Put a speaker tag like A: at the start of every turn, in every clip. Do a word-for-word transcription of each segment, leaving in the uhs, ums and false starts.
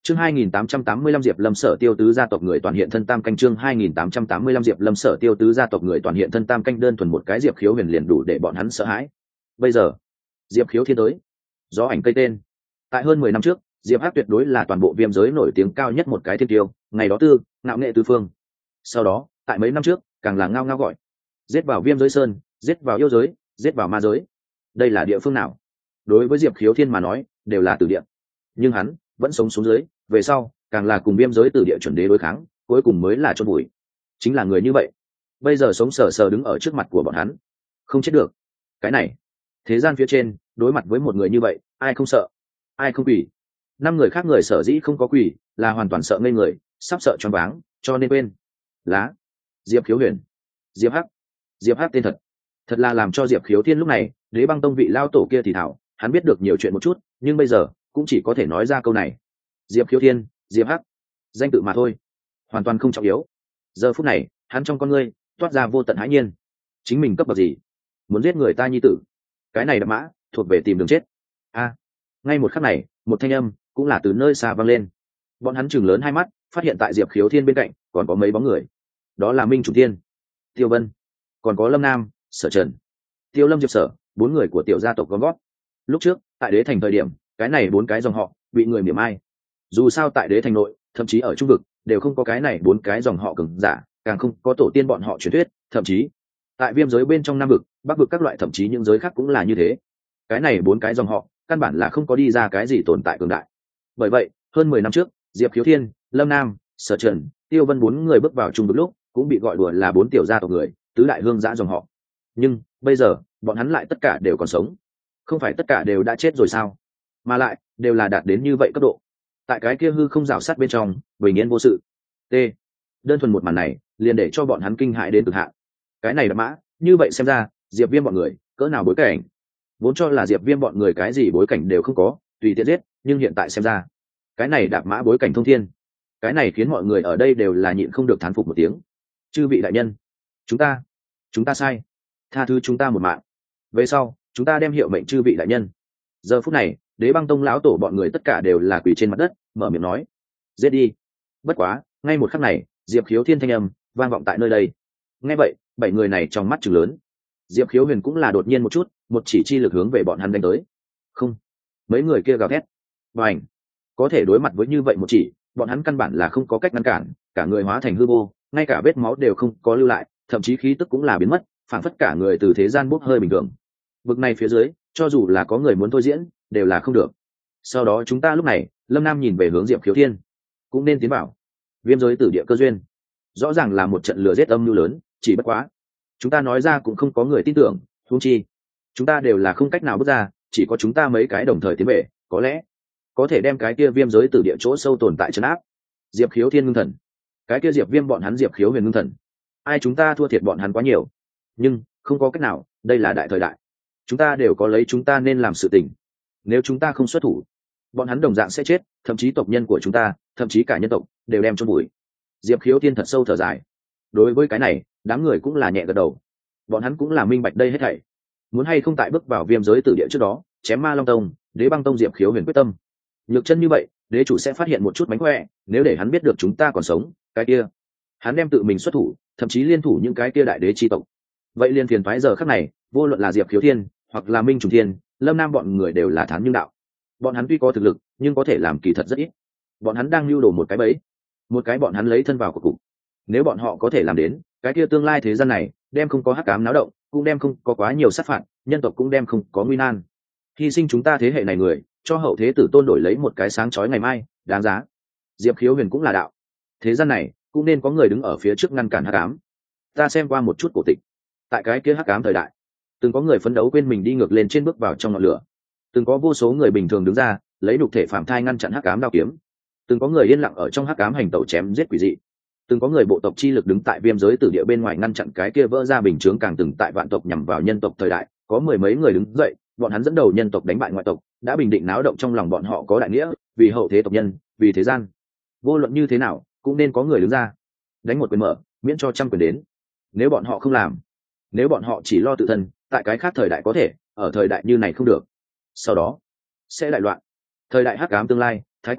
A: chương hai nghìn tám trăm tám mươi lăm Diệp Lâm Sở Tiêu tứ gia tộc người toàn hiện thân tam canh chương hai nghìn tám trăm tám mươi lăm Diệp Lâm Sở Tiêu tứ gia tộc người toàn hiện thân tam canh đơn thuần một cái Diệp Khiếu Huyền liền đủ để bọn hắn sợ hãi. Bây giờ, Diệp Khiếu Thiên tới, gió ảnh cây tên. Tại hơn mười năm trước, Diệp Hắc tuyệt đối là toàn bộ viêm giới nổi tiếng cao nhất một cái thiên tiêu, ngày đó tư, ngạo nghệ tứ phương. Sau đó, tại mấy năm trước, càng là ngao ngao gọi, giết vào viêm giới sơn, giết vào yêu giới, giết vào ma giới. Đây là địa phương nào? Đối với Diệp Khiếu Thiên mà nói, đều là tử địa. Nhưng hắn vẫn sống xuống dưới, về sau, càng là cùng viêm giới tử địa chuẩn đế đối kháng, cuối cùng mới là chôn bụi. Chính là người như vậy, bây giờ sống sờ sờ đứng ở trước mặt của bọn hắn, không chết được. Cái này, thế gian phía trên, đối mặt với một người như vậy, ai không sợ, ai không quỳ. Năm người khác người sở dĩ không có quỳ, là hoàn toàn sợ ngây người, sắp sợ choáng váng, cho nên quên. Lá, Diệp Khiếu Huyền, Diệp Hắc, Diệp Hắc tên thật, thật là làm cho Diệp Khiếu Thiên lúc này, Đế Băng Tông vị lao tổ kia thì thảo, hắn biết được nhiều chuyện một chút, nhưng bây giờ cũng chỉ có thể nói ra câu này. Diệp Khiếu Thiên, Diệp Hắc, danh tự mà thôi, hoàn toàn không trọng yếu. Giờ phút này, hắn trong con ngươi toát ra vô tận hãi nhiên. Chính mình cấp bậc gì, muốn giết người ta nhi tử? Cái này đạp mã thuộc về tìm đường chết. A, ngay một khắc này, một thanh âm cũng là từ nơi xa vang lên. Bọn hắn chừng lớn hai mắt, phát hiện tại Diệp Khiếu Thiên bên cạnh còn có mấy bóng người. Đó là Minh Chủ Thiên, Tiêu Vân, còn có Lâm Nam, Sở Trần, Tiêu Lâm, Diệp Sở, bốn người của tiểu gia tộc gom gót. Lúc trước, tại Đế Thành thời điểm, cái này bốn cái dòng họ bị người mỉa mai. Dù sao tại Đế Thành nội, thậm chí ở trung vực, đều không có cái này bốn cái dòng họ cường giả, càng không có tổ tiên bọn họ truyền thuyết, thậm chí tại viêm giới bên trong nam vực, bắc vực các loại thậm chí những giới khác cũng là như thế. Cái này bốn cái dòng họ, căn bản là không có đi ra cái gì tồn tại cường đại. Bởi vậy, hơn mười năm trước, Diệp Khiếu Thiên, Lâm Nam, Sở Trần, Tiêu Vân bốn người bước vào trung vực lúc, cũng bị gọi đùa là bốn tiểu gia tộc người, tứ đại hương giã dòng họ. Nhưng bây giờ, bọn hắn lại tất cả đều còn sống. Không phải tất cả đều đã chết rồi sao? Mà lại, đều là đạt đến như vậy cấp độ. Tại cái kia hư không rào sát bên trong, bình yên vô sự. T. Đơn thuần một màn này, liền để cho bọn hắn kinh hãi đến cực hạn. Cái này đã mã, như vậy xem ra, Diệp Viêm bọn người, cỡ nào bối cảnh. Vốn cho là Diệp Viêm bọn người cái gì bối cảnh đều không có, tùy tiện giết, nhưng hiện tại xem ra, cái này đạp mã bối cảnh thông thiên. Cái này khiến mọi người ở đây đều là nhịn không được thán phục một tiếng. Chư vị đại nhân, chúng ta, chúng ta sai, tha thứ chúng ta một mạng. Về sau, chúng ta đem hiệu mệnh chư vị đại nhân. Giờ phút này, Đế Băng Tông lão tổ bọn người tất cả đều là quỳ trên mặt đất, mở miệng nói: giết đi. Bất quá, ngay một khắc này, Diệp Khiếu Thiên thanh âm vang vọng tại nơi đây. Nghe vậy, bảy người này trong mắt trừng lớn. Diệp Khiếu Huyền cũng là đột nhiên một chút, một chỉ chi lực hướng về bọn hắn đánh tới. Không, mấy người kia gào thét. Bành, có thể đối mặt với như vậy một chỉ, bọn hắn căn bản là không có cách ngăn cản, cả người hóa thành hư vô, ngay cả vết máu đều không có lưu lại, thậm chí khí tức cũng là biến mất, phản phất cả người từ thế gian bốc hơi bình thường. Vực này phía dưới, cho dù là có người muốn thôi diễn, đều là không được. Sau đó chúng ta lúc này, Lâm Nam nhìn về hướng Diệp Khiếu Thiên, cũng nên tiến vào viêm giới tử địa cơ duyên. Rõ ràng là một trận lừa giết âm mưu lớn, chỉ bất quá chúng ta nói ra cũng không có người tin tưởng, huống chi chúng ta đều là không cách nào bước ra, chỉ có chúng ta mấy cái đồng thời tiến về, có lẽ có thể đem cái kia viêm giới tử địa chỗ sâu tồn tại trấn áp. Diệp Khiếu Thiên ngưng thần, cái kia Diệp Viêm bọn hắn Diệp Khiếu Huyền ngưng thần. Ai chúng ta thua thiệt bọn hắn quá nhiều, nhưng không có cách nào, đây là đại thời đại, chúng ta đều có lấy chúng ta nên làm sự tình. Nếu chúng ta không xuất thủ, bọn hắn đồng dạng sẽ chết, thậm chí tộc nhân của chúng ta, thậm chí cả nhân tộc đều đem chôn bụi. Diệp Khiếu Thiên thật sâu thở dài. Đối với cái này, đám người cũng là nhẹ gật đầu. Bọn hắn cũng là minh bạch đây hết thảy. Muốn hay không tại bước vào viêm giới tử địa trước đó, chém Ma Long Tông, Đế Băng Tông Diệp Khiếu Huyền quyết tâm. Nhược chân như vậy, đế chủ sẽ phát hiện một chút mánh khỏe, nếu để hắn biết được chúng ta còn sống, cái kia, hắn đem tự mình xuất thủ, thậm chí liên thủ những cái kia đại đế chi tộc. Vậy liên phiền toái giờ khắc này, vô luận là Diệp Khiếu Thiên, hoặc là Minh Trùng Thiên, Lâm Nam bọn người đều là thán nhưng đạo. Bọn hắn tuy có thực lực, nhưng có thể làm kỳ thật rất ít. Bọn hắn đang lưu đồ một cái bẫy, một cái bọn hắn lấy thân vào cuộc cục. Nếu bọn họ có thể làm đến, cái kia tương lai thế gian này, đem không có hắc ám náo động, cũng đem không có quá nhiều sát phạt, nhân tộc cũng đem không có nguy nan. Hy sinh chúng ta thế hệ này người, cho hậu thế tử tôn đổi lấy một cái sáng chói ngày mai, đáng giá. Diệp Khiếu Huyền cũng là đạo. Thế gian này, cũng nên có người đứng ở phía trước ngăn cản hắc ám. Ta xem qua một chút cổ tịch. Tại cái kia hắc ám thời đại, từng có người phấn đấu quên mình đi ngược lên trên bước vào trong ngọn lửa. Từng có vô số người bình thường đứng ra, lấy đục thể phạm thai ngăn chặn hắc ám đao kiếm. Từng có người yên lặng ở trong hắc ám hành tẩu chém giết quỷ dị. Từng có người bộ tộc chi lực đứng tại viêm giới tử địa bên ngoài ngăn chặn cái kia vỡ ra bình chướng, càng từng tại vạn tộc nhằm vào nhân tộc thời đại, có mười mấy người đứng dậy, bọn hắn dẫn đầu nhân tộc đánh bại ngoại tộc, đã bình định náo động trong lòng bọn họ có đại nghĩa, vì hậu thế tộc nhân, vì thế gian. Vô luận như thế nào, cũng nên có người đứng ra, đánh một quyền mở, miễn cho trăm quyền đến. Nếu bọn họ không làm, nếu bọn họ chỉ lo tự thân, tại cái khác thời đại có thể, ở thời đại như này không được. Sau đó sẽ đại loạn. Thời đại hắc ám tương lai, thái cổ,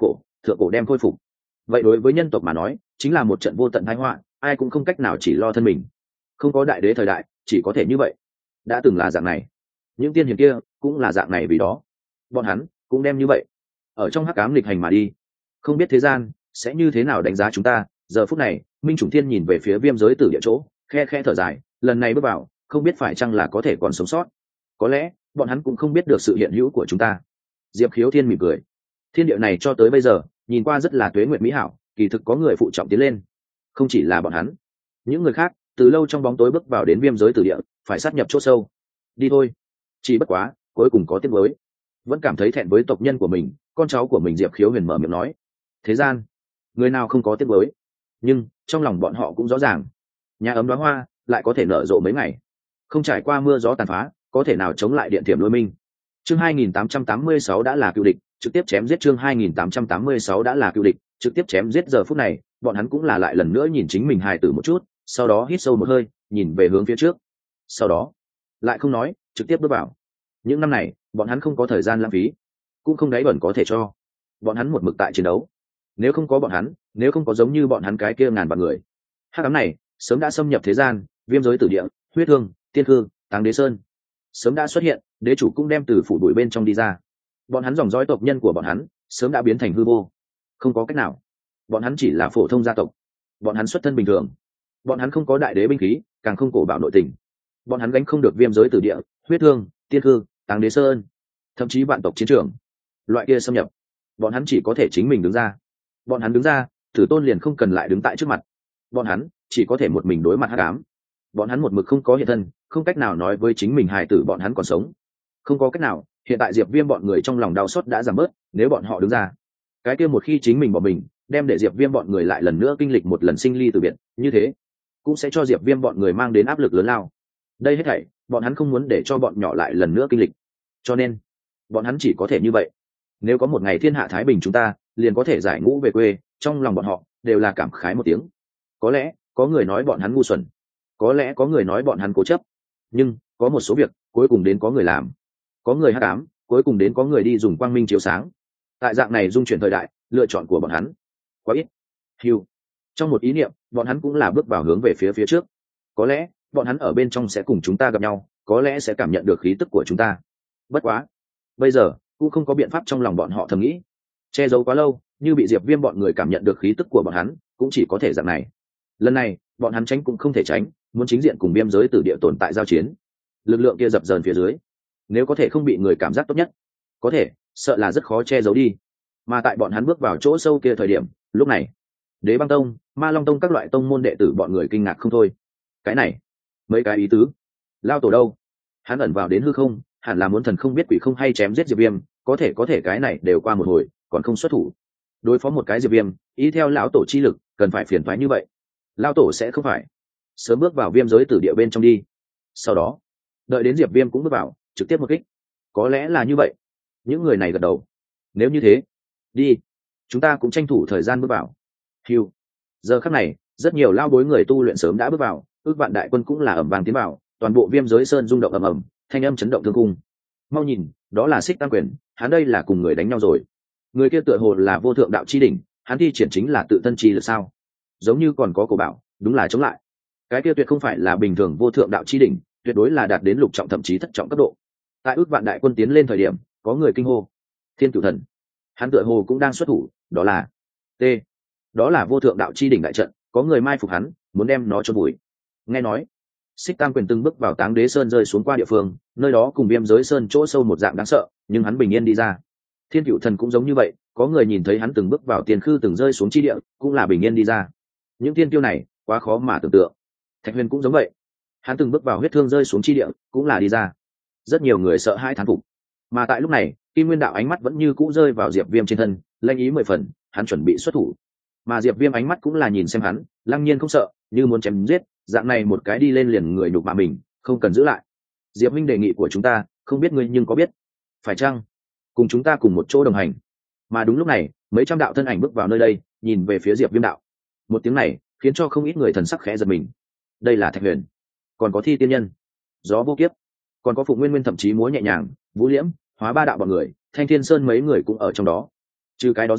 A: thượng cổ đem khôi phục, vậy đối với nhân tộc mà nói chính là một trận vô tận thái họa, ai cũng không cách nào chỉ lo thân mình. Không có đại đế thời đại chỉ có thể như vậy, đã từng là dạng này, những tiên hiền kia cũng là dạng này, vì đó bọn hắn cũng đem như vậy ở trong hắc ám lịch hành mà đi. Không biết thế gian sẽ như thế nào đánh giá chúng ta. Giờ phút này Minh Chủng Thiên nhìn về phía viêm giới tử địa chỗ, khe khe thở dài, lần này bước vào không biết phải chăng là có thể còn sống sót, có lẽ bọn hắn cũng không biết được sự hiện hữu của chúng ta. Diệp Khiếu Thiên mỉm cười, thiên địa này cho tới bây giờ nhìn qua rất là tuế nguyện mỹ hảo, kỳ thực có người phụ trọng tiến lên, không chỉ là bọn hắn, những người khác từ lâu trong bóng tối bước vào đến viêm giới tử địa, phải sát nhập chỗ sâu. Đi thôi, chỉ bất quá cuối cùng có tiếc nuối, vẫn cảm thấy thẹn với tộc nhân của mình, con cháu của mình. Diệp Khiếu Huyền mở miệng nói, thế gian người nào không có tiếc nuối, nhưng trong lòng bọn họ cũng rõ ràng, nhà ấm đóa hoa lại có thể nở rộ mấy ngày, không trải qua mưa gió tàn phá, có thể nào chống lại điện thiểm lôi minh. Chương hai nghìn tám trăm tám mươi sáu đã là cựu địch, trực tiếp chém giết. Chương hai nghìn tám trăm tám mươi sáu đã là cựu địch, trực tiếp chém giết. Giờ phút này bọn hắn cũng là lại lần nữa nhìn chính mình hài tử một chút, sau đó hít sâu một hơi, nhìn về hướng phía trước, sau đó lại không nói, trực tiếp bước vào. Những năm này bọn hắn không có thời gian lãng phí, cũng không đáy bẩn có thể cho, bọn hắn một mực tại chiến đấu. Nếu không có bọn hắn, nếu không có giống như bọn hắn cái kia ngàn vạn người, hắc ám này sớm đã xâm nhập thế gian, viêm giới tử địa, huyết thương, tiên hương, táng đế sơn sớm đã xuất hiện, đế chủ cũng đem từ phủ đuổi bên trong đi ra. Bọn hắn dòng dõi tộc nhân của bọn hắn sớm đã biến thành hư vô, không có cách nào, bọn hắn chỉ là phổ thông gia tộc, bọn hắn xuất thân bình thường, bọn hắn không có đại đế binh khí, càng không cổ bảo nội tình, bọn hắn gánh không được viêm giới tử địa, huyết thương, tiên hương, táng đế sơn, thậm chí vạn tộc chiến trường loại kia xâm nhập, bọn hắn chỉ có thể chính mình đứng ra. Bọn hắn đứng ra, Tử Tôn liền không cần lại đứng tại trước mặt, bọn hắn chỉ có thể một mình đối mặt hắc ám. Bọn hắn một mực không có hiện thân, không cách nào nói với chính mình hài tử bọn hắn còn sống, không có cách nào. Hiện tại Diệp Viêm bọn người trong lòng đau xót đã giảm bớt, nếu bọn họ đứng ra, cái kia một khi chính mình bỏ mình, đem để Diệp Viêm bọn người lại lần nữa kinh lịch một lần sinh ly từ biệt, như thế cũng sẽ cho Diệp Viêm bọn người mang đến áp lực lớn lao. Đây hết thảy bọn hắn không muốn để cho bọn nhỏ lại lần nữa kinh lịch, cho nên bọn hắn chỉ có thể như vậy. Nếu có một ngày thiên hạ thái bình, chúng ta liền có thể giải ngũ về quê. Trong lòng bọn họ đều là cảm khái một tiếng. Có lẽ có người nói bọn hắn ngu xuẩn, có lẽ có người nói bọn hắn cố chấp, nhưng có một số việc cuối cùng đến có người làm, có người hắc ám, cuối cùng đến có người đi dùng quang minh chiếu sáng. Tại dạng này dung chuyển thời đại, lựa chọn của bọn hắn quá ít. Hiu, trong một ý niệm, bọn hắn cũng là bước vào hướng về phía phía trước. Có lẽ bọn hắn ở bên trong sẽ cùng chúng ta gặp nhau, có lẽ sẽ cảm nhận được khí tức của chúng ta. Bất quá bây giờ cũng không có biện pháp, trong lòng bọn họ thầm nghĩ, che giấu quá lâu, như bị Diệp Viêm bọn người cảm nhận được khí tức của bọn hắn, cũng chỉ có thể dạng này. Lần này bọn hắn tránh cũng không thể tránh, muốn chính diện cùng viêm giới tử địa tồn tại giao chiến. Lực lượng kia dập dờn phía dưới, nếu có thể không bị người cảm giác tốt nhất, có thể sợ là rất khó che giấu đi. Mà tại bọn hắn bước vào chỗ sâu kia thời điểm, lúc này Đế Băng Tông, Ma Long Tông các loại tông môn đệ tử bọn người kinh ngạc không thôi. Cái này mấy cái ý tứ, lao tổ đâu? Hắn ẩn vào đến hư không, hẳn là muốn thần không biết quỷ không hay chém giết Diệp Viêm, có thể có thể cái này đều qua một hồi còn không xuất thủ đối phó một cái Diệp Viêm, ý theo lão tổ chi lực cần phải phiền toái như vậy. Lão tổ sẽ không phải sớm bước vào viêm giới tử địa bên trong đi, sau đó đợi đến Diệp Viêm cũng bước vào, trực tiếp một kích? Có lẽ là như vậy. Những người này gật đầu, nếu như thế, đi, chúng ta cũng tranh thủ thời gian bước vào. Hiu, giờ khắc này rất nhiều lao bối người tu luyện sớm đã bước vào, ước vạn đại quân cũng là ầm vang tiến vào, toàn bộ viêm giới sơn rung động ầm ầm, thanh âm chấn động thương cung. Mau nhìn, đó là Xích Tam Quyền, hắn đây là cùng người đánh nhau rồi. Người kia tựa hồ là vô thượng đạo chi đỉnh, hắn thi triển chính là tự thân chi lực sao? Giống như còn có cổ bảo, đúng là chống lại. Cái kia tuyệt không phải là bình thường vô thượng đạo chi đỉnh, tuyệt đối là đạt đến lục trọng thậm chí thất trọng cấp độ. Tại ước vạn đại quân tiến lên thời điểm, có người kinh hô, Thiên Cửu Thần, hắn tựa hồ cũng đang xuất thủ, đó là T, đó là vô thượng đạo chi đỉnh đại trận, có người mai phục hắn, muốn đem nó chôn vùi. Nghe nói Xích Tam Quyền từng bước vào Táng Đế Sơn rơi xuống qua địa phương, nơi đó cùng viêm giới sơn chỗ sâu một dạng đáng sợ, nhưng hắn bình yên đi ra. Thiên Cửu Thần cũng giống như vậy, có người nhìn thấy hắn từng bước vào tiền khư từng rơi xuống chi địa, cũng là bình yên đi ra. Những thiên tiêu này quá khó mà tưởng tượng. Thạch Huyền cũng giống vậy, hắn từng bước vào huyết thương rơi xuống chi địa, cũng là đi ra. Rất nhiều người sợ hãi thán phục. Mà tại lúc này, Kim Nguyên Đạo ánh mắt vẫn như cũ rơi vào Diệp Viêm trên thân, lanh ý mười phần, hắn chuẩn bị xuất thủ. Mà Diệp Viêm ánh mắt cũng là nhìn xem hắn, lăng nhiên không sợ, như muốn chém giết, dạng này một cái đi lên liền người nhục mạ mình, không cần giữ lại. Diệp huynh, đề nghị của chúng ta, không biết ngươi nhưng có biết, phải chăng cùng chúng ta cùng một chỗ đồng hành? Mà đúng lúc này, mấy trăm đạo thân ảnh bước vào nơi đây, nhìn về phía Diệp Viêm đạo. Một tiếng này khiến cho không ít người thần sắc khẽ giật mình. Đây là Thạch Huyền, còn có Thi Tiên Nhân, Gió Vô Kiếp, còn có Phụng Nguyên Nguyên, thậm chí múa nhẹ nhàng, Vũ Liễm, Hóa Ba đạo bọn người, Thanh Thiên Sơn mấy người cũng ở trong đó. Trừ cái đó ra,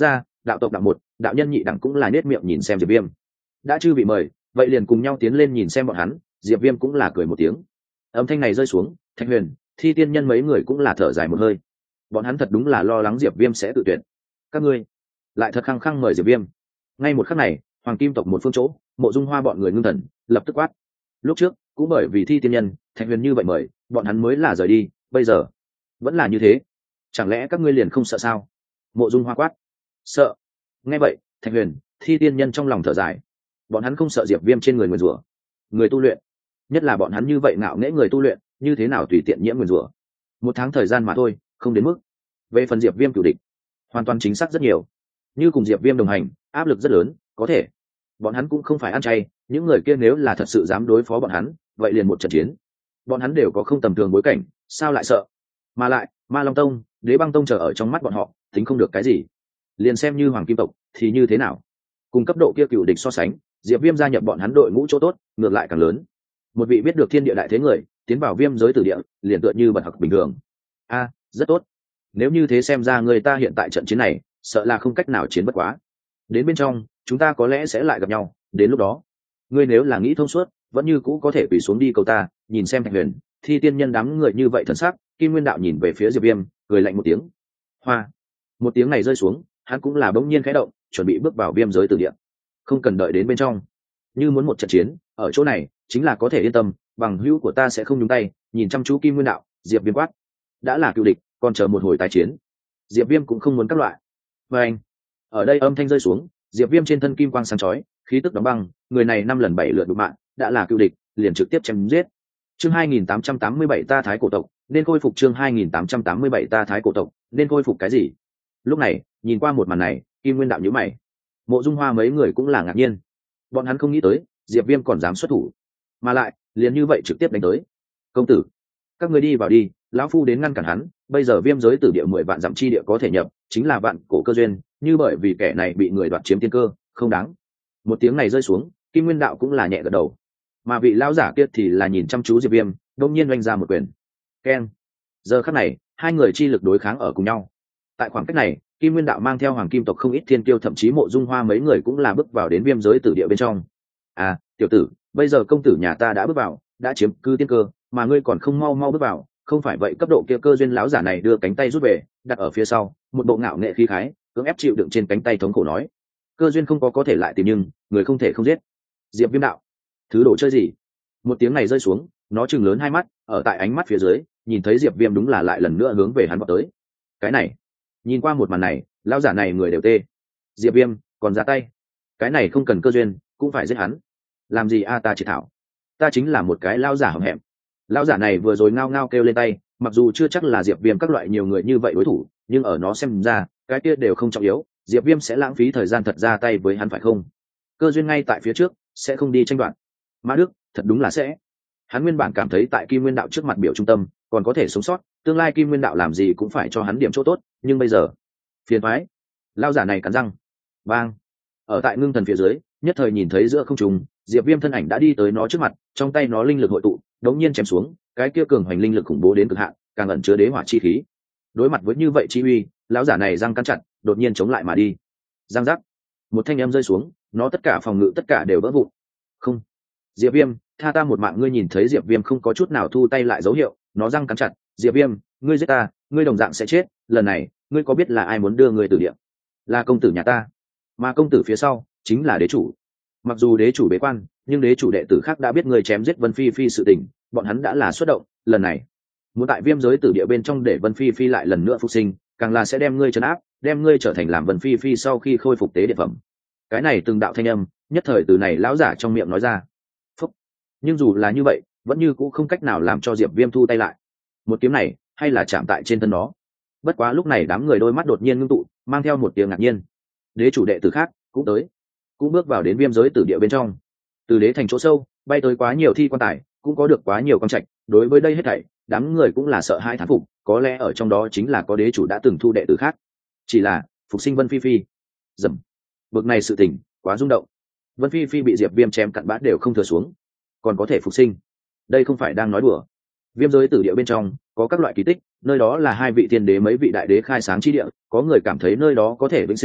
A: đạo tộc đẳng một, đạo nhân nhị đẳng cũng là nết miệng nhìn xem diệp viêm. Đã chư vị mời, vậy liền cùng nhau tiến lên nhìn xem bọn hắn. Diệp viêm cũng là cười một tiếng. Âm thanh này rơi xuống, Thạch Huyền, Thi Tiên Nhân mấy người cũng là thở dài một hơi. Bọn hắn thật đúng là lo lắng diệp viêm sẽ tự tuyệt. Các ngươi lại thật khăng khăng mời diệp viêm. Ngay một khắc này, hoàng kim tộc một phương chỗ, Mộ Dung Hoa bọn người ngưng thần, lập tức quát. Lúc trước cũng bởi vì Thi Tiên Nhân, Thạch Huyền như vậy mời, bọn hắn mới là rời đi, bây giờ vẫn là như thế, chẳng lẽ các ngươi liền không sợ sao? Mộ Dung Hoa quát. Sợ? Nghe vậy, Thạch Huyền, Thi Tiên Nhân trong lòng thở dài. Bọn hắn không sợ diệp viêm trên người nguyền rủa. Người tu luyện, nhất là bọn hắn như vậy ngạo nghễ người tu luyện, như thế nào tùy tiện nhiễm nguyền rủa. Một tháng thời gian mà thôi, không đến mức. Về phần diệp viêm cửu địch, hoàn toàn chính xác rất nhiều. Như cùng diệp viêm đồng hành, áp lực rất lớn, có thể bọn hắn cũng không phải ăn chay. Những người kia nếu là thật sự dám đối phó bọn hắn, vậy liền một trận chiến. Bọn hắn đều có không tầm thường bối cảnh, sao lại sợ? Mà lại, Ma Long Tông, Đế Băng Tông chờ ở trong mắt bọn họ, tính không được cái gì. Liền xem như hoàng kim tộc thì như thế nào? Cùng cấp độ kia cựu địch so sánh, diệp viêm gia nhập bọn hắn đội ngũ chỗ tốt ngược lại càng lớn. Một vị biết được thiên địa đại thế người tiến vào viêm giới tử địa, liền tựa như bật học bình thường. A, rất tốt. Nếu như thế xem ra người ta hiện tại trận chiến này sợ là không cách nào chiến bất quá. Đến bên trong chúng ta có lẽ sẽ lại gặp nhau, đến lúc đó ngươi nếu là nghĩ thông suốt, vẫn như cũ có thể quỳ xuống đi cầu ta. Nhìn xem Thạch Huyền, Thi Tiên Nhân đám người như vậy thần sắc, Kim Nguyên Đạo nhìn về phía diệp viêm, cười lạnh một tiếng. Hoa. Một tiếng này rơi xuống, hắn cũng là bỗng nhiên khẽ động, chuẩn bị bước vào viêm giới tử địa. Không cần đợi đến bên trong, như muốn một trận chiến ở chỗ này chính là có thể yên tâm, bằng hữu của ta sẽ không nhúng tay. Nhìn chăm chú Kim Nguyên Đạo, diệp viêm quát. Đã là cựu địch, còn chờ một hồi tái chiến. Diệp viêm cũng không muốn các loại. Và anh, ở đây âm thanh rơi xuống, diệp viêm trên thân kim quang sáng chói, khí tức đóng băng. Người này năm lần bảy lượt đụng mạng, đã là cựu địch, liền trực tiếp chém giết. Chương hai nghìn tám trăm tám mươi bảy ta thái cổ tộc nên khôi phục. Chương hai nghìn tám trăm tám mươi bảy ta thái cổ tộc nên khôi phục cái gì? Lúc này nhìn qua một màn này, Kim Nguyên Đạo nhíu mày. Mộ Dung Hoa mấy người cũng là ngạc nhiên. Bọn hắn không nghĩ tới diệp viêm còn dám xuất thủ, mà lại liền như vậy trực tiếp đánh tới. Công tử, các người đi vào đi, lão phu đến ngăn cản hắn. Bây giờ viêm giới tử địa mười vạn dặm chi địa có thể nhập, chính là vạn cổ cơ duyên, như bởi vì kẻ này bị người đoạt chiếm tiên cơ, không đáng. Một tiếng này rơi xuống, Kim Nguyên Đạo cũng là nhẹ gật đầu, mà vị lão giả kia thì là nhìn chăm chú diệp viêm, đông nhiên oanh ra một quyền. Keng. Giờ khắc này hai người chi lực đối kháng ở cùng nhau. Tại khoảng cách này, Kim Nguyên Đạo mang theo hoàng kim tộc không ít thiên kiêu, thậm chí Mộ Dung Hoa mấy người cũng là bước vào đến viêm giới tử địa bên trong. À, tiểu tử, bây giờ công tử nhà ta đã bước vào, đã chiếm cư tiên cơ, mà ngươi còn không mau mau bước vào, không phải vậy cấp độ kia cơ duyên. Lão giả này đưa cánh tay rút về, đặt ở phía sau, một bộ ngạo nghệ khí khái, cưỡng ép chịu đựng trên cánh tay thống khổ nói. Cơ duyên không có có thể lại tìm, nhưng người không thể không giết. Diệp Viêm đạo, thứ đồ chơi gì? Một tiếng này rơi xuống, nó chừng lớn hai mắt, ở tại ánh mắt phía dưới, nhìn thấy Diệp Viêm đúng là lại lần nữa hướng về hắn vọt tới. Cái này, nhìn qua một màn này, lão giả này người đều tê. Diệp Viêm còn ra tay, cái này không cần cơ duyên cũng phải giết hắn. Làm gì a? Ta chỉ thảo, ta chính là một cái lão giả hậm hẹm. Lão giả này vừa rồi ngao ngao kêu lên tay, mặc dù chưa chắc là Diệp Viêm các loại nhiều người như vậy đối thủ, nhưng ở nó xem ra, cái kia đều không trọng yếu. Diệp Viêm sẽ lãng phí thời gian thật ra tay với hắn phải không? Cơ duyên ngay tại phía trước, sẽ không đi tranh đoạt. Mã Đức, thật đúng là sẽ. Hắn nguyên bản cảm thấy tại Kim Nguyên Đạo trước mặt biểu trung tâm, còn có thể sống sót, tương lai Kim Nguyên Đạo làm gì cũng phải cho hắn điểm chỗ tốt, nhưng bây giờ, phiền toái. Lão giả này cắn răng. Bang. Ở tại ngưng thần phía dưới, nhất thời nhìn thấy giữa không trung, Diệp Viêm thân ảnh đã đi tới nó trước mặt, trong tay nó linh lực hội tụ, đống nhiên chém xuống, cái kia cường hoành linh lực khủng bố đến cực hạn, càng ẩn chứa đế hỏa chi khí. Đối mặt với như vậy chi uy, lão giả này răng cắn chặt, đột nhiên chống lại mà đi. Răng rắc, một thanh âm rơi xuống, nó tất cả phòng ngự tất cả đều vỡ vụn. Không, Diệp Viêm, tha ta một mạng. Ngươi nhìn thấy Diệp Viêm không có chút nào thu tay lại dấu hiệu, nó răng cắn chặt. Diệp Viêm, ngươi giết ta, ngươi đồng dạng sẽ chết. Lần này, ngươi có biết là ai muốn đưa ngươi từ địa? Là công tử nhà ta, mà công tử phía sau chính là đế chủ. Mặc dù đế chủ bế quan, nhưng đế chủ đệ tử khác đã biết ngươi chém giết Vân Phi Phi sự tình, bọn hắn đã là xuất động. Lần này, muốn tại viêm giới tử địa bên trong để Vân Phi Phi lại lần nữa phục sinh, càng là sẽ đem ngươi trấn áp, đem ngươi trở thành làm Vân Phi Phi sau khi khôi phục tế địa phẩm. Cái này từng đạo thanh âm, nhất thời từ này lão giả trong miệng nói ra. Phúc. Nhưng dù là như vậy, vẫn như cũ không cách nào làm cho Diệp Viêm thu tay lại. Một kiếm này, hay là chạm tại trên thân nó. Bất quá lúc này đám người đôi mắt đột nhiên ngưng tụ, mang theo một tiếng ngạc nhiên. Đế chủ đệ tử khác cũng tới, cũng bước vào đến viêm giới tử địa bên trong. Từ đế thành chỗ sâu, bay tới quá nhiều thi quan tài, cũng có được quá nhiều con trạch. Đối với đây hết thảy, đám người cũng là sợ hãi thán phục, có lẽ ở trong đó chính là có đế chủ đã từng thu đệ tử khác. Chỉ là phục sinh Vân Phi Phi, dầm, bực này sự tình quá rung động. Vân Phi Phi bị Diệp Viêm chém cặn bã đều không thừa xuống, còn có thể phục sinh, đây không phải đang nói đùa. Viêm giới tử địa bên trong có các loại kỳ tích, nơi đó là hai vị tiên đế mấy vị đại đế khai sáng chi địa, có người cảm thấy nơi đó có thể vĩnh sinh,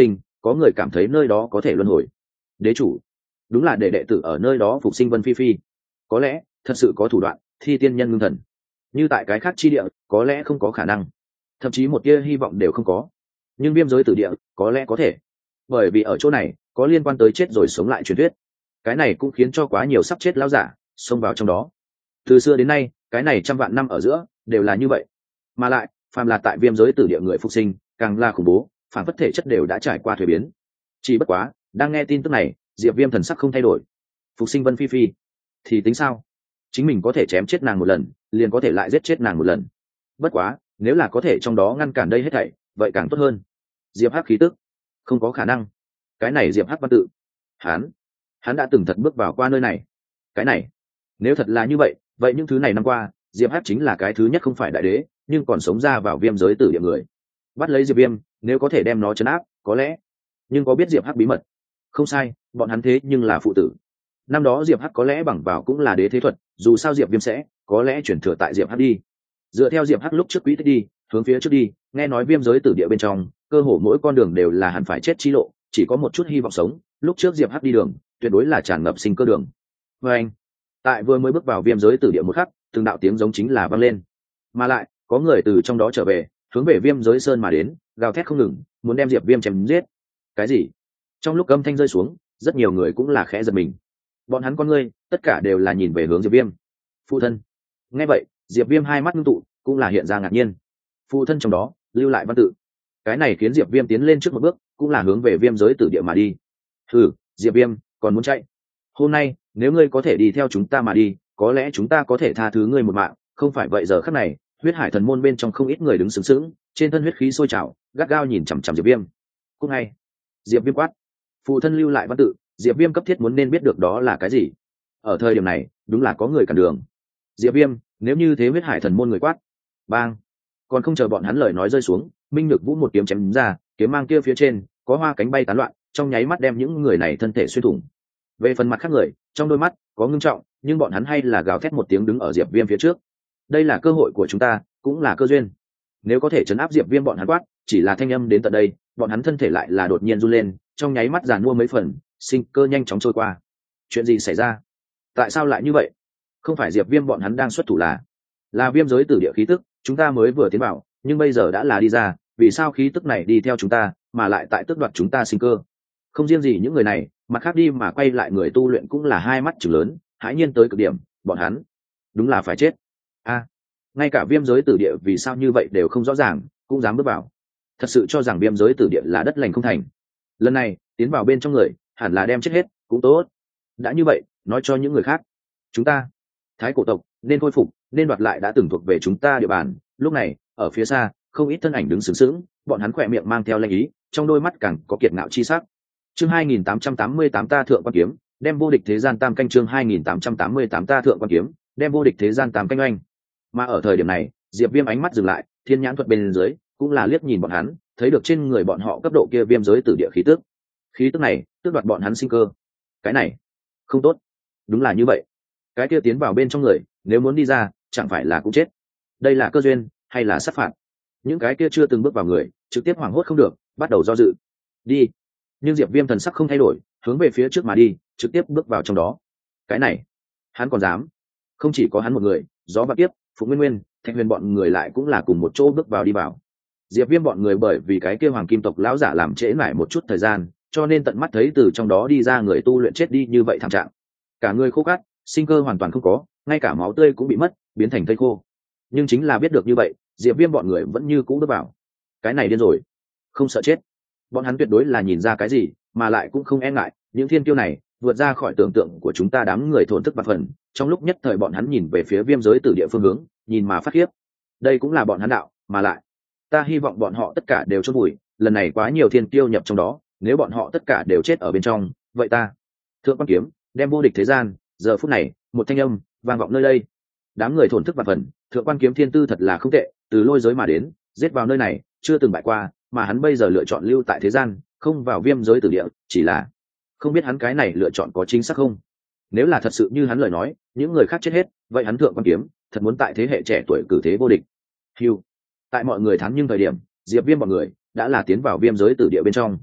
A: có người cảm thấy nơi đó có thể luân hồi. Đế chủ đúng là để đệ tử ở nơi đó phục sinh Vân Phi Phi, có lẽ thật sự có thủ đoạn thi tiên nhân ngưng thần, như tại cái khác chi địa có lẽ không có khả năng, thậm chí một tia hy vọng đều không có. Nhưng viêm giới tử địa có lẽ có thể, bởi vì ở chỗ này có liên quan tới chết rồi sống lại truyền thuyết. Cái này cũng khiến cho quá nhiều sắp chết lão giả xông vào trong đó. Từ xưa đến nay cái này trăm vạn năm ở giữa đều là như vậy, mà lại phàm là tại viêm giới tử địa người phục sinh càng là khủng bố, phản phất thể chất đều đã trải qua thuế biến. Chỉ bất quá đang nghe tin tức này, Diệp Viêm thần sắc không thay đổi. Phục sinh Vân Phi Phi thì tính sao? Chính mình có thể chém chết nàng một lần, liền có thể lại giết chết nàng một lần. Bất quá nếu là có thể trong đó ngăn cản đây hết thảy, vậy càng tốt hơn. Diệp Hắc khí tức không có khả năng. Cái này Diệp Hắc văn tự, hắn hắn đã từng thật bước vào qua nơi này. Cái này nếu thật là như vậy, vậy những thứ này năm qua Diệp Hắc chính là cái thứ nhất không phải đại đế nhưng còn sống ra vào viêm giới tử địa người. Bắt lấy Diệp Viêm, nếu có thể đem nó trấn áp, có lẽ. Nhưng có biết Diệp Hắc bí mật? Không sai, bọn hắn thế nhưng là phụ tử. Năm đó Diệp Hắc có lẽ bằng vào cũng là đế thế thuật, dù sao Diệp Viêm sẽ có lẽ chuyển thừa tại Diệp Hắc đi. Dựa theo Diệp Hắc lúc trước quỹ tích đi, hướng phía trước đi, nghe nói viêm giới tử địa bên trong, cơ hồ mỗi con đường đều là hẳn phải chết chi lộ, chỉ có một chút hy vọng sống. Lúc trước Diệp Hắc đi đường, tuyệt đối là tràn ngập sinh cơ đường. Và anh, tại vừa mới bước vào viêm giới tử địa một khắc, từng đạo tiếng giống chính là vang lên, mà lại có người từ trong đó trở về, hướng về viêm giới sơn mà đến, gào thét không ngừng, muốn đem Diệp Viêm chém giết. Cái gì? Trong lúc âm thanh rơi xuống, rất nhiều người cũng là khẽ giật mình. Bọn hắn con ngươi tất cả đều là nhìn về hướng Diệp Viêm. Phụ thân. Nghe vậy, Diệp Viêm hai mắt ngưng tụ, cũng là hiện ra ngạc nhiên. Phụ thân trong đó lưu lại văn tự. Cái này khiến Diệp Viêm tiến lên trước một bước, cũng là hướng về viêm giới tử địa mà đi. Hừ, Diệp Viêm, còn muốn chạy? Hôm nay, nếu ngươi có thể đi theo chúng ta mà đi, có lẽ chúng ta có thể tha thứ ngươi một mạng, không phải vậy giờ khắc này, huyết hải thần môn bên trong không ít người đứng sướng sướng, trên thân huyết khí sôi trào, gắt gao nhìn chằm chằm Diệp Viêm. Cũng ngay, Diệp Viêm quát, phụ thân lưu lại văn tự, Diệp Viêm cấp thiết muốn nên biết được đó là cái gì. Ở thời điểm này, đúng là có người cản đường. Diệp Viêm, nếu như thế huyết hải thần môn người quát. Bang! Còn không chờ bọn hắn lời nói rơi xuống, Minh Nhược Vũ một kiếm chém ra, kiếm mang kia phía trên có hoa cánh bay tán loạn, trong nháy mắt đem những người này thân thể xuyên thủng. Về phần mặt khác người, trong đôi mắt có ngưng trọng, nhưng bọn hắn hay là gào thét một tiếng đứng ở Diệp Viêm phía trước. Đây là cơ hội của chúng ta, cũng là cơ duyên. Nếu có thể trấn áp Diệp Viêm bọn hắn quát, chỉ là thanh âm đến tận đây, bọn hắn thân thể lại là đột nhiên run lên, trong nháy mắt giàn mua mấy phần, sinh cơ nhanh chóng trôi qua. Chuyện gì xảy ra? Tại sao lại như vậy? Không phải Diệp Viêm bọn hắn đang xuất thủ là là viêm giới tử địa khí tức, chúng ta mới vừa tiến vào, nhưng bây giờ đã là đi ra, vì sao khí tức này đi theo chúng ta, mà lại tại tước đoạt chúng ta sinh cơ? Không riêng gì những người này, mặt khác đi mà quay lại người tu luyện cũng là hai mắt trừng lớn, hãi nhiên tới cực điểm, bọn hắn đúng là phải chết. A, ngay cả viêm giới tử địa vì sao như vậy đều không rõ ràng, cũng dám bước vào. Thật sự cho rằng viêm giới tử địa là đất lành không thành. Lần này tiến vào bên trong người, hẳn là đem chết hết cũng tốt. Đã như vậy, nói cho những người khác, chúng ta thái cổ tộc nên khôi phục, nên đoạt lại đã từng thuộc về chúng ta địa bàn. Lúc này ở phía xa không ít thân ảnh đứng sướng sướng, bọn hắn khỏe miệng mang theo lanh ý, trong đôi mắt càng có kiệt ngạo chi sắc. Chương hai nghìn tám trăm tám mươi tám ta thượng quan kiếm, đem vô địch thế gian tam canh. Chương hai nghìn tám trăm tám mươi tám ta thượng quan kiếm, đem vô địch thế gian tam canh oanh. Mà ở thời điểm này, Diệp Viêm ánh mắt dừng lại, thiên nhãn thuật bên dưới cũng là liếc nhìn bọn hắn, thấy được trên người bọn họ cấp độ kia viêm giới tử địa khí tức. Khí tức này tước đoạt bọn hắn sinh cơ. Cái này không tốt. Đúng là như vậy. Cái kia tiến vào bên trong người, nếu muốn đi ra, chẳng phải là cũng chết. Đây là cơ duyên hay là sát phạt? Những cái kia chưa từng bước vào người, trực tiếp hoảng hốt không được, bắt đầu do dự. Đi. Nhưng Diệp Viêm thần sắc không thay đổi, hướng về phía trước mà đi, trực tiếp bước vào trong đó. Cái này, hắn còn dám? Không chỉ có hắn một người, Gió Bạc Tiếp, Phục Nguyên Nguyên, Thạch Huyền bọn người lại cũng là cùng một chỗ bước vào đi vào. Diệp Viêm bọn người bởi vì cái kia hoàng kim tộc lão giả làm trễ nải một chút thời gian, cho nên tận mắt thấy từ trong đó đi ra người tu luyện chết đi như vậy thảm trạng. Cả người khô cát, sinh cơ hoàn toàn không có, ngay cả máu tươi cũng bị mất, biến thành thây khô. Nhưng chính là biết được như vậy, Diệp Viêm bọn người vẫn như cũ bước vào. Cái này điên rồi, không sợ chết. Bọn hắn tuyệt đối là nhìn ra cái gì, mà lại cũng không e ngại, những thiên kiêu này vượt ra khỏi tưởng tượng của chúng ta đám người thổn thức bạc phần. Trong lúc nhất thời bọn hắn nhìn về phía viêm giới tử địa phương hướng, nhìn mà phát khiếp. Đây cũng là bọn hắn đạo, mà lại ta hy vọng bọn họ tất cả đều chôn vùi, lần này quá nhiều thiên kiêu nhập trong đó, nếu bọn họ tất cả đều chết ở bên trong, vậy ta thượng quan kiếm đem vô địch thế gian. Giờ phút này một thanh âm vang vọng nơi đây, đám người thổn thức bạc phần. Thượng quan kiếm thiên tư thật là không tệ, từ lôi giới mà đến, giết vào nơi này chưa từng bại qua, mà hắn bây giờ lựa chọn lưu tại thế gian, không vào viêm giới tử địa, chỉ là không biết hắn cái này lựa chọn có chính xác không. Nếu là thật sự như hắn lời nói, những người khác chết hết, vậy hắn thượng quan kiếm thật muốn tại thế hệ trẻ tuổi cử thế vô địch. Hưu. Tại mọi người thán nhưng thời điểm, Diệp Viêm bọn người đã là tiến vào viêm giới tử địa bên trong.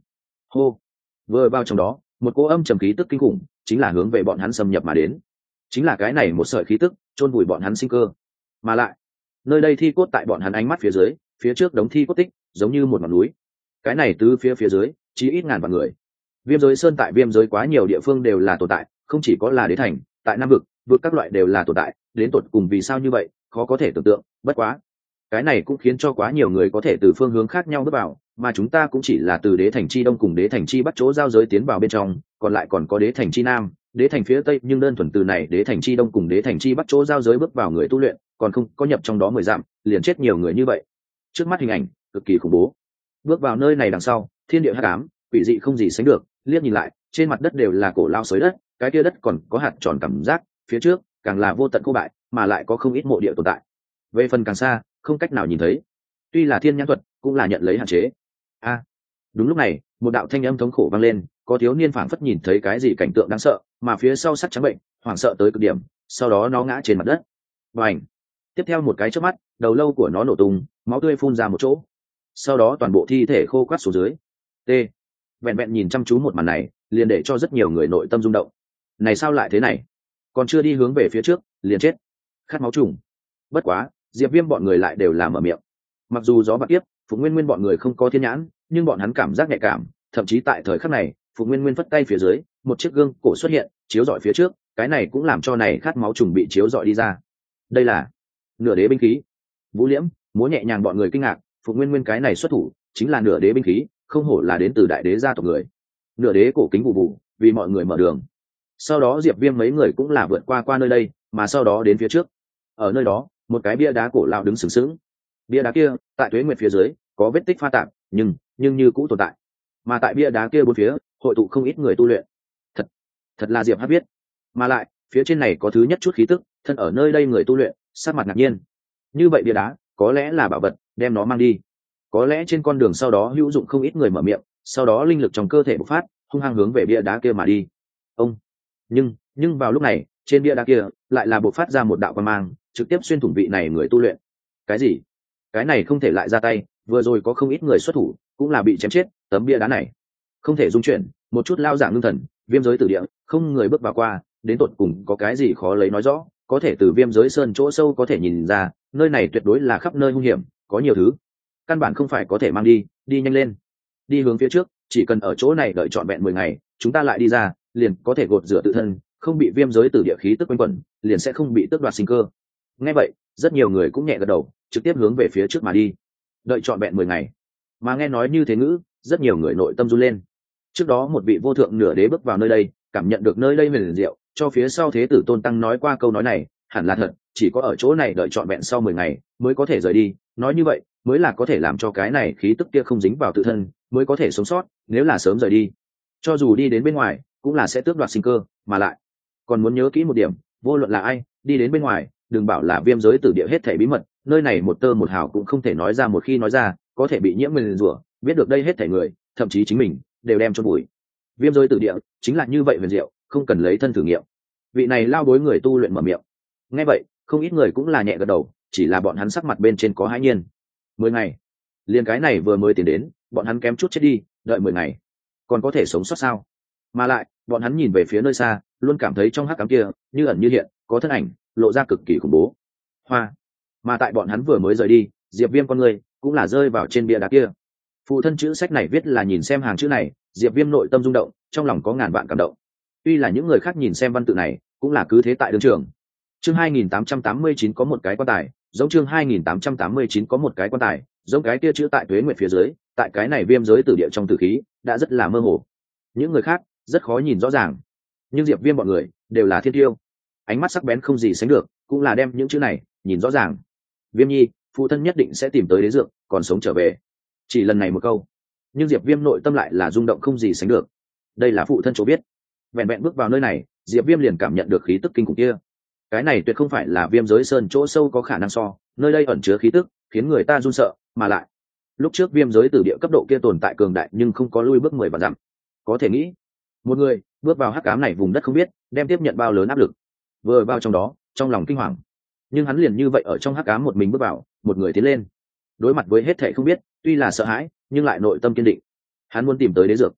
A: hô. Vừa vào trong đó, một cỗ âm trầm khí tức kinh khủng chính là hướng về bọn hắn xâm nhập mà đến. Chính là cái này một sợi khí tức chôn vùi bọn hắn sinh cơ. Mà lại, nơi đây thi cốt tại bọn hắn ánh mắt phía dưới, phía trước đống thi cốt tích giống như một ngọn núi. Cái này từ phía phía dưới chỉ ít ngàn vạn người. Viêm giới sơn tại viêm giới quá nhiều địa phương đều là tồn tại, không chỉ có là đế thành, tại nam vực vực các loại đều là tồn tại, đến tột cùng vì sao như vậy khó có thể tưởng tượng. Bất quá cái này cũng khiến cho quá nhiều người có thể từ phương hướng khác nhau bước vào, mà chúng ta cũng chỉ là từ đế thành chi đông cùng đế thành chi bắc chỗ giao giới tiến vào bên trong, còn lại còn có đế thành chi nam, đế thành phía tây, nhưng đơn thuần từ này đế thành chi đông cùng đế thành chi bắc chỗ giao giới bước vào người tu luyện còn không có nhập trong đó mười dặm liền chết nhiều người như vậy. Trước mắt hình ảnh cực kỳ khủng bố. Bước vào nơi này đằng sau, thiên địa hắc ám quỷ dị không gì sánh được, liếc nhìn lại trên mặt đất đều là cổ lao xới đất, cái kia đất còn có hạt tròn cảm giác, phía trước càng là vô tận cô bại, mà lại có không ít mộ địa tồn tại. Về phần càng xa không cách nào nhìn thấy, tuy là thiên nhãn thuật cũng là nhận lấy hạn chế. A, đúng lúc này một đạo thanh âm thống khổ vang lên, có thiếu niên phảng phất nhìn thấy cái gì cảnh tượng đáng sợ, mà phía sau sắc trắng bệnh hoảng sợ tới cực điểm, sau đó nó ngã trên mặt đất. Và ảnh tiếp theo một cái chớp mắt, đầu lâu của nó nổ tung, máu tươi phun ra một chỗ, sau đó toàn bộ thi thể khô quắt xuống dưới. T, vẹn vẹn nhìn chăm chú một màn này liền để cho rất nhiều người nội tâm rung động. Này sao lại thế này, còn chưa đi hướng về phía trước liền chết, khát máu trùng. Bất quá Diệp Viêm bọn người lại đều làm ở miệng. Mặc dù gió bạc tiếp, Phục Nguyên Nguyên bọn người không có thiên nhãn, nhưng bọn hắn cảm giác nhạy cảm, thậm chí tại thời khắc này, Phục Nguyên Nguyên phất tay phía dưới, một chiếc gương cổ xuất hiện, chiếu rọi phía trước, cái này cũng làm cho này khát máu trùng bị chiếu rọi đi ra. Đây là nửa đế binh khí. Vũ Liễm, múa nhẹ nhàng bọn người kinh ngạc, Phục Nguyên Nguyên cái này xuất thủ, chính là nửa đế binh khí, không hổ là đến từ đại đế gia tộc người. Nửa đế cổ kính vụ vụ, vì mọi người mở đường. Sau đó Diệp Viêm mấy người cũng là vượt qua qua nơi đây, mà sau đó đến phía trước. Ở nơi đó, một cái bia đá cổ lão đứng sừng sững. Bia đá kia, tại tuế nguyệt phía dưới, có vết tích pha tạp, nhưng nhưng như cũ tồn tại. Mà tại bia đá kia bốn phía, hội tụ không ít người tu luyện. Thật, thật là Diệp Hắc biết. Mà lại, phía trên này có thứ nhất chút khí tức, thân ở nơi đây người tu luyện, sắc mặt ngạc nhiên. Như vậy bia đá, có lẽ là bảo vật, đem nó mang đi. Có lẽ trên con đường sau đó hữu dụng không ít người mở miệng, sau đó linh lực trong cơ thể bộc phát, hung hăng hướng về bia đá kia mà đi. Ông, nhưng nhưng vào lúc này, trên bia đá kia lại là bộc phát ra một đạo quang mang, trực tiếp xuyên thủng vị này người tu luyện. Cái gì? Cái này không thể lại ra tay, vừa rồi có không ít người xuất thủ, cũng là bị chém chết, tấm bia đá này không thể dung chuyển, một chút lao giả ngưng thần, viêm giới tử địa, không người bước vào qua, đến tột cùng có cái gì khó lấy nói rõ, có thể từ viêm giới sơn chỗ sâu có thể nhìn ra, nơi này tuyệt đối là khắp nơi hung hiểm, có nhiều thứ căn bản không phải có thể mang đi, đi nhanh lên, đi hướng phía trước, chỉ cần ở chỗ này đợi trọn vẹn mười ngày, chúng ta lại đi ra, liền có thể gột rửa tự thân, không bị viêm giới tử địa khí tức quanh quẩn, liền sẽ không bị tước đoạt sinh cơ. Nghe vậy, rất nhiều người cũng nhẹ gật đầu, trực tiếp hướng về phía trước mà đi. Đợi trọn vẹn mười ngày. Mà nghe nói như thế ngữ, rất nhiều người nội tâm run lên. Trước đó một vị vô thượng nửa đế bước vào nơi đây, cảm nhận được nơi đây huyền diệu, cho phía sau thế tử Tôn Tăng nói qua câu nói này, hẳn là thật, chỉ có ở chỗ này đợi trọn vẹn sau mười ngày mới có thể rời đi, nói như vậy, mới là có thể làm cho cái này khí tức kia không dính vào tự thân, mới có thể sống sót, nếu là sớm rời đi, cho dù đi đến bên ngoài, cũng là sẽ tước đoạt sinh cơ, mà lại còn muốn nhớ kỹ một điểm, vô luận là ai, đi đến bên ngoài, đừng bảo là viêm giới tử địa hết thảy bí mật, nơi này một tơ một hào cũng không thể nói ra, một khi nói ra, có thể bị nhiễm nguyền rủa, biết được đây hết thảy người, thậm chí chính mình đều đem chôn bụi. Viêm giới tử địa chính là như vậy huyền diệu, không cần lấy thân thử nghiệm. Vị này lao bối người tu luyện mở miệng. Nghe vậy, không ít người cũng là nhẹ gật đầu, chỉ là bọn hắn sắc mặt bên trên có hãi nhiên. Mười ngày, liền cái này vừa mới tiến đến, bọn hắn kém chút chết đi, đợi mười ngày, còn có thể sống sót sao? Mà lại, bọn hắn nhìn về phía nơi xa, luôn cảm thấy trong hắc ám kia, như ẩn như hiện, có thân ảnh, lộ ra cực kỳ khủng bố. Hoa. Mà tại bọn hắn vừa mới rời đi, Diệp Viêm con người cũng là rơi vào trên bia đá kia. Phụ thân chữ sách này viết là nhìn xem hàng chữ này, Diệp Viêm nội tâm rung động, trong lòng có ngàn vạn cảm động. Tuy là những người khác nhìn xem văn tự này, cũng là cứ thế tại đương trường. Chương hai nghìn tám trăm tám mươi chín có một cái quan tài, giống chương hai nghìn tám trăm tám mươi chín có một cái quan tài, giống cái kia chữ tại tuế nguyệt phía dưới, tại cái này viêm giới tử địa trong tử khí, đã rất là mơ hồ. Những người khác rất khó nhìn rõ ràng, nhưng Diệp Viêm bọn người đều là thiên tiêu, ánh mắt sắc bén không gì sánh được, cũng là đem những chữ này nhìn rõ ràng. Viêm nhi, phụ thân nhất định sẽ tìm tới đế dược, còn sống trở về. Chỉ lần này một câu, nhưng Diệp Viêm nội tâm lại là rung động không gì sánh được. Đây là phụ thân chỗ biết. Vẹn vẹn bước vào nơi này, Diệp Viêm liền cảm nhận được khí tức kinh khủng kia. Cái này tuyệt không phải là viêm giới sơn chỗ sâu có khả năng so, nơi đây ẩn chứa khí tức khiến người ta run sợ, mà lại lúc trước viêm giới tử địa cấp độ kia tồn tại cường đại nhưng không có lui bước mười vạn dặm. Có thể nghĩ, một người bước vào hắc ám này vùng đất không biết, đem tiếp nhận bao lớn áp lực. Vừa vào trong đó, trong lòng kinh hoàng, nhưng hắn liền như vậy ở trong hắc ám một mình bước vào, một người tiến lên, đối mặt với hết thảy không biết, tuy là sợ hãi, nhưng lại nội tâm kiên định. Hắn muốn tìm tới đế dược.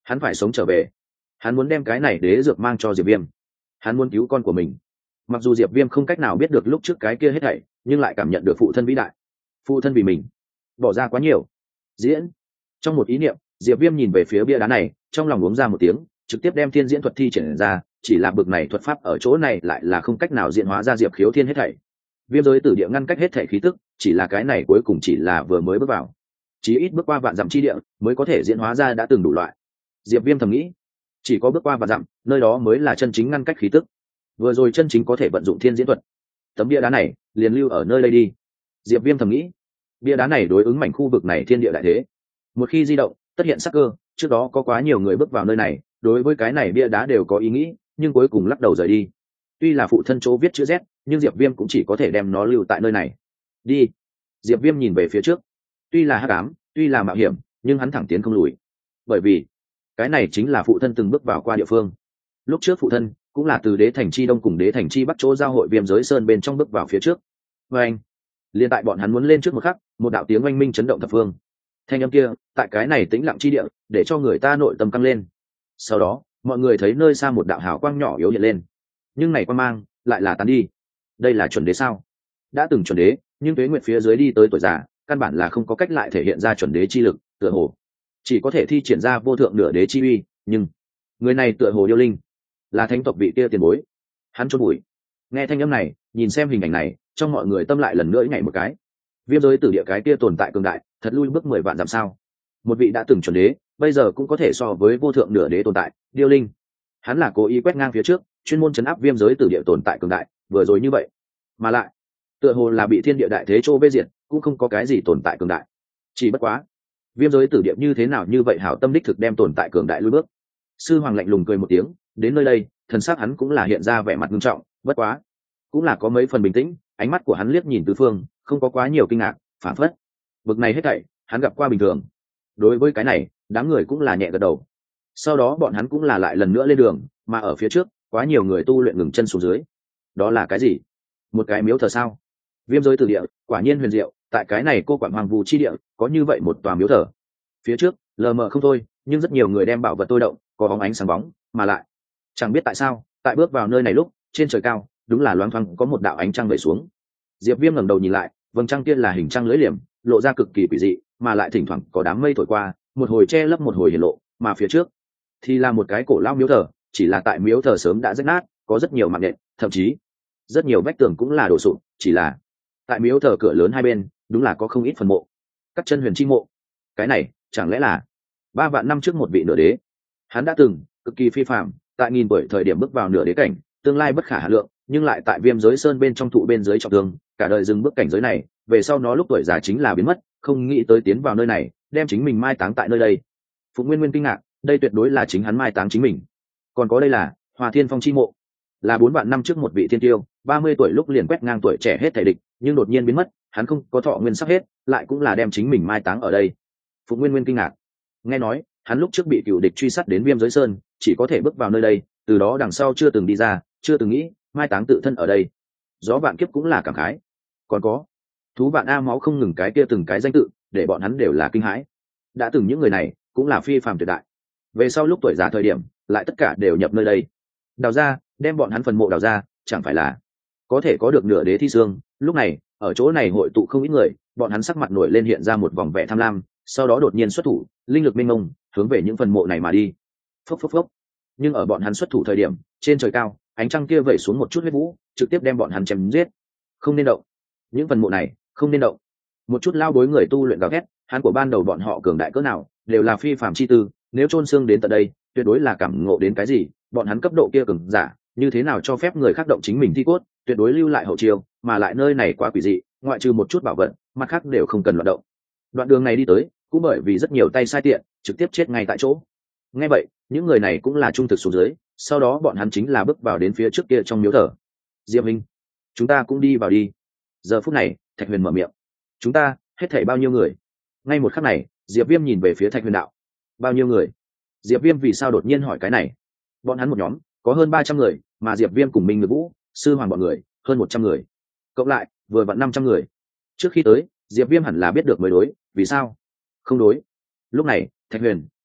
A: hắn phải sống trở về, hắn muốn đem cái này đế dược mang cho diệp viêm, hắn muốn cứu con của mình. Mặc dù diệp viêm không cách nào biết được lúc trước cái kia hết thảy, nhưng lại cảm nhận được phụ thân vĩ đại, phụ thân vì mình bỏ ra quá nhiều. Diễn. Trong một ý niệm, diệp viêm nhìn về phía bia đá này, trong lòng uống ra một tiếng, trực tiếp đem thiên diễn thuật thi triển ra. Chỉ là bực này thuật pháp ở chỗ này lại là không cách nào diễn hóa ra diệp khiếu thiên hết thảy. Viêm giới tử địa ngăn cách hết thảy khí tức, chỉ là cái này cuối cùng chỉ là vừa mới bước vào, chí ít bước qua vạn dặm chi địa mới có thể diễn hóa ra đã từng đủ loại. Diệp viêm thầm nghĩ, chỉ có bước qua vạn dặm, nơi đó mới là chân chính ngăn cách khí tức, vừa rồi chân chính có thể vận dụng thiên diễn thuật. Tấm bia đá này liền lưu ở nơi đây đi. Diệp viêm thầm nghĩ, bia đá này đối ứng mảnh khu vực này thiên địa đại thế, một khi di động tất hiện sắc cơ. Trước đó có quá nhiều người bước vào nơi này, đối với cái này bia đá đều có ý nghĩ, nhưng cuối cùng lắc đầu rời đi. Tuy là phụ thân chỗ viết chữ Z, nhưng diệp viêm cũng chỉ có thể đem nó lưu tại nơi này. Đi. Diệp viêm nhìn về phía trước, tuy là hắc ám, tuy là mạo hiểm, nhưng hắn thẳng tiến không lùi, bởi vì cái này chính là phụ thân từng bước vào qua địa phương. Lúc trước phụ thân cũng là từ đế thành chi đông cùng đế thành chi bắc chỗ giao hội viêm giới sơn bên trong bước vào phía trước. Và anh, liên tại bọn hắn muốn lên trước một khắc, một đạo tiếng oanh minh chấn động thập phương. Thanh âm kia tại cái này tĩnh lặng chi địa, để cho người ta nội tâm căng lên. Sau đó mọi người thấy nơi xa một đạo hào quang nhỏ yếu hiện lên, nhưng này quang mang lại là tán đi. Đây là chuẩn đế sao? Đã từng chuẩn đế, nhưng tuế nguyệt phía dưới đi tới tuổi già, căn bản là không có cách lại thể hiện ra chuẩn đế chi lực, tựa hồ chỉ có thể thi triển ra vô thượng nửa đế chi uy. Nhưng người này tựa hồ điêu linh, là thánh tộc vị kia tiền bối. Hắn chôn bụi. Nghe thanh âm này, nhìn xem hình ảnh này, trong mọi người tâm lại lần nữa nhảy một cái. Viêm giới tử địa cái kia tồn tại cường đại, thật lui bước mười vạn dặm sao? Một vị đã từng chuẩn đế, bây giờ cũng có thể so với vô thượng nửa đế tồn tại, điêu linh. Hắn là cố ý quét ngang phía trước, chuyên môn chấn áp viêm giới tử địa tồn tại cường đại, vừa rồi như vậy, mà lại tựa hồ là bị thiên địa đại thế trô bê diệt, cũng không có cái gì tồn tại cường đại. Chỉ bất quá, viêm giới tử địa như thế nào như vậy hảo tâm đích thực đem tồn tại cường đại lui bước. Sư hoàng lạnh lùng cười một tiếng, đến nơi đây, thần sắc hắn cũng là hiện ra vẻ mặt nghiêm trọng, bất quá cũng là có mấy phần bình tĩnh. Ánh mắt của hắn liếc nhìn tứ phương, không có quá nhiều kinh ngạc, phản phất bực này hết thảy hắn gặp qua bình thường. Đối với cái này, đám người cũng là nhẹ gật đầu. Sau đó bọn hắn cũng là lại lần nữa lên đường, mà ở phía trước quá nhiều người tu luyện ngừng chân xuống dưới. Đó là cái gì? Một cái miếu thờ sao? Viêm giới tử địa quả nhiên huyền diệu, tại cái này cô quản hoàng vu chi địa có như vậy một tòa miếu thờ. Phía trước lờ mờ không thôi, nhưng rất nhiều người đem bảo vật tôi động, có bóng ánh sáng bóng, mà lại chẳng biết tại sao tại bước vào nơi này lúc trên trời cao đúng là loáng thoáng có một đạo ánh trăng vẩy xuống. Diệp viêm ngẩng đầu nhìn lại, vầng trăng kia là hình trăng lưỡi liềm, lộ ra cực kỳ quỷ dị, mà lại thỉnh thoảng có đám mây thổi qua, một hồi che lấp một hồi hiển lộ. Mà phía trước thì là một cái cổ lao miếu thờ, chỉ là tại miếu thờ sớm đã rách nát, có rất nhiều mạng nện, thậm chí rất nhiều vách tường cũng là đổ sụp. Chỉ là tại miếu thờ cửa lớn hai bên đúng là có không ít phần mộ, các chân huyền chi mộ. Cái này chẳng lẽ là ba vạn năm trước một vị nửa đế? Hắn đã từng cực kỳ phi phạm, tại nghìn tuổi thời điểm bước vào nửa đế cảnh, tương lai bất khả hà lượng, nhưng lại tại viêm giới sơn bên trong thụ bên dưới trọng thương, cả đời dừng bước cảnh giới này. Về sau nó lúc tuổi già chính là biến mất, không nghĩ tới tiến vào nơi này, đem chính mình mai táng tại nơi đây. Phục Nguyên Nguyên kinh ngạc, đây tuyệt đối là chính hắn mai táng chính mình. Còn có đây là Hòa Thiên Phong chi mộ, là bốn vạn năm trước một vị thiên tiêu, ba mươi tuổi lúc liền quét ngang tuổi trẻ hết thể địch, nhưng đột nhiên biến mất, hắn không có thọ nguyên sắp hết, lại cũng là đem chính mình mai táng ở đây. Phục Nguyên Nguyên kinh ngạc, nghe nói hắn lúc trước bị cựu địch truy sát đến viêm giới sơn, chỉ có thể bước vào nơi đây, từ đó đằng sau chưa từng đi ra, chưa từng nghĩ mai táng tự thân ở đây. Gió Vạn Kiếp cũng là cảm khái. Còn có Thú Vạn A Máu không ngừng cái kia từng cái danh tự, để bọn hắn đều là kinh hãi. Đã từng những người này cũng là phi phàm tuyệt đại, về sau lúc tuổi già thời điểm lại tất cả đều nhập nơi đây, đào ra, đem bọn hắn phần mộ đào ra, chẳng phải là có thể có được nửa đế thi xương. Lúc này ở chỗ này hội tụ không ít người, bọn hắn sắc mặt nổi lên hiện ra một vòng vẻ tham lam, sau đó đột nhiên xuất thủ, linh lực mênh mông hướng về những phần mộ này mà đi. Phốc phốc phốc. Nhưng ở bọn hắn xuất thủ thời điểm, trên trời cao ánh trăng kia vẩy xuống một chút huyết vũ, trực tiếp đem bọn hắn chém giết. Không nên động, những phần mộ này không nên động. Một chút lao bối người tu luyện gào thét, hắn của ban đầu bọn họ cường đại cỡ nào, đều là phi phàm chi tư, nếu chôn xương đến tận đây, tuyệt đối là cảm ngộ đến cái gì. Bọn hắn cấp độ kia cường giả, như thế nào cho phép người khác động chính mình thi cốt, tuyệt đối lưu lại hậu chiêu, mà lại nơi này quá quỷ dị, ngoại trừ một chút bảo vật, mặt khác đều không cần loạn động. Đoạn đường này đi tới, cũng bởi vì rất nhiều tay sai tiện, trực tiếp chết ngay tại chỗ. Nghe vậy, những người này cũng là trung thực xuống dưới, sau đó bọn hắn chính là bước vào đến phía trước kia trong miếu thờ. Diệp Minh, chúng ta cũng đi vào đi. Giờ phút này, Thạch Huyền mở miệng. Chúng ta hết thảy bao nhiêu người? Ngay một khắc này, Diệp Viêm nhìn về phía Thạch Huyền đạo. Bao nhiêu người? Diệp Viêm vì sao đột nhiên hỏi cái này? Bọn hắn một nhóm có hơn ba trăm người, mà Diệp Viêm cùng Minh Ngự Vũ, Sư Hoàng bọn người hơn một trăm người, cộng lại vừa vặn năm trăm người. Trước khi tới, Diệp Viêm hẳn là biết được mới đối, vì sao không đối? Lúc này, Thạch Huyền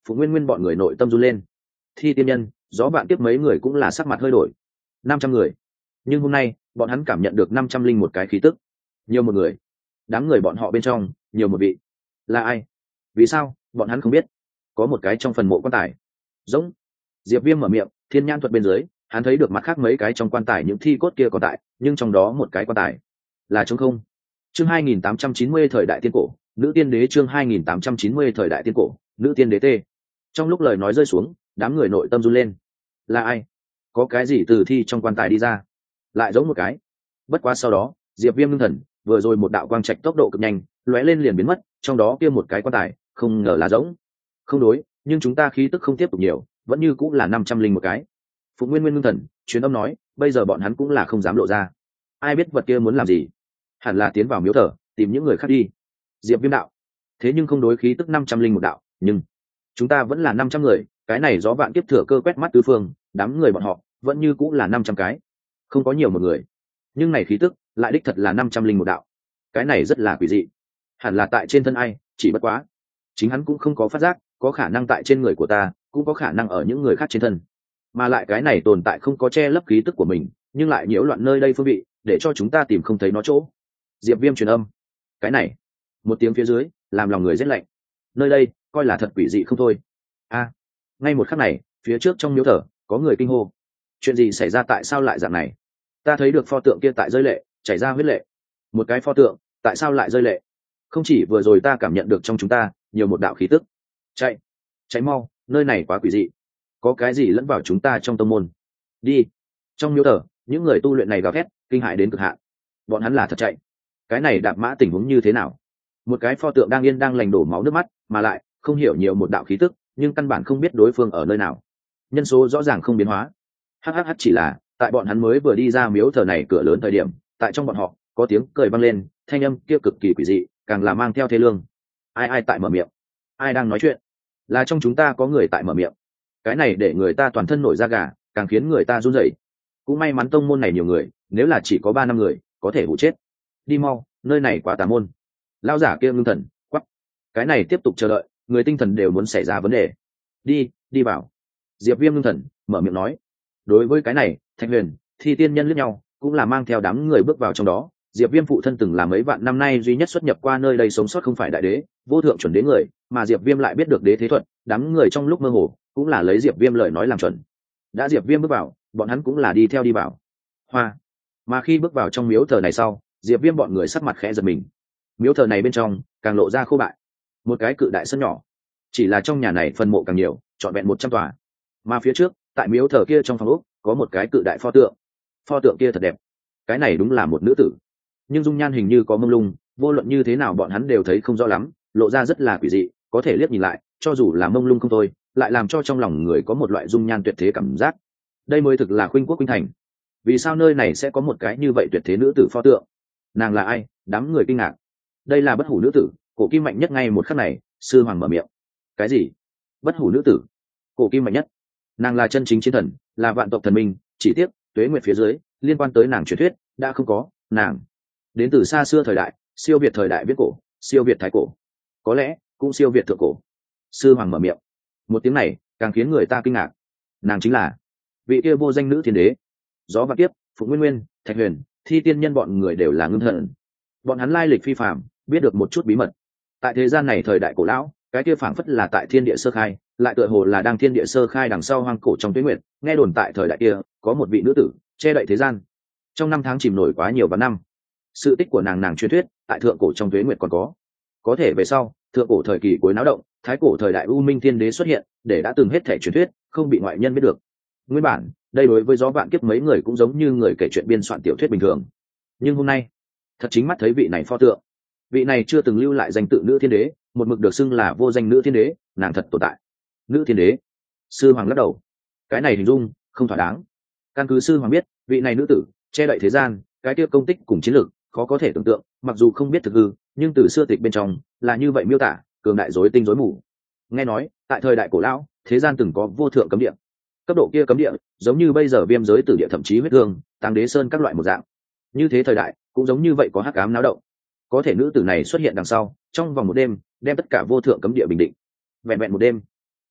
A: Phụ Nguyên Nguyên bọn người nội tâm run lên. Thi tiên nhân, gió vạn kiếp mấy người cũng là sắc mặt hơi đổi. Năm trăm người, nhưng hôm nay bọn hắn cảm nhận được năm trăm linh một cái khí tức, nhiều một người. Đám người bọn họ bên trong nhiều một vị. Là ai? Vì sao bọn hắn không biết? Có một cái trong phần mộ quan tài giống. Diệp Viêm mở miệng, thiên nhãn thuật bên dưới, hắn thấy được mặt khác mấy cái trong quan tài những thi cốt kia còn tại, nhưng trong đó một cái quan tài là trống không. Chương hai nghìn tám trăm chín mươi thời đại tiên cổ, nữ tiên đế. Chương hai nghìn tám trăm chín mươi thời đại tiên cổ, nữ tiên đế. T. Trong lúc lời nói rơi xuống, đám người nội tâm run lên. Là ai? Có cái gì từ thi trong quan tài đi ra? Lại giống một cái. Bất quá sau đó, Diệp Viêm ngưng thần, vừa rồi một đạo quang trạch tốc độ cực nhanh, lóe lên liền biến mất, trong đó kia một cái quan tài, không ngờ là giống. Không đối, nhưng chúng ta khí tức không tiếp tục nhiều, vẫn như cũng là năm trăm linh một cái. Phụ Nguyên Nguyên ngưng thần, truyền âm nói, bây giờ bọn hắn cũng là không dám lộ ra. Ai biết vật kia muốn làm gì? Hẳn là tiến vào miếu thờ, tìm những người khác đi. Diệp Viêm đạo. Thế nhưng không đối khí tức năm trăm linh một đạo, nhưng chúng ta vẫn là năm trăm người, cái này gió vạn kiếp thừa cơ quét mắt tứ phương, đám người bọn họ vẫn như cũng là năm trăm cái. Không có nhiều một người. Nhưng này khí tức lại đích thật là năm trăm linh một đạo. Cái này rất là quỷ dị. Hẳn là tại trên thân ai, chỉ bất quá chính hắn cũng không có phát giác, có khả năng tại trên người của ta, cũng có khả năng ở những người khác trên thân. Mà lại cái này tồn tại không có che lấp khí tức của mình, nhưng lại nhiễu loạn nơi đây phương vị, để cho chúng ta tìm không thấy nó chỗ. Diệp Viêm truyền âm. Cái này, một tiếng phía dưới, làm lòng người rét lạnh. Nơi đây, coi là thật quỷ dị không thôi. A, ngay một khắc này, phía trước trong miếu thờ, có người kinh hô. Chuyện gì xảy ra, tại sao lại dạng này? Ta thấy được pho tượng kia tại rơi lệ, chảy ra huyết lệ. Một cái pho tượng, tại sao lại rơi lệ? Không chỉ vừa rồi ta cảm nhận được trong chúng ta nhiều một đạo khí tức. Chạy, cháy mau, nơi này quá quỷ dị. Có cái gì lẫn vào chúng ta trong tông môn? Đi. Trong miếu thờ, những người tu luyện này gào thét, kinh hãi đến cực hạn. Bọn hắn là thật chạy. Cái này đạp mã tình huống như thế nào? Một cái pho tượng đang yên đang lành đổ máu nước mắt, mà lại không hiểu nhiều một đạo khí tức, nhưng căn bản không biết đối phương ở nơi nào. Nhân số rõ ràng không biến hóa. Hhh, chỉ là tại bọn hắn mới vừa đi ra miếu thờ này cửa lớn thời điểm, tại trong bọn họ có tiếng cười vang lên, thanh âm kia cực kỳ quỷ dị, càng là mang theo thê lương. Ai ai tại mở miệng? Ai đang nói chuyện? Là trong chúng ta có người tại mở miệng. Cái này để người ta toàn thân nổi da gà, càng khiến người ta run rẩy. Cũng may mắn tông môn này nhiều người, nếu là chỉ có ba năm người, có thể hụ chết. Đi mau, nơi này quá tà môn. Lão giả kia ngưng thần, quắc. Cái này tiếp tục chờ đợi, người tinh thần đều muốn xảy ra vấn đề. Đi, đi vào. Diệp Viêm ngưng thần, mở miệng nói. Đối với cái này, Thạch Huyền, Thi tiên nhân liếc nhau, cũng là mang theo đám người bước vào trong đó. Diệp Viêm phụ thân từng là mấy vạn năm nay duy nhất xuất nhập qua nơi đây sống sót không phải đại đế, vô thượng chuẩn đế người, mà Diệp Viêm lại biết được đế thế thuật, đám người trong lúc mơ hồ cũng là lấy Diệp Viêm lời nói làm chuẩn. Đã Diệp Viêm bước vào, bọn hắn cũng là đi theo đi vào. Hoa. Mà khi bước vào trong miếu thờ này sau, Diệp Viêm bọn người sắc mặt khẽ giật mình. Miếu thờ này bên trong càng lộ ra khô bại. Một cái cự đại sân nhỏ, chỉ là trong nhà này phần mộ càng nhiều, trọn vẹn một trăm tòa. Mà phía trước, tại miếu thờ kia trong phòng ốc, có một cái cự đại pho tượng. Pho tượng kia thật đẹp. Cái này đúng là một nữ tử, nhưng dung nhan hình như có mông lung, vô luận như thế nào bọn hắn đều thấy không rõ lắm, lộ ra rất là quỷ dị, có thể liếc nhìn lại, cho dù là mông lung không thôi, lại làm cho trong lòng người có một loại dung nhan tuyệt thế cảm giác. Đây mới thực là khuynh quốc khuynh thành. Vì sao nơi này sẽ có một cái như vậy tuyệt thế nữ tử pho tượng? Nàng là ai? Đám người kinh ngạc. Đây là bất hủ nữ tử, cổ kim mạnh nhất. Ngay một khắc này, sư hoàng mở miệng. Cái gì? Bất hủ nữ tử? Cổ kim mạnh nhất? Nàng là chân chính chiến thần, là vạn tộc thần minh, chỉ tiếc tuế nguyệt phía dưới liên quan tới nàng truyền thuyết đã không có. Nàng đến từ xa xưa thời đại, siêu việt thời đại viết cổ, siêu việt thái cổ, có lẽ cũng siêu việt thượng cổ. Sư hoàng mở miệng, một tiếng này càng khiến người ta kinh ngạc. Nàng chính là vị kia vô danh nữ thiên đế. Gió Vạn Kiếp, Phụng Nguyên Nguyên, Thạch Huyền, Thi tiên nhân bọn người đều là ngưng thần. Bọn hắn lai lịch phi phàm, biết được một chút bí mật. Tại thế gian này thời đại cổ lão, cái kia phảng phất là tại thiên địa sơ khai, lại tựa hồ là đang thiên địa sơ khai đằng sau hoang cổ trong tuyết nguyệt. Nghe đồn tại thời đại kia có một vị nữ tử che đậy thế gian, trong năm tháng chìm nổi quá nhiều vạn năm. Sự tích của nàng nàng truyền thuyết tại thượng cổ trong tuế nguyệt còn có. Có thể về sau, thượng cổ thời kỳ cuối náo động, thái cổ thời đại u minh thiên đế xuất hiện, để đã từng hết thể truyền thuyết không bị ngoại nhân biết được. Nguyên bản, đây đối với Gió Vạn Kiếp mấy người cũng giống như người kể chuyện biên soạn tiểu thuyết bình thường. Nhưng hôm nay, thật chính mắt thấy vị này pho tượng. Vị này chưa từng lưu lại danh tự nữ thiên đế, một mực được xưng là vô danh nữ thiên đế, nàng thật tồn tại. Nữ thiên đế? Sư hoàng lắc đầu. Cái này hình dung không thỏa đáng. Căn cứ sư hoàng biết, vị này nữ tử che đậy thế gian, cái kia công tích cùng chiến lược khó có thể tưởng tượng, mặc dù không biết thực hư, nhưng từ xưa tịch bên trong là như vậy miêu tả, cường đại rối tinh rối mù. Nghe nói, tại thời đại cổ lão, thế gian từng có vô thượng cấm địa. Cấp độ kia cấm địa, giống như bây giờ viêm giới tử địa thậm chí huyết thương, táng đế sơn các loại một dạng. Như thế thời đại, cũng giống như vậy có hắc ám náo động. Có thể nữ tử này xuất hiện đằng sau, trong vòng một đêm, đem tất cả vô thượng cấm địa bình định. Vẹn vẹn một đêm,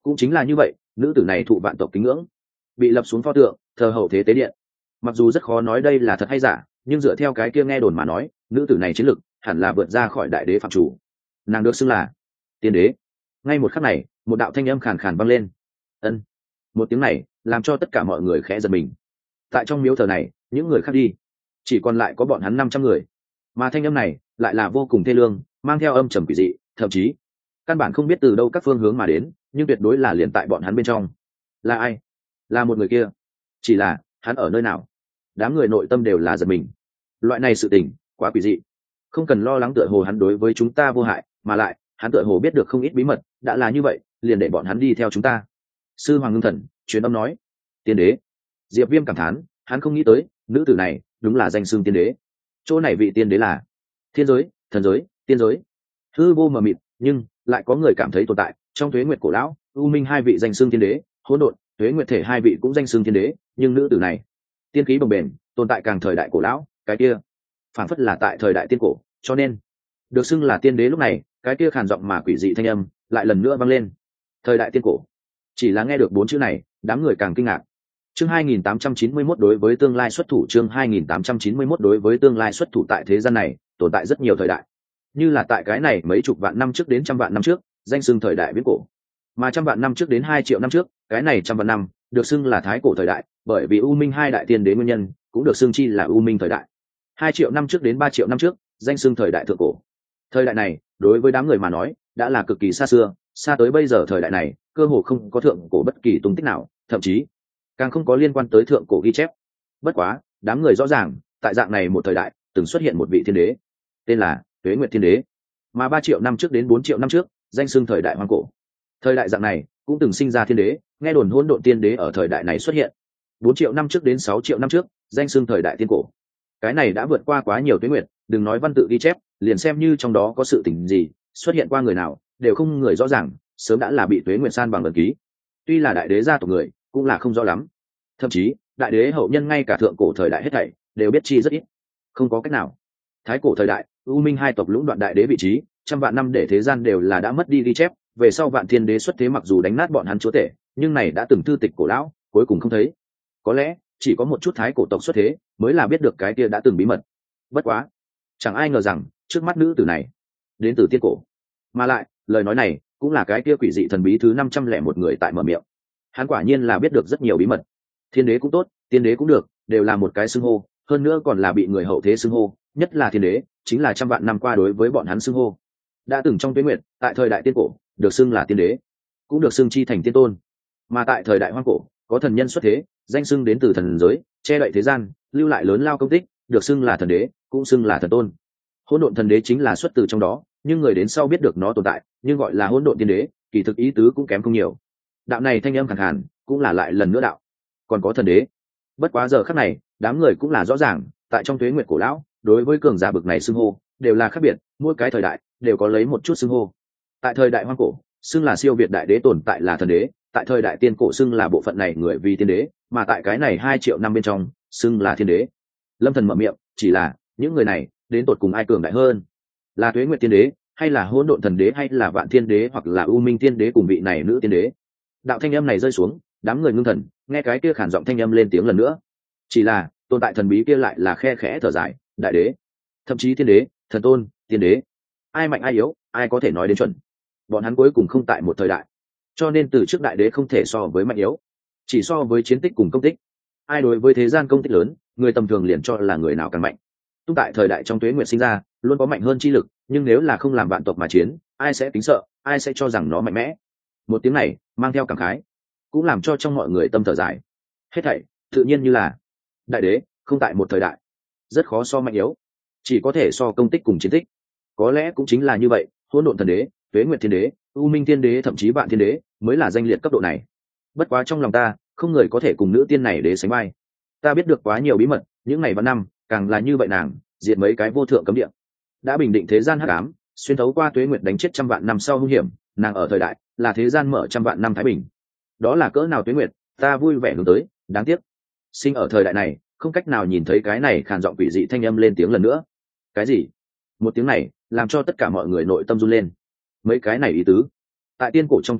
A: cũng chính là như vậy, nữ tử này thụ vạn tộc kính ngưỡng, bị lập xuống pho tượng, thờ hậu thế tế điện. Mặc dù rất khó nói đây là thật hay giả, nhưng dựa theo cái kia nghe đồn mà nói, nữ tử này chiến lực hẳn là vượt ra khỏi đại đế phạm chủ. Nàng được xưng là tiên đế. Ngay một khắc này, một đạo thanh âm khàn khàn vang lên. Ân. Một tiếng này làm cho tất cả mọi người khẽ giật mình. Tại trong miếu thờ này, những người khác đi, chỉ còn lại có bọn hắn năm trăm người, mà thanh âm này lại là vô cùng thê lương, mang theo âm trầm quỷ dị, thậm chí căn bản không biết từ đâu các phương hướng mà đến, nhưng tuyệt đối là liền tại bọn hắn bên trong. Là ai? Là một người kia. Chỉ là hắn ở nơi nào? Đám người nội tâm đều là giật mình. Loại này sự tình quá quỷ dị, không cần lo lắng tựa hồ hắn đối với chúng ta vô hại, mà lại hắn tựa hồ biết được không ít bí mật, đã là như vậy liền để bọn hắn đi theo chúng ta. Sư Hoàng Ngưng Thần truyền âm nói. Tiên đế. Diệp Viêm cảm thán, hắn không nghĩ tới nữ tử này đúng là danh xưng tiên đế. Chỗ này vị tiên đế là thiên giới, thần giới, tiên giới, hư vô mờ mịt, nhưng lại có người cảm thấy tồn tại. Trong Tuế Nguyệt cổ lão, U Minh hai vị danh xưng tiên đế, Hỗn Độn, Tuế Nguyệt thể hai vị cũng danh xưng tiên đế, nhưng nữ tử này tiên khí bồng bềnh, tồn tại càng thời đại cổ lão, cái kia phản phất là tại thời đại tiên cổ, cho nên được xưng là tiên đế. Lúc này cái kia khàn giọng mà quỷ dị thanh âm lại lần nữa vang lên. Thời đại tiên cổ. Chỉ là nghe được bốn chữ này, đám người càng kinh ngạc. Chương hai nghìn tám trăm chín mươi mốt đối với tương lai xuất thủ. Chương hai nghìn tám trăm chín mươi mốt đối với tương lai xuất thủ. Tại thế gian này tồn tại rất nhiều thời đại, như là tại cái này mấy chục vạn năm trước đến trăm vạn năm trước, danh xưng thời đại viễn cổ, mà trăm vạn năm trước đến hai triệu năm trước, cái này trăm vạn năm được xưng là thái cổ thời đại, bởi vì U Minh hai đại tiên đế nguyên nhân, cũng được xưng chi là U Minh thời đại. Hai triệu năm trước đến ba triệu năm trước, danh xưng thời đại thượng cổ. Thời đại này đối với đám người mà nói đã là cực kỳ xa xưa, xa tới bây giờ thời đại này cơ hồ không có thượng cổ bất kỳ tung tích nào, thậm chí càng không có liên quan tới thượng cổ ghi chép. Bất quá đám người rõ ràng, tại dạng này một thời đại từng xuất hiện một vị thiên đế, tên là Tuế Nguyệt Thiên Đế, mà ba triệu năm trước đến bốn triệu năm trước, danh xưng thời đại hoang cổ. Thời đại dạng này cũng từng sinh ra thiên đế, nghe đồn Hỗn Độn Tiên Đế ở thời đại này xuất hiện. Bốn triệu năm trước đến sáu triệu năm trước, danh xưng thời đại tiên cổ. Cái này đã vượt qua quá nhiều tuế nguyệt, đừng nói văn tự ghi chép, liền xem như trong đó có sự tình gì xuất hiện qua người nào, đều không người rõ ràng, sớm đã là bị tuế nguyệt san bằng ấn ký. Tuy là đại đế gia tộc người, cũng là không rõ lắm. Thậm chí đại đế hậu nhân ngay cả thượng cổ thời đại hết thảy đều biết chi rất ít. Không có cách nào. Thái cổ thời đại, U Minh hai tộc lũng đoạn đại đế vị trí, trăm vạn năm để thế gian đều là đã mất đi ghi chép. Về sau Vạn Thiên Đế xuất thế, mặc dù đánh nát bọn hắn chúa tể, nhưng này đã từng thư tịch cổ lão, cuối cùng không thấy. Có lẽ chỉ có một chút thái cổ tộc xuất thế mới là biết được cái kia đã từng bí mật. Bất quá chẳng ai ngờ rằng trước mắt nữ tử này đến từ tiên cổ, mà lại lời nói này cũng là cái kia quỷ dị thần bí thứ năm trăm lẻ một người tại mở miệng. Hắn quả nhiên là biết được rất nhiều bí mật. Thiên đế cũng tốt, tiên đế cũng được, đều là một cái xưng hô, hơn nữa còn là bị người hậu thế xưng hô, nhất là thiên đế chính là trăm vạn năm qua đối với bọn hắn xưng hô. Đã từng trong tuế nguyệt, tại thời đại tiên cổ được xưng là tiên đế, cũng được xưng chi thành tiên tôn, mà tại thời đại hoang cổ có thần nhân xuất thế, danh xưng đến từ thần giới, che đậy thế gian, lưu lại lớn lao công tích, được xưng là thần đế, cũng xưng là thần tôn. Hỗn Độn Thần Đế chính là xuất từ trong đó, nhưng người đến sau biết được nó tồn tại, nhưng gọi là Hỗn Độn Tiên Đế, kỳ thực ý tứ cũng kém không nhiều. Đạo này thanh âm khàn khàn, cũng là lại lần nữa đạo. Còn có thần đế. Bất quá giờ khắc này, đám người cũng là rõ ràng, tại trong tuế nguyệt cổ lão, đối với cường giả bực này xưng hô, đều là khác biệt, mỗi cái thời đại đều có lấy một chút xưng hô. Tại thời đại hoang cổ, xưng là siêu việt đại đế tồn tại là thần đế, tại thời đại tiên cổ xưng là bộ phận này người vì tiên đế, mà tại cái này hai triệu năm bên trong xưng là thiên đế. Lâm Thần mở miệng, chỉ là những người này đến tột cùng ai cường đại hơn, là Tuế Nguyệt Tiên Đế hay là Hỗn Độn Thần Đế hay là Vạn Thiên Đế hoặc là U Minh Tiên Đế cùng vị này nữ tiên đế. Đạo thanh âm này rơi xuống, đám người ngưng thần nghe cái kia khản giọng thanh âm lên tiếng lần nữa. Chỉ là tồn tại thần bí kia lại là khe khẽ thở dài, đại đế, thậm chí thiên đế, thần tôn, tiên đế, ai mạnh ai yếu, ai có thể nói đến chuẩn. Bọn hắn cuối cùng không tại một thời đại, cho nên từ trước đại đế không thể so với mạnh yếu, chỉ so với chiến tích cùng công tích. Ai đối với thế gian công tích lớn, người tầm thường liền cho là người nào càng mạnh. Tung tại thời đại trong tuế nguyệt sinh ra, luôn có mạnh hơn chi lực, nhưng nếu là không làm vạn tộc mà chiến, ai sẽ kính sợ, ai sẽ cho rằng nó mạnh mẽ. Một tiếng này mang theo cảm khái, cũng làm cho trong mọi người tâm thở dài. Hết thảy tự nhiên như là đại đế không tại một thời đại, rất khó so mạnh yếu, chỉ có thể so công tích cùng chiến tích. Có lẽ cũng chính là như vậy, Hỗn Độn Thần Đế, Tuế Nguyệt Thiên Đế, U Minh Thiên Đế, thậm chí Vạn Thiên Đế mới là danh liệt cấp độ này. Bất quá trong lòng ta, không người có thể cùng nữ tiên này đế sánh vai. Ta biết được quá nhiều bí mật, những ngày văn năm, càng là như vậy nàng, diệt mấy cái vô thượng cấm địa, đã bình định thế gian hắc ám, xuyên thấu qua tuế nguyệt đánh chết trăm vạn năm sau hung hiểm, nàng ở thời đại, là thế gian mở trăm vạn năm thái bình. Đó là cỡ nào tuế nguyệt, ta vui vẻ hướng tới, đáng tiếc, sinh ở thời đại này, không cách nào nhìn thấy cái này khàn giọng quỷ dị thanh âm lên tiếng lần nữa. Cái gì? Một tiếng này, làm cho tất cả mọi người nội tâm run lên. Mấy cái này ý tứ, tại tiên cổ trong tuế nguyệt,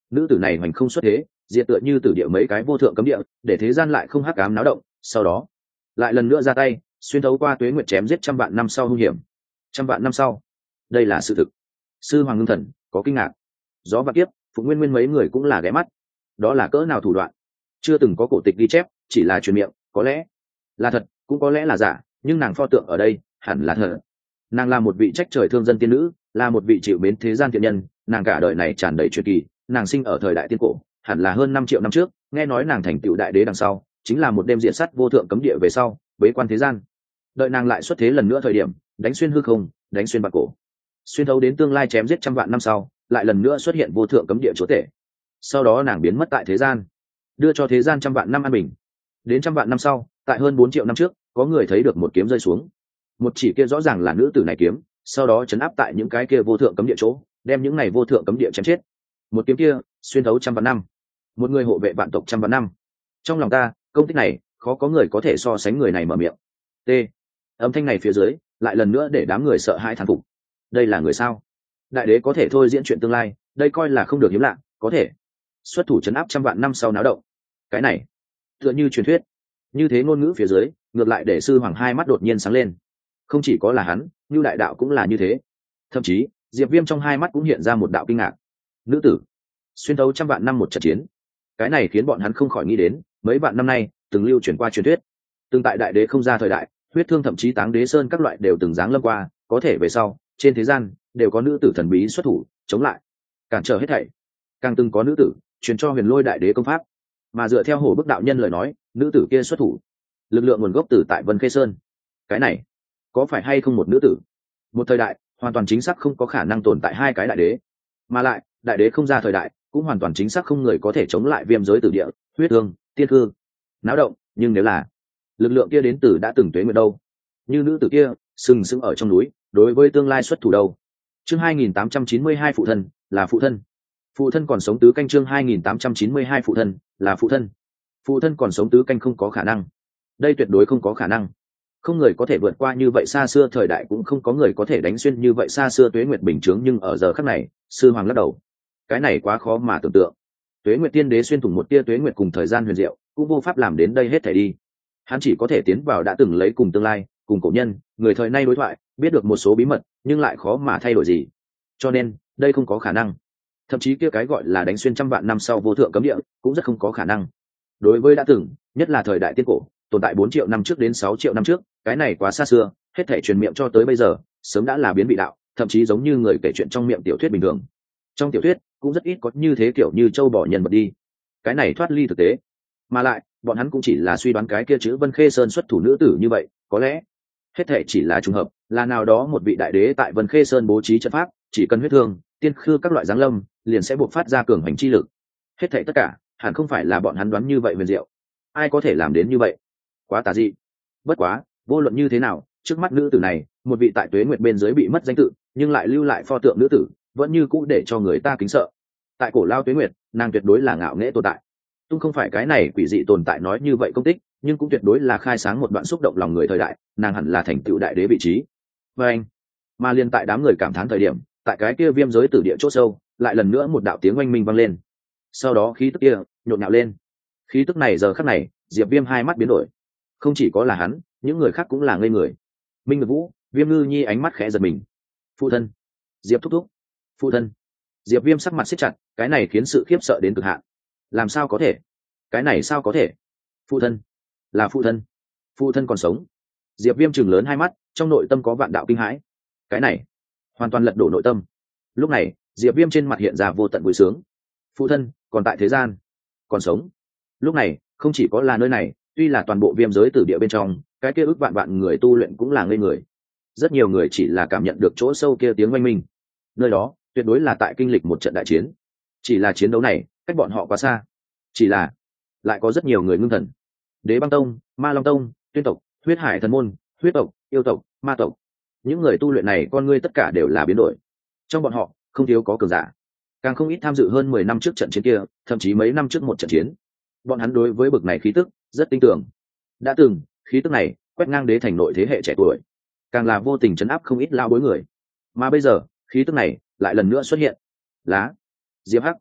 A: nữ tử này hoành không xuất thế, diệt tựa như tử địa mấy cái vô thượng cấm địa, để thế gian lại không hắc ám náo động. Sau đó lại lần nữa ra tay, xuyên thấu qua tuế nguyệt chém giết trăm vạn năm sau hung hiểm. Trăm vạn năm sau, đây là sự thực. Sư Hoàng Ngưng Thần có kinh ngạc. Gió Vạn Kiếp, Phụng Nguyên Nguyên mấy người cũng là ghé mắt. Đó là cỡ nào thủ đoạn, chưa từng có cổ tịch ghi chép, chỉ là truyền miệng, có lẽ là thật, cũng có lẽ là giả, nhưng nàng pho tượng ở đây hẳn là thật. Nàng là một vị trách trời thương dân tiên nữ, là một vị chịu mến thế gian thiện nhân, nàng cả đời này tràn đầy truyền kỳ. Nàng sinh ở thời đại tiên cổ, hẳn là hơn năm triệu năm trước, nghe nói nàng thành tựu đại đế đằng sau, chính là một đêm diện sắt vô thượng cấm địa về sau, bế quan thế gian. Đợi nàng lại xuất thế lần nữa thời điểm, đánh xuyên hư không, đánh xuyên bạc cổ, xuyên thấu đến tương lai chém giết trăm vạn năm sau, lại lần nữa xuất hiện vô thượng cấm địa chúa tể. Sau đó nàng biến mất tại thế gian, đưa cho thế gian trăm vạn năm an bình. Đến trăm vạn năm sau, tại hơn bốn triệu năm trước, có người thấy được một kiếm rơi xuống. Một chỉ kia rõ ràng là nữ tử này kiếm, sau đó chấn áp tại những cái kia vô thượng cấm địa chỗ, đem những này vô thượng cấm địa chém chết. Một kiếm kia xuyên thấu trăm vạn năm, một người hộ vệ vạn tộc trăm vạn năm. Trong lòng ta, công tích này khó có người có thể so sánh người này mở miệng. T. Âm thanh này phía dưới lại lần nữa để đám người sợ hãi thán phục. Đây là người sao? Đại đế có thể thôi diễn chuyện tương lai, đây coi là không được hiếm lạ, có thể xuất thủ chấn áp trăm vạn năm sau náo động. Cái này tựa như truyền thuyết. Như thế ngôn ngữ phía dưới, ngược lại để sư hoàng hai mắt đột nhiên sáng lên. Không chỉ có là hắn, như đại đạo cũng là như thế. Thậm chí Diệp Viêm trong hai mắt cũng hiện ra một đạo kinh ngạc. Nữ tử xuyên thấu trăm vạn năm một trận chiến, cái này khiến bọn hắn không khỏi nghĩ đến mấy vạn năm nay từng lưu truyền qua truyền thuyết, từng tại đại đế không ra thời đại, huyết thương thậm chí táng đế sơn các loại đều từng giáng lâm qua, có thể về sau trên thế gian đều có nữ tử thần bí xuất thủ chống lại, cản trở hết thảy. Càng từng có nữ tử truyền cho huyền lôi đại đế công pháp, mà dựa theo Hổ Bức đạo nhân lời nói, nữ tử kia xuất thủ lực lượng nguồn gốc từ tại Vân Khê Sơn. Cái này có phải hay không một nữ tử? Một thời đại hoàn toàn chính xác không có khả năng tồn tại hai cái đại đế, mà lại đại đế không ra thời đại cũng hoàn toàn chính xác không người có thể chống lại viêm giới tử địa, huyết thương, tiên cư, náo động. Nhưng nếu là lực lượng kia đến từ đã từng tuế nguyệt đâu, như nữ tử kia sừng sững ở trong núi, đối với tương lai xuất thủ đâu. Chương hai nghìn tám trăm chín mươi hai phụ thân là phụ thân, phụ thân còn sống tứ canh. Chương hai nghìn tám trăm chín mươi hai phụ thân là phụ thân, phụ thân còn sống tứ canh. Không có khả năng, đây tuyệt đối không có khả năng. Không người có thể vượt qua như vậy xa xưa thời đại, cũng không có người có thể đánh xuyên như vậy xa xưa tuế nguyệt bình chướng. Nhưng ở giờ khắc này, sư hoàng lắc đầu, cái này quá khó mà tưởng tượng. Tuế nguyệt tiên đế xuyên thủng một tia tuế nguyệt cùng thời gian huyền diệu, cũng vô pháp làm đến đây hết thảy đi. Hắn chỉ có thể tiến vào đã từng lấy cùng tương lai, cùng cổ nhân người thời nay đối thoại, biết được một số bí mật, nhưng lại khó mà thay đổi gì. Cho nên đây không có khả năng. Thậm chí kia cái gọi là đánh xuyên trăm vạn năm sau vô thượng cấm địa cũng rất không có khả năng. Đối với đã từng, nhất là thời đại tiên cổ, tồn tại bốn triệu năm trước đến sáu triệu năm trước, cái này quá xa xưa, hết thảy truyền miệng cho tới bây giờ sớm đã là biến vị đạo, thậm chí giống như người kể chuyện trong miệng tiểu thuyết bình thường. Trong tiểu thuyết cũng rất ít có như thế kiểu như châu bỏ nhân vật đi, cái này thoát ly thực tế. Mà lại bọn hắn cũng chỉ là suy đoán cái kia chữ Vân Khê Sơn xuất thủ nữ tử như vậy, có lẽ hết thảy chỉ là trùng hợp, là nào đó một vị đại đế tại Vân Khê Sơn bố trí trận pháp, chỉ cần huyết thương, tiên khư các loại giáng lâm, liền sẽ buộc phát ra cường hành chi lực. Hết thảy tất cả hẳn không phải là bọn hắn đoán như vậy huyền diệu. Ai có thể làm đến như vậy? Quá tà dị. Bất quá vô luận như thế nào, trước mắt nữ tử này, một vị tại tuế nguyệt bên dưới bị mất danh tự nhưng lại lưu lại pho tượng nữ tử, vẫn như cũ để cho người ta kính sợ. Tại cổ lao tuế nguyệt, nàng tuyệt đối là ngạo nghễ tồn tại. Tung không phải cái này quỷ dị tồn tại nói như vậy công tích, nhưng cũng tuyệt đối là khai sáng một đoạn xúc động lòng người thời đại, nàng hẳn là thành tựu đại đế vị trí. Và anh, mà liên tại đám người cảm thán thời điểm, tại cái kia viêm giới tử địa chỗ sâu, lại lần nữa một đạo tiếng oanh minh vang lên. Sau đó khí tức kia nhộn nhạo lên. Khí tức này giờ khắc này, Diệp Viêm hai mắt biến đổi. Không chỉ có là hắn, những người khác cũng là ngây người. Minh Ngược Vũ, Viêm Ngư Nhi ánh mắt khẽ giật mình. Phụ thân, Diệp thúc thúc, phụ thân. Diệp Viêm sắc mặt siết chặt, cái này khiến sự khiếp sợ đến cực hạn. Làm sao có thể? Cái này sao có thể? Phụ thân, là phụ thân, phụ thân còn sống. Diệp Viêm trừng lớn hai mắt, trong nội tâm có vạn đạo kinh hãi. Cái này hoàn toàn lật đổ nội tâm. Lúc này Diệp Viêm trên mặt hiện ra vô tận vui sướng. Phụ thân còn tại thế gian, còn sống. Lúc này không chỉ có là nơi này, tuy là toàn bộ viêm giới tử địa bên trong, cái kia ước vạn vạn người tu luyện cũng là ngây người. Rất nhiều người chỉ là cảm nhận được chỗ sâu kia tiếng oanh minh. Nơi đó tuyệt đối là tại kinh lịch một trận đại chiến. Chỉ là chiến đấu này cách bọn họ quá xa, chỉ là lại có rất nhiều người ngưng thần. Đế Băng Tông, Ma Long Tông, Tuyên tộc, Huyết Hải Thần môn, Huyết tộc, Yêu tộc, Ma tộc, những người tu luyện này con ngươi tất cả đều là biến đổi. Trong bọn họ không thiếu có cường giả, càng không ít tham dự hơn mười năm trước trận chiến kia, thậm chí mấy năm trước một trận chiến. Bọn hắn đối với bực này khí tức rất tin tưởng. Đã từng khí tức này quét ngang đế thành nội thế hệ trẻ tuổi, càng là vô tình chấn áp không ít lao bối người. Mà bây giờ khí tức này lại lần nữa xuất hiện. Lá, Diệp Hắc,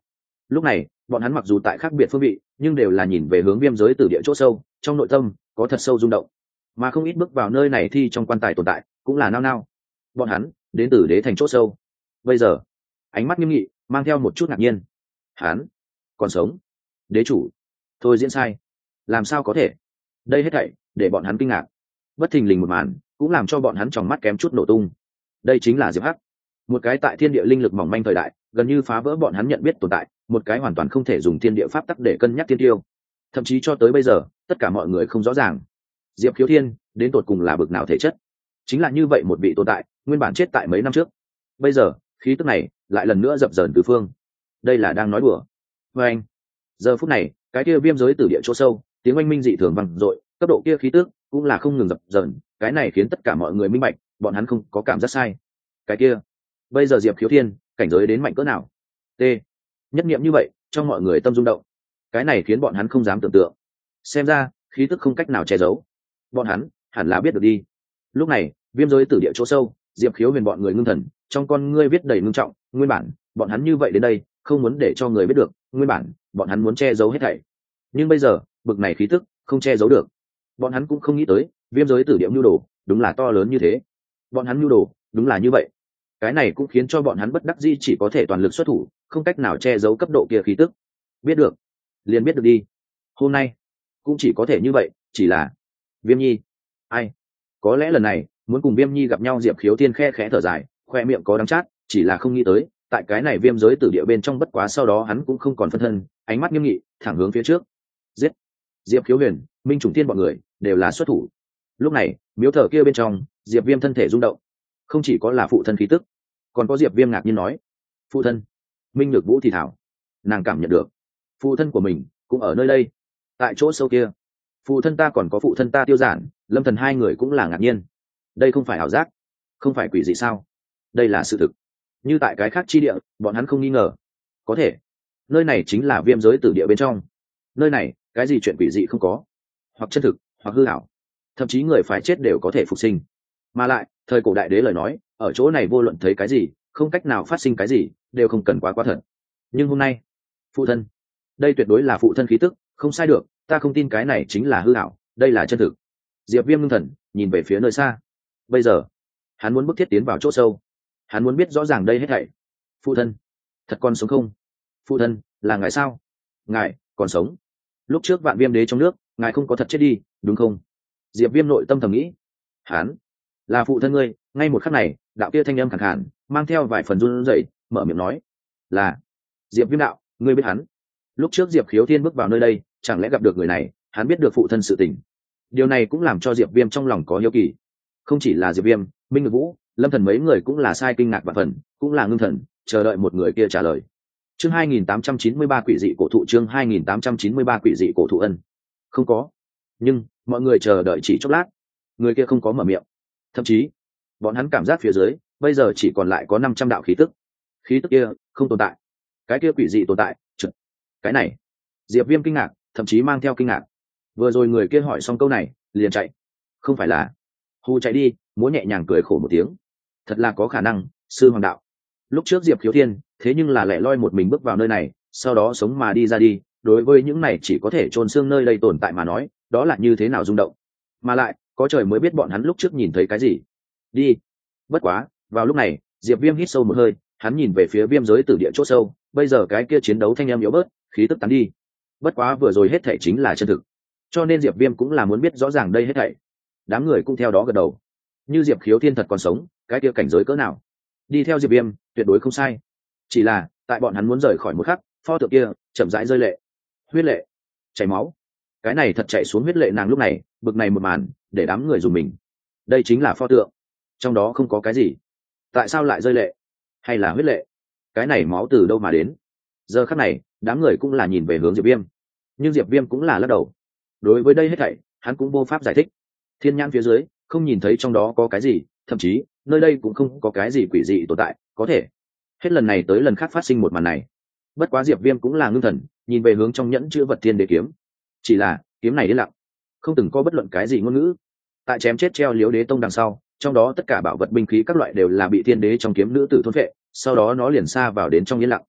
A: Lúc này bọn hắn mặc dù tại khác biệt phương vị nhưng đều là nhìn về hướng viêm giới tử địa chỗ sâu, trong nội tâm có thật sâu rung động, mà không ít bước vào nơi này thi trong quan tài tồn tại cũng là nao nao. Bọn hắn đến từ đế thành chỗ sâu. Bây giờ ánh mắt nghiêm nghị mang theo một chút ngạc nhiên. Hắn còn sống? Đế chủ? Thôi diễn sai. Làm sao có thể? Đây hết thảy để bọn hắn kinh ngạc. Bất thình lình một màn cũng làm cho bọn hắn tròng mắt kém chút nổ tung. Đây chính là Diệp Hắc, một cái tại thiên địa linh lực mỏng manh thời đại gần như phá vỡ bọn hắn nhận biết tồn tại, một cái hoàn toàn không thể dùng thiên địa pháp tắc để cân nhắc thiên tiêu. Thậm chí cho tới bây giờ tất cả mọi người không rõ ràng Diệp Khiếu Thiên đến tột cùng là bực nào thể chất. Chính là như vậy một vị tồn tại nguyên bản chết tại mấy năm trước, bây giờ khí tức này lại lần nữa dập dờn tứ phương. Đây là đang nói đùa. Và anh giờ phút này cái kia viêm giới tử địa chỗ sâu tiếng oanh minh dị thường vang dội, cấp độ kia khí tức cũng là không ngừng dập dờn. Cái này khiến tất cả mọi người minh bạch bọn hắn không có cảm giác sai. Cái kia bây giờ Diệp Khiếu Thiên cảnh giới đến mạnh cỡ nào? T nhất nghiệm như vậy trong mọi người tâm rung động. Cái này khiến bọn hắn không dám tưởng tượng. Xem ra khí tức không cách nào che giấu. Bọn hắn hẳn là biết được đi. Lúc này viêm giới tử địa chỗ sâu, Diệp Khiếu Huyền bọn người ngưng thần, trong con ngươi viết đầy ngưng trọng. Nguyên bản bọn hắn như vậy đến đây không muốn để cho người biết được, nguyên bản bọn hắn muốn che giấu hết thảy, nhưng bây giờ bực này khí tức không che giấu được. Bọn hắn cũng không nghĩ tới viêm giới tử địa nhu đồ đúng là to lớn như thế. Bọn hắn nhu đồ đúng là như vậy. Cái này cũng khiến cho bọn hắn bất đắc dĩ chỉ có thể toàn lực xuất thủ, không cách nào che giấu cấp độ kia khí tức. Biết được liền biết được đi, hôm nay cũng chỉ có thể như vậy. Chỉ là Viêm Nhi, ai có lẽ lần này muốn cùng Viêm Nhi gặp nhau. Diệp Khiếu Thiên khe khẽ thở dài, khoe miệng có đắng chát, chỉ là không nghĩ tới tại cái này viêm giới tử địa bên trong. Bất quá sau đó hắn cũng không còn phân thân, ánh mắt nghiêm nghị thẳng hướng phía trước. Giết! Diệp Khiếu Huyền, Minh Trùng Thiên bọn người đều là xuất thủ. Lúc này miếu thờ kia bên trong, Diệp Viêm thân thể rung động, không chỉ có là phụ thân khí tức, còn có Diệp Viêm ngạc nhiên nói phụ thân. Minh Nhược Vũ thì thảo, nàng cảm nhận được phụ thân của mình cũng ở nơi đây, tại chỗ sâu kia. Phụ thân ta còn có phụ thân ta Tiêu Giản, Lâm Thần hai người cũng là ngạc nhiên. Đây không phải ảo giác, không phải quỷ dị sao? Đây là sự thực. Như tại cái khác chi địa bọn hắn không nghi ngờ. Có thể nơi này chính là viêm giới tử địa bên trong. Nơi này cái gì chuyện quỷ dị không có, hoặc chân thực hoặc hư ảo, thậm chí người phải chết đều có thể phục sinh. Mà lại thời cổ đại đế lời nói, ở chỗ này vô luận thấy cái gì, không cách nào phát sinh cái gì, đều không cần quá quá thật. Nhưng hôm nay phụ thân, đây tuyệt đối là phụ thân khí tức, không sai được. Ta không tin cái này chính là hư ảo, đây là chân thực. Diệp Viêm ngưng thần nhìn về phía nơi xa. Bây giờ hắn muốn bức thiết tiến vào chỗ sâu, hắn muốn biết rõ ràng đây hết thảy. Phụ thân thật còn sống không? Phụ thân là ngài sao? Ngài còn sống? Lúc trước Vạn Viêm đế trong nước, ngài không có thật chết đi đúng không? Diệp Viêm nội tâm thầm nghĩ. Hắn là phụ thân ngươi. Ngay một khắc này, đạo kia thanh âm khàn khàn mang theo vài phần run rẩy, mở miệng nói là Diệp Viêm đạo, ngươi biết hắn? Lúc trước Diệp Khiếu Thiên bước vào nơi đây, chẳng lẽ gặp được người này, hắn biết được phụ thân sự tình. Điều này cũng làm cho Diệp Viêm trong lòng có hiếu kỳ. Không chỉ là Diệp Viêm, Minh Nhược Vũ, Lâm Thần mấy người cũng là sai kinh ngạc và phần, cũng là ngưng thần chờ đợi một người kia trả lời. Chương hai nghìn tám trăm chín mươi ba quỷ dị cổ thụ. Chương hai nghìn tám trăm chín mươi ba quỷ dị cổ thụ. Ân, không có. Nhưng mọi người chờ đợi chỉ chốc lát, người kia không có mở miệng. Thậm chí bọn hắn cảm giác phía dưới bây giờ chỉ còn lại có năm trăm đạo khí tức. Khí tức kia không tồn tại. Cái kia quỷ dị tồn tại. Chật. Cái này Diệp Viêm kinh ngạc, thậm chí mang theo kinh ngạc. Vừa rồi người kia hỏi xong câu này liền chạy. Không phải là hù chạy đi? Múa nhẹ nhàng cười khổ một tiếng. Thật là có khả năng, sư hoàng đạo. Lúc trước Diệp Khiếu Thiên thế nhưng là lẻ loi một mình bước vào nơi này, sau đó sống mà đi ra đi. Đối với những này chỉ có thể chôn xương nơi đây tồn tại mà nói, đó là như thế nào rung động. Mà lại có trời mới biết bọn hắn lúc trước nhìn thấy cái gì. Đi. Bất quá vào lúc này Diệp Viêm hít sâu một hơi, hắn nhìn về phía viêm giới tử địa chỗ sâu. Bây giờ cái kia chiến đấu thanh em yếu bớt, khí tức tán đi. Bất quá vừa rồi hết thảy chính là chân thực, cho nên Diệp Viêm cũng là muốn biết rõ ràng đây hết thảy. Đám người cũng theo đó gật đầu. Như Diệp Khiếu Thiên thật còn sống, cái kia cảnh giới cỡ nào, đi theo Diệp Viêm tuyệt đối không sai. Chỉ là tại bọn hắn muốn rời khỏi một khắc, pho tượng kia chậm rãi rơi lệ, huyết lệ, chảy máu. Cái này thật chảy xuống huyết lệ nàng lúc này, bực này một màn để đám người dùng mình. Đây chính là pho tượng, trong đó không có cái gì, tại sao lại rơi lệ hay là huyết lệ? Cái này máu từ đâu mà đến? Giờ khắc này đám người cũng là nhìn về hướng Diệp Viêm, nhưng Diệp Viêm cũng là lắc đầu. Đối với đây hết thảy hắn cũng vô pháp giải thích. Thiên nhãn phía dưới không nhìn thấy trong đó có cái gì, thậm chí nơi đây cũng không có cái gì quỷ dị tồn tại. Có thể hết lần này tới lần khác phát sinh một màn này. Bất quá Diệp Viêm cũng là ngưng thần nhìn về hướng trong nhẫn chữ vật thiên đế kiếm. Chỉ là kiếm này yên lặng, không từng có bất luận cái gì ngôn ngữ. Tại chém chết treo Liễu Đế Tông đằng sau, trong đó tất cả bảo vật binh khí các loại đều là bị thiên đế trong kiếm nữ tử thôn phệ, sau đó nó liền xa vào đến trong yên lặng.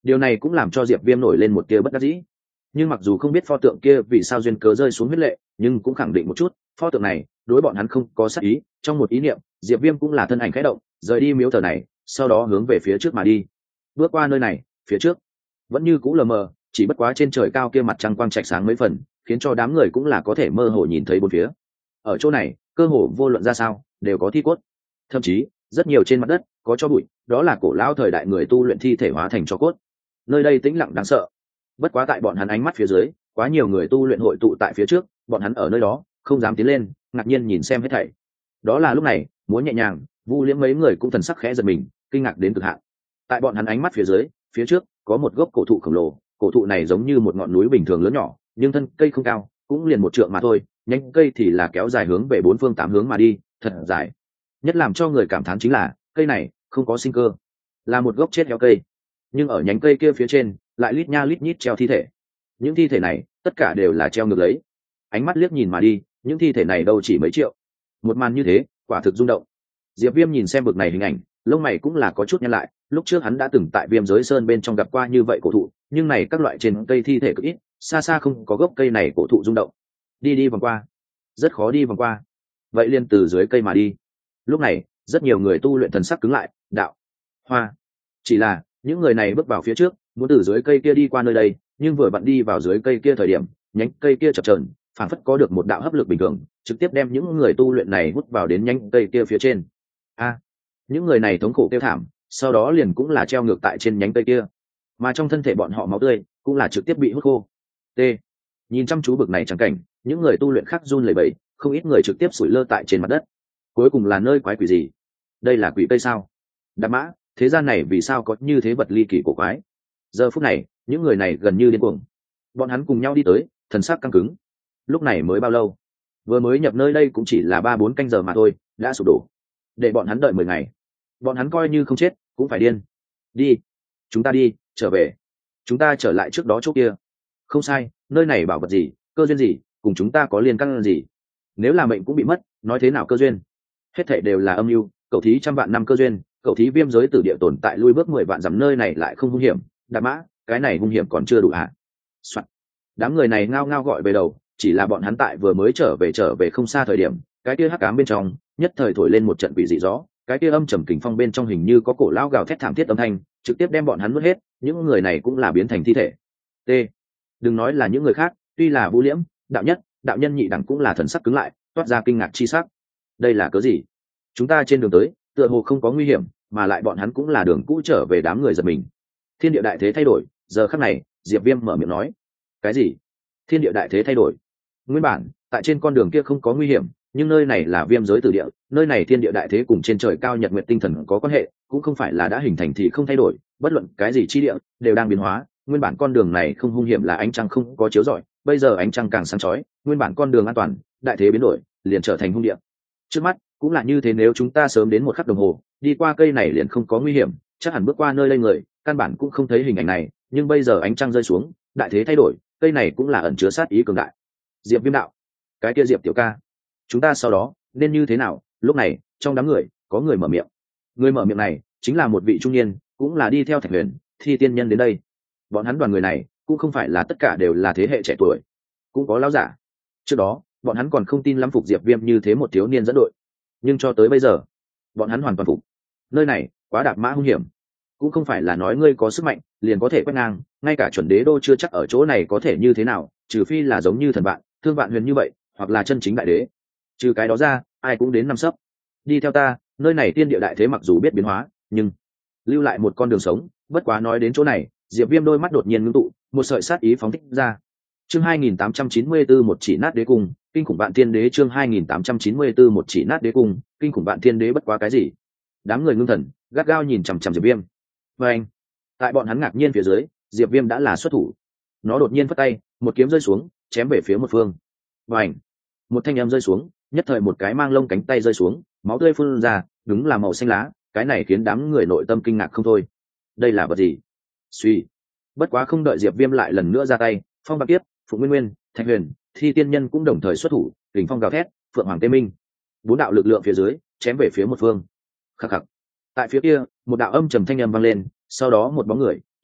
A: Điều này cũng làm cho Diệp Viêm nổi lên một tia bất đắc dĩ. Nhưng mặc dù không biết pho tượng kia vì sao duyên cớ rơi xuống huyết lệ, nhưng cũng khẳng định một chút, pho tượng này đối bọn hắn không có sát ý. Trong một ý niệm, Diệp Viêm cũng là thân ảnh khẽ động, rời đi miếu thờ này, sau đó hướng về phía trước mà đi. Bước qua nơi này, phía trước vẫn như cũ lờ mờ, chỉ bất quá trên trời cao kia mặt trăng quang trạch sáng mấy phần, khiến cho đám người cũng là có thể mơ hồ nhìn thấy bốn phía. Ở chỗ này, cơ hồ vô luận ra sao, đều có thi cốt. Thậm chí, rất nhiều trên mặt đất có tro bụi, đó là cổ lão thời đại người tu luyện thi thể hóa thành tro cốt. Nơi đây tĩnh lặng đáng sợ. Bất quá tại bọn hắn ánh mắt phía dưới, quá nhiều người tu luyện hội tụ tại phía trước, bọn hắn ở nơi đó, không dám tiến lên, ngạc nhiên nhìn xem hết thảy. Đó là lúc này, múa nhẹ nhàng, Vu Liễm mấy người cũng thần sắc khẽ giật mình, kinh ngạc đến cực hạn. Tại bọn hắn ánh mắt phía dưới, phía trước có một gốc cổ thụ khổng lồ, cổ thụ này giống như một ngọn núi bình thường lớn nhỏ, nhưng thân cây không cao, cũng liền một trượng mà thôi, nhánh cây thì là kéo dài hướng về bốn phương tám hướng mà đi, thật dài. Nhất làm cho người cảm thán chính là, cây này không có sinh cơ, là một gốc chết héo cây. Nhưng ở nhánh cây kia phía trên, lại lít nha lít nhít treo thi thể. Những thi thể này, tất cả đều là treo ngược lấy. Ánh mắt liếc nhìn mà đi, những thi thể này đâu chỉ mấy triệu. Một màn như thế, quả thực rung động. Diệp Viêm nhìn xem bực này hình ảnh, lông mày cũng là có chút nhăn lại. Lúc trước hắn đã từng tại Viêm Giới Sơn bên trong gặp qua như vậy cổ thụ, nhưng này các loại trên cây thi thể cực ít, xa xa không có gốc cây này cổ thụ rung động. Đi đi vòng qua, rất khó đi vòng qua. Vậy liền từ dưới cây mà đi. Lúc này, rất nhiều người tu luyện thần sắc cứng lại, đạo, hoa. Chỉ là, những người này bước vào phía trước, muốn từ dưới cây kia đi qua nơi đây, nhưng vừa vặn đi vào dưới cây kia thời điểm, nhánh cây kia chập chờn, phản phất có được một đạo hấp lực bình thường, trực tiếp đem những người tu luyện này hút vào đến nhánh cây kia phía trên. A, những người này thống khổ kêu thảm, sau đó liền cũng là treo ngược tại trên nhánh cây kia, mà trong thân thể bọn họ máu tươi cũng là trực tiếp bị hút khô. T. Nhìn chăm chú bực này chẳng cảnh, những người tu luyện khác run lẩy bẩy, không ít người trực tiếp sủi lơ tại trên mặt đất. Cuối cùng là nơi quái quỷ gì? Đây là quỷ cây sao? Đạp mã, thế gian này vì sao có như thế vật ly kỳ cổ quái? Giờ phút này, những người này gần như điên cuồng. Bọn hắn cùng nhau đi tới, thần sắc căng cứng. Lúc này mới bao lâu? Vừa mới nhập nơi đây cũng chỉ là ba bốn canh giờ mà thôi, đã sụp đổ. Để bọn hắn đợi mười ngày. Bọn hắn coi như không chết, cũng phải điên. Đi, chúng ta đi, trở về. Chúng ta trở lại trước đó chỗ kia. Không sai, nơi này bảo vật gì, cơ duyên gì, cùng chúng ta có liên căn gì? Nếu là mệnh cũng bị mất, nói thế nào cơ duyên? Hết thảy đều là âm mưu, cậu thí trăm vạn năm cơ duyên, cậu thí Viêm giới tử địa tồn tại lui bước mười vạn dặm, nơi này lại không hung hiểm. Đạp mã, cái này hung hiểm còn chưa đủ hả? Soạn. Đám người này ngao ngao gọi về đầu, chỉ là bọn hắn tại vừa mới trở về trở về không xa thời điểm, cái kia hắc ám bên trong nhất thời thổi lên một trận quỷ dị gió, cái kia âm trầm kình phong bên trong hình như có cổ lão gào thét thảm thiết âm thanh, trực tiếp đem bọn hắn nuốt hết. Những người này cũng là biến thành thi thể. T. Đừng nói là những người khác, tuy là Vũ Liễm, đạo nhất, đạo nhân nhị đẳng cũng là thần sắc cứng lại, toát ra kinh ngạc chi sắc. Đây là cớ gì? Chúng ta trên đường tới, tựa hồ không có nguy hiểm, mà lại bọn hắn cũng là đường cũ trở về. Đám người giật mình. Thiên địa đại thế thay đổi, giờ khắc này, Diệp Viêm mở miệng nói. Cái gì? Thiên địa đại thế thay đổi? Nguyên bản, tại trên con đường kia không có nguy hiểm, nhưng nơi này là Viêm giới tử địa, nơi này thiên địa đại thế cùng trên trời cao nhật nguyệt tinh thần có quan hệ, cũng không phải là đã hình thành thì không thay đổi, bất luận cái gì chi địa đều đang biến hóa. Nguyên bản con đường này không hung hiểm là ánh trăng không có chiếu rọi, bây giờ ánh trăng càng sáng chói, nguyên bản con đường an toàn, đại thế biến đổi, liền trở thành hung địa. Trước mắt cũng là như thế, nếu chúng ta sớm đến một khắc đồng hồ, đi qua cây này liền không có nguy hiểm, chắc hẳn bước qua nơi đây người, căn bản cũng không thấy hình ảnh này, nhưng bây giờ ánh trăng rơi xuống, đại thế thay đổi, cây này cũng là ẩn chứa sát ý cường đại. Diệp Viêm đạo, cái kia Diệp tiểu ca, chúng ta sau đó nên như thế nào? Lúc này, trong đám người, có người mở miệng. Người mở miệng này chính là một vị trung niên, cũng là đi theo Thạch Huyền, Thi tiên nhân đến đây. Bọn hắn đoàn người này cũng không phải là tất cả đều là thế hệ trẻ tuổi, cũng có lão giả. Trước đó, bọn hắn còn không tin lắm phục Diệp Viêm như thế một thiếu niên dẫn đội, nhưng cho tới bây giờ, bọn hắn hoàn toàn phục. Nơi này quá đạp mã hung hiểm, cũng không phải là nói ngươi có sức mạnh liền có thể quét ngang, ngay cả chuẩn đế đô chưa chắc ở chỗ này có thể như thế nào, trừ phi là giống như thần bạn, thương bạn huyền như vậy, hoặc là chân chính đại đế. Trừ cái đó ra, ai cũng đến năm sấp. Đi theo ta, nơi này tiên địa đại thế mặc dù biết biến hóa, nhưng lưu lại một con đường sống. Bất quá nói đến chỗ này, Diệp Viêm đôi mắt đột nhiên ngưng tụ, một sợi sát ý phóng thích ra. Chương hai nghìn tám trăm chín mươi tư một chỉ nát đế cung, kinh khủng vạn thiên đế. Chương hai nghìn tám trăm chín mươi tư một chỉ nát đế cung, kinh khủng vạn thiên đế. Bất quá cái gì? Đám người ngưng thần, gắt gao nhìn chằm chằm Diệp Viêm. Và anh, tại bọn hắn ngạc nhiên phía dưới, Diệp Viêm đã là xuất thủ. Nó đột nhiên phất tay, một kiếm rơi xuống, chém về phía một phương. Và anh, một thanh âm rơi xuống, nhất thời một cái mang lông cánh tay rơi xuống, máu tươi phun ra, đúng là màu xanh lá. Cái này khiến đám người nội tâm kinh ngạc không thôi. Đây là vật gì? Suy. Bất quá không đợi Diệp Viêm lại lần nữa ra tay, Phong Bạc Kiếp, Phụng Nguyên Nguyên, Thạch Huyền, Thi tiên nhân cũng đồng thời xuất thủ, Kình Phong gào thét, Phượng Hoàng tê minh, bốn đạo lực lượng phía dưới chém về phía một phương. Khắc khắc. Tại phía kia, một đạo âm trầm thanh âm vang lên, sau đó một bóng người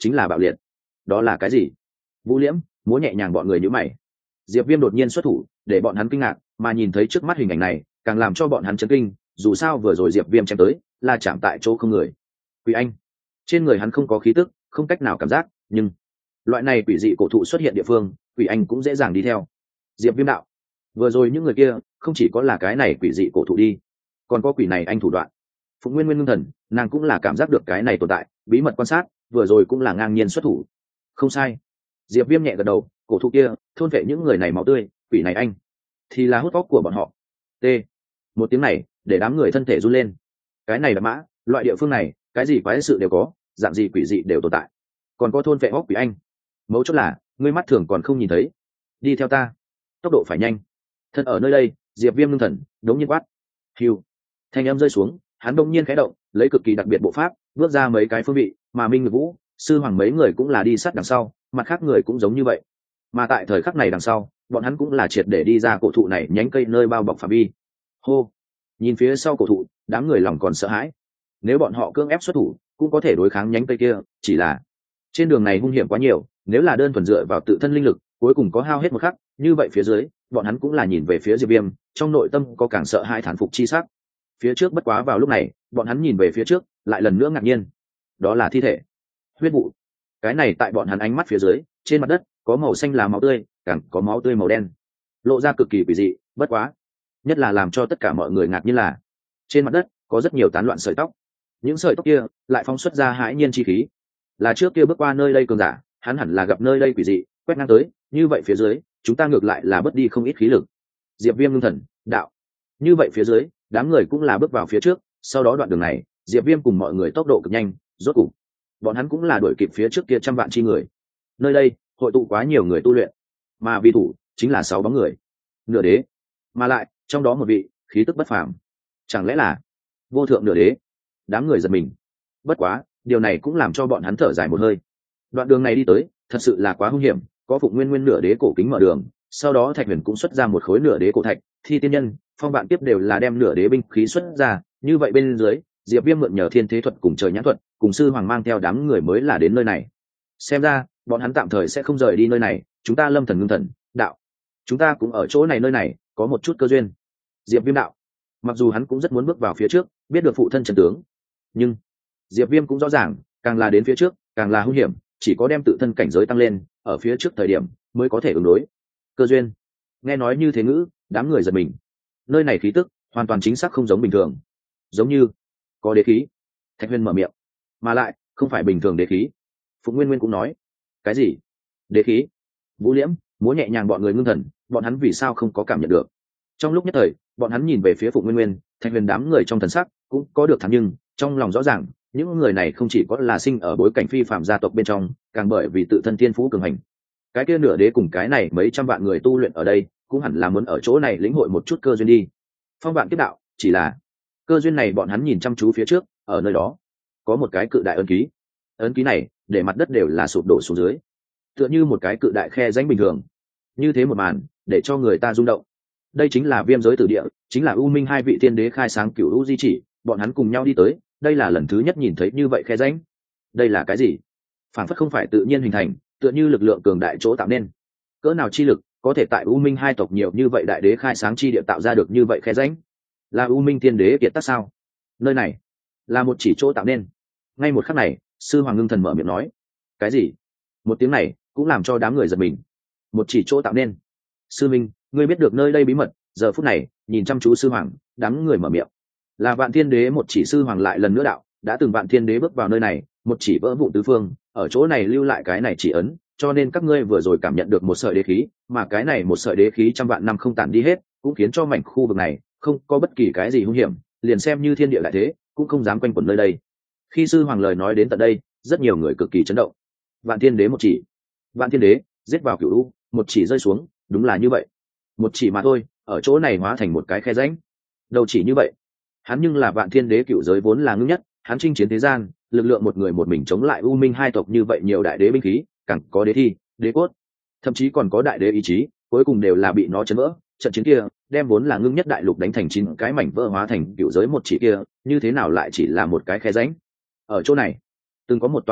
A: chính là bạo liệt. Đó là cái gì? Vũ Liễm múa nhẹ nhàng bọn người nhíu mày. Diệp Viêm đột nhiên xuất thủ để bọn hắn kinh ngạc, mà nhìn thấy trước mắt hình ảnh này càng làm cho bọn hắn chấn kinh. Dù sao vừa rồi Diệp Viêm chém tới là chạm tại chỗ không người. Quỷ Anh trên người hắn không có khí tức, không cách nào cảm giác, nhưng loại này quỷ dị cổ thụ xuất hiện địa phương, Quỷ Anh cũng dễ dàng đi theo. Diệp Viêm đạo, vừa rồi những người kia không chỉ có là cái này quỷ dị cổ thụ đi, còn có quỷ này anh thủ đoạn. Phụng Nguyên Nguyên ngưng thần, nàng cũng là cảm giác được cái này tồn tại, bí mật quan sát, vừa rồi cũng là ngang nhiên xuất thủ. Không sai. Diệp Viêm nhẹ gật đầu, cổ thụ kia thôn vệ những người này máu tươi, quỷ này anh thì là hút óc của bọn họ. T. Một tiếng này để đám người thân thể run lên. Cái này là mã, loại địa phương này, cái gì quái sự đều có, dạng gì quỷ dị đều tồn tại. Còn có thôn vệ óc quỷ anh. Mấu chốt là, ngươi mắt thường còn không nhìn thấy. Đi theo ta. Tốc độ phải nhanh. Thân ở nơi đây, Diệp Viêm ngưng thần, đống nhiên quát. Hưu. Thanh âm rơi xuống, hắn đột nhiên khẽ động, lấy cực kỳ đặc biệt bộ pháp, bước ra mấy cái phương vị, mà Minh Ngược Vũ, Sư Hoàng mấy người cũng là đi sát đằng sau, mặt khác người cũng giống như vậy. Mà tại thời khắc này đằng sau, bọn hắn cũng là triệt để đi ra cổ thụ này nhánh cây nơi bao bọc phạm vi. Hô. Nhìn phía sau cổ thụ, đám người lòng còn sợ hãi. Nếu bọn họ cưỡng ép xuất thủ, cũng có thể đối kháng nhánh cây kia, chỉ là trên đường này hung hiểm quá nhiều, nếu là đơn thuần dựa vào tự thân linh lực, cuối cùng có hao hết một khắc, như vậy phía dưới, bọn hắn cũng là nhìn về phía Diệp Viêm, trong nội tâm có càng sợ hãi thán phục chi sắc. Phía trước bất quá vào lúc này, bọn hắn nhìn về phía trước, lại lần nữa ngạc nhiên. Đó là thi thể, huyết vụ. Cái này tại bọn hắn ánh mắt phía dưới, trên mặt đất có màu xanh là máu tươi, càng có máu tươi màu đen, lộ ra cực kỳ quỷ dị. Bất quá, nhất là làm cho tất cả mọi người ngạc nhiên là, trên mặt đất có rất nhiều tán loạn sợi tóc. Những sợi tóc kia lại phóng xuất ra hãi nhiên chi khí. Là trước kia bước qua nơi đây cường giả, hắn hẳn là gặp nơi đây quỷ dị, quét ngang tới, như vậy phía dưới, chúng ta ngược lại là bất đi không ít khí lực. Diệp Viêm ngưng thần, đạo. Như vậy phía dưới, đám người cũng là bước vào phía trước, sau đó đoạn đường này, Diệp Viêm cùng mọi người tốc độ cực nhanh, rốt cục bọn hắn cũng là đuổi kịp phía trước kia trăm vạn chi người. Nơi đây hội tụ quá nhiều người tu luyện, mà vi thủ chính là sáu bóng người, nửa đế, mà lại trong đó một vị khí tức bất phàm. Chẳng lẽ là vô thượng nửa đế? Đám người giật mình. Bất quá, điều này cũng làm cho bọn hắn thở dài một hơi. Đoạn đường này đi tới, thật sự là quá hung hiểm, có Phụng Nguyên Nguyên nửa đế cổ kính mở đường, sau đó Thạch Huyền cũng xuất ra một khối nửa đế cổ thạch, Thi Tiên Nhân, Phong Vạn Tiếp đều là đem nửa đế binh khí xuất ra, như vậy bên dưới, Diệp Viêm mượn nhờ Thiên Thế thuật cùng Trời Nhãn thuật, cùng Sư Hoàng mang theo đám người mới là đến nơi này. Xem ra, bọn hắn tạm thời sẽ không rời đi nơi này, chúng ta lâm thần ngưng thần, đạo. Chúng ta cũng ở chỗ này nơi này, có một chút cơ duyên. Diệp Viêm đạo. Mặc dù hắn cũng rất muốn bước vào phía trước, biết được phụ thân chân tướng, nhưng Diệp Viêm cũng rõ ràng, càng là đến phía trước, càng là hung hiểm, chỉ có đem tự thân cảnh giới tăng lên, ở phía trước thời điểm mới có thể ứng đối. Cơ duyên. Nghe nói như thế ngữ, đám người giật mình. Nơi này khí tức hoàn toàn chính xác không giống bình thường, giống như có đế khí. Thạch Huyền mở miệng, mà lại không phải bình thường đế khí. Phụng Nguyên Nguyên cũng nói, cái gì? Đế khí? Vũ Liễm múa nhẹ nhàng bọn người ngưng thần, bọn hắn vì sao không có cảm nhận được? Trong lúc nhất thời, bọn hắn nhìn về phía Phụng Nguyên Nguyên, Thạch Huyền đám người trong thần sắc cũng có được thắng, nhưng trong lòng rõ ràng, những người này không chỉ có là sinh ở bối cảnh phi phàm gia tộc bên trong, càng bởi vì tự thân thiên phú cường hành. Cái kia nửa đế cùng cái này mấy trăm vạn người tu luyện ở đây, cũng hẳn là muốn ở chỗ này lĩnh hội một chút cơ duyên đi. Phong Vạn Kiếp đạo, chỉ là cơ duyên này bọn hắn nhìn chăm chú phía trước, ở nơi đó có một cái cự đại ấn ký. Ấn ký này, để mặt đất đều là sụp đổ xuống dưới, tựa như một cái cự đại khe rãnh bình thường. Như thế một màn, để cho người ta rung động. Đây chính là Viêm giới tử địa, chính là U Minh hai vị tiên đế khai sáng cửu u di chỉ, bọn hắn cùng nhau đi tới, đây là lần thứ nhất nhìn thấy như vậy khe rãnh. Đây là cái gì? Phản phất không phải tự nhiên hình thành, tựa như lực lượng cường đại chỗ tạo nên. Cỡ nào chi lực có thể tại U Minh hai tộc nhiều như vậy đại đế khai sáng chi địa tạo ra được như vậy khe rãnh? Là U Minh tiên đế kiệt tác sao? Nơi này là một chỉ chỗ tạo nên. Ngay một khắc này, Sư Hoàng ngưng thần mở miệng nói, cái gì? Một tiếng này cũng làm cho đám người giật mình. Một chỉ chỗ tạo nên. Sư Minh, ngươi biết được nơi đây bí mật. Giờ phút này, nhìn chăm chú Sư Hoàng, đám người mở miệng. Là Vạn Thiên Đế. Một chỉ. Sư Hoàng lại lần nữa đạo, đã từng Vạn Thiên Đế bước vào nơi này, một chỉ vỡ vụn tứ phương, ở chỗ này lưu lại cái này chỉ ấn, cho nên các ngươi vừa rồi cảm nhận được một sợi đế khí, mà cái này một sợi đế khí trăm vạn năm không tản đi hết, cũng khiến cho mảnh khu vực này không có bất kỳ cái gì hung hiểm, liền xem như thiên địa lại thế, cũng không dám quanh quẩn nơi đây. Khi Sư Hoàng lời nói đến tận đây, rất nhiều người cực kỳ chấn động. Vạn Thiên Đế một chỉ, Vạn Thiên Đế giết vào cửu u, một chỉ rơi xuống, đúng là như vậy, một chỉ mà thôi, ở chỗ này hóa thành một cái khe rãnh. Đầu chỉ như vậy, hắn nhưng là Vạn Thiên Đế cựu giới vốn là ngưng nhất, hắn chinh chiến thế gian, lực lượng một người một mình chống lại U Minh hai tộc như vậy nhiều đại đế binh khí, càng có đế thi, đế cốt, thậm chí còn có đại đế ý chí, cuối cùng đều là bị nó chấn vỡ. Trận chiến kia, đem vốn là ngưng nhất đại lục đánh thành chín cái mảnh vỡ hóa thành cựu giới một chỉ kia, như thế nào lại chỉ là một cái khe rãnh? Ở chỗ này, từng có một tòa cung điện,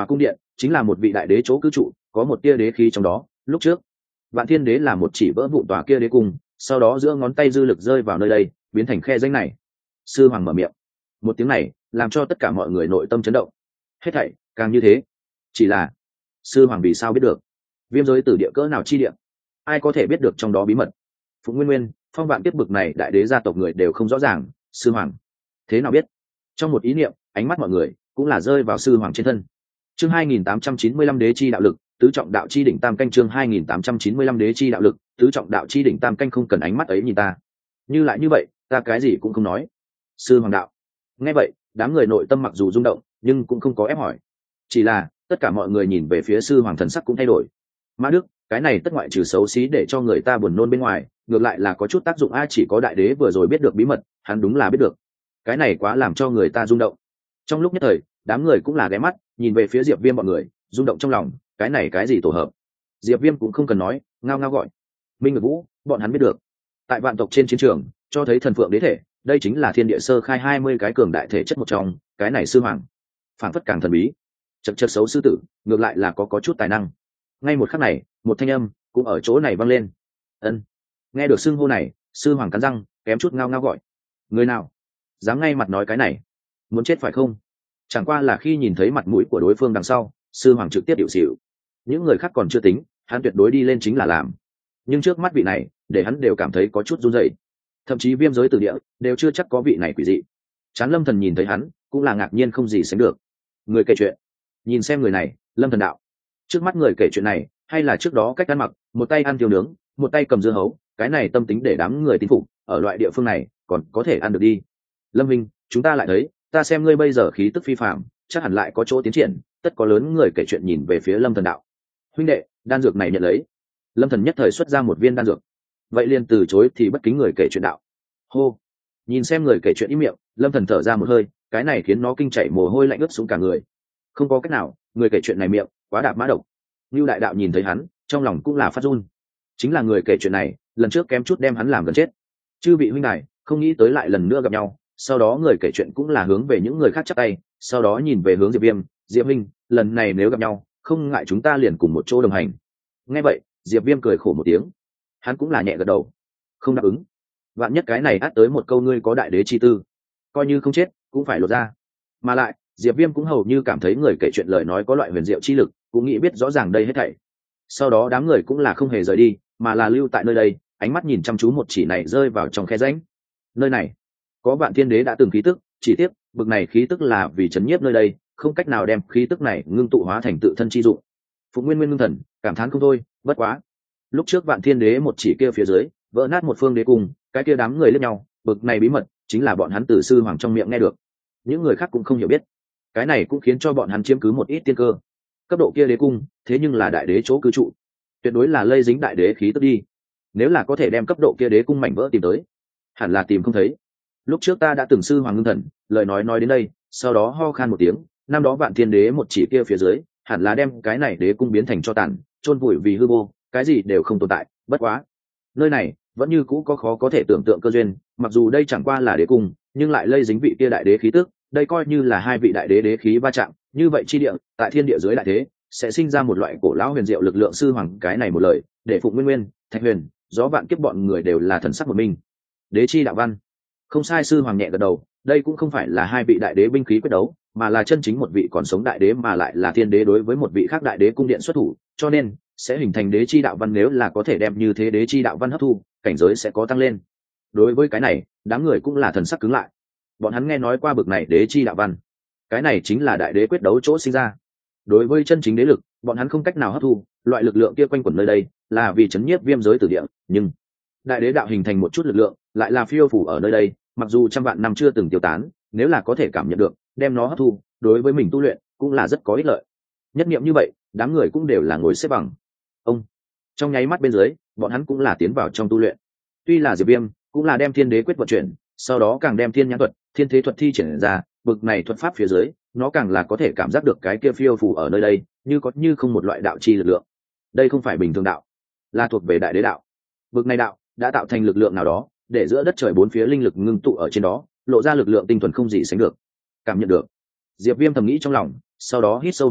A: chính là một vị đại đế chỗ cư trụ, có một tia đế khí trong đó. Lúc trước Vạn Thiên Đế là một chỉ vỡ vụn tòa kia đế cung, sau đó giữa ngón tay dư lực rơi vào nơi đây, biến thành khe rãnh này. Sư hoàng mở miệng, một tiếng này làm cho tất cả mọi người nội tâm chấn động. Hết thảy càng như thế, chỉ là sư hoàng vì sao biết được viêm giới tử địa cỡ nào chi địa, ai có thể biết được trong đó bí mật? Phụng Nguyên Nguyên, Phong Vạn Kiếp bực này đại đế gia tộc người đều không rõ ràng, sư hoàng thế nào biết? Trong một ý niệm, ánh mắt mọi người cũng là rơi vào sư hoàng trên thân. Chương hai nghìn tám trăm chín mươi lăm đế chi đạo lực, tứ trọng đạo chi đỉnh tam canh. Chương hai nghìn tám trăm chín mươi lăm đế chi đạo lực, tứ trọng đạo chi đỉnh tam canh. Không cần ánh mắt ấy nhìn ta, như lại như vậy, ta cái gì cũng không nói. Sư hoàng đạo. Nghe vậy, đám người nội tâm mặc dù rung động, nhưng cũng không có ép hỏi. Chỉ là tất cả mọi người nhìn về phía sư hoàng, thần sắc cũng thay đổi. Mã Đức, cái này tất ngoại trừ xấu xí để cho người ta buồn nôn bên ngoài, ngược lại là có chút tác dụng. A, chỉ có đại đế vừa rồi biết được bí mật, hắn đúng là biết được. Cái này quá làm cho người ta rung động. Trong lúc nhất thời, đám người cũng là ghé mắt nhìn về phía Diệp Viêm bọn người, rung động trong lòng, cái này cái gì tổ hợp? Diệp Viêm cũng không cần nói, ngao ngao gọi Minh Ngự Vũ, bọn hắn biết được. Tại vạn tộc trên chiến trường, cho thấy thần phượng đế thể, đây chính là thiên địa sơ khai hai mươi cái cường đại thể chất một trong, cái này sư hoàng phản phất càng thần bí. Chật chật xấu sư tử, ngược lại là có có chút tài năng. Ngay một khắc này, một thanh âm cũng ở chỗ này vang lên. Ân. Nghe được xưng hô này, sư hoàng cắn răng, kém chút ngao ngao gọi. Người nào dám ngay mặt nói cái này? Muốn chết phải không? Chẳng qua là khi nhìn thấy mặt mũi của đối phương đằng sau, sư hoàng trực tiếp điệu xỉu. Những người khác còn chưa tính, hắn tuyệt đối đi lên chính là làm. Nhưng trước mắt vị này, để hắn đều cảm thấy có chút run rẩy. Thậm chí viêm giới từ địa đều chưa chắc có vị này quỷ dị. Chán Lâm Thần nhìn thấy hắn, cũng là ngạc nhiên không gì sánh được. Người kể chuyện, nhìn xem người này, Lâm Thần đạo. Trước mắt người kể chuyện này, hay là trước đó cách ăn mặc, một tay ăn tiêu nướng, một tay cầm dưa hấu, cái này tâm tính để đám người tín phục, ở loại địa phương này, còn có thể ăn được đi. Lâm Minh, chúng ta lại thấy, ta xem ngươi bây giờ khí tức phi phạm, chắc hẳn lại có chỗ tiến triển, tất có lớn người kể chuyện nhìn về phía Lâm Thần đạo. Huynh đệ, đan dược này nhận lấy. Lâm Thần nhất thời xuất ra một viên đan dược. Vậy liền từ chối thì bất kính người kể chuyện đạo. Hô. Nhìn xem người kể chuyện ý miệng, Lâm Thần thở ra một hơi, cái này khiến nó kinh chảy mồ hôi lạnh ướt xuống cả người. Không có cách nào, người kể chuyện này miệng quá đạp mã độc. Nưu đại đạo nhìn thấy hắn, trong lòng cũng là phát run. Chính là người kể chuyện này, lần trước kém chút đem hắn làm gần chết. Chư vị huynh đài, không nghĩ tới lại lần nữa gặp nhau. Sau đó người kể chuyện cũng là hướng về những người khác chắp tay, sau đó nhìn về hướng Diệp Viêm, Diệp huynh, lần này nếu gặp nhau, không ngại chúng ta liền cùng một chỗ đồng hành. Nghe vậy, Diệp Viêm cười khổ một tiếng, hắn cũng là nhẹ gật đầu, không đáp ứng. Vạn nhất cái này át tới một câu ngươi có đại đế chi tư, coi như không chết cũng phải lột ra. Mà lại, Diệp Viêm cũng hầu như cảm thấy người kể chuyện lời nói có loại huyền diệu chi lực, cũng nghĩ biết rõ ràng đây hết thảy. Sau đó đám người cũng là không hề rời đi, mà là lưu tại nơi đây, ánh mắt nhìn chăm chú một chỉ này rơi vào trong khe rãnh. Nơi này có Vạn Thiên Đế đã từng khí tức, chỉ tiếc bực này khí tức là vì chấn nhiếp nơi đây, không cách nào đem khí tức này ngưng tụ hóa thành tự thân chi dụng. Phục Nguyên Nguyên ngưng thần, cảm thán không thôi, bất quá. Lúc trước Vạn Thiên Đế một chỉ kia phía dưới, vỡ nát một phương đế cung, cái kia đám người liếc nhau, bực này bí mật chính là bọn hắn từ sư hoàng trong miệng nghe được. Những người khác cũng không hiểu biết. Cái này cũng khiến cho bọn hắn chiếm cứ một ít tiên cơ. Cấp độ kia đế cung, thế nhưng là đại đế chỗ cư trụ, tuyệt đối là lây dính đại đế khí tức đi. Nếu là có thể đem cấp độ kia đế cung mảnh vỡ tìm tới, hẳn là tìm không thấy. Lúc trước ta đã từng sư hoàng ngưng thần, lời nói nói đến đây, sau đó ho khan một tiếng, năm đó Vạn Thiên Đế một chỉ kia phía dưới, hẳn là đem cái này đế cung biến thành cho tàn, chôn vùi vì hư vô, cái gì đều không tồn tại. Bất quá, nơi này vẫn như cũ có khó có thể tưởng tượng cơ duyên, mặc dù đây chẳng qua là đế cung, nhưng lại lây dính vị kia đại đế khí tức, đây coi như là hai vị đại đế đế khí va chạm, như vậy chi địa, tại thiên địa dưới đại thế, sẽ sinh ra một loại cổ lão huyền diệu lực lượng. Sư hoàng cái này một lời, để Phụng Nguyên Nguyên, Thạch Huyền, Gió Vạn Kiếp bọn người đều là thần sắc một mình. Đế chi đạo văn. Không sai, sư hoàng nhẹ gật đầu, đây cũng không phải là hai vị đại đế binh khí quyết đấu, mà là chân chính một vị còn sống đại đế, mà lại là thiên đế đối với một vị khác đại đế cung điện xuất thủ, cho nên sẽ hình thành đế chi đạo văn. Nếu là có thể đem như thế đế chi đạo văn hấp thu, cảnh giới sẽ có tăng lên. Đối với cái này, đám người cũng là thần sắc cứng lại. Bọn hắn nghe nói qua bực này đế chi đạo văn, cái này chính là đại đế quyết đấu chỗ sinh ra. Đối với chân chính đế lực, bọn hắn không cách nào hấp thu, loại lực lượng kia quanh quẩn nơi đây, là vì chấn nhiếp viêm giới tử địa, nhưng đại đế đạo hình thành một chút lực lượng, lại là phiêu phủ ở nơi đây, mặc dù trăm vạn năm chưa từng tiêu tán, nếu là có thể cảm nhận được, đem nó hấp thu, đối với mình tu luyện cũng là rất có ích lợi. Nhất niệm như vậy, đám người cũng đều là ngồi xếp bằng. Ông trong nháy mắt bên dưới, bọn hắn cũng là tiến vào trong tu luyện. Tuy là Diệp Viêm cũng là đem thiên đế quyết vận chuyển, sau đó càng đem thiên nhãn thuật, thiên thế thuật thi triển ra, bực này thuật pháp phía dưới, nó càng là có thể cảm giác được cái kia phiêu phủ ở nơi đây, như có như không một loại đạo chi lực lượng. Đây không phải bình thường đạo, là thuộc về đại đế đạo. Bực này đạo đã tạo thành lực lượng nào đó, để giữa đất trời bốn phía linh lực ngưng tụ ở trên đó, lộ ra lực lượng tinh thuần không gì sánh được. Cảm nhận được, Diệp Viêm thầm nghĩ trong lòng, sau đó hít sâu một hơi,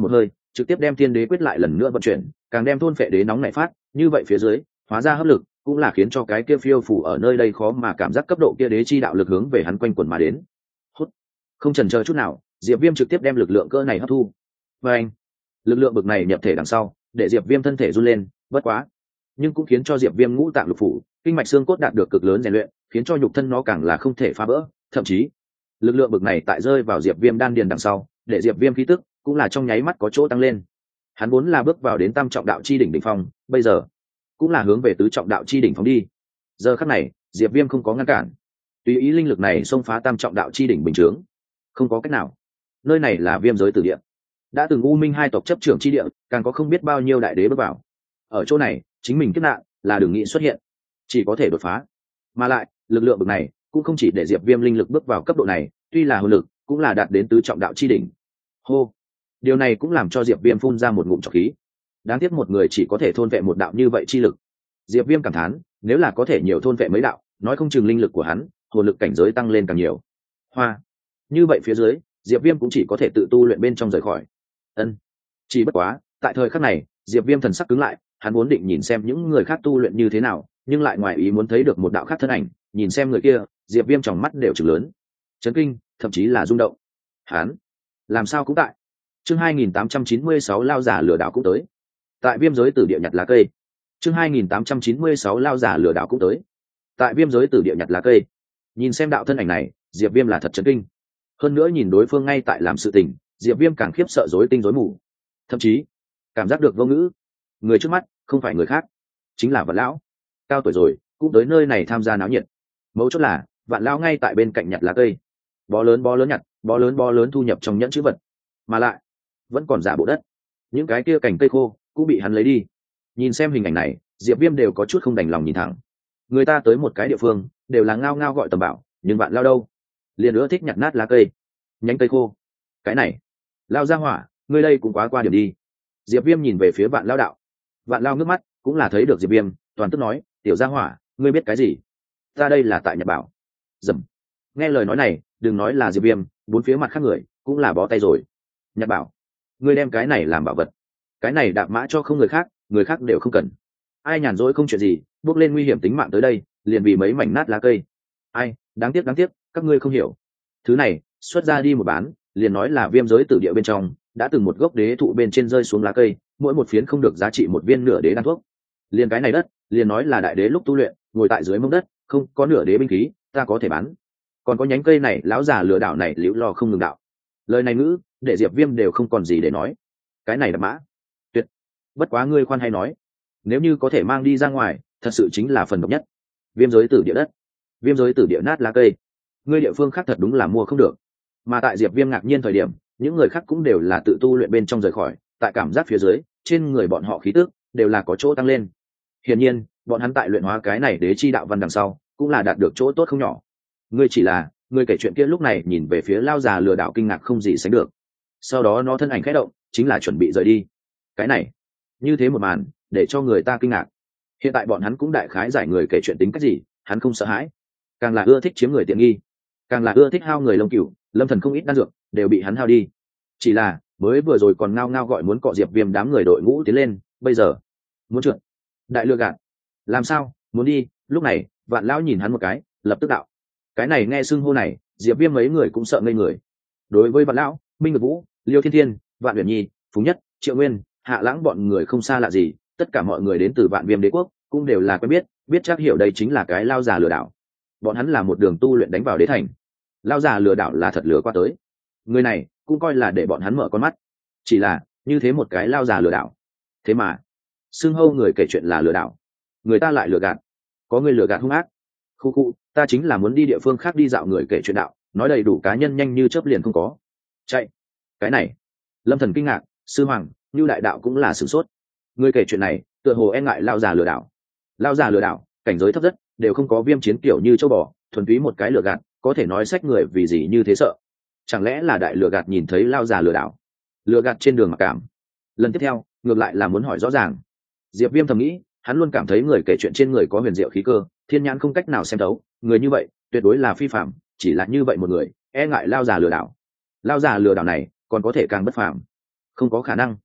A: trực tiếp đem thiên đế quyết lại lần nữa vận chuyển, càng đem thôn phệ đế nóng này phát, như vậy phía dưới hóa ra hấp lực cũng là khiến cho cái kia phiêu phủ ở nơi đây khó mà cảm giác cấp độ kia đế chi đạo lực hướng về hắn quanh quẩn mà đến. Hút. Không chần chờ chút nào, Diệp Viêm trực tiếp đem lực lượng cỡ này hấp thu. Và anh, lực lượng bực này nhập thể đằng sau, để Diệp Viêm thân thể run lên, bất quá, nhưng cũng khiến cho Diệp Viêm ngũ tạng lục phủ, kinh mạch xương cốt đạt được cực lớn rèn luyện, khiến cho nhục thân nó càng là không thể phá vỡ, thậm chí, lực lượng bực này tại rơi vào Diệp Viêm đan điền đằng sau, để Diệp Viêm khí tức cũng là trong nháy mắt có chỗ tăng lên. Hắn vốn là bước vào đến tam trọng đạo chi đỉnh đỉnh phong, bây giờ cũng là hướng về tứ trọng đạo chi đỉnh phóng đi. Giờ khắc này, Diệp Viêm không có ngăn cản, tùy ý linh lực này xông phá tam trọng đạo chi đỉnh bình chướng. Không có cách nào. Nơi này là Viêm giới tử địa, đã từng U Minh hai tộc chấp trưởng chi địa, càng có không biết bao nhiêu đại đế bước vào. Ở chỗ này, chính mình kiếp nạn là đừng nghĩ xuất hiện, chỉ có thể đột phá. Mà lại, lực lượng bậc này cũng không chỉ để Diệp Viêm linh lực bước vào cấp độ này, tuy là hồn lực, cũng là đạt đến tứ trọng đạo chi đỉnh. Hô. Điều này cũng làm cho Diệp Viêm phun ra một ngụm trọc khí. Đáng tiếc một người chỉ có thể thôn vệ một đạo như vậy chi lực. Diệp Viêm cảm thán, nếu là có thể nhiều thôn vệ mấy đạo, nói không chừng linh lực của hắn, hồn lực cảnh giới tăng lên càng nhiều. Hoa. Như vậy phía dưới, Diệp Viêm cũng chỉ có thể tự tu luyện bên trong rời khỏi. Ân. Chỉ bất quá, tại thời khắc này, Diệp Viêm thần sắc cứng lại, hắn vốn định nhìn xem những người khác tu luyện như thế nào, nhưng lại ngoài ý muốn thấy được một đạo khác thân ảnh, nhìn xem người kia, Diệp Viêm trong mắt đều trừng lớn, chấn kinh, thậm chí là rung động. Hắn, làm sao cũng tại. Chương hai nghìn tám trăm chín mươi sáu lao giả lừa đảo cũng tới. Tại Viêm giới tử địa nhặt lá cây. Chương hai nghìn tám trăm chín mươi sáu lao giả lừa đảo cũng tới. Tại Viêm giới tử địa nhặt lá cây. Nhìn xem đạo thân ảnh này, Diệp Viêm là thật chấn kinh. Hơn nữa nhìn đối phương ngay tại làm sự tình, Diệp Viêm càng khiếp sợ rối tinh rối mù. Thậm chí, cảm giác được vô ngữ. Người trước mắt, không phải người khác, chính là Vạn lão. Cao tuổi rồi, cũng tới nơi này tham gia náo nhiệt. Mấu chốt là, Vạn lão ngay tại bên cạnh nhặt lá cây. Bó lớn bó lớn nhặt, bó lớn bó lớn thu nhập trong nhẫn chữ vật. Mà lại, vẫn còn giả bộ đất. Những cái kia cành cây khô cũng bị hắn lấy đi. Nhìn xem hình ảnh này, Diệp Viêm đều có chút không đành lòng nhìn thẳng. Người ta tới một cái địa phương, đều là ngao ngao gọi tầm bảo, nhưng Vạn lão đâu? Liền nữa thích nhặt nát lá cây, nhánh cây khô. Cái này, lao ra hỏa, ngươi đây cũng quá qua điểm đi. Diệp Viêm nhìn về phía Vạn lão đạo. Vạn lão ngước mắt, cũng là thấy được Diệp Viêm, toàn tức nói, tiểu gia hỏa, ngươi biết cái gì? Ta đây là tại nhặt bảo. Dầm. Nghe lời nói này, đừng nói là Diệp Viêm, bốn phía mặt khác người cũng là bó tay rồi. Nhặt bảo? Ngươi đem cái này làm bảo vật? Cái này đạp mã cho không người khác, người khác đều không cần. Ai nhàn rỗi không chuyện gì, bước lên nguy hiểm tính mạng tới đây, liền vì mấy mảnh nát lá cây. Ai, đáng tiếc đáng tiếc, các ngươi không hiểu. Thứ này, xuất ra đi một bán, liền nói là Viêm giới tử địa bên trong, đã từng một gốc đế thụ bên trên rơi xuống lá cây, mỗi một phiến không được giá trị một viên nửa đế đan thuốc. Liền cái này đất, liền nói là đại đế lúc tu luyện, ngồi tại dưới mông đất, không có nửa đế binh khí, ta có thể bán. Còn có nhánh cây này, lão già lừa đảo này liễu lo không ngừng đạo. Lời này ngữ, để Diệp Viêm đều không còn gì để nói. Cái này là mã. Tuyệt. Bất quá ngươi khoan hay nói, nếu như có thể mang đi ra ngoài, thật sự chính là phần độc nhất. Viêm giới tử địa đất, Viêm giới tử địa nát lá cây. Ngươi địa phương khác thật đúng là mua không được. Mà tại Diệp Viêm ngạc nhiên thời điểm, những người khác cũng đều là tự tu luyện bên trong rời khỏi, tại cảm giác phía dưới, trên người bọn họ khí tức đều là có chỗ tăng lên. Hiển nhiên, bọn hắn tại luyện hóa cái này đế chi đạo văn đằng sau, cũng là đạt được chỗ tốt không nhỏ. Ngươi chỉ là, ngươi kể chuyện kia lúc này nhìn về phía lao già lừa đảo kinh ngạc không gì sánh được. Sau đó nó thân ảnh khẽ động, chính là chuẩn bị rời đi. Cái này, như thế một màn, để cho người ta kinh ngạc. Hiện tại bọn hắn cũng đại khái giải người kể chuyện tính cách gì, hắn không sợ hãi, càng là ưa thích chiếm người tiện nghi, càng là ưa thích hao người lông cừu, lâm thần không ít đan dược đều bị hắn hao đi. Chỉ là mới vừa rồi còn ngao ngao gọi muốn cọ Diệp Viêm đám người đội ngũ tiến lên, bây giờ muốn trượt. Đại lừa gạt, làm sao muốn đi? Lúc này Vạn lão nhìn hắn một cái, lập tức đạo. Cái này nghe xưng hô này, Diệp Viêm mấy người cũng sợ ngây người. Đối với Vạn lão, Minh Ngược Vũ, Liêu Thiên Thiên, Vạn Uyển Nhi, Phùng Nhất, Triệu Nguyên, Hạ Lãng bọn người không xa lạ gì, tất cả mọi người đến từ Vạn Viêm đế quốc, cũng đều là quen biết, biết chắc hiểu đây chính là cái lao già lừa đảo. Bọn hắn là một đường tu luyện đánh vào đế thành. Lao già lừa đảo là thật lừa qua tới. Người này cũng coi là để bọn hắn mở con mắt. Chỉ là như thế một cái lao già lừa đảo, thế mà xưng hô người kể chuyện là lừa đảo, người ta lại lừa gạt. Có người lừa gạt hung ác. Khu khu, ta chính là muốn đi địa phương khác đi dạo, người kể chuyện đạo, nói đầy đủ cá nhân nhanh như chớp liền không có. Chạy. Cái này, Lâm Thần kinh ngạc, sư hoàng, Như đại đạo cũng là sửng sốt. Người kể chuyện này, tựa hồ e ngại lao già lừa đảo. Lao già lừa đảo, cảnh giới thấp rất, đều không có Viêm chiến kiểu như châu bò, thuần túy một cái lừa gạt, có thể nói sách người vì gì như thế sợ. Chẳng lẽ là đại lừa gạt nhìn thấy lao già lừa đảo, lừa gạt trên đường mặc cảm. Lần tiếp theo, ngược lại là muốn hỏi rõ ràng. Diệp Viêm thầm nghĩ, hắn luôn cảm thấy người kể chuyện trên người có huyền diệu khí cơ, thiên nhãn không cách nào xem thấu, người như vậy tuyệt đối là phi phàm, chỉ là như vậy một người, e ngại lao già lừa đảo. Lao già lừa đảo này còn có thể càng bất phàm, không có khả năng.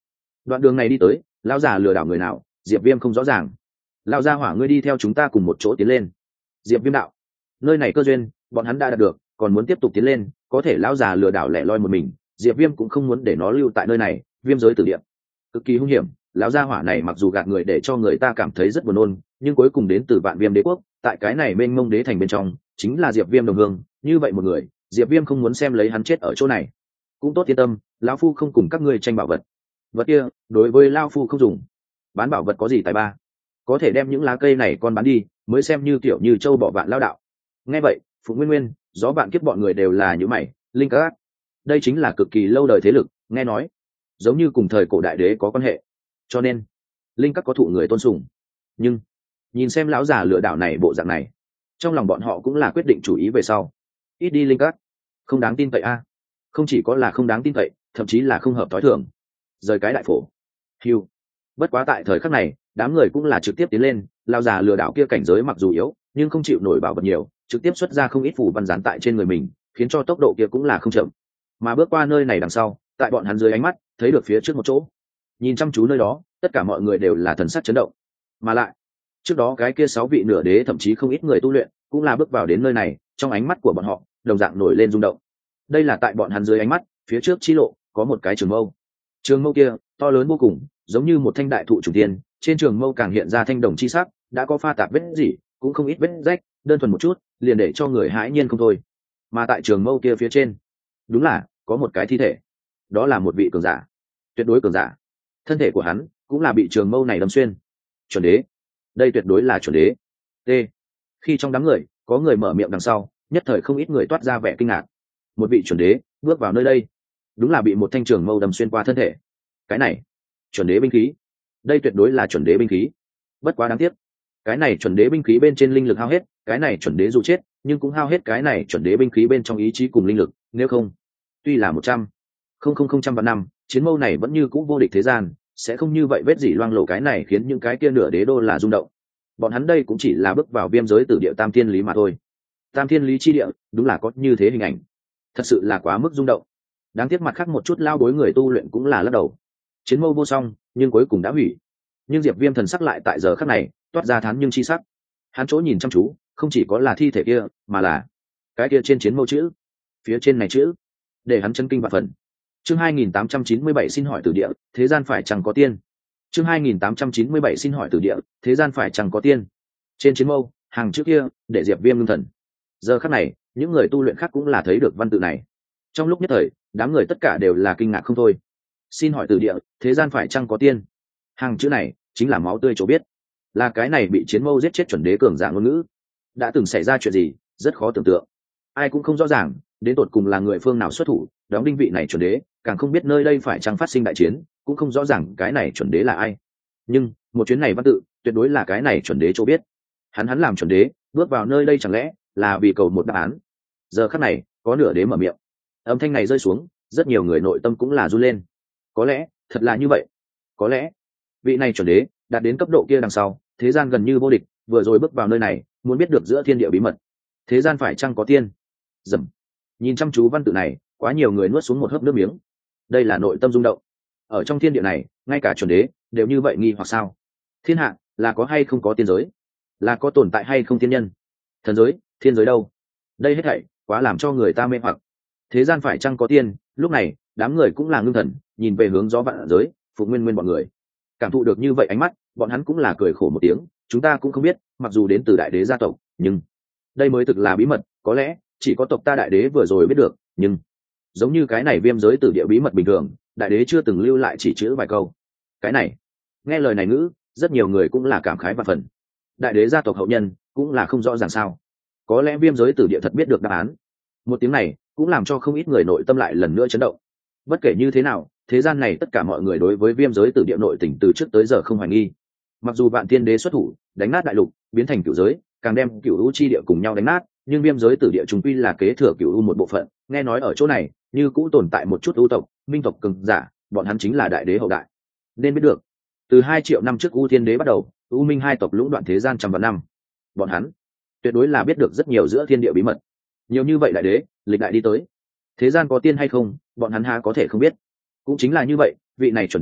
A: Đoạn đường này đi tới, lão già lừa đảo người nào, Diệp Viêm không rõ ràng. Lão gia hỏa, ngươi đi theo chúng ta cùng một chỗ tiến lên. Diệp Viêm đạo, nơi này cơ duyên bọn hắn đã đạt được, còn muốn tiếp tục tiến lên, có thể lão già lừa đảo lẻ loi một mình, Diệp Viêm cũng không muốn để nó lưu tại nơi này, viêm giới tử địa cực kỳ hung hiểm. Lão gia hỏa này mặc dù gạt người để cho người ta cảm thấy rất buồn nôn, nhưng cuối cùng đến từ Vạn Viêm đế quốc, tại cái này mênh mông đế thành bên trong chính là Diệp Viêm đồng hương, như vậy một người, Diệp Viêm không muốn xem lấy hắn chết ở chỗ này. Cũng tốt, yên tâm, lão phu không cùng các ngươi tranh bảo vật. Vật kia đối với lão phu không dùng. Bán bảo vật có gì tài ba, có thể đem những lá cây này con bán đi, mới xem như kiểu như châu bỏ vạn lao đạo. Nghe vậy, Phụ Nguyên Nguyên, Gió Vạn Kiếp bọn người đều là những mày, linh các. Đây chính là cực kỳ lâu đời thế lực, nghe nói giống như cùng thời cổ đại đế có quan hệ, cho nên linh các có thụ người tôn sùng. Nhưng nhìn xem lão già lừa đảo này bộ dạng này, trong lòng bọn họ cũng là quyết định chủ ý về sau. Ít đi linh các, không đáng tin cậy a. Không chỉ có là không đáng tin cậy, thậm chí là không hợp thói thường. Rời cái đại phổ. Hiu. Bất quá tại thời khắc này, đám người cũng là trực tiếp tiến lên, lão già lừa đảo kia cảnh giới mặc dù yếu, nhưng không chịu nổi bảo vật nhiều, trực tiếp xuất ra không ít phù văn dán tại trên người mình, khiến cho tốc độ kia cũng là không chậm. Mà bước qua nơi này đằng sau, tại bọn hắn dưới ánh mắt thấy được phía trước một chỗ, nhìn chăm chú nơi đó, tất cả mọi người đều là thần sắc chấn động. Mà lại trước đó cái kia sáu vị nửa đế, thậm chí không ít người tu luyện cũng là bước vào đến nơi này, trong ánh mắt của bọn họ đồng dạng nổi lên rung động. Đây là tại bọn hắn dưới ánh mắt, phía trước chi lộ có một cái trường mâu. Trường mâu kia to lớn vô cùng, giống như một thanh đại thụ trùng tiên, trên trường mâu càng hiện ra thanh đồng chi sắc, đã có pha tạp vết gì, cũng không ít vết rách, đơn thuần một chút liền để cho người hãi nhiên không thôi. Mà tại trường mâu kia phía trên, đúng là có một cái thi thể. Đó là một vị cường giả, tuyệt đối cường giả. Thân thể của hắn cũng là bị trường mâu này đâm xuyên. Chuẩn đế, đây tuyệt đối là chuẩn đế. T. Khi trong đám người có người mở miệng đằng sau, nhất thời không ít người toát ra vẻ kinh ngạc. Một vị chuẩn đế bước vào nơi đây, đúng là bị một thanh trường mâu đâm xuyên qua thân thể. Cái này chuẩn đế binh khí, đây tuyệt đối là chuẩn đế binh khí. Bất quá đáng tiếc, cái này chuẩn đế binh khí bên trên linh lực hao hết, cái này chuẩn đế dù chết nhưng cũng hao hết cái này chuẩn đế binh khí bên trong ý chí cùng linh lực, nếu không, tuy là một trăm không không không trăm vạn năm, chiến mâu này vẫn như cũ vô địch thế gian, sẽ không như vậy vết dỉ loang lổ. Cái này khiến những cái kia nửa đế đô là rung động. Bọn hắn đây cũng chỉ là bước vào viêm giới tử địa tam thiên lý mà thôi. Tam thiên lý chi địa đúng là có như thế hình ảnh, thật sự là quá mức rung động. Đáng tiếc mặt khác một chút lao đối người tu luyện cũng là lắc đầu. Chiến mâu vô song nhưng cuối cùng đã hủy. Nhưng Diệp Viêm thần sắc lại tại giờ khắc này toát ra thán nhưng chi sắc. Hắn chỗ nhìn chăm chú không chỉ có là thi thể kia, mà là cái kia trên chiến mâu chữ, phía trên này chữ, để hắn chân kinh vạn phần. Chương hai nghìn tám trăm chín mươi bảy xin hỏi từ địa, thế gian phải chẳng có tiên. Chương hai nghìn tám trăm chín mươi bảy xin hỏi từ địa, thế gian phải chẳng có tiên. Trên chiến mâu, hàng chữ kia, để Diệp Viêm ngưng thần. Giờ khắc này, những người tu luyện khác cũng là thấy được văn tự này. Trong lúc nhất thời, đám người tất cả đều là kinh ngạc không thôi. Xin hỏi từ địa, thế gian phải chăng có tiên. Hàng chữ này chính là máu tươi chỗ biết, là cái này bị chiến mâu giết chết chuẩn đế cường giả ngôn ngữ. Đã từng xảy ra chuyện gì, rất khó tưởng tượng. Ai cũng không rõ ràng, đến tột cùng là người phương nào xuất thủ đóng đinh vị này chuẩn đế, càng không biết nơi đây phải chăng phát sinh đại chiến, cũng không rõ ràng cái này chuẩn đế là ai. Nhưng một chuyến này văn tự tuyệt đối là cái này chuẩn đế chỗ biết. Hắn hắn làm chuẩn đế bước vào nơi đây chẳng lẽ là vì cầu một đáp án. Giờ khắc này có nửa đế mở miệng, âm thanh này rơi xuống, rất nhiều người nội tâm cũng là run lên. Có lẽ thật là như vậy, có lẽ vị này chuẩn đế đạt đến cấp độ kia đằng sau, thế gian gần như vô địch, vừa rồi bước vào nơi này muốn biết được giữa thiên địa bí mật, thế gian phải chăng có tiên. Dầm. Nhìn chăm chú văn tự này, quá nhiều người nuốt xuống một hớp nước miếng. Đây là nội tâm rung động. Ở trong thiên địa này, ngay cả chuẩn đế đều như vậy nghi hoặc sao? Thiên hạ là có hay không có tiên giới, là có tồn tại hay không tiên nhân, thần giới, thiên giới đâu? Đây hết thảy quá làm cho người ta mê hoặc. Thế gian phải chăng có tiên? Lúc này đám người cũng là ngưng thần, nhìn về hướng Gió Vạn Giới, Phục Nguyên Nguyên bọn người. Cảm thụ được như vậy ánh mắt, bọn hắn cũng là cười khổ một tiếng. Chúng ta cũng không biết, mặc dù đến từ đại đế gia tộc, nhưng đây mới thực là bí mật, có lẽ chỉ có tộc ta đại đế vừa rồi biết được. Nhưng giống như cái này viêm giới tử địa bí mật bình thường, đại đế chưa từng lưu lại chỉ chữ vài câu. Cái này, nghe lời này ngữ, rất nhiều người cũng là cảm khái và phần. Đại đế gia tộc hậu nhân cũng là không rõ ràng sao, có lẽ viêm giới tử địa thật biết được đáp án. Một tiếng này cũng làm cho không ít người nội tâm lại lần nữa chấn động. Bất kể như thế nào, thế gian này tất cả mọi người đối với viêm giới tử địa nội tình từ trước tới giờ không hoài nghi. Mặc dù vạn tiên đế xuất thủ đánh nát đại lục, biến thành cửu giới, càng đem cửu u chi địa cùng nhau đánh nát, nhưng viêm giới tử địa chúng quy là kế thừa cửu u một bộ phận. Nghe nói ở chỗ này như cũ tồn tại một chút u tộc, minh tộc cường giả, bọn hắn chính là đại đế hậu đại. Nên biết được, từ hai triệu năm trước u thiên đế bắt đầu, u minh hai tộc lũng đoạn thế gian trăm vạn năm, bọn hắn tuyệt đối là biết được rất nhiều giữa thiên địa bí mật. Nhiều như vậy đại đế lịch đại đi tới, thế gian có tiên hay không, bọn hắn há có thể không biết. Cũng chính là như vậy, vị này chuẩn đế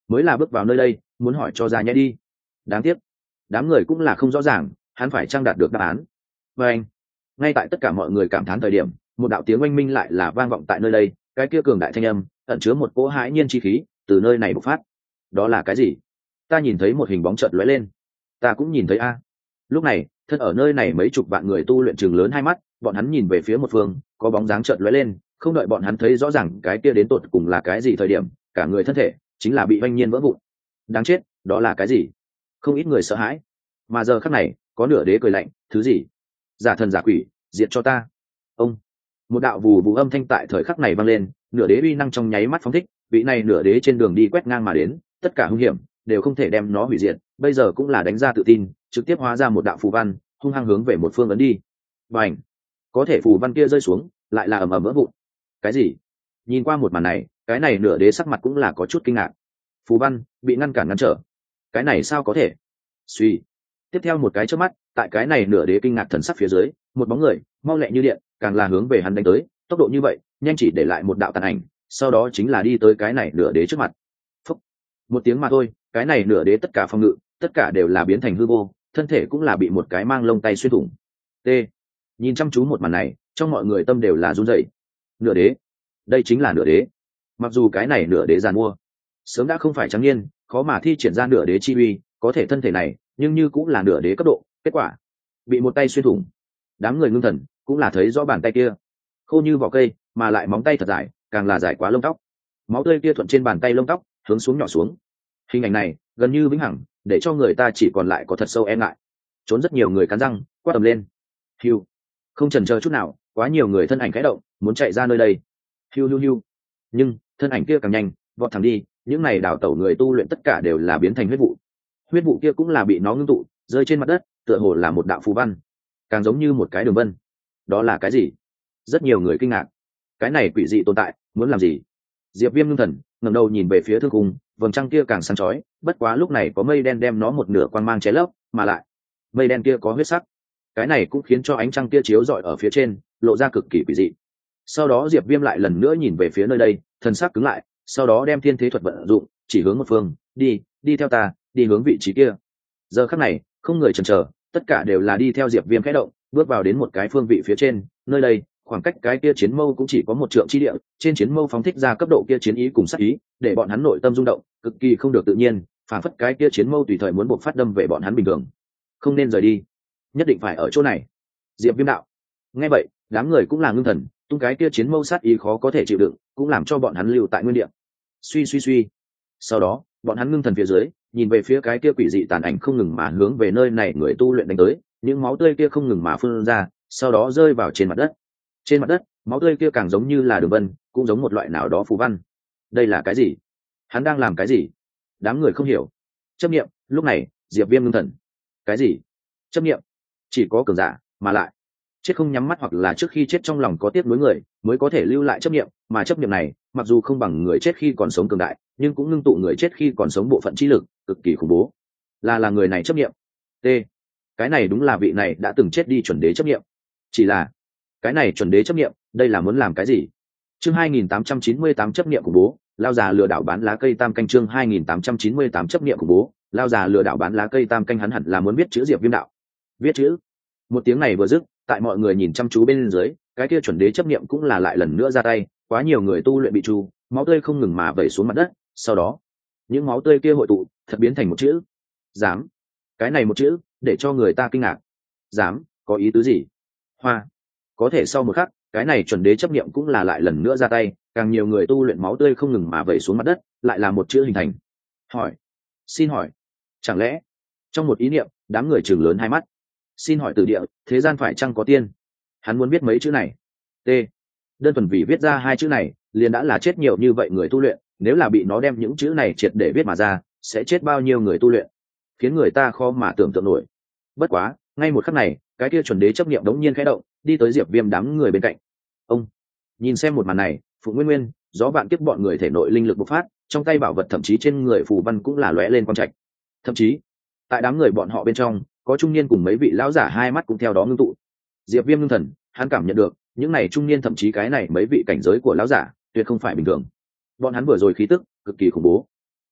A: mới là bước vào nơi đây muốn hỏi cho ra nhẽ đi. Đáng tiếc đám người cũng là không rõ ràng hắn phải trang đạt được đáp án. Và anh, ngay tại tất cả mọi người cảm thán thời điểm, một đạo tiếng oanh minh lại là vang vọng tại nơi đây. Cái kia cường đại thanh âm ẩn chứa một cỗ hãi nhiên chi khí từ nơi này bộc phát. Đó là cái gì? Ta nhìn thấy một hình bóng chợt lóe lên. Ta cũng nhìn thấy a. Lúc này thân ở nơi này mấy chục vạn người tu luyện trường lớn hai mắt, bọn hắn nhìn về phía một phương có bóng dáng chợt lóe lên, không đợi bọn hắn thấy rõ ràng cái kia đến tột cùng là cái gì thời điểm, cả người thân thể chính là bị oanh nhiên vỡ vụn. Đáng chết, đó là cái gì? Không ít người sợ hãi. Mà giờ khắc này có nửa đế cười lạnh, thứ gì? Giả thần giả quỷ, diệt cho ta. Ông, một đạo vù vù âm thanh tại thời khắc này vang lên, nửa đế uy năng trong nháy mắt phóng thích, vị này nửa đế trên đường đi quét ngang mà đến, tất cả hung hiểm đều không thể đem nó hủy diệt, bây giờ cũng là đánh ra tự tin, trực tiếp hóa ra một đạo phù văn, hung hăng hướng về một phương ấn đi. Bành! Có thể phù văn kia rơi xuống, lại là ầm ầm vỡ vụn. Cái gì? Nhìn qua một màn này, cái này nửa đế sắc mặt cũng là có chút kinh ngạc. Phù văn bị ngăn cản ngăn trở. Cái này sao có thể? Suy. Tiếp theo một cái chớp mắt, tại cái này nửa đế kinh ngạc thần sắc phía dưới, một bóng người mau lẹ như điện, càng là hướng về hắn đánh tới, tốc độ như vậy, nhanh chỉ để lại một đạo tàn ảnh, sau đó chính là đi tới cái này nửa đế trước mặt. Phúc. Một tiếng mà thôi, cái này nửa đế tất cả phòng ngự, tất cả đều là biến thành hư vô, thân thể cũng là bị một cái mang lông tay xuyên thủng. T. Nhìn chăm chú một màn này, trong mọi người tâm đều là run rẩy. Nửa đế, đây chính là nửa đế. Mặc dù cái này nửa đế giàn mua, sớm đã không phải trắng niên, khó mà thi triển ra nửa đế chi uy, có thể thân thể này, nhưng như cũng là nửa đế cấp độ, kết quả bị một tay xuyên thủng. Đám người ngưng thần cũng là thấy rõ bàn tay kia, khô như vỏ cây, mà lại móng tay thật dài, càng là dài quá lông tóc. Máu tươi kia thuận trên bàn tay lông tóc, hướng xuống nhỏ xuống. Hình ảnh này gần như vĩnh hằng, để cho người ta chỉ còn lại có thật sâu e ngại. Trốn rất nhiều người cắn răng, quát tầm lên. Hiu, không chần chờ chút nào, quá nhiều người thân ảnh khẽ động, muốn chạy ra nơi đây. Hiu hiu hiu. Nhưng thân ảnh kia càng nhanh, vọt thẳng đi, những này đào tẩu người tu luyện tất cả đều là biến thành huyết vụ. Huyết vụ kia cũng là bị nó ngưng tụ, rơi trên mặt đất, tựa hồ là một đạo phù văn, càng giống như một cái đường vân. Đó là cái gì? Rất nhiều người kinh ngạc. Cái này quỷ dị tồn tại, muốn làm gì? Diệp Viêm ngưng thần, ngẩng đầu nhìn về phía thương cung, vầng trăng kia càng sáng chói, bất quá lúc này có mây đen đem nó một nửa quang mang che lấp, mà lại mây đen kia có huyết sắc. Cái này cũng khiến cho ánh trăng kia chiếu rọi ở phía trên, lộ ra cực kỳ quỷ dị. Sau đó Diệp Viêm lại lần nữa nhìn về phía nơi đây, thần sắc cứng lại, sau đó đem thiên thế thuật vận dụng, chỉ hướng một phương, đi, đi theo ta, đi hướng vị trí kia. Giờ khắc này, không người chần chờ, tất cả đều là đi theo Diệp Viêm khẽ động, bước vào đến một cái phương vị phía trên, nơi đây, khoảng cách cái kia chiến mâu cũng chỉ có một trượng chi địa, trên chiến mâu phóng thích ra cấp độ kia chiến ý cùng sát ý, để bọn hắn nội tâm rung động, cực kỳ không được tự nhiên, phản phất cái kia chiến mâu tùy thời muốn buộc phát đâm về bọn hắn bình thường. Không nên rời đi, nhất định phải ở chỗ này. Diệp Viêm đạo. Nghe vậy, đám người cũng là ngưng thần, tung cái kia chiến mâu sát ý khó có thể chịu đựng, cũng làm cho bọn hắn lưu tại nguyên địa. Suy suy suy. Sau đó, bọn hắn ngưng thần phía dưới, nhìn về phía cái kia quỷ dị tàn ảnh không ngừng mà hướng về nơi này người tu luyện đánh tới, những máu tươi kia không ngừng mà phun ra, sau đó rơi vào trên mặt đất. Trên mặt đất, máu tươi kia càng giống như là đường vân, cũng giống một loại nào đó phù văn. Đây là cái gì? Hắn đang làm cái gì? Đám người không hiểu. Chấp niệm. Lúc này, Diệp Viêm ngưng thần. Cái gì? Chấp niệm? Chỉ có cường giả, mà lại chết không nhắm mắt hoặc là trước khi chết trong lòng có tiếc nuối người mới có thể lưu lại chấp niệm, mà chấp niệm này, mặc dù không bằng người chết khi còn sống cường đại, nhưng cũng ngưng tụ người chết khi còn sống bộ phận trí lực, cực kỳ khủng bố. Là là người này chấp niệm. T. Cái này đúng là vị này đã từng chết đi chuẩn đế chấp niệm. Chỉ là cái này chuẩn đế chấp niệm, đây là muốn làm cái gì? Chương hai nghìn tám trăm chín mươi tám chấp niệm khủng bố, lao già lừa đảo bán lá cây tam canh. Chương hai nghìn tám trăm chín mươi tám chấp niệm khủng bố, lao già lừa đảo bán lá cây tam canh. Hắn hẳn là muốn viết chữ Diệp Viêm đạo. Viết chữ. Một tiếng này vừa dứt, tại mọi người nhìn chăm chú bên dưới, cái kia chuẩn đế chấp niệm cũng là lại lần nữa ra tay, quá nhiều người tu luyện bị tru, máu tươi không ngừng mà vẩy xuống mặt đất, sau đó, những máu tươi kia hội tụ, thật biến thành một chữ. Dám. Cái này một chữ, để cho người ta kinh ngạc. Dám, có ý tứ gì? Hoa. Có thể sau một khắc, cái này chuẩn đế chấp niệm cũng là lại lần nữa ra tay, càng nhiều người tu luyện máu tươi không ngừng mà vẩy xuống mặt đất, lại là một chữ hình thành. Hỏi. Xin hỏi. Chẳng lẽ, trong một ý niệm, đám người trừng lớn hai mắt. Xin hỏi từ địa, thế gian phải chăng có tiên? Hắn muốn biết mấy chữ này. T. Đơn thuần vì viết ra hai chữ này, liền đã là chết nhiều như vậy người tu luyện, nếu là bị nó đem những chữ này triệt để viết mà ra, sẽ chết bao nhiêu người tu luyện, khiến người ta khó mà tưởng tượng nổi. Bất quá, ngay một khắc này, cái kia chuẩn đế chấp niệm đống nhiên khẽ động, đi tới Diệp Viêm đám người bên cạnh. Ông nhìn xem một màn này, Phụ Nguyên Nguyên, gió vạn kiếp bọn người thể nội linh lực bộc phát, trong tay bảo vật thậm chí trên người phù văn cũng là lóe lên quang trạch. Thậm chí, tại đám người bọn họ bên trong, có trung niên cùng mấy vị lão giả hai mắt cũng theo đó ngưng tụ. Diệp Viêm ngưng thần, hắn cảm nhận được, những này trung niên thậm chí cái này mấy vị cảnh giới của lão giả, tuyệt không phải bình thường. Bọn hắn vừa rồi khí tức cực kỳ khủng bố.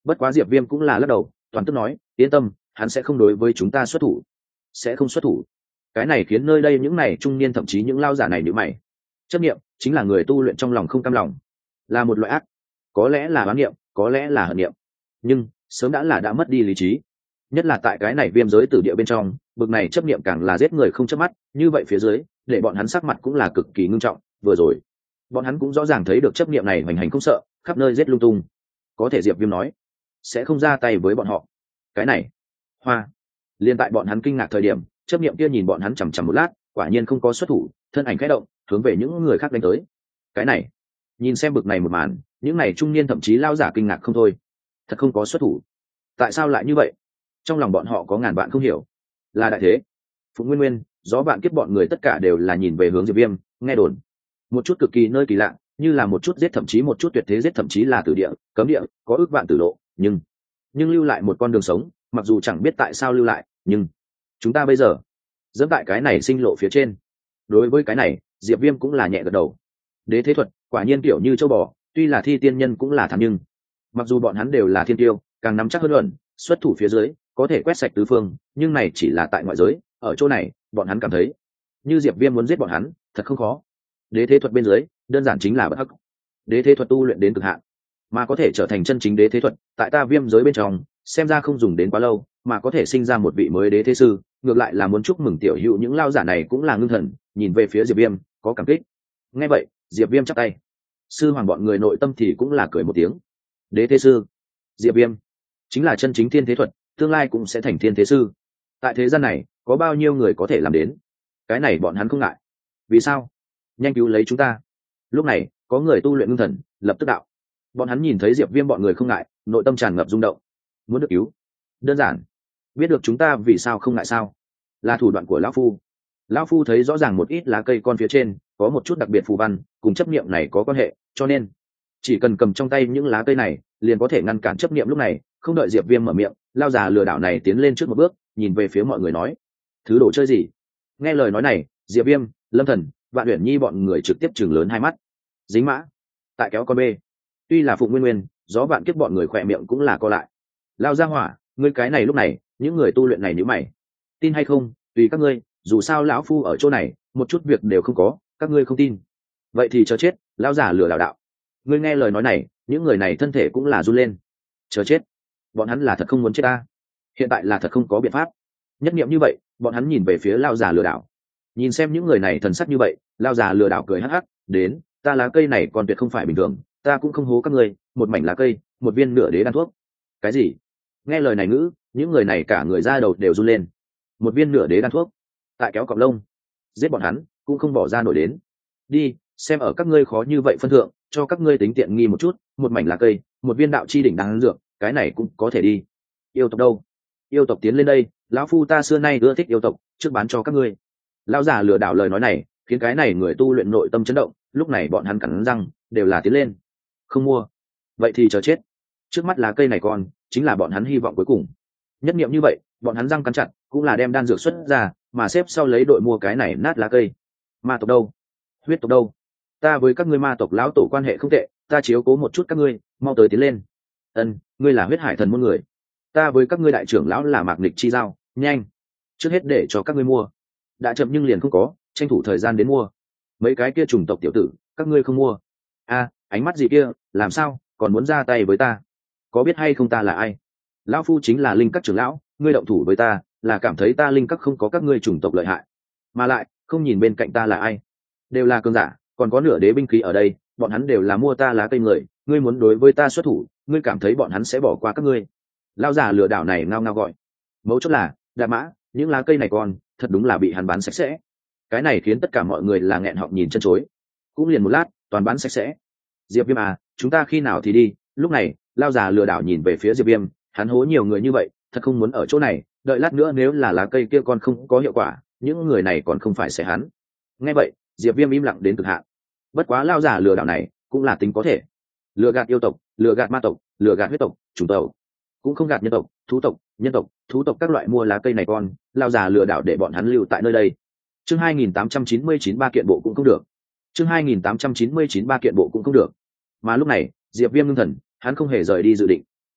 A: Bất quá diệp viêm cũng là lắc đầu, toàn tức nói yên tâm, hắn sẽ không đối với chúng ta xuất thủ. Sẽ không xuất thủ? Cái này khiến nơi đây những này trung niên, thậm chí những lao giả này nhíu mày. Chấp niệm chính là người tu luyện trong lòng không cam lòng, là một loại ác, có lẽ là oán niệm, có lẽ là hận niệm, nhưng sớm đã là đã mất đi lý trí. Nhất là tại cái này viêm giới tử địa bên trong, bực này chấp niệm càng là giết người không chớp mắt. Như vậy phía dưới, để bọn hắn sắc mặt cũng là cực kỳ ngưng trọng. Vừa rồi bọn hắn cũng rõ ràng thấy được chấp niệm này hoành hành không sợ, khắp nơi giết lung tung. Có thể diệp viêm nói sẽ không ra tay với bọn họ. Cái này hoa liên tại bọn hắn kinh ngạc thời điểm, chấp niệm kia nhìn bọn hắn chằm chằm một lát, quả nhiên không có xuất thủ, thân ảnh khẽ động hướng về những người khác đánh tới. Cái này nhìn xem bực này một màn, những này trung niên thậm chí lao giả kinh ngạc không thôi. Thật không có xuất thủ, tại sao lại như vậy? Trong lòng bọn họ có ngàn bạn không hiểu. Là đại thế, Phụng Nguyên Nguyên, Gió Vạn Kiếp bọn người tất cả đều là nhìn về hướng diệp viêm. Nghe đồn một chút cực kỳ nơi kỳ lạ, như là một chút giết thậm chí một chút tuyệt thế giết thậm chí là tử địa cấm địa, có ước vạn tử lộ, nhưng nhưng lưu lại một con đường sống. Mặc dù chẳng biết tại sao lưu lại, nhưng chúng ta bây giờ dẫm tại cái này sinh lộ phía trên. Đối với cái này, diệp viêm cũng là nhẹ gật đầu. Đế thế thuật quả nhiên kiểu như châu bò, tuy là thi tiên nhân cũng là thảm, nhưng mặc dù bọn hắn đều là thiên tiêu, càng nắm chắc hơn luận, xuất thủ phía dưới có thể quét sạch tứ phương, nhưng này chỉ là tại ngoại giới. Ở chỗ này bọn hắn cảm thấy như diệp viêm muốn giết bọn hắn thật không khó. Đế thế thuật bên dưới đơn giản chính là bất hắc. Đế thế thuật tu luyện đến cực hạn, mà có thể trở thành chân chính đế thế thuật, tại ta viêm giới bên trong xem ra không dùng đến quá lâu mà có thể sinh ra một vị mới đế thế sư. Ngược lại là muốn chúc mừng tiểu hữu những lao giả này cũng là ngưng thần nhìn về phía diệp viêm, có cảm kích. Nghe vậy diệp viêm chắp tay. Sư hoàng bọn người nội tâm thì cũng là cười một tiếng. Đế thế sư, diệp viêm chính là chân chính thiên thế thuật, tương lai cũng sẽ thành thiên thế sư. Tại thế gian này có bao nhiêu người có thể làm đến? Cái này bọn hắn không ngại. Vì sao? Nhanh cứu lấy chúng ta. Lúc này có người tu luyện ngưng thần lập tức đạo. Bọn hắn nhìn thấy diệp viêm bọn người không ngại, nội tâm tràn ngập rung động. Muốn được cứu đơn giản, biết được chúng ta vì sao không ngại sao? Là thủ đoạn của lão phu. Lão phu thấy rõ ràng một ít lá cây con phía trên có một chút đặc biệt phù văn, cùng chấp niệm này có quan hệ, cho nên chỉ cần cầm trong tay những lá cây này liền có thể ngăn cản chấp niệm. Lúc này không đợi diệp viêm mở miệng, lao già lừa đảo này tiến lên trước một bước, nhìn về phía mọi người nói: thứ đồ chơi gì? Nghe lời nói này, diệp viêm, Lâm Thần, Vạn Uyển Nhi bọn người trực tiếp chừng lớn hai mắt. Dính mã tại kéo con bê. Tuy là Phụng Nguyên Nguyên, Gió Vạn Kiếp bọn người khỏe miệng cũng là co lại. Lao ra hỏa, ngươi cái này lúc này những người tu luyện này nhíu mày. Tin hay không tùy các ngươi, dù sao lão phu ở chỗ này một chút việc đều không có. Các ngươi không tin vậy thì chờ chết. Lao giả lừa đảo đạo. Ngươi nghe lời nói này, những người này thân thể cũng là run lên. Chờ chết? Bọn hắn là thật không muốn chết ta, hiện tại là thật không có biện pháp. Nhất niệm như vậy, bọn hắn nhìn về phía lao giả lừa đảo. Nhìn xem những người này thần sắc như vậy, lao giả lừa đảo cười hắc hắc. Đến, ta lá cây này còn tuyệt không phải bình thường, ta cũng không hố các ngươi. Một mảnh lá cây, một viên nửa đế đan thuốc. Cái gì? Nghe lời này ngữ, những người này cả người da đầu đều run lên. Một viên nửa đế đan thuốc, tại kéo cọp lông, giết bọn hắn cũng không bỏ ra nổi đến. Đi, xem ở các ngươi khó như vậy phân thượng, cho các ngươi tính tiện nghi một chút. Một mảnh lá cây, một viên đạo chi đỉnh đan dược, cái này cũng có thể đi. Yêu tộc đâu? Yêu tộc tiến lên đây, lão phu ta xưa nay ưa thích yêu tộc, trước bán cho các ngươi. Lão giả lừa đảo lời nói này khiến cái này người tu luyện nội tâm chấn động. Lúc này bọn hắn cắn răng đều là tiến lên. Không mua vậy thì chờ chết. Trước mắt lá cây này còn chính là bọn hắn hy vọng cuối cùng. Nhất niệm như vậy, bọn hắn răng cắn chặt, cũng là đem đan dược xuất ra, mà xếp sau lấy đội mua cái này nát lá cây. Ma tộc đâu? Huyết tộc đâu? Ta với các ngươi ma tộc lão tổ quan hệ không tệ, ta chiếu cố một chút các ngươi, mau tới tiến lên. Ân, ngươi là huyết hải thần môn người, ta với các ngươi đại trưởng lão là mạc nịch chi giao, nhanh, trước hết để cho các ngươi mua. Đã chậm nhưng liền không có, tranh thủ thời gian đến mua. Mấy cái kia chủng tộc tiểu tử, các ngươi không mua? A, ánh mắt gì kia, làm sao còn muốn ra tay với ta? Có biết hay không ta là ai? Lão phu chính là linh các trưởng lão, ngươi động thủ với ta là cảm thấy ta linh các không có các ngươi chủng tộc lợi hại, mà lại không nhìn bên cạnh ta là ai, đều là cường giả, còn có nửa đế binh khí ở đây, bọn hắn đều là mua ta lá cây người, ngươi muốn đối với ta xuất thủ, ngươi cảm thấy bọn hắn sẽ bỏ qua các ngươi? Lão già lừa đảo này ngao ngao gọi. Mấu chốt là Đa Mã, những lá cây này còn thật đúng là bị hắn bán sạch sẽ. Cái này khiến tất cả mọi người là nghẹn họng nhìn chân chối. Cũng liền một lát, toàn bán sạch sẽ. Diệp Viêm à, chúng ta khi nào thì đi? Lúc này lão già lừa đảo nhìn về phía Diệp Viêm, hắn hố nhiều người như vậy, thật không muốn ở chỗ này, đợi lát nữa nếu là lá cây kia còn không có hiệu quả, những người này còn không phải sẽ hắn. Nghe vậy Diệp Viêm im lặng đến cực hạn. Bất quá lão già lừa đảo này cũng là tính có thể, lừa gạt yêu tộc, lừa gạt ma tộc, lừa gạt huyết tộc, chủng tộc, cũng không gạt nhân tộc, thú tộc, nhân tộc, thú tộc các loại mua lá cây này con, lão già lừa đảo để bọn hắn lưu tại nơi đây. Chương hai nghìn tám trăm chín mươi chín ba kiện bộ cũng không được. Chương hai nghìn tám trăm chín mươi chín ba kiện bộ cũng không được. Mà lúc này, Diệp Viêm ngưng thần, hắn không hề rời đi dự định.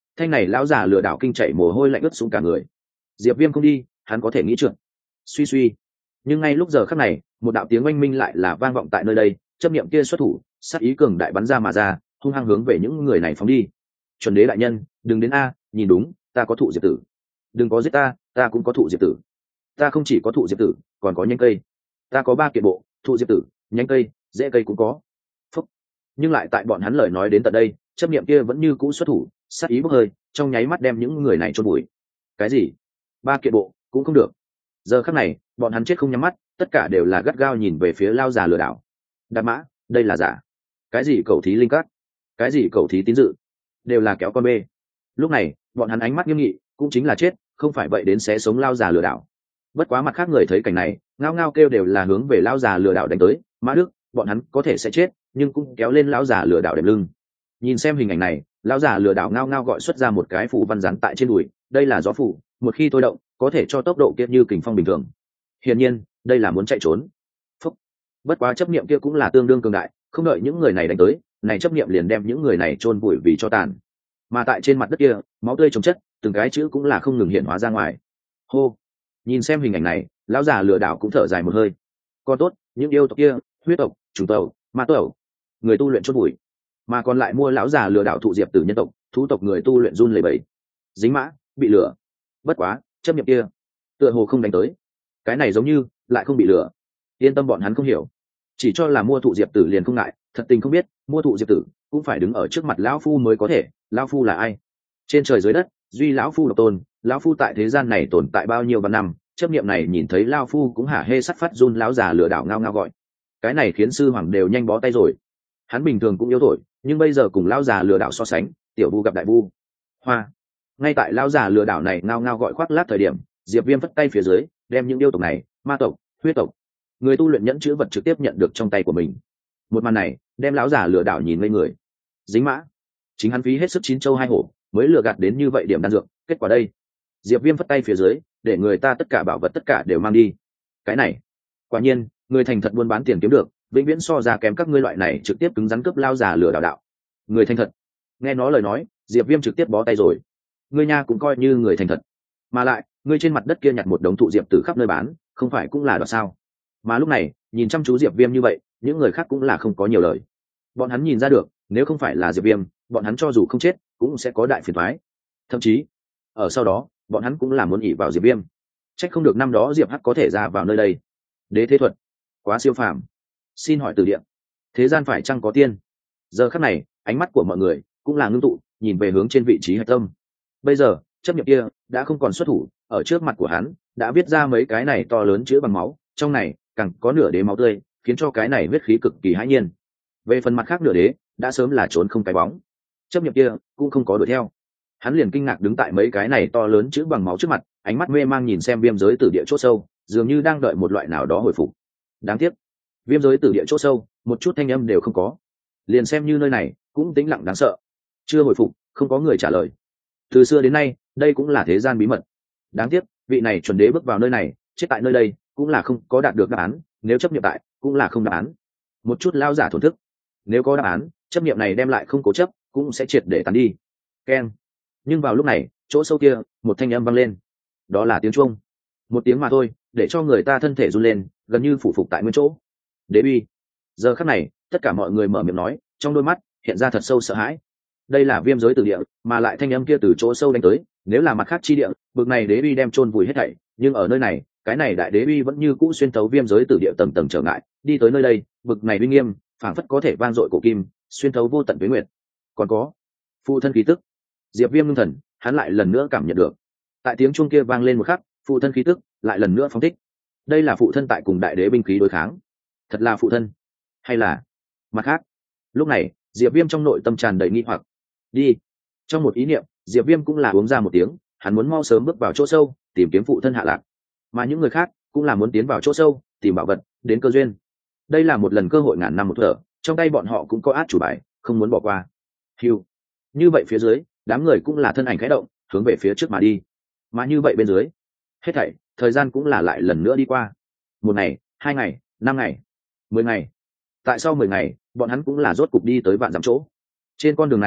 A: thanh này lão già lừa đảo kinh chạy mồ hôi lạnh ướt xuống cả người. Diệp Viêm không đi, hắn có thể nghĩ trượt. Suy suy. Nhưng ngay lúc giờ khắc này, một đạo tiếng oanh minh lại là vang vọng tại nơi đây, chấp niệm kia xuất thủ, sát ý cường đại bắn ra mà ra, hung hăng hướng về những người này phóng đi. Chuẩn đế đại nhân, đừng đến a, nhìn đúng, ta có thụ diệp tử. Đừng có giết ta, ta cũng có thụ diệp tử. Ta không chỉ có thụ diệp tử, còn có nhánh cây. Ta có ba kiện bộ, thụ diệp tử, nhánh cây, rễ cây cũng có. Phúc. Nhưng lại tại bọn hắn lời nói đến tận đây, chấp niệm kia vẫn như cũ xuất thủ, sát ý bốc hơi, trong nháy mắt đem những người này chôn bụi. Cái gì? Ba kiện bộ cũng không được. Giờ khắc này, bọn hắn chết không nhắm mắt, tất cả đều là gắt gao nhìn về phía lao già lừa đảo. Đạp mã, đây là giả. Cái gì cầu thí linh cát, cái gì cầu thí tín dự, đều là kéo con bê. Lúc này, bọn hắn ánh mắt nghiêm nghị, cũng chính là chết, không phải vậy đến xé sống lao già lừa đảo. Bất quá mặt khác người thấy cảnh này, ngao ngao kêu đều là hướng về lao già lừa đảo đánh tới. Mã Đức, bọn hắn có thể sẽ chết, nhưng cũng kéo lên lao già lừa đảo đệm lưng. Nhìn xem hình ảnh này, lao già lừa đảo ngao ngao gọi xuất ra một cái phù văn rắn tại trên đùi. Đây là gió phù, một khi tôi động, có thể cho tốc độ kia như kình phong bình thường. Hiển nhiên, đây là muốn chạy trốn. Phúc. Bất quá chấp niệm kia cũng là tương đương cường đại, không đợi những người này đánh tới, này chấp niệm liền đem những người này chôn vùi vì cho tàn. Mà tại trên mặt đất kia, máu tươi chồng chất, từng cái chữ cũng là không ngừng hiện hóa ra ngoài. Hô. Nhìn xem hình ảnh này, lão già lừa đảo cũng thở dài một hơi. Còn tốt, những yêu tộc kia, huyết tộc, trùng tộc, ma tộc, người tu luyện chôn vùi, mà còn lại mua lão già lừa đảo thụ diệp tử nhân tộc, thú tộc người tu luyện run lẩy bẩy. Dính mã, bị lửa. Bất quá, chấp niệm kia, tựa hồ không đánh tới. Cái này giống như lại không bị lừa. Yên tâm, bọn hắn không hiểu, chỉ cho là mua thụ diệp tử liền không ngại, thật tình không biết mua thụ diệp tử cũng phải đứng ở trước mặt lão phu mới có thể. Lão phu là ai? Trên trời dưới đất, duy lão phu độc tôn. Lão phu tại thế gian này tồn tại bao nhiêu vạn năm, chấp niệm này nhìn thấy lão phu cũng hả hê sắt phát run. Lão già lừa đảo ngao ngao gọi, cái này khiến sư hoàng đều nhanh bó tay rồi. Hắn bình thường cũng yếu thổi, nhưng bây giờ cùng lão già lừa đảo so sánh, tiểu vu gặp đại vu. Hoa. Ngay tại lão già lừa đảo này ngao ngao gọi khoác lác thời điểm, Diệp Viêm vất tay phía dưới, đem những yêu tộc này, ma tộc, huyết tộc, người tu luyện nhẫn chữ vật trực tiếp nhận được trong tay của mình. Một màn này đem lão già lừa đảo nhìn ngây người. Dính mã, chính hắn phí hết sức chín châu hai hổ mới lừa gạt đến như vậy điểm đan dược, kết quả đây. Diệp Viêm vất tay phía dưới, để người ta tất cả bảo vật tất cả đều mang đi. Cái này, quả nhiên, người thành thật buôn bán tiền kiếm được, vĩnh viễn so ra kém các ngươi loại này trực tiếp cứng rắn cướp lao già lừa đảo đạo. Người thành thật, nghe nó lời nói, Diệp Viêm trực tiếp bó tay rồi. Ngươi nha cũng coi như người thành thật, mà lại ngươi trên mặt đất kia nhặt một đống thụ diệp tử khắp nơi bán, không phải cũng là đoạt sao? Mà lúc này nhìn chăm chú Diệp Viêm như vậy, những người khác cũng là không có nhiều lời. Bọn hắn nhìn ra được, nếu không phải là Diệp Viêm, bọn hắn cho dù không chết cũng sẽ có đại phiền toái. Thậm chí ở sau đó, bọn hắn cũng là muốn ỷ vào Diệp Viêm. Trách không được năm đó Diệp Hắc có thể ra vào nơi đây. Đế thế thuật quá siêu phàm. Xin hỏi từ địa, thế gian phải chăng có tiên? Giờ khắc này, ánh mắt của mọi người cũng là ngưng tụ, nhìn về hướng trên vị trí hạch tâm. Bây giờ chấp niệm kia đã không còn xuất thủ, ở trước mặt của hắn đã viết ra mấy cái này to lớn chữ bằng máu, trong này càng có nửa đế máu tươi, khiến cho cái này huyết khí cực kỳ hãi nhiên. Về phần mặt khác nửa đế đã sớm là trốn không cái bóng, chấp niệm kia cũng không có đuổi theo. Hắn liền kinh ngạc đứng tại mấy cái này to lớn chữ bằng máu trước mặt, ánh mắt mê mang nhìn xem viêm giới tử địa chỗ sâu, dường như đang đợi một loại nào đó hồi phục. Đáng tiếc, viêm giới tử địa chỗ sâu một chút thanh âm đều không có, liền xem như nơi này cũng tĩnh lặng đáng sợ, chưa hồi phục, không có người trả lời. Từ xưa đến nay, đây cũng là thế gian bí mật. Đáng tiếc, vị này chuẩn đế bước vào nơi này, chết tại nơi đây, cũng là không có đạt được đáp án, nếu chấp niệm tại, cũng là không đáp án. Một chút lao giả thổn thức, nếu có đáp án, chấp niệm này đem lại không cố chấp, cũng sẽ triệt để tán đi. Keng. Nhưng vào lúc này, chỗ sâu kia, một thanh âm vang lên. Đó là tiếng chuông. Một tiếng mà thôi, để cho người ta thân thể run lên, gần như phủ phục tại nguyên chỗ. Đế uy. Giờ khắc này, tất cả mọi người mở miệng nói, trong đôi mắt hiện ra thật sâu sợ hãi. Đây là viêm giới tử địa, mà lại thanh âm kia từ chỗ sâu đánh tới, nếu là mặt khác chi địa, bực này đế uy đem chôn vùi hết thảy, nhưng ở nơi này, cái này đại đế uy vẫn như cũ xuyên tấu viêm giới tử địa tầng tầng trở ngại, đi tới nơi đây, bực này uy nghiêm, phảng phất có thể vang dội cổ kim, xuyên thấu vô tận tuế nguyệt. Còn có phụ thân khí tức. Diệp Viêm ngưng thần, hắn lại lần nữa cảm nhận được. Tại tiếng chuông kia vang lên một khắc, phụ thân khí tức lại lần nữa phóng thích. Đây là phụ thân tại cùng đại đế binh khí đối kháng. Thật là phụ thân, hay là mặt khác? Lúc này, Diệp Viêm trong nội tâm tràn đầy nghi hoặc. Đi. Trong một ý niệm, Diệp Viêm cũng là uống ra một tiếng, hắn muốn mau sớm bước vào chỗ sâu, tìm kiếm phụ thân hạ lạc. Mà những người khác cũng là muốn tiến vào chỗ sâu, tìm bảo vật, đến cơ duyên. Đây là một lần cơ hội ngàn năm một thở, trong tay bọn họ cũng có át chủ bài, không muốn bỏ qua. Hưu. Như vậy phía dưới, đám người cũng là thân ảnh khẽ động, hướng về phía trước mà đi. Mà như vậy bên dưới, hết thảy, thời gian cũng là lại lần nữa đi qua. Một ngày, hai ngày, năm ngày, mười ngày. Tại sau mười ngày, bọn hắn cũng là rốt cục đi tới vạn dặm chỗ. Trên con đường này,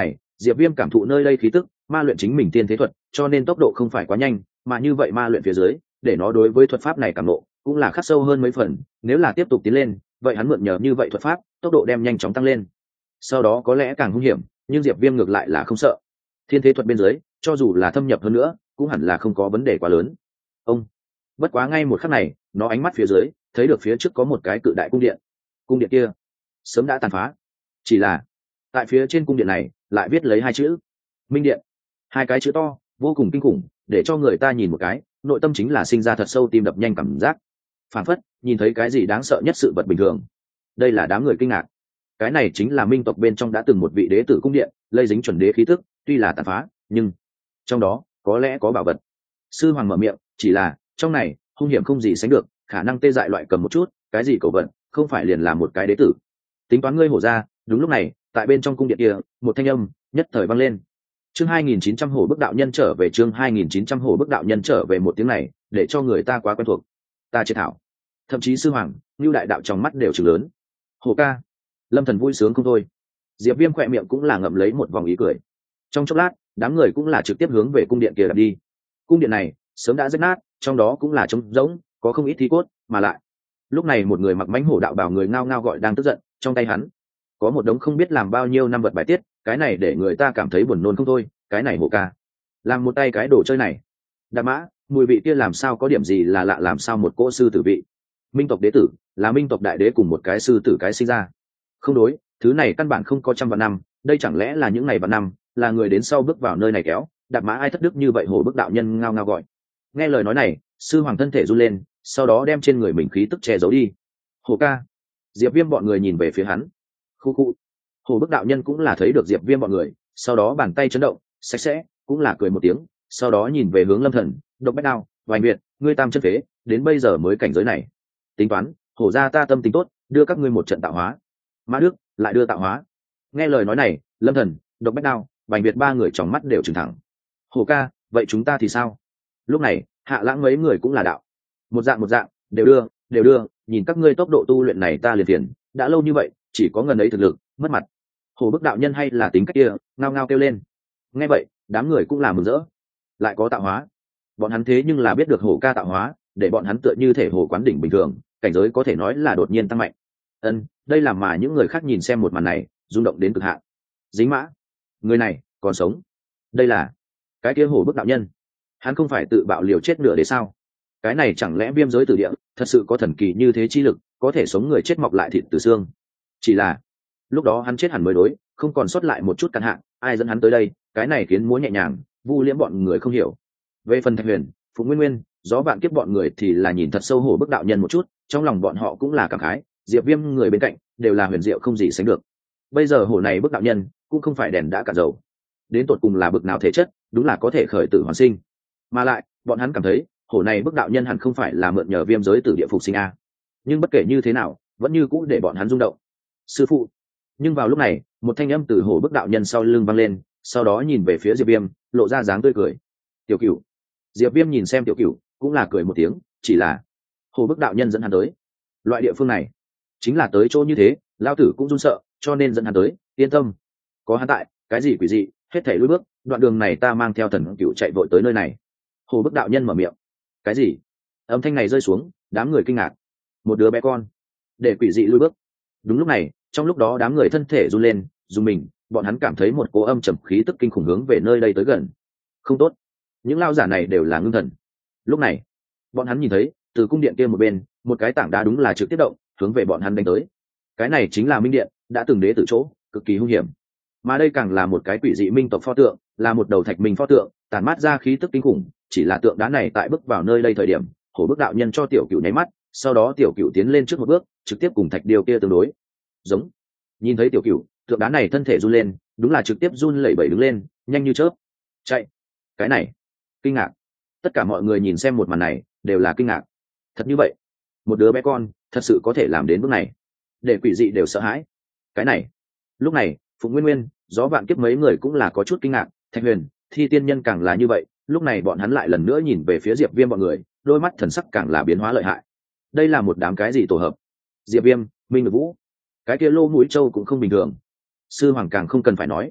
A: Diệp Viêm cảm thụ nơi đây khí tức, ma luyện chính mình tiên thế thuật, cho nên tốc độ không phải quá nhanh, mà như vậy ma luyện phía dưới, để nó đối với thuật pháp này cảm ngộ cũng là khắc sâu hơn mấy phần, nếu là tiếp tục tiến lên, vậy hắn mượn nhờ như vậy thuật pháp, tốc độ đem nhanh chóng tăng lên. Sau đó có lẽ càng hung hiểm, nhưng Diệp Viêm ngược lại là không sợ. Thiên thế thuật bên dưới, cho dù là thâm nhập hơn nữa, cũng hẳn là không có vấn đề quá lớn. Ông, bất quá ngay một khắc này, nó ánh mắt phía dưới, thấy được phía trước có một cái cự đại cung điện. Cung điện kia sớm đã tàn phá, chỉ là tại phía trên cung điện này lại viết lấy hai chữ Minh Điện, hai cái chữ to vô cùng kinh khủng, để cho người ta nhìn một cái nội tâm chính là sinh ra thật sâu tim đập nhanh cảm giác, phản phất nhìn thấy cái gì đáng sợ nhất sự vật bình thường. Đây là đám người kinh ngạc, cái này chính là minh tộc bên trong đã từng một vị đế tử cung điện, lây dính chuẩn đế khí tức, tuy là tàn phá nhưng trong đó có lẽ có bảo vật. Sư hoàng mở miệng, chỉ là trong này hung hiểm không gì sánh được, khả năng tê dại loại cầm một chút cái gì cầu vận, không phải liền là một cái đế tử. Tính toán ngươi hổ ra. Đúng lúc này, tại bên trong cung điện kia, một thanh âm nhất thời vang lên. Chương hai nghìn chín trăm hổ bức đạo nhân trở về, chương hai nghìn chín trăm hổ bức đạo nhân trở về. Một tiếng này để cho người ta quá quen thuộc. Ta triệt thảo, thậm chí sư hoàng, Nưu đại đạo trong mắt đều trừng lớn. Hổ ca. Lâm Thần vui sướng không thôi. Diệp Viêm khỏe miệng cũng là ngậm lấy một vòng ý cười. Trong chốc lát, đám người cũng là trực tiếp hướng về cung điện kia đặt đi. Cung điện này sớm đã rách nát, trong đó cũng là trống rỗng, có không ít thi cốt, mà lại lúc này một người mặc mãnh hổ đạo bào người ngao ngao gọi đang tức giận, trong tay hắn có một đống không biết làm bao nhiêu năm vật bài tiết, cái này để người ta cảm thấy buồn nôn không thôi. Cái này hổ ca làm một tay cái đồ chơi này, đạp mã mùi vị kia làm sao có điểm gì là lạ, làm sao một cỗ sư tử vị. Minh tộc đế tử là minh tộc đại đế cùng một cái sư tử cái sinh ra, không đối, thứ này căn bản không có trăm vạn năm, đây chẳng lẽ là những ngày vạn năm là người đến sau bước vào nơi này kéo đạp mã ai thất đức như vậy. Hổ bức đạo nhân ngao ngao gọi. Nghe lời nói này, sư hoàng thân thể run lên, sau đó đem trên người mình khí tức che giấu đi. Hổ ca. Diệp Viêm bọn người nhìn về phía hắn. Khu khu. Hổ bức đạo nhân cũng là thấy được Diệp Viêm bọn người, sau đó bàn tay chấn động sạch sẽ, cũng là cười một tiếng, sau đó nhìn về hướng Lâm Thần, Độc Bách Đao, Vành Việt, ngươi tam chân phế, đến bây giờ mới cảnh giới này. Tính toán, hổ ra ta tâm tính tốt, đưa các ngươi một trận tạo hóa. Mã Đức lại đưa tạo hóa. Nghe lời nói này, Lâm Thần, Độc Bách Đao, Vành Việt ba người trong mắt đều trừng thẳng. Hổ ca, vậy chúng ta thì sao? Lúc này, Hạ Lãng mấy người cũng là đạo. Một dạng một dạng, đều đưa, đều đưa, nhìn các ngươi tốc độ tu luyện này ta liền tiền, đã lâu như vậy, chỉ có ngần ấy thực lực, mất mặt. Hổ bức đạo nhân hay là tính cách kia, ngao ngao kêu lên. Nghe vậy, đám người cũng là mừng rỡ. Lại có tạo hóa. Bọn hắn thế nhưng là biết được hổ ca tạo hóa, để bọn hắn tựa như thể hổ quán đỉnh bình thường, cảnh giới có thể nói là đột nhiên tăng mạnh. Ân, đây là mà những người khác nhìn xem một màn này, rung động đến cực hạn. Dính mã, người này còn sống. Đây là cái kia hổ bức đạo nhân, hắn không phải tự bạo liều chết nửa để sao? Cái này chẳng lẽ viêm giới tử địa thật sự có thần kỳ như thế chi lực, có thể sống người chết mọc lại thịt từ xương? Chỉ là lúc đó hắn chết hẳn mới đối, không còn sót lại một chút căn hạn, ai dẫn hắn tới đây? Cái này khiến múa nhẹ nhàng, Vu Liễm bọn người không hiểu. Về phần Thạch Huyền, Phụng Nguyên Nguyên, Gió Vạn Kiếp bọn người thì là nhìn thật sâu hổ bức đạo nhân một chút, trong lòng bọn họ cũng là cảm khái, Diệp Viêm người bên cạnh đều là huyền diệu không gì sánh được. Bây giờ hổ này bức đạo nhân cũng không phải đèn đã cạn dầu, đến tột cùng là bực nào thể chất, đúng là có thể khởi tử hoàn sinh. Mà lại bọn hắn cảm thấy hổ này bức đạo nhân hẳn không phải là mượn nhờ viêm giới từ địa phục sinh a. Nhưng bất kể như thế nào, vẫn như cũ để bọn hắn rung động. Sư phụ. Nhưng vào lúc này, một thanh âm từ hổ bức đạo nhân sau lưng vang lên, sau đó nhìn về phía Diệp Viêm, lộ ra dáng tươi cười. Tiểu Cửu. Diệp Viêm nhìn xem Tiểu Cửu, cũng là cười một tiếng, chỉ là hổ bức đạo nhân dẫn hắn tới loại địa phương này, chính là tới chỗ như thế, lão tử cũng run sợ, cho nên dẫn hắn tới. Yên tâm, có hắn tại, cái gì quỷ dị hết thảy lùi bước, đoạn đường này ta mang theo Thần Cửu chạy vội tới nơi này. Hổ bức đạo nhân mở miệng. Cái gì? Âm thanh này rơi xuống, đám người kinh ngạc. Một đứa bé con để quỷ dị lùi bước. Đúng lúc này, trong lúc đó đám người thân thể run lên, run mình, bọn hắn cảm thấy một cỗ âm trầm khí tức kinh khủng hướng về nơi đây tới gần. Không tốt, những lao giả này đều là ngưng thần. Lúc này, bọn hắn nhìn thấy từ cung điện kia một bên, một cái tảng đá đúng là trực tiếp động, hướng về bọn hắn đánh tới. Cái này chính là Minh Điện, đã từng đế tử chỗ, cực kỳ hung hiểm. Mà đây càng là một cái quỷ dị minh tộc pho tượng, là một đầu thạch minh pho tượng, tản mát ra khí tức kinh khủng. Chỉ là tượng đá này tại bước vào nơi đây thời điểm, hổ bức đạo nhân cho Tiểu Cửu nháy mắt, sau đó Tiểu Cửu tiến lên trước một bước, trực tiếp cùng thạch điêu kia tương đối. Giống. Nhìn thấy Tiểu Cửu, tượng đá này thân thể run lên, đúng là trực tiếp run lẩy bẩy đứng lên, nhanh như chớp. Chạy. Cái này, kinh ngạc. Tất cả mọi người nhìn xem một màn này, đều là kinh ngạc. Thật như vậy, một đứa bé con, thật sự có thể làm đến bước này, để quỷ dị đều sợ hãi. Cái này. Lúc này, Phụng Nguyên Nguyên, Gió Vạn Kiếp mấy người cũng là có chút kinh ngạc, Thạch Huyền, Thi Tiên Nhân càng là như vậy. Lúc này bọn hắn lại lần nữa nhìn về phía Diệp Viêm bọn người, đôi mắt thần sắc càng là biến hóa lợi hại. Đây là một đám cái gì tổ hợp? Diệp Viêm, Minh Ngự Vũ, cái kia Lô Mũi Châu cũng không bình thường. Sư hoàng càng không cần phải nói.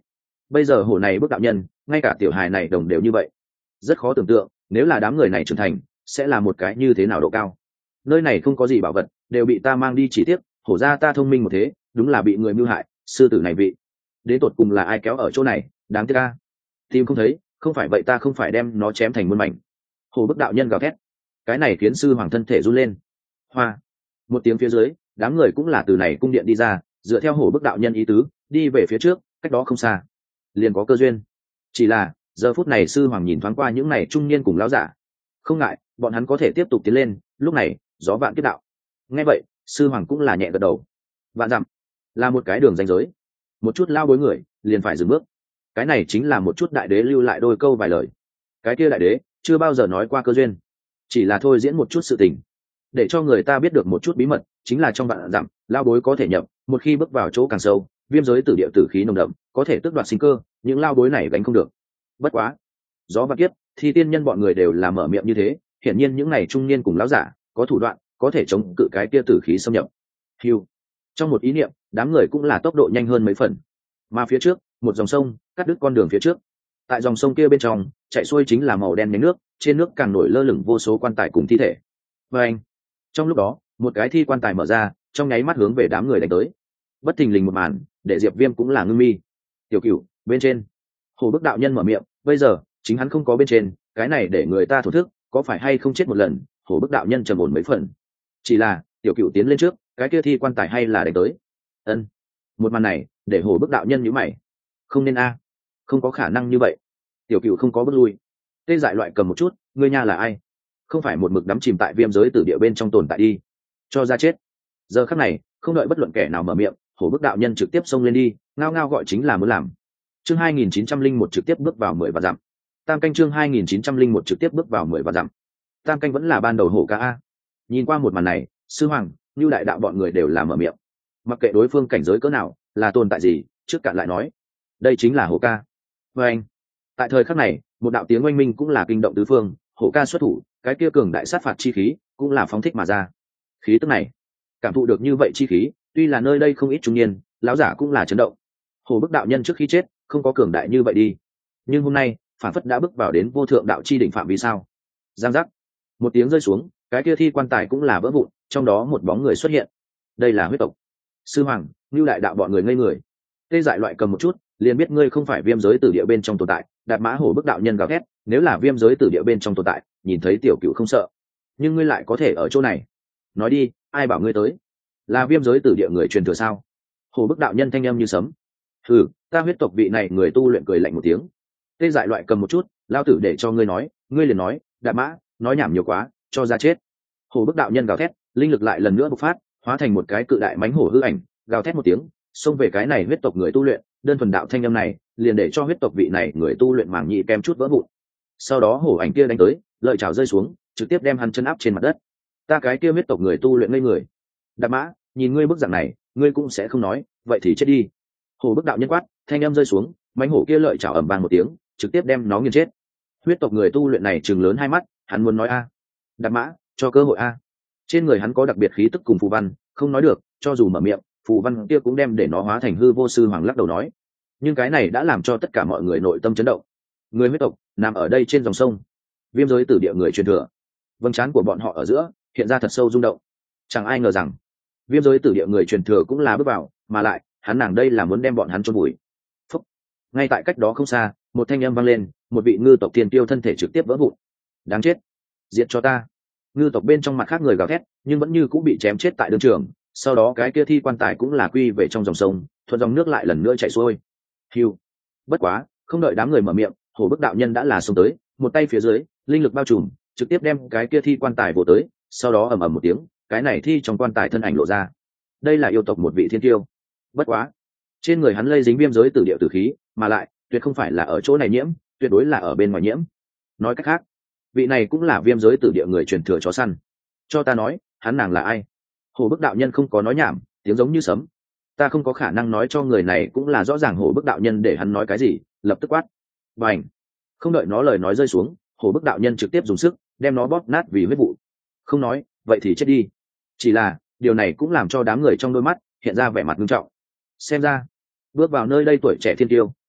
A: bây giờ hổ này bước đạo nhân ngay cả tiểu hài này đồng đều như vậy, rất khó tưởng tượng nếu là đám người này trưởng thành sẽ là một cái như thế nào độ cao. Nơi này không có gì bảo vật, đều bị ta mang đi, chỉ tiếc hổ ra ta thông minh một thế, đúng là bị người mưu hại. Sư tử này vị đến tột cùng là ai kéo ở chỗ này, đáng tiếc ca tìm không thấy, không phải vậy ta không phải đem nó chém thành muôn mảnh. Hổ bức đạo nhân gào thét, cái này khiến sư hoàng thân thể run lên. Hoa một tiếng phía dưới, đám người cũng là từ này cung điện đi ra, dựa theo hổ bức đạo nhân ý tứ đi về phía trước, cách đó không xa liền có cơ duyên. Chỉ là giờ phút này sư hoàng nhìn thoáng qua những này trung niên cùng lão giả, không ngại bọn hắn có thể tiếp tục tiến lên. Lúc này gió vạn kiếp đạo, nghe vậy sư hoàng cũng là nhẹ gật đầu. Vạn dặm là một cái đường ranh giới, một chút lao bối người liền phải dừng bước. Cái này chính là một chút đại đế lưu lại đôi câu vài lời. Cái kia đại đế chưa bao giờ nói qua cơ duyên, chỉ là thôi diễn một chút sự tình để cho người ta biết được một chút bí mật, chính là trong vạn dặm lao bối có thể nhập, một khi bước vào chỗ càng sâu, viêm giới tử địa tử khí nồng đậm, có thể tước đoạt sinh cơ, những lao bối này gánh không được. Bất quá gió vạn kiếp thì tiên nhân bọn người đều là mở miệng như thế, hiển nhiên những này trung niên cùng lão giả có thủ đoạn, có thể chống cự cái kia tử khí xâm nhập. Hiu, trong một ý niệm đám người cũng là tốc độ nhanh hơn mấy phần, mà phía trước một dòng sông cắt đứt con đường phía trước. Tại dòng sông kia bên trong chạy xuôi chính là màu đen nhánh nước, trên nước càng nổi lơ lửng vô số quan tài cùng thi thể. Và anh trong lúc đó một cái thi quan tài mở ra, trong nháy mắt hướng về đám người đánh tới. Bất thình lình một màn để Diệp Viêm cũng là ngưng mi. Tiểu Cửu bên trên, Hồ Bức đạo nhân mở miệng, bây giờ chính hắn không có bên trên, cái này để người ta thổ thức, có phải hay không chết một lần. Hồ Bức đạo nhân trầm ổn mấy phần, chỉ là Tiểu Cửu tiến lên trước, cái kia thi quan tài hay là đánh tới. Ân, một màn này để Hồ Bức đạo nhân nhíu mày, không nên a, không có khả năng như vậy. Tiểu Cửu không có bước lui. Tê Dại loại cầm một chút, ngươi nha là ai? Không phải một mực đắm chìm tại viêm giới tử địa bên trong tồn tại đi, cho ra chết. Giờ khắc này không đợi bất luận kẻ nào mở miệng, Hổ Bức đạo nhân trực tiếp xông lên đi, ngao ngao gọi chính là muốn làm. Chương hai nghìn chín trăm linh một trực tiếp bước vào mười và dặm. Tam canh chương hai nghìn chín trăm linh một trực tiếp bước vào mười và dặm. Tam canh vẫn là ban đầu hổ ca a. Nhìn qua một màn này, sư hoàng, như đại đạo bọn người đều là mở miệng. Mặc kệ đối phương cảnh giới cỡ nào, là tồn tại gì, trước cạn lại nói, đây chính là hổ ca. Và anh, tại thời khắc này, một đạo tiếng oanh minh cũng là kinh động tứ phương, hổ ca xuất thủ, cái kia cường đại sát phạt chi khí cũng là phóng thích mà ra. Khí tức này, cảm thụ được như vậy chi khí, tuy là nơi đây không ít trung niên lão giả cũng là chấn động. Hồ Bức đạo nhân trước khi chết không có cường đại như vậy đi, nhưng hôm nay phản phất đã bước vào đến vô thượng đạo chi đỉnh phạm. Vì sao? Giang giác, một tiếng rơi xuống, cái kia thi quan tài cũng là vỡ vụn, trong đó một bóng người xuất hiện. Đây là huyết tộc. Sư hoàng, như đại đạo bọn người ngây người. Tê Dại loại cầm một chút liền biết ngươi không phải viêm giới tử địa bên trong tồn tại. Đạt Mã Hổ Bức đạo nhân gào thét, nếu là viêm giới tử địa bên trong tồn tại, nhìn thấy Tiểu Cửu không sợ, nhưng ngươi lại có thể ở chỗ này. Nói đi, ai bảo ngươi tới? Là viêm giới tử địa người truyền thừa sao? Hồ Bức đạo nhân thanh âm như sấm. Ừ, ta huyết tộc vị này người tu luyện cười lạnh một tiếng. Tê Dại loại cầm một chút, lao tử để cho ngươi nói, ngươi liền nói. Đạt Mã, nói nhảm nhiều quá, cho ra chết. Hồ Bức đạo nhân gào thét, linh lực lại lần nữa bộc phát, hóa thành một cái cự đại mãnh hổ hư ảnh, gào thét một tiếng, xông về cái này huyết tộc người tu luyện. Đơn thuần đạo thanh âm này liền để cho huyết tộc vị này người tu luyện màng nhị kem chút vỡ vụn. Sau đó hổ ảnh kia đánh tới, lợi chảo rơi xuống, trực tiếp đem hắn chân áp trên mặt đất. Ta cái kia huyết tộc người tu luyện ngây người. Đạt Mã, nhìn ngươi bức dạng này, ngươi cũng sẽ không nói, vậy thì chết đi. Hổ Bức đạo nhân quát, thanh âm rơi xuống, mãnh hổ kia lợi chảo ầm vang một tiếng, trực tiếp đem nó nghiền chết. Huyết tộc người tu luyện này trừng lớn hai mắt, hắn muốn nói a. Đạt Mã, cho cơ hội a. Trên người hắn có đặc biệt khí tức cùng phù văn, không nói được, cho dù mở miệng, phù văn kia cũng đem để nó hóa thành hư vô. Sư hoàng lắc đầu nói, nhưng cái này đã làm cho tất cả mọi người nội tâm chấn động. Người huyết tộc nằm ở đây trên dòng sông, viêm giới tử địa người truyền thừa, vầng trán của bọn họ ở giữa hiện ra thật sâu rung động. Chẳng ai ngờ rằng viêm giới tử địa người truyền thừa cũng là bước vào, mà lại hắn nàng đây là muốn đem bọn hắn chôn vùi. Phúc. Ngay tại cách đó không xa, một thanh âm vang lên, một vị ngư tộc tiên tiêu thân thể trực tiếp vỡ vụn. Đáng chết, diệt cho ta. Ngư tộc bên trong mặt khác người gào thét, nhưng vẫn như cũng bị chém chết tại đường trường. Sau đó cái kia thi quan tài cũng là quy về trong dòng sông, thuận dòng nước lại lần nữa chảy xuôi. Hiu. Bất quá không đợi đám người mở miệng, Hồ Bức đạo nhân đã là xông tới, một tay phía dưới linh lực bao trùm, trực tiếp đem cái kia thi quan tài vồ tới. Sau đó ầm ầm một tiếng, cái này thi trong quan tài thân ảnh lộ ra. Đây là yêu tộc một vị thiên tiêu. Bất quá trên người hắn lây dính viêm giới tử địa tử khí, mà lại tuyệt không phải là ở chỗ này nhiễm, tuyệt đối là ở bên ngoài nhiễm. Nói cách khác, vị này cũng là viêm giới tử địa người truyền thừa chó săn. Cho ta nói, hắn nàng là ai? Hồ Bức đạo nhân không có nói nhảm, tiếng giống như sấm. Ta không có khả năng nói cho người này cũng là rõ ràng. Hồ Bức đạo nhân để hắn nói cái gì, lập tức quát. Bành! Không đợi nó lời nói rơi xuống, Hồ Bức đạo nhân trực tiếp dùng sức đem nó bóp nát vì huyết vụ. Không nói, vậy thì chết đi. Chỉ là điều này cũng làm cho đám người trong đôi mắt hiện ra vẻ mặt nghiêm trọng. Xem ra bước vào nơi đây tuổi trẻ thiên tiêu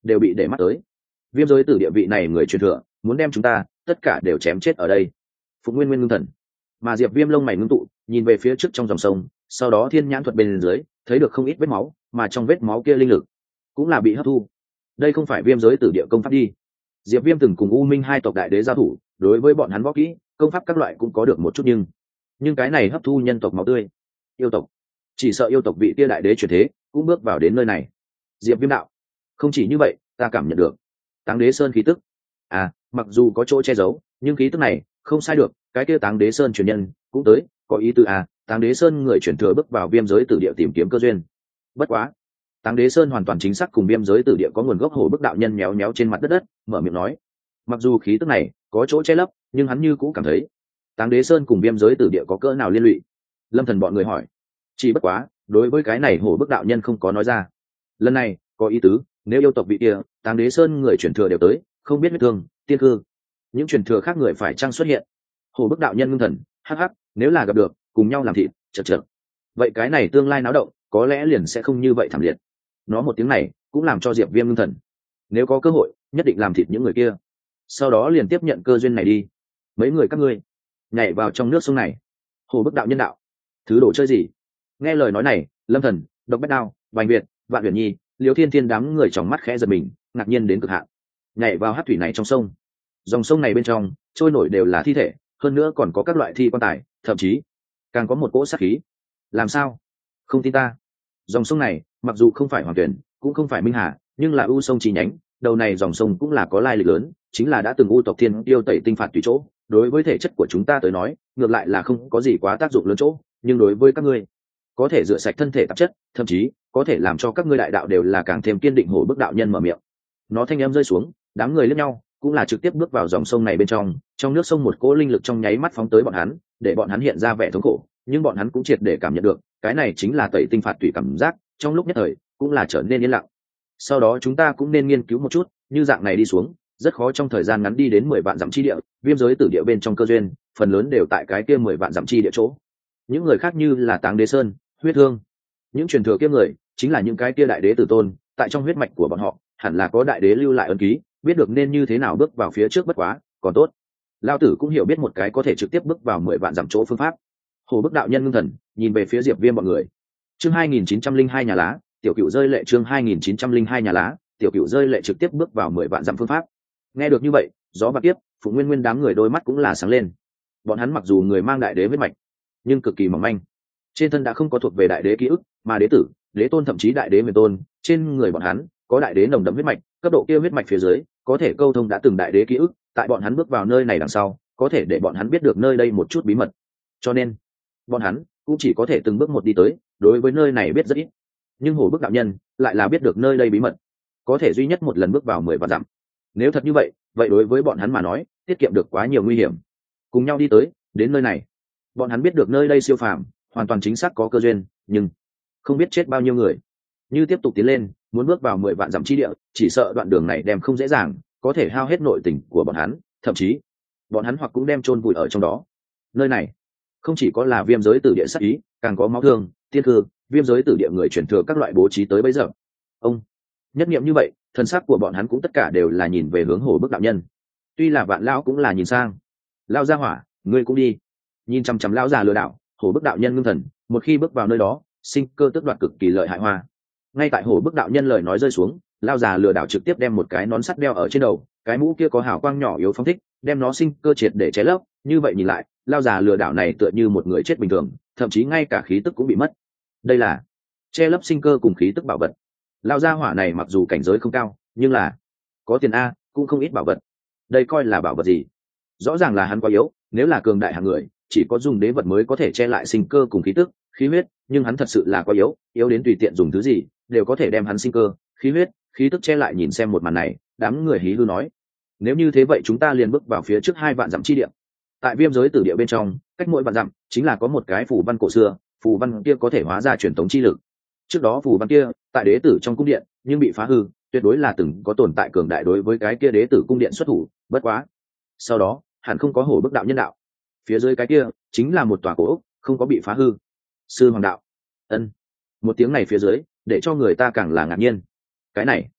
A: đều bị để mắt tới. Viêm giới tử địa vị này người truyền thừa muốn đem chúng ta tất cả đều chém chết ở đây. Phục Nguyên Nguyên ngưng thần, mà Diệp Viêm lông mày ngưng tụ, nhìn về phía trước trong dòng sông, sau đó thiên nhãn thuật bên dưới thấy được không ít vết máu, mà trong vết máu kia linh lực cũng là bị hấp thu. Đây không phải viêm giới tử địa công pháp đi. Diệp Viêm từng cùng U Minh hai tộc đại đế giao thủ, đối với bọn hắn võ kỹ công pháp các loại cũng có được một chút, nhưng nhưng cái này hấp thu nhân tộc máu tươi. Yêu tộc, chỉ sợ yêu tộc vị kia đại đế chuyển thế cũng bước vào đến nơi này. Diệp Viêm đạo, không chỉ như vậy, ta cảm nhận được Táng Đế Sơn khí tức. À, mặc dù có chỗ che giấu, nhưng khí tức này không sai được, cái kia Táng Đế Sơn truyền nhân cũng tới, có ý tứ à, Táng Đế Sơn người chuyển thừa bước vào viêm giới tử địa tìm kiếm cơ duyên. Bất quá, Táng Đế Sơn hoàn toàn chính xác cùng viêm giới tử địa có nguồn gốc. Hổ Bức đạo nhân méo méo trên mặt đất đất, mở miệng nói, mặc dù khí tức này có chỗ che lấp, nhưng hắn như cũ cảm thấy Táng Đế Sơn cùng viêm giới tử địa có cỡ nào liên lụy. Lâm Thần bọn người hỏi, chỉ bất quá, đối với cái này Hổ Bức đạo nhân không có nói ra. Lần này có ý tứ, nếu yêu tộc vị kia Táng Đế Sơn người chuyển thừa đều tới, không biết huyết thương tiên cư những truyền thừa khác người phải chăng xuất hiện. Hổ Bức đạo nhân ngưng thần, hắc hắc, nếu là gặp được cùng nhau làm thịt, chật chật, vậy cái này tương lai náo động có lẽ liền sẽ không như vậy thảm liệt. Nó một tiếng này cũng làm cho Diệp Viêm ngưng thần, nếu có cơ hội nhất định làm thịt những người kia, sau đó liền tiếp nhận cơ duyên này đi. Mấy người các ngươi nhảy vào trong nước sông này. Hổ Bức đạo nhân đạo, thứ đồ chơi gì? Nghe lời nói này, Lâm Thần, Độc Bách Đao, Bành Việt, Vạn Huyền Nhi, Liễu Thiên Thiên đám người trong mắt khẽ giật mình, ngạc nhiên đến cực hạn. Nhảy vào hắc thủy này trong sông, dòng sông này bên trong trôi nổi đều là thi thể, hơn nữa còn có các loại thi quan tài, thậm chí càng có một cỗ sát khí. Làm sao? Không tin ta? Dòng sông này mặc dù không phải Hoàng Tuyển, cũng không phải Minh Hà, nhưng là u sông chi nhánh, đầu này dòng sông cũng là có lai lịch lớn, chính là đã từng u tộc thiên tiêu tẩy tinh phạt tùy chỗ. Đối với thể chất của chúng ta tới nói, ngược lại là không có gì quá tác dụng lớn chỗ, nhưng đối với các ngươi, có thể rửa sạch thân thể tạp chất, thậm chí có thể làm cho các ngươi đại đạo đều là càng thêm kiên định. Hổ Bức đạo nhân mở miệng, nó thanh âm rơi xuống, đám người liếc nhau, cũng là trực tiếp bước vào dòng sông này bên trong. Trong nước sông một cỗ linh lực trong nháy mắt phóng tới bọn hắn, để bọn hắn hiện ra vẻ thống khổ, nhưng bọn hắn cũng triệt để cảm nhận được, cái này chính là tẩy tinh phạt tùy cảm giác, trong lúc nhất thời cũng là trở nên yên lặng. Sau đó chúng ta cũng nên nghiên cứu một chút, như dạng này đi xuống, rất khó trong thời gian ngắn đi đến mười vạn dặm chi địa. Viêm giới tử địa bên trong cơ duyên, phần lớn đều tại cái kia mười vạn dặm chi địa chỗ. Những người khác như là Táng Đế Sơn, Huyết Thương, những truyền thừa kia người, chính là những cái kia đại đế tử tôn, tại trong huyết mạch của bọn họ, hẳn là có đại đế lưu lại ấn ký, biết được nên như thế nào bước vào phía trước. Bất quá, còn tốt, Lão tử cũng hiểu biết một cái có thể trực tiếp bước vào mười vạn dặm chỗ phương pháp. Hổ Bức đạo nhân ngưng thần, nhìn về phía Diệp Viêm bọn người. Chương hai nghìn chín trăm linh hai nhà lá, tiểu cựu rơi lệ. Chương hai nghìn chín trăm linh hai nhà lá, tiểu cựu rơi lệ trực tiếp bước vào mười vạn dặm phương pháp. Nghe được như vậy, gió bạc tiếp, Phụ Nguyên Nguyên đám người đôi mắt cũng là sáng lên. Bọn hắn mặc dù người mang đại đế huyết mạch, nhưng cực kỳ mỏng manh, trên thân đã không có thuộc về đại đế ký ức, mà đế tử, đế tôn thậm chí đại đế huyền tôn, trên người bọn hắn có đại đế nồng đậm huyết mạch, cấp độ kia huyết mạch phía dưới có thể câu thông đã từng đại đế ký ức, tại bọn hắn bước vào nơi này đằng sau, có thể để bọn hắn biết được nơi đây một chút bí mật. Cho nên, bọn hắn cũng chỉ có thể từng bước một đi tới, đối với nơi này biết rất ít. Nhưng Hổ Bức đạo nhân lại là biết được nơi đây bí mật, có thể duy nhất một lần bước vào mười vạn dặm. Nếu thật như vậy, vậy đối với bọn hắn mà nói, tiết kiệm được quá nhiều nguy hiểm. Cùng nhau đi tới, đến nơi này, bọn hắn biết được nơi đây siêu phàm, hoàn toàn chính xác có cơ duyên, nhưng không biết chết bao nhiêu người. Như tiếp tục tiến lên, muốn bước vào mười vạn dặm chi địa, chỉ sợ đoạn đường này đem không dễ dàng, có thể hao hết nội tình của bọn hắn, thậm chí bọn hắn hoặc cũng đem chôn vùi ở trong đó. Nơi này không chỉ có là viêm giới tử địa sát ý, càng có máu thương, tiên cư, viêm giới tử địa người chuyển thừa các loại bố trí tới bây giờ. Ông nhất niệm như vậy, thần sắc của bọn hắn cũng tất cả đều là nhìn về hướng Hổ Bức đạo nhân. Tuy là Vạn lão cũng là nhìn sang. Lão gia hỏa, ngươi cũng đi. Nhìn chằm chằm lão già lừa đảo, Hổ Bức đạo nhân ngưng thần, một khi bước vào nơi đó, sinh cơ tước đoạt cực kỳ lợi hại hoa. Ngay tại Hổ Bức đạo nhân lời nói rơi xuống, lão già lừa đảo trực tiếp đem một cái nón sắt đeo ở trên đầu, cái mũ kia có hào quang nhỏ yếu phóng thích, đem nó sinh cơ triệt để che lấp. Như vậy nhìn lại, lão già lừa đảo này tựa như một người chết bình thường, thậm chí ngay cả khí tức cũng bị mất. Đây là che lấp sinh cơ cùng khí tức bảo vật. Lão gia hỏa này mặc dù cảnh giới không cao, nhưng là có tiền a, cũng không ít bảo vật. Đây coi là bảo vật gì? Rõ ràng là hắn quá yếu, nếu là cường đại hạng người, chỉ có dùng đế vật mới có thể che lại sinh cơ cùng khí tức, khí huyết, nhưng hắn thật sự là quá yếu, yếu đến tùy tiện dùng thứ gì đều có thể đem hắn sinh cơ, khí huyết, khí tức che lại. Nhìn xem một màn này, đám người hí hư nói, nếu như thế vậy chúng ta liền bước vào phía trước hai vạn dặm chi địa. Tại viêm giới tử địa bên trong, cách mỗi vạn dặm chính là có một cái phù văn cổ xưa, phù văn kia có thể hóa ra truyền tống chi lực. Trước đó phù văn kia tại đế tử trong cung điện, nhưng bị phá hư, tuyệt đối là từng có tồn tại cường đại đối với cái kia đế tử cung điện xuất thủ. Bất quá, sau đó hẳn không có Hổ Bức đạo nhân đạo. Phía dưới cái kia chính là một tòa cổ ốc, không có bị phá hư. Sư hoàng đạo. Ân. Một tiếng này phía dưới để cho người ta càng là ngạc nhiên. Cái này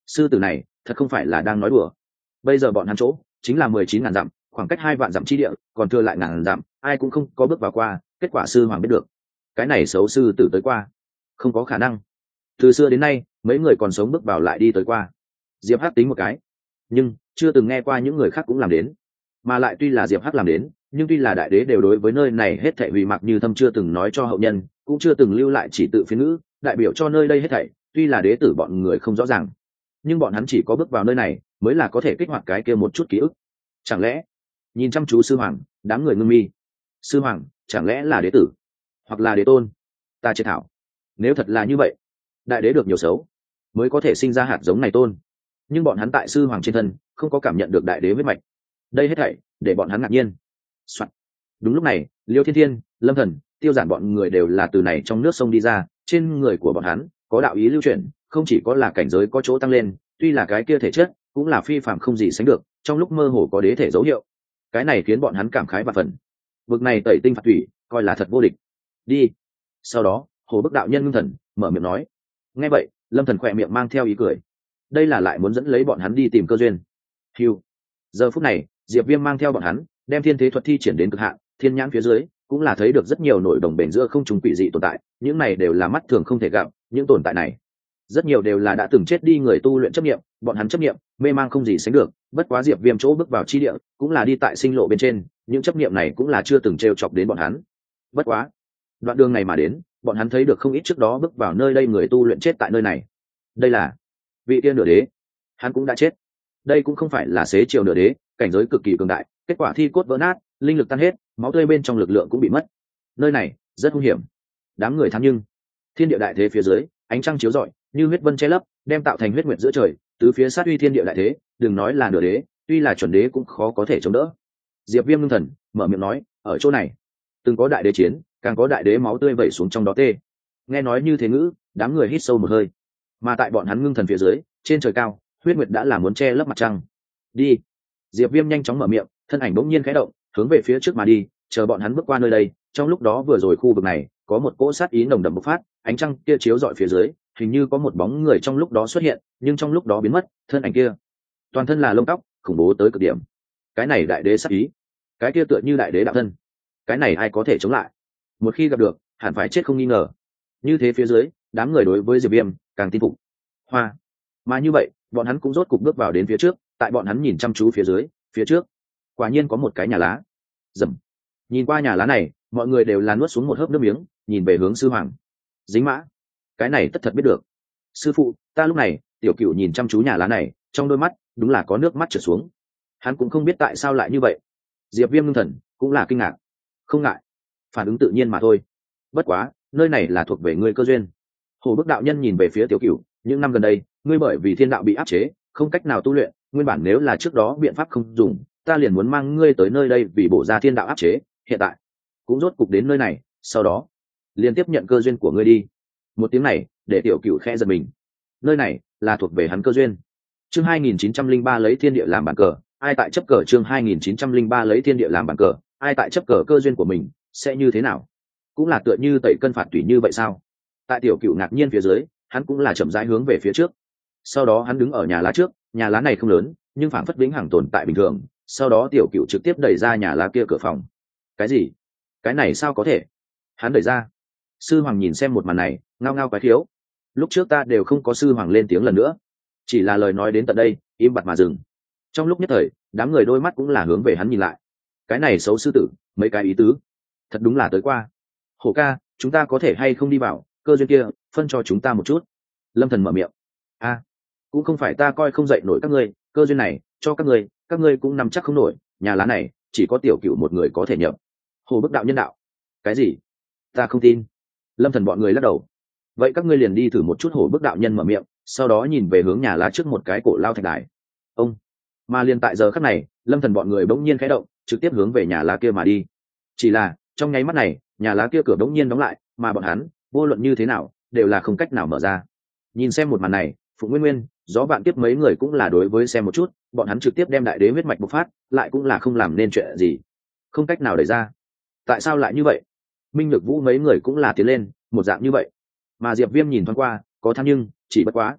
A: sư tử này thật không phải là đang nói đùa. Bây giờ bọn hắn chỗ chính là mười chín ngàn dặm, khoảng cách hai vạn dặm chi địa, còn thừa lại ngàn dặm, ai cũng không có bước vào qua. Kết quả sư hoàng biết được, cái này xấu sư tử tới qua, không có khả năng. Từ xưa đến nay, mấy người còn sống bước vào lại đi tới qua. Diệp Hắc tính một cái, nhưng chưa từng nghe qua những người khác cũng làm đến. Mà lại tuy là Diệp Hắc làm đến, nhưng tuy là đại đế đều đối với nơi này hết thảy hủy mặc như thâm chưa từng nói cho hậu nhân, cũng chưa từng lưu lại chỉ tự phiên ngữ, đại biểu cho nơi đây hết thảy. Tuy là đế tử bọn người không rõ ràng, nhưng bọn hắn chỉ có bước vào nơi này mới là có thể kích hoạt cái kia một chút ký ức. Chẳng lẽ nhìn chăm chú sư hoàng, đám người ngưng mi. Sư hoàng chẳng lẽ là đế tử hoặc là đế tôn? Ta chế thảo, nếu thật là như vậy, đại đế được nhiều xấu mới có thể sinh ra hạt giống này tôn. Nhưng bọn hắn tại sư hoàng trên thân không có cảm nhận được đại đế huyết mạch, đây hết thảy để bọn hắn ngạc nhiên. Soạn. Đúng lúc này, Liêu Thiên Thiên, Lâm Thần, Tiêu Giản bọn người đều là từ này trong nước sông đi ra. Trên người của bọn hắn có đạo ý lưu chuyển, không chỉ có là cảnh giới có chỗ tăng lên, tuy là cái kia thể chất cũng là phi phàm không gì sánh được, trong lúc mơ hồ có đế thể dấu hiệu. Cái này khiến bọn hắn cảm khái và phần. Vực này tẩy tinh phạt thủy, coi là thật vô địch. Đi. Sau đó, Hồ Bức đạo nhân ngưng thần mở miệng nói. Nghe vậy, Lâm Thần khỏe miệng mang theo ý cười. Đây là lại muốn dẫn lấy bọn hắn đi tìm cơ duyên. Hưu. Giờ phút này, Diệp Viêm mang theo bọn hắn, đem thiên thế thuật thi triển đến cực hạn, thiên nhãn phía dưới cũng là thấy được rất nhiều nổi đồng bền giữa không trùng quỷ dị tồn tại. Những này đều là mắt thường không thể gặp, những tồn tại này rất nhiều đều là đã từng chết đi người tu luyện chấp niệm, bọn hắn chấp niệm mê mang không gì sánh được. Bất quá Diệp Viêm chỗ bước vào chi địa cũng là đi tại sinh lộ bên trên, những chấp niệm này cũng là chưa từng trêu chọc đến bọn hắn. Bất quá đoạn đường này mà đến, bọn hắn thấy được không ít trước đó bước vào nơi đây người tu luyện chết tại nơi này. Đây là vị tiên nửa đế, hắn cũng đã chết. Đây cũng không phải là xế chiều nửa đế, cảnh giới cực kỳ cường đại, kết quả thi cốt vỡ nát, linh lực tan hết, máu tươi bên trong lực lượng cũng bị mất. Nơi này rất hung hiểm. Đám người thắng, nhưng thiên địa đại thế phía dưới, ánh trăng chiếu rọi như huyết vân che lấp, đem tạo thành huyết nguyệt giữa trời, tứ phía sát uy thiên địa đại thế, đừng nói là nửa đế, tuy là chuẩn đế cũng khó có thể chống đỡ. Diệp Viêm ngưng thần mở miệng nói, ở chỗ này từng có đại đế chiến, càng có đại đế máu tươi vẩy xuống trong đó tê. Nghe nói như thế ngữ, đám người hít sâu một hơi. Mà tại bọn hắn ngưng thần phía dưới, trên trời cao, huyết nguyệt đã là muốn che lấp mặt trăng. Đi. Diệp Viêm nhanh chóng mở miệng, thân ảnh bỗng nhiên khẽ động, hướng về phía trước mà đi. Chờ bọn hắn bước qua nơi đây, trong lúc đó vừa rồi khu vực này có một cỗ sát ý nồng đậm bộc phát, ánh trăng kia chiếu rọi phía dưới, hình như có một bóng người trong lúc đó xuất hiện, nhưng trong lúc đó biến mất. Thân ảnh kia toàn thân là lông tóc, khủng bố tới cực điểm. Cái này đại đế sát ý, cái kia tựa như đại đế đạo thân, cái này ai có thể chống lại? Một khi gặp được, hẳn phải chết không nghi ngờ. Như thế phía dưới, đám người đối với Diệp Viêm càng tin phục. Hoa. Mà như vậy, bọn hắn cũng rốt cục bước vào đến phía trước. Tại bọn hắn nhìn chăm chú phía dưới, phía trước quả nhiên có một cái nhà lá. Rầm. Nhìn qua nhà lá này, mọi người đều là nuốt xuống một hớp nước miếng, nhìn về hướng sư hoàng. Dính mã, cái này tất thật biết được. Sư phụ, ta lúc này, tiểu cửu nhìn chăm chú nhà lá này, trong đôi mắt đúng là có nước mắt trượt xuống. Hắn cũng không biết tại sao lại như vậy. Diệp Viêm ngưng thần cũng là kinh ngạc. Không ngại, phản ứng tự nhiên mà thôi. Bất quá, nơi này là thuộc về ngươi cơ duyên. Hồ Bức đạo nhân nhìn về phía tiểu cửu, những năm gần đây, ngươi bởi vì thiên đạo bị áp chế, không cách nào tu luyện, nguyên bản nếu là trước đó biện pháp không dùng, ta liền muốn mang ngươi tới nơi đây vì bổ ra thiên đạo áp chế, hiện tại cũng rốt cục đến nơi này, sau đó liền tiếp nhận cơ duyên của ngươi đi. Một tiếng này để tiểu cửu khẽ giật mình. Nơi này là thuộc về hắn cơ duyên. Chương hai nghìn chín trăm lẻ ba lấy thiên địa làm bàn cờ, ai tại chấp cờ. Chương hai nghìn chín trăm lẻ ba lấy thiên địa làm bàn cờ, ai tại chấp cờ. Cơ duyên của mình sẽ như thế nào? Cũng là tựa như tẩy cân phạt tùy như vậy sao? Tại tiểu cửu ngạc nhiên phía dưới, hắn cũng là chậm rãi hướng về phía trước. Sau đó hắn đứng ở nhà lá trước, nhà lá này không lớn, nhưng phảng phất vĩnh hằng tồn tại bình thường. Sau đó tiểu cửu trực tiếp đẩy ra nhà lá kia cửa phòng. Cái gì? Cái này sao có thể? Hắn đẩy ra. Sư hoàng nhìn xem một màn này, ngao ngao quái thiếu. Lúc trước ta đều không có sư hoàng lên tiếng lần nữa, chỉ là lời nói đến tận đây im bặt mà dừng. Trong lúc nhất thời, đám người đôi mắt cũng là hướng về hắn nhìn lại. Cái này xấu sư tử, mấy cái ý tứ thật đúng là tới qua. Hổ ca, chúng ta có thể hay không đi vào cơ duyên kia, phân cho chúng ta một chút? Lâm Thần mở miệng. A, cũng không phải ta coi không dậy nổi các ngươi, cơ duyên này cho các ngươi, các ngươi cũng nắm chắc không nổi. Nhà lá này chỉ có tiểu cửu một người có thể nhập. Hồ Bức đạo nhân đạo. Cái gì? Ta không tin. Lâm Thần bọn người lắc đầu. Vậy các ngươi liền đi thử một chút. Hồ Bức đạo nhân mở miệng, sau đó nhìn về hướng nhà lá trước một cái cổ lao thạch đài. Ông. Mà liền tại giờ khắc này, Lâm Thần bọn người bỗng nhiên khẽ động, trực tiếp hướng về nhà lá kia mà đi. Chỉ là trong nháy mắt này, nhà lá kia cửa bỗng nhiên đóng lại, mà bọn hắn vô luận như thế nào đều là không cách nào mở ra. Nhìn xem một màn này, Phụ Nguyên Nguyên, Gió Vạn Kiếp mấy người cũng là đối với xem một chút, bọn hắn trực tiếp đem đại đế huyết mạch bộc phát, lại cũng là không làm nên chuyện gì, không cách nào đẩy ra. Tại sao lại như vậy? Minh Nhược Vũ mấy người cũng là tiến lên một dạng như vậy. Mà Diệp Viêm nhìn thoáng qua, có tham nhưng chỉ bất quá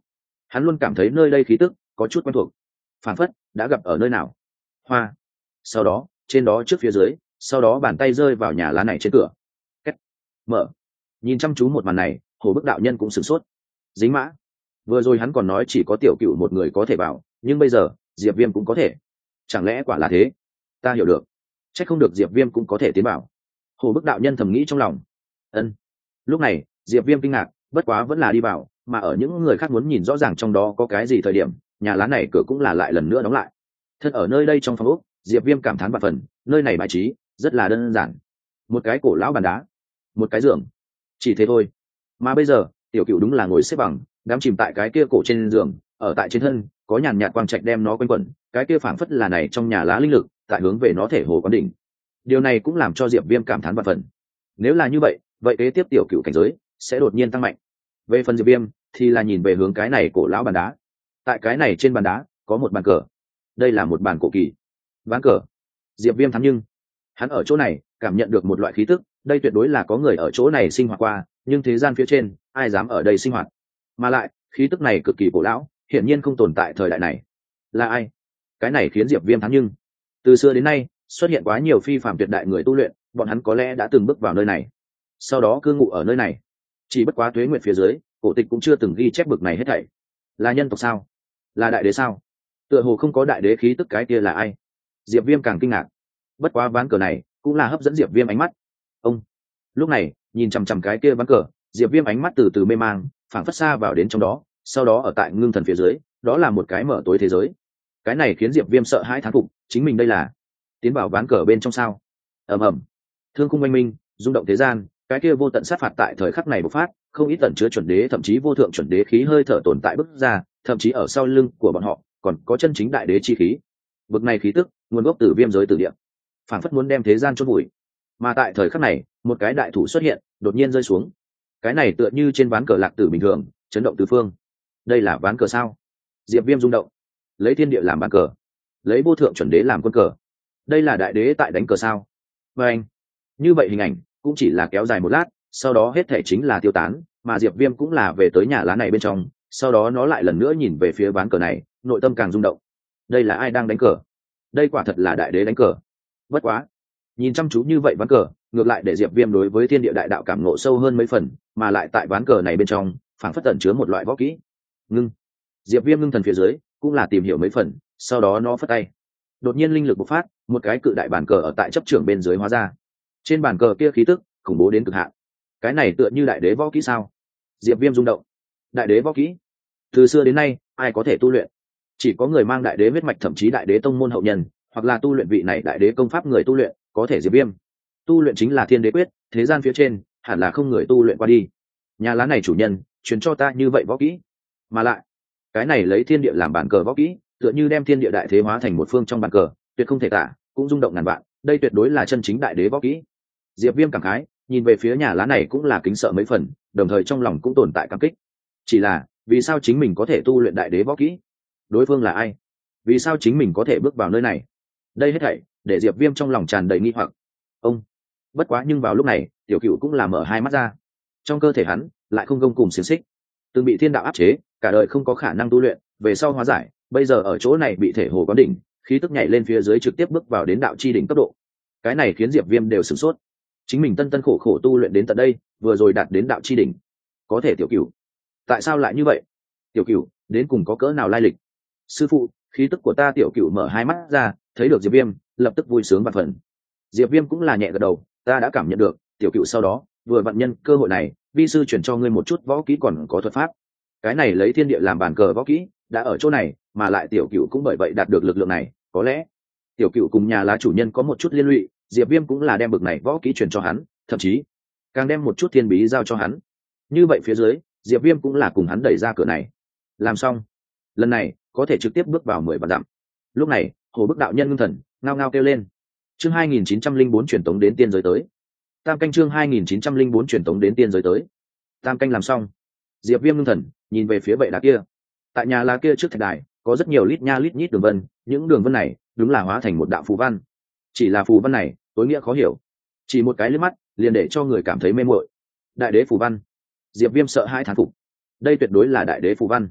A: hắn luôn cảm thấy nơi đây khí tức có chút quen thuộc, phản phất đã gặp ở nơi nào. Hoa. Sau đó trên đó trước phía dưới, sau đó bàn tay rơi vào nhà lá này trên cửa. Kết. Mở. Nhìn chăm chú một màn này, Hồ Bức đạo nhân cũng sửng sốt. Dính mã. Vừa rồi hắn còn nói chỉ có tiểu cựu một người có thể vào, nhưng bây giờ Diệp Viêm cũng có thể. Chẳng lẽ quả là thế? Ta hiểu được. Chắc không được Diệp Viêm cũng có thể tiến vào. Hồ Bức đạo nhân thầm nghĩ trong lòng. Ân. Lúc này Diệp Viêm kinh ngạc, bất quá vẫn là đi vào, mà ở những người khác muốn nhìn rõ ràng trong đó có cái gì thời điểm, nhà lá này cửa cũng là lại lần nữa đóng lại. Thân ở nơi đây trong phòng ốc, Diệp Viêm cảm thán vạn phần, nơi này bài trí rất là đơn giản. Một cái cổ lão bàn đá, một cái giường, chỉ thế thôi. Mà bây giờ, tiểu cựu đúng là ngồi xếp bằng, đắm chìm tại cái kia cổ trên giường, ở tại trên thân có nhàn nhạt quang trạch đem nó quanh quẩn, cái kia phảng phất là này trong nhà lá linh lực, tại hướng về nó thể hồ quán đỉnh. Điều này cũng làm cho Diệp Viêm cảm thán vạn phần. Nếu là như vậy, vậy kế tiếp tiểu cựu cảnh giới sẽ đột nhiên tăng mạnh. Về phần Diệp Viêm thì là nhìn về hướng cái này cổ lão bàn đá. Tại cái này trên bàn đá có một bàn cờ. Đây là một bàn cổ kỳ. Ván cờ. Diệp Viêm thắng, nhưng hắn ở chỗ này cảm nhận được một loại khí tức, đây tuyệt đối là có người ở chỗ này sinh hoạt qua, nhưng thế gian phía trên ai dám ở đây sinh hoạt. Mà lại khí tức này cực kỳ cổ lão, hiển nhiên không tồn tại thời đại này. Là ai? Cái này khiến Diệp Viêm thắng, nhưng từ xưa đến nay xuất hiện quá nhiều phi phàm tuyệt đại người tu luyện, bọn hắn có lẽ đã từng bước vào nơi này, sau đó cư ngụ ở nơi này. Chỉ bất quá tuế nguyệt phía dưới, cổ tịch cũng chưa từng ghi chép bực này hết thảy. Là nhân tộc sao? Là đại đế sao? Tựa hồ không có đại đế khí tức, cái kia là ai? Diệp Viêm càng kinh ngạc. Bất quá ván cờ này cũng là hấp dẫn Diệp Viêm ánh mắt. Ông lúc này nhìn chằm chằm cái kia ván cờ, Diệp Viêm ánh mắt từ từ mê mang, phảng phất xa vào đến trong đó, sau đó ở tại ngưng thần phía dưới, đó là một cái mở tối thế giới. Cái này khiến Diệp Viêm sợ hãi thán phục, chính mình đây là tiến vào ván cờ bên trong sao? Ầm ầm, thương khung oanh minh, rung động thế gian, cái kia vô tận sát phạt tại thời khắc này bộc phát, không ít tẩn chứa chuẩn đế thậm chí vô thượng chuẩn đế khí hơi thở tồn tại bức ra, thậm chí ở sau lưng của bọn họ còn có chân chính đại đế chi khí. Bực này khí tức nguồn gốc từ viêm giới tử địa, phảng phất muốn đem thế gian chôn vùi. Mà tại thời khắc này, một cái đại thủ xuất hiện, đột nhiên rơi xuống. Cái này tựa như trên ván cờ lạc tử bình thường, chấn động tứ phương. Đây là ván cờ sao? Diệp Viêm rung động. Lấy thiên địa làm ván cờ, lấy vô thượng chuẩn đế làm quân cờ. Đây là đại đế tại đánh cờ sao? Và anh, như vậy hình ảnh cũng chỉ là kéo dài một lát, sau đó hết thể chính là tiêu tán, mà Diệp Viêm cũng là về tới nhà lá này bên trong, sau đó nó lại lần nữa nhìn về phía ván cờ này, nội tâm càng rung động. Đây là ai đang đánh cờ? Đây quả thật là đại đế đánh cờ. Bất quá, nhìn chăm chú như vậy ván cờ, ngược lại để Diệp Viêm đối với thiên địa đại đạo cảm ngộ sâu hơn mấy phần, mà lại tại ván cờ này bên trong, phảng phất tẩn chứa một loại võ kỹ. Ngưng. Diệp Viêm ngưng thần phía dưới, cũng là tìm hiểu mấy phần, sau đó nó phất tay. Đột nhiên linh lực bộc phát, một cái cự đại bàn cờ ở tại chấp trưởng bên dưới hóa ra. Trên bàn cờ kia khí tức khủng bố đến cực hạn. Cái này tựa như đại đế võ kỹ sao? Diệp Viêm rung động. Đại đế võ kỹ? Từ xưa đến nay, ai có thể tu luyện? Chỉ có người mang đại đế huyết mạch, thậm chí đại đế tông môn hậu nhân, hoặc là tu luyện vị này đại đế công pháp người tu luyện, có thể. Diệp Viêm tu luyện chính là thiên đế quyết, thế gian phía trên hẳn là không người tu luyện qua đi. Nhà lá này chủ nhân truyền cho ta như vậy võ kỹ, mà lại cái này lấy thiên địa làm bản cờ võ kỹ, tựa như đem thiên địa đại thế hóa thành một phương trong bàn cờ, tuyệt không thể tả, cũng rung động ngàn vạn. Đây tuyệt đối là chân chính đại đế võ kỹ. Diệp Viêm cảm khái, nhìn về phía nhà lá này cũng là kính sợ mấy phần, đồng thời trong lòng cũng tồn tại cảm kích. Chỉ là vì sao chính mình có thể tu luyện đại đế võ kỹ? Đối phương là ai? Vì sao chính mình có thể bước vào nơi này? Đây hết thảy để Diệp Viêm trong lòng tràn đầy nghi hoặc. Ông bất quá, nhưng vào lúc này tiểu cựu cũng là mở hai mắt ra. Trong cơ thể hắn lại không gông cùng xiềng xích, từng bị thiên đạo áp chế, cả đời không có khả năng tu luyện, về sau hóa giải, bây giờ ở chỗ này bị thể hồ quán đỉnh, khí tức nhảy lên phía dưới, trực tiếp bước vào đến đạo chi đỉnh cấp độ. Cái này khiến Diệp Viêm đều sửng sốt. Chính mình tân tân khổ khổ tu luyện đến tận đây, vừa rồi đạt đến đạo chi đỉnh. Có thể tiểu cửu, tại sao lại như vậy? Tiểu cửu đến cùng có cỡ nào lai lịch? Sư phụ, khí tức của ta. Tiểu cửu mở hai mắt ra, thấy được Diệp Viêm, lập tức vui sướng vạn phần. Diệp Viêm cũng là nhẹ gật đầu, ta đã cảm nhận được, tiểu cửu, sau đó vừa vận nhân cơ hội này, vi sư chuyển cho ngươi một chút võ kỹ, còn có thuật pháp. Cái này lấy thiên địa làm bàn cờ võ kỹ, đã ở chỗ này, mà lại tiểu cửu cũng bởi vậy đạt được lực lượng này, có lẽ tiểu cửu cùng nhà lá chủ nhân có một chút liên lụy. Diệp Viêm cũng là đem bực này võ kỹ truyền cho hắn, thậm chí càng đem một chút thiên bí giao cho hắn. Như vậy phía dưới, Diệp Viêm cũng là cùng hắn đẩy ra cửa này. Làm xong, lần này có thể trực tiếp bước vào mười vạn dặm. Lúc này, Hồ Bức đạo nhân ngưng thần, ngao ngao kêu lên. Chương hai nghìn chín trăm linh bốn truyền tống đến tiên giới tới. Tam canh chương hai nghìn chín trăm linh bốn truyền tống đến tiên giới tới. Tam canh làm xong, Diệp Viêm ngưng thần, nhìn về phía bệ đá kia. Tại nhà lá kia trước thạch đài, có rất nhiều lít nha lít nhít đường vân, những đường vân này đúng là hóa thành một đạo phù văn. Chỉ là phù văn này, tối nghĩa khó hiểu, chỉ một cái liếc mắt liền để cho người cảm thấy mê muội. Đại đế phù văn. Diệp Viêm sợ hãi thán phục. Đây tuyệt đối là đại đế phù văn.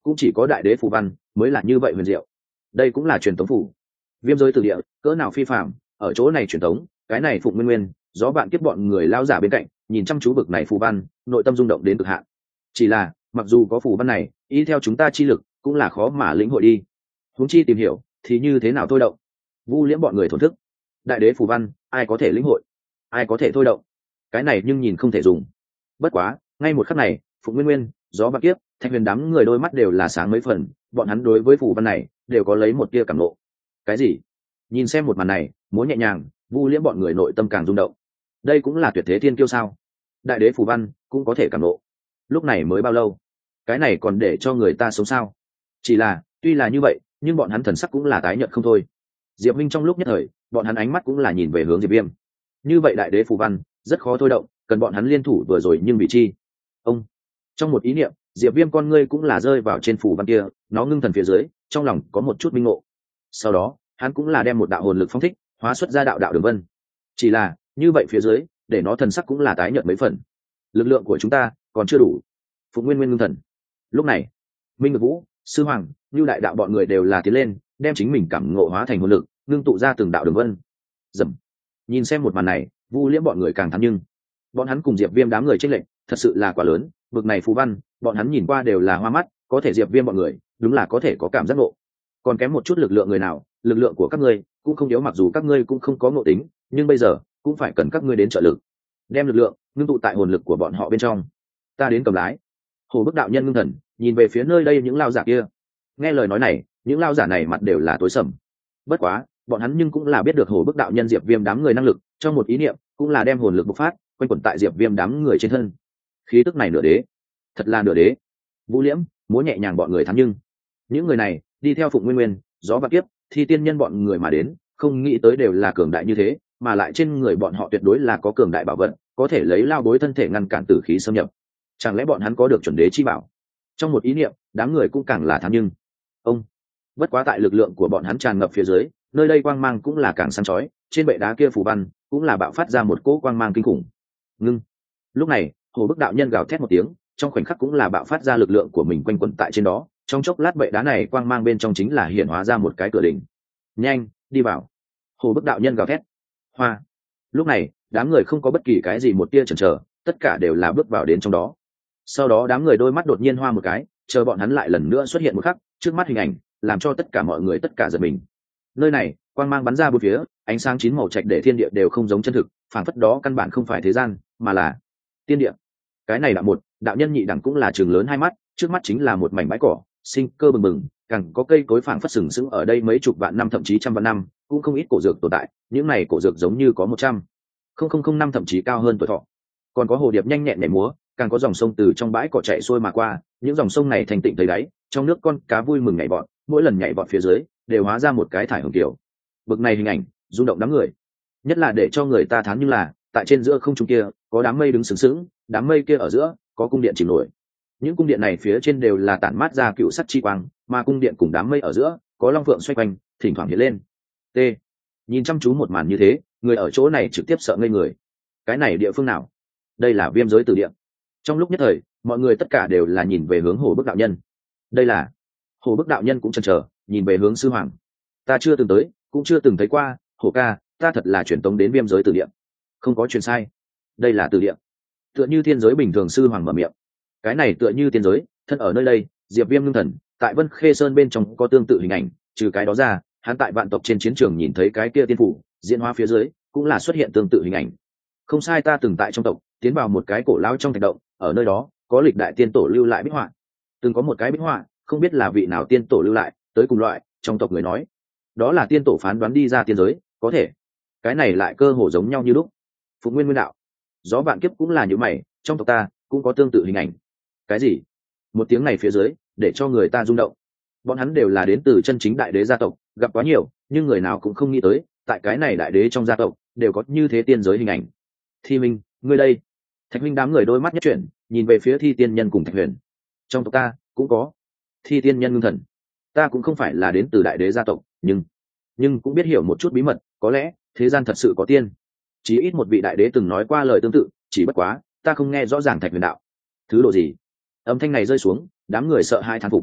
A: cũng chỉ có đại đế phù văn mới là như vậy huyền diệu. Đây cũng là truyền thống phủ. Viêm giới từ địa cỡ nào phi phạm, ở chỗ này truyền thống, cái này Phụng Nguyên Nguyên, gió bạn kiếp bọn người lao giả bên cạnh, nhìn chăm chú bực này phù văn, nội tâm rung động đến cực hạn. Chỉ là, mặc dù có phù văn này, ý theo chúng ta chi lực, cũng là khó mà lĩnh hội đi. Huống chi tìm hiểu, thì như thế nào thôi động. Vu Liễm bọn người thổn thức. Đại đế phù văn, ai có thể lĩnh hội, ai có thể thôi động. Cái này nhưng nhìn không thể dùng. Bất quá, ngay một khắc này, Phụng Nguyên Nguyên, gió bạn kiếp, Thạch Huyền đám người đôi mắt đều là sáng mấy phần, bọn hắn đối với phù văn này đều có lấy một tia cảm ngộ. Cái gì? Nhìn xem một màn này, múa nhẹ nhàng, Vu Liễm bọn người nội tâm càng rung động. Đây cũng là tuyệt thế thiên kiêu sao? Đại đế phù văn cũng có thể cảm ngộ. Lúc này mới bao lâu? Cái này còn để cho người ta sống sao? Chỉ là, tuy là như vậy, nhưng bọn hắn thần sắc cũng là tái nhợt không thôi. Diệp Minh trong lúc nhất thời, bọn hắn ánh mắt cũng là nhìn về hướng Diệp Viêm. Như vậy đại đế phù văn rất khó thôi động, cần bọn hắn liên thủ vừa rồi nhưng bị chi. Ông, trong một ý niệm, Diệp Viêm con ngươi cũng là rơi vào trên phù văn kia, nó ngưng thần phía dưới, trong lòng có một chút minh ngộ. Sau đó, hắn cũng là đem một đạo hồn lực phóng thích, hóa xuất ra đạo đạo đường vân. Chỉ là, như vậy phía dưới, để nó thần sắc cũng là tái nhợt mấy phần. Lực lượng của chúng ta còn chưa đủ. Phục Nguyên Nguyên ngưng thần. Lúc này, Minh Ngược Vũ, Sư Hoàng, Nưu đại đạo bọn người đều là tiến lên, đem chính mình cảm ngộ hóa thành hồn lực, ngưng tụ ra từng đạo đường vân. Dầm. Nhìn xem một màn này, Vu Liễm bọn người càng thắng nhưng bọn hắn cùng Diệp Viêm đám người chênh lệch, thật sự là quá lớn, vực này phù văn, bọn hắn nhìn qua đều là hoa mắt, có thể Diệp Viêm bọn người, đúng là có thể có cảm giác ngộ. Còn kém một chút lực lượng người nào, lực lượng của các ngươi cũng không yếu, mặc dù các ngươi cũng không có ngộ tính, nhưng bây giờ cũng phải cần các ngươi đến trợ lực, đem lực lượng ngưng tụ tại hồn lực của bọn họ bên trong. Ta đến cầm lái. Hồ Bức đạo nhân ngưng thần, nhìn về phía nơi đây những lao giả kia. Nghe lời nói này, những lao giả này mặt đều là tối sầm. Bất quá, bọn hắn nhưng cũng là biết được Hồ Bức đạo nhân Diệp Viêm đám người năng lực, trong một ý niệm, cũng là đem hồn lực bộc phát, quanh quẩn tại Diệp Viêm đám người trên thân. Khí tức này nửa đế, thật là nửa đế. Vũ Liễm, múa nhẹ nhàng bọn người thắng nhưng những người này đi theo Phụng Nguyên Nguyên, gió và kiếp, Thi Tiên Nhân bọn người mà đến, không nghĩ tới đều là cường đại như thế, mà lại trên người bọn họ tuyệt đối là có cường đại bảo vật, có thể lấy lao bối thân thể ngăn cản tử khí xâm nhập. Chẳng lẽ bọn hắn có được chuẩn đế chi bảo? Trong một ý niệm, đám người cũng càng là thắng nhưng ông bất quá tại lực lượng của bọn hắn tràn ngập phía dưới, nơi đây quang mang cũng là càng sáng chói, trên bệ đá kia phù văn cũng là bạo phát ra một cỗ quang mang kinh khủng. Ngưng. Lúc này, Hồ Bức đạo nhân gào thét một tiếng, trong khoảnh khắc cũng là bạo phát ra lực lượng của mình quanh quẩn tại trên đó, trong chốc lát bệ đá này quang mang bên trong chính là hiện hóa ra một cái cửa đỉnh. Nhanh, đi vào. Hồ Bức đạo nhân gào thét. Hoa. Lúc này, đám người không có bất kỳ cái gì một tia chần chờ, tất cả đều là bước vào đến trong đó. Sau đó đám người đôi mắt đột nhiên hoa một cái, chờ bọn hắn lại lần nữa xuất hiện một khắc, trước mắt hình ảnh làm cho tất cả mọi người tất cả giật mình. Nơi này, quang mang bắn ra bốn phía, ánh sáng chín màu trạch để thiên địa đều không giống chân thực, phảng phất đó căn bản không phải thế gian, mà là tiên địa. Cái này đạo một, đạo nhân nhị đẳng cũng là trường lớn hai mắt, trước mắt chính là một mảnh bãi cỏ, sinh cơ bừng bừng, càng có cây cối phảng phất sừng sững ở đây mấy chục vạn năm thậm chí trăm vạn năm, cũng không ít cổ dược tồn tại, những này cổ dược giống như có một trăm, không không không năm thậm chí cao hơn tuổi thọ. Còn có hồ điệp nhanh nhẹn nhảy múa, càng có dòng sông từ trong bãi cỏ chảy xuôi mà qua, những dòng sông này thành tịnh thấy đáy, trong nước con cá vui mừng nhảy vọt, mỗi lần nhảy vọt phía dưới đều hóa ra một cái thải hồng kiểu. Bực này hình ảnh rung động đám người, nhất là để cho người ta thán như là tại trên giữa không trung kia có đám mây đứng sừng sững, đám mây kia ở giữa có cung điện chìm nổi, những cung điện này phía trên đều là tản mát ra cựu sắc chi quang, mà cung điện cùng đám mây ở giữa có long phượng xoay quanh, thỉnh thoảng hiện lên. T. Nhìn chăm chú một màn như thế, người ở chỗ này trực tiếp sợ ngây người. Cái này địa phương nào? Đây là Viêm giới tử địa. Trong lúc nhất thời, mọi người tất cả đều là nhìn về hướng Hồ Bức đạo nhân. Đây là Hồ Bức đạo nhân cũng chần chờ, nhìn về hướng Sư Hoàng. Ta chưa từng tới, cũng chưa từng thấy qua, Hồ ca, ta thật là truyền tống đến Viêm giới tử địa. Không có truyền sai. Đây là tử địa. Tựa như thiên giới bình thường. Sư Hoàng mở miệng. Cái này tựa như tiên giới, thân ở nơi đây, Diệp Viêm ngưng thần, tại Vân Khê Sơn bên trong có tương tự hình ảnh, trừ cái đó ra, hắn tại vạn tộc trên chiến trường nhìn thấy cái kia tiên phủ, diễn hóa phía dưới, cũng là xuất hiện tương tự hình ảnh. Không sai, ta từng tại trong tộc, tiến vào một cái cổ lao trong thạch động, ở nơi đó, có lịch đại tiên tổ lưu lại bích họa. Từng có một cái bích họa, không biết là vị nào tiên tổ lưu lại, tới cùng loại, trong tộc người nói, đó là tiên tổ phán đoán đi ra tiên giới, có thể. Cái này lại cơ hồ giống nhau như lúc. Phục Nguyên Nguyên đạo, gió vạn kiếp cũng là như mày, trong tộc ta cũng có tương tự hình ảnh. Cái gì? Một tiếng này phía dưới, để cho người ta rung động. Bọn hắn đều là đến từ chân chính đại đế gia tộc, gặp quá nhiều, nhưng người nào cũng không nghĩ tới, tại cái này đại đế trong gia tộc đều có như thế tiên giới hình ảnh. Thi Minh, ngươi đây. Thạch Minh đám người đôi mắt nhất chuyển, nhìn về phía Thi Tiên Nhân cùng Thạch Huyền. Trong tộc ta cũng có. Thi Tiên Nhân ngưng thần. Ta cũng không phải là đến từ đại đế gia tộc, nhưng nhưng cũng biết hiểu một chút bí mật, có lẽ thế gian thật sự có tiên. Chỉ ít một vị đại đế từng nói qua lời tương tự, chỉ bất quá ta không nghe rõ ràng Thạch Huyền đạo. Thứ độ gì? Âm thanh này rơi xuống, đám người sợ hai thán phục.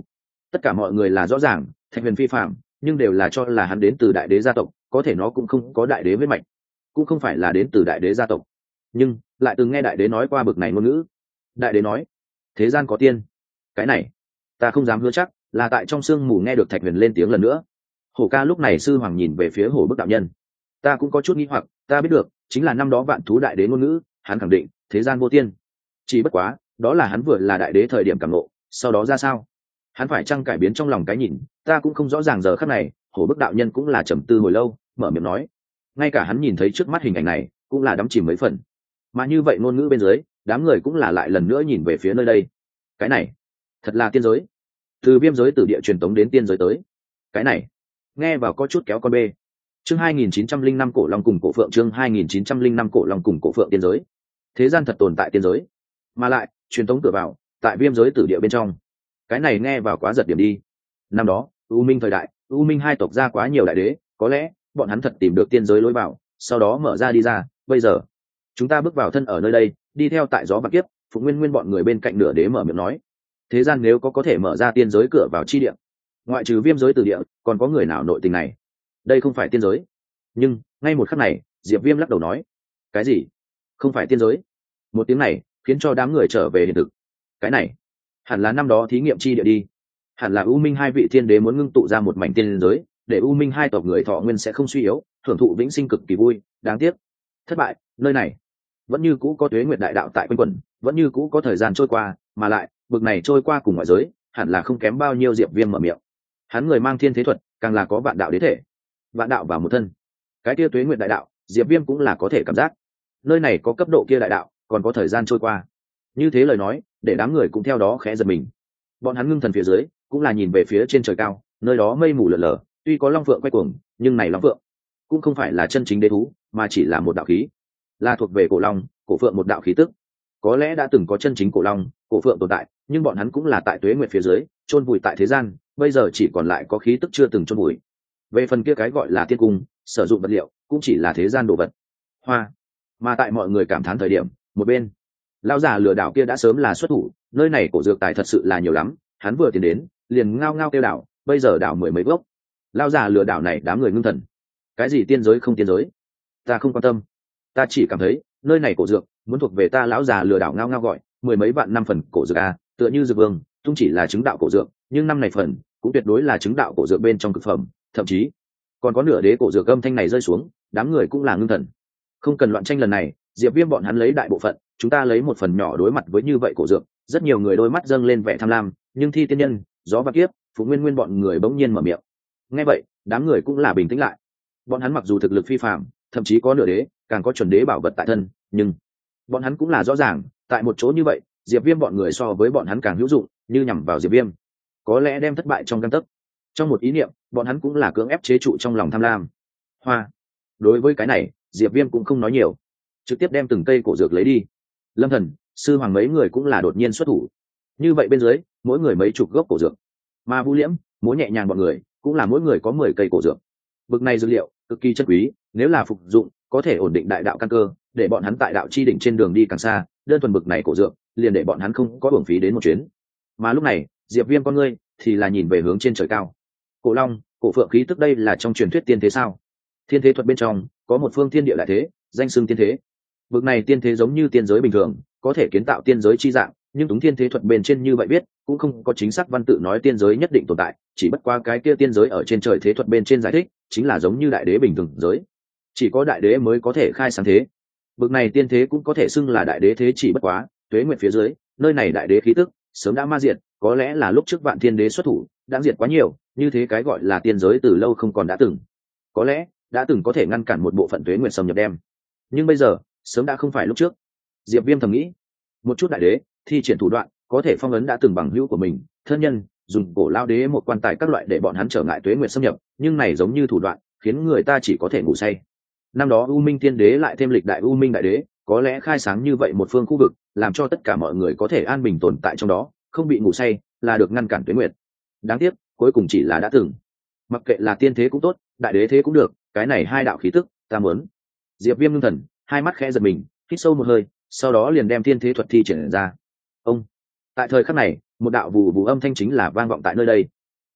A: tất cả mọi người là rõ ràng thạch huyền phi phạm, nhưng đều là cho là hắn đến từ đại đế gia tộc, có thể nó cũng không có đại đế huyết mạch, cũng không phải là đến từ đại đế gia tộc, nhưng lại từng nghe đại đế nói qua bực này ngôn ngữ. Đại đế nói thế gian có tiên, cái này ta không dám hứa chắc, là tại trong sương mù nghe được thạch huyền lên tiếng lần nữa. Hổ ca lúc này sư hoàng nhìn về phía hổ bức đạo nhân. Ta cũng có chút nghi hoặc, ta biết được chính là năm đó vạn thú đại đế ngôn ngữ, hắn khẳng định thế gian vô tiên, chỉ bất quá đó là hắn vừa là đại đế thời điểm cảm ngộ, sau đó ra sao hắn phải chăng cải biến trong lòng cái nhìn, ta cũng không rõ ràng. Giờ khắc này hổ bức đạo nhân cũng là trầm tư hồi lâu, mở miệng nói. Ngay cả hắn nhìn thấy trước mắt hình ảnh này cũng là đắm chìm mấy phần, mà như vậy ngôn ngữ bên dưới, đám người cũng là lại lần nữa nhìn về phía nơi đây. Cái này thật là tiên giới, từ viêm giới từ địa truyền tống đến tiên giới tới, cái này nghe vào có chút kéo con bê. Chương hai nghìn chín trăm linh năm cổ long cùng cổ phượng, chương hai nghìn chín trăm linh năm cổ long cùng cổ phượng tiên giới. Thế gian thật tồn tại tiên giới, mà lại truyền tống cửa vào tại viêm giới tử địa bên trong, cái này nghe vào quá giật điểm đi. Năm đó u minh thời đại, u minh hai tộc ra quá nhiều đại đế, có lẽ bọn hắn thật tìm được tiên giới lối vào, sau đó mở ra đi ra. Bây giờ chúng ta bước vào thân ở nơi đây, đi theo tại gió bạc kiếp, Phục Nguyên Nguyên bọn người bên cạnh nửa đế mở miệng nói. Thế gian nếu có có thể mở ra tiên giới cửa vào chi địa, ngoại trừ viêm giới tử địa, còn có người nào nội tình này? Đây không phải tiên giới. Nhưng ngay một khắc này Diệp Viêm lắc đầu nói. Cái gì không phải tiên giới? Một tiếng này khiến cho đám người trở về hiện thực. Cái này hẳn là năm đó thí nghiệm chi địa đi, hẳn là u minh hai vị thiên đế muốn ngưng tụ ra một mảnh tiên giới, để u minh hai tộc người thọ nguyên sẽ không suy yếu, hưởng thụ vĩnh sinh cực kỳ vui. Đáng tiếc thất bại, nơi này vẫn như cũ có tuế nguyệt đại đạo tại quanh quẩn, vẫn như cũ có thời gian trôi qua, mà lại bực này trôi qua cùng ngoại giới hẳn là không kém bao nhiêu. Diệp Viêm mở miệng. Hắn người mang thiên thế thuật, càng là có vạn đạo đế thể, vạn đạo vào một thân, cái kia tuế nguyệt đại đạo Diệp Viêm cũng là có thể cảm giác. Nơi này có cấp độ kia đại đạo, còn có thời gian trôi qua. Như thế lời nói để đám người cũng theo đó khẽ giật mình. Bọn hắn ngưng thần phía dưới cũng là nhìn về phía trên trời cao, nơi đó mây mù lờ lờ, tuy có long phượng quay cuồng, nhưng này long phượng cũng không phải là chân chính đế thú, mà chỉ là một đạo khí, là thuộc về cổ long cổ phượng một đạo khí tức. Có lẽ đã từng có chân chính cổ long cổ phượng tồn tại, nhưng bọn hắn cũng là tại tuế nguyệt phía dưới chôn vùi tại thế gian, bây giờ chỉ còn lại có khí tức chưa từng chôn vùi. Về phần kia cái gọi là tiên cung, sử dụng vật liệu cũng chỉ là thế gian đồ vật hoa. Mà tại mọi người cảm thán thời điểm, một bên lão già lừa đảo kia đã sớm là xuất thủ. Nơi này cổ dược tài thật sự là nhiều lắm, hắn vừa tiến đến liền ngao ngao kêu đảo, bây giờ đảo mười mấy gốc. Lão già lừa đảo này đám người ngưng thần. Cái gì tiên giới không tiên giới, ta không quan tâm, ta chỉ cảm thấy nơi này cổ dược muốn thuộc về ta. Lão già lừa đảo ngao ngao gọi. Mười mấy vạn năm phần cổ dược à, tựa như dược vương tung chỉ là chứng đạo cổ dược, nhưng năm này phần cũng tuyệt đối là chứng đạo cổ dược bên trong cực phẩm, thậm chí còn có nửa đế cổ dược. Âm thanh này rơi xuống, đám người cũng là ngưng thần. Không cần loạn tranh lần này, Diệp Viêm bọn hắn lấy đại bộ phận, chúng ta lấy một phần nhỏ đối mặt với như vậy cổ dược. Rất nhiều người đôi mắt dâng lên vẻ tham lam, nhưng Thi tiên nhân, gió và kiếp, Phụ Nguyên Nguyên bọn người bỗng nhiên mở miệng. Nghe vậy đám người cũng là bình tĩnh lại. Bọn hắn mặc dù thực lực phi phàm, thậm chí có nửa đế, càng có chuẩn đế bảo vật tại thân, nhưng bọn hắn cũng là rõ ràng, tại một chỗ như vậy Diệp Viêm bọn người so với bọn hắn càng hữu dụng, như nhằm vào Diệp Viêm có lẽ đem thất bại trong gang tấc. Trong một ý niệm, bọn hắn cũng là cưỡng ép chế trụ trong lòng tham lam. Hoa. Đối với cái này Diệp Viêm cũng không nói nhiều, trực tiếp đem từng cây cổ dược lấy đi. Lâm Thần, sư hoàng mấy người cũng là đột nhiên xuất thủ. Như vậy bên dưới mỗi người mấy chục gốc cổ dược, mà Vũ Liễm, Múa Nhẹ Nhàng bọn người cũng là mỗi người có mười cây cổ dược. Bực này dược liệu cực kỳ chân quý, nếu là phục dụng có thể ổn định đại đạo căn cơ, để bọn hắn tại đạo chi đỉnh trên đường đi càng xa. Đơn thuần bực này cổ dược liền để bọn hắn không có uổng phí đến một chuyến. Mà lúc này Diệp Viêm con ngươi thì là nhìn về hướng trên trời cao. Cổ long cổ phượng khí tức, đây là trong truyền thuyết tiên thế sao? Thiên thế thuật bên trong có một phương thiên địa đại thế, danh xưng tiên thế. Bực này tiên thế giống như tiên giới bình thường, có thể kiến tạo tiên giới chi dạng, nhưng túng thiên thế thuật bên trên như vậy biết cũng không có chính xác văn tự nói tiên giới nhất định tồn tại, chỉ bất qua cái kia tiên giới ở trên trời thế thuật bên trên giải thích chính là giống như đại đế bình thường giới, chỉ có đại đế mới có thể khai sáng thế. Bực này tiên thế cũng có thể xưng là đại đế thế, chỉ bất quá tuế nguyệt phía dưới nơi này đại đế khí tức sớm đã ma diệt, có lẽ là lúc trước vạn thiên đế xuất thủ đã diệt quá nhiều, như thế cái gọi là tiên giới từ lâu không còn đã từng, có lẽ đã từng có thể ngăn cản một bộ phận tuế nguyệt xâm nhập đem, nhưng bây giờ sớm đã không phải lúc trước. Diệp Viêm thầm nghĩ, một chút đại đế thi triển thủ đoạn có thể phong ấn đã từng bằng hữu của mình, thân nhân, dùng cổ lao đế một quan tài các loại để bọn hắn trở ngại tuế nguyệt xâm nhập, nhưng này giống như thủ đoạn khiến người ta chỉ có thể ngủ say. Năm đó U Minh Tiên Đế lại thêm lịch đại U Minh Đại Đế, có lẽ khai sáng như vậy một phương khu vực, làm cho tất cả mọi người có thể an bình tồn tại trong đó, không bị ngủ say, là được ngăn cản tuế nguyệt. Đáng tiếc, cuối cùng chỉ là đã từng. Mặc kệ là tiên thế cũng tốt, đại đế thế cũng được, cái này hai đạo khí tức, ta muốn. Diệp Viêm ngưng thần, hai mắt khẽ giật mình, hít sâu một hơi, sau đó liền đem thiên thế thuật thi triển ra. Ông. Tại thời khắc này, một đạo vù vù âm thanh chính là vang vọng tại nơi đây,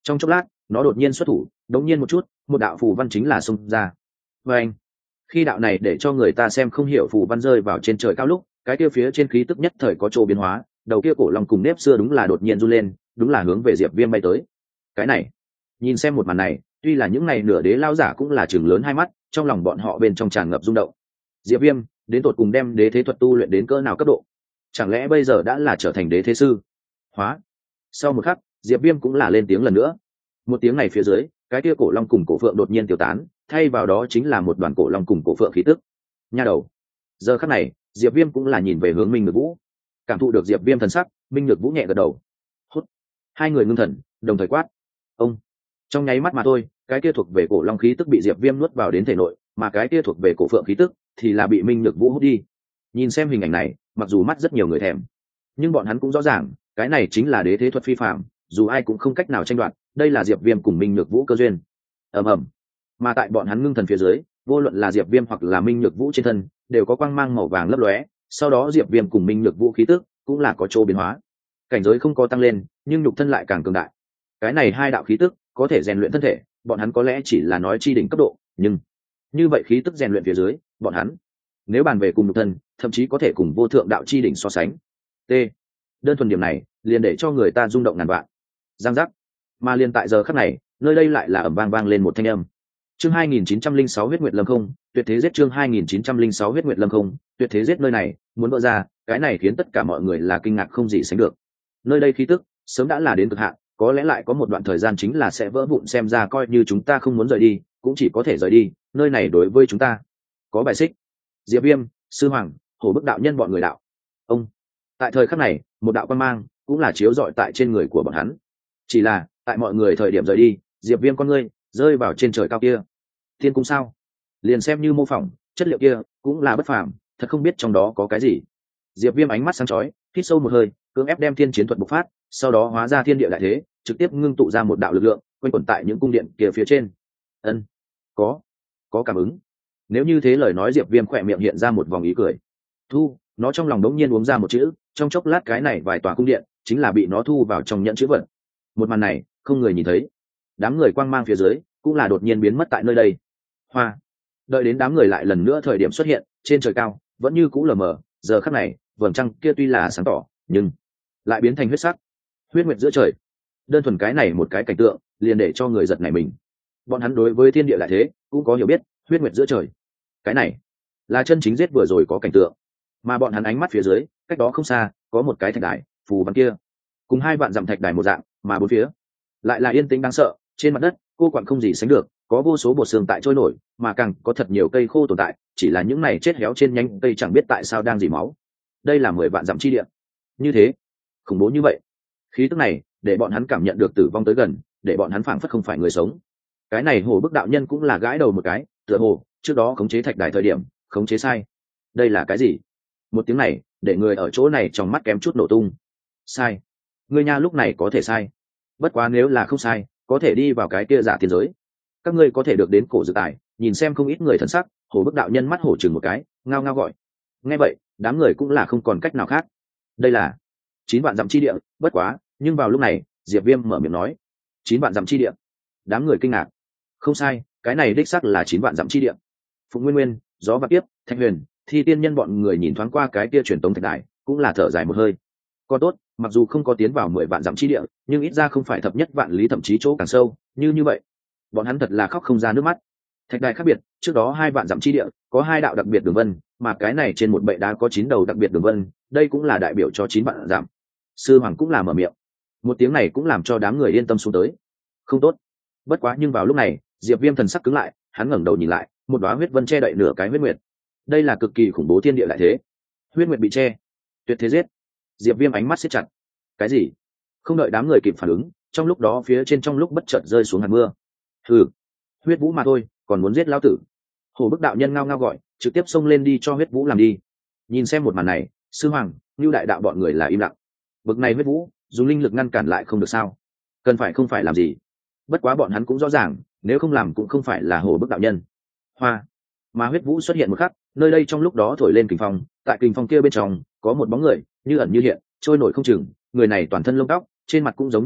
A: Trong chốc lát nó đột nhiên xuất thủ, đống nhiên một chút, một đạo phù văn chính là xông ra. Và anh, khi đạo này để cho người ta xem không hiểu phù văn rơi vào trên trời cao lúc, cái kia phía trên khí tức nhất thời có chỗ biến hóa, đầu kia cổ long cùng nếp xưa đúng là đột nhiên run lên, đúng là hướng về Diệp Viêm bay tới. Cái này, nhìn xem một màn này, tuy là những ngày nửa đế lao giả cũng là chừng lớn hai mắt, trong lòng bọn họ bên trong tràn ngập rung động. Diệp Viêm đến tột cùng đem đế thế thuật tu luyện đến cỡ nào cấp độ? Chẳng lẽ bây giờ đã là trở thành đế thế sư? Hóa. Sau một khắc, Diệp Viêm cũng là lên tiếng lần nữa. Một tiếng này phía dưới, cái kia cổ long cùng cổ phượng đột nhiên tiêu tán, thay vào đó chính là một đoàn cổ long cùng cổ phượng khí tức. Nha đầu. Giờ khắc này, Diệp Viêm cũng là nhìn về hướng Minh Nhược Vũ. Cảm thụ được Diệp Viêm thần sắc, Minh Nhược Vũ nhẹ gật đầu. Hút. Hai người ngưng thần, đồng thời quát. Ông. Trong nháy mắt mà thôi, cái kia thuộc về cổ long khí tức bị Diệp Viêm nuốt vào đến thể nội, mà cái kia thuộc về cổ phượng khí tức thì là bị Minh Nhược Vũ hút đi. Nhìn xem hình ảnh này, mặc dù mắt rất nhiều người thèm, nhưng bọn hắn cũng rõ ràng, cái này chính là đế thế thuật phi phàm, dù ai cũng không cách nào tranh đoạt, đây là Diệp Viêm cùng Minh Nhược Vũ cơ duyên. Ầm ầm. Mà tại bọn hắn ngưng thần phía dưới, vô luận là Diệp Viêm hoặc là Minh Nhược Vũ trên thân, đều có quang mang màu vàng lấp lóe, sau đó Diệp Viêm cùng Minh Nhược Vũ khí tức cũng là có chỗ biến hóa. Cảnh giới không có tăng lên, nhưng nhục thân lại càng cường đại. Cái này hai đạo khí tức có thể rèn luyện thân thể, bọn hắn có lẽ chỉ là nói chi đỉnh cấp độ, nhưng như vậy khí tức rèn luyện phía dưới, bọn hắn nếu bàn về cùng nhục thân, thậm chí có thể cùng vô thượng đạo chi đỉnh so sánh. T. Đơn thuần điểm này, liền để cho người ta rung động ngàn vạn. Giang giác. Mà liền tại giờ khắc này, nơi đây lại là ầm vang vang lên một thanh âm. Chương hai nghìn chín trăm lẻ sáu huyết nguyệt lâm không, tuyệt thế giết chương hai nghìn chín trăm lẻ sáu huyết nguyệt lâm không, tuyệt thế giết nơi này, muốn vỡ ra, cái này khiến tất cả mọi người là kinh ngạc không gì sánh được. Nơi đây khí tức sớm đã là đến cực hạn, có lẽ lại có một đoạn thời gian chính là sẽ vỡ vụn, xem ra coi như chúng ta không muốn rời đi, cũng chỉ có thể rời đi, nơi này đối với chúng ta có bài xích. Diệp Viêm, Sư Hoàng, Hổ Bức đạo nhân bọn người đạo. Ông. Tại thời khắc này, một đạo quang mang cũng là chiếu rọi tại trên người của bọn hắn. Chỉ là, tại mọi người thời điểm rời đi, Diệp Viêm con ngươi rơi vào trên trời cao kia. Thiên cung sao? Liền xem như mô phỏng, chất liệu kia cũng là bất phàm, thật không biết trong đó có cái gì. Diệp Viêm ánh mắt sáng chói, hít sâu một hơi, cưỡng ép đem thiên chiến thuật bộc phát, sau đó hóa ra thiên địa đại thế, trực tiếp ngưng tụ ra một đạo lực lượng, quanh quẩn tại những cung điện kia phía trên. Ân, có, có cảm ứng. Nếu như thế lời nói, Diệp Viêm khỏe miệng hiện ra một vòng ý cười. Thu, nó trong lòng đống nhiên uống ra một chữ, trong chốc lát cái này vài tòa cung điện chính là bị nó thu vào trong nhẫn chữ vật. Một màn này, không người nhìn thấy. Đám người quang mang phía dưới cũng là đột nhiên biến mất tại nơi đây. Hoa. Đợi đến đám người lại lần nữa thời điểm xuất hiện, trên trời cao vẫn như cũ lờ mờ, giờ khắc này, vầng trăng kia tuy là sáng tỏ, nhưng lại biến thành huyết sắc. Huyết nguyệt giữa trời. Đơn thuần cái này một cái cảnh tượng, liền để cho người giật nảy mình. Bọn hắn đối với thiên địa lại thế, cũng có hiểu biết, huyết nguyệt giữa trời. Cái này là chân chính giết vừa rồi có cảnh tượng. Mà bọn hắn ánh mắt phía dưới, cách đó không xa, có một cái thạch đài, phù văn kia, cùng hai vạn dặm thạch đài một dạng, mà bốn phía lại là yên tĩnh đáng sợ, trên mặt đất, cô quặn không gì sánh được, có vô số bột xương tại trôi nổi, mà càng có thật nhiều cây khô tồn tại, chỉ là những này chết héo trên nhánh cây chẳng biết tại sao đang rỉ máu. Đây là mười vạn dặm chi địa. Như thế, khủng bố như vậy. Khí tức này, để bọn hắn cảm nhận được tử vong tới gần, để bọn hắn phảng phất không phải người sống. Cái này Hồ Bức đạo nhân cũng là gãi đầu một cái, tựa hồ trước đó khống chế thạch đài thời điểm, khống chế sai. Đây là cái gì? Một tiếng này, để người ở chỗ này trong mắt kém chút nổ tung. Sai. Ngươi nha lúc này có thể sai. Bất quá nếu là không sai, có thể đi vào cái kia giả tiên giới. Các ngươi có thể được đến cổ dự tài, nhìn xem không ít người thần sắc, Hồ Bức đạo nhân mắt hổ chừng một cái, ngao ngao gọi. Nghe vậy, đám người cũng là không còn cách nào khác. Đây là chín vạn dặm chi địa, bất quá, nhưng vào lúc này, Diệp Viêm mở miệng nói, chín vạn dặm chi địa. Đám người kinh ngạc. Không sai, cái này đích xác là chín vạn dặm chi địa. Phụng Nguyên Nguyên, Gió Vạn Kiếp, Thanh Huyền, Thi Tiên Nhân bọn người nhìn thoáng qua cái kia truyền tống thạch đài, cũng là thở dài một hơi. Còn tốt, mặc dù không có tiến vào mười vạn dặm chi địa, nhưng ít ra không phải thập nhất vạn lý, thậm chí chỗ càng sâu, như như vậy. Bọn hắn thật là khóc không ra nước mắt. Thạch đài khác biệt, trước đó hai vạn dặm chi địa, có hai đạo đặc biệt đường vân, mà cái này trên một bệ đá có chín đầu đặc biệt đường vân, đây cũng là đại biểu cho chín vạn dặm. Sư Hoàng cũng là mở miệng. Một tiếng này cũng làm cho đám người yên tâm xuống tới. Không tốt. Bất quá nhưng vào lúc này, Diệp Viêm thần sắc cứng lại, hắn ngẩng đầu nhìn lại, một đóa huyết vân che đậy nửa cái huyết nguyệt. Đây là cực kỳ khủng bố thiên địa lại thế. Huyết nguyệt bị che, tuyệt thế giết. Diệp Viêm ánh mắt siết chặt. Cái gì? Không đợi đám người kịp phản ứng, trong lúc đó phía trên trong lúc bất chợt rơi xuống hạt mưa. Hừ, huyết vũ mà thôi, còn muốn giết lão tử. Hồ Bức đạo nhân ngao ngao gọi, trực tiếp xông lên đi cho huyết vũ làm đi. Nhìn xem một màn này, Sư Hoàng, Nưu đại đạo bọn người là im lặng. Bực này huyết vũ, dùng linh lực ngăn cản lại không được sao? Cần phải không phải làm gì? Bất quá bọn hắn cũng rõ ràng, nếu không làm cũng không phải là Hồ Bức đạo nhân. Hoa, mà huyết vũ xuất hiện một khắc, nơi đây trong lúc đó thổi lên kình phong, tại kình phong kia bên trong có một bóng người, như ẩn như hiện, trôi nổi không chừng, người này toàn thân lông tóc, trên mặt cũng giống như vậy,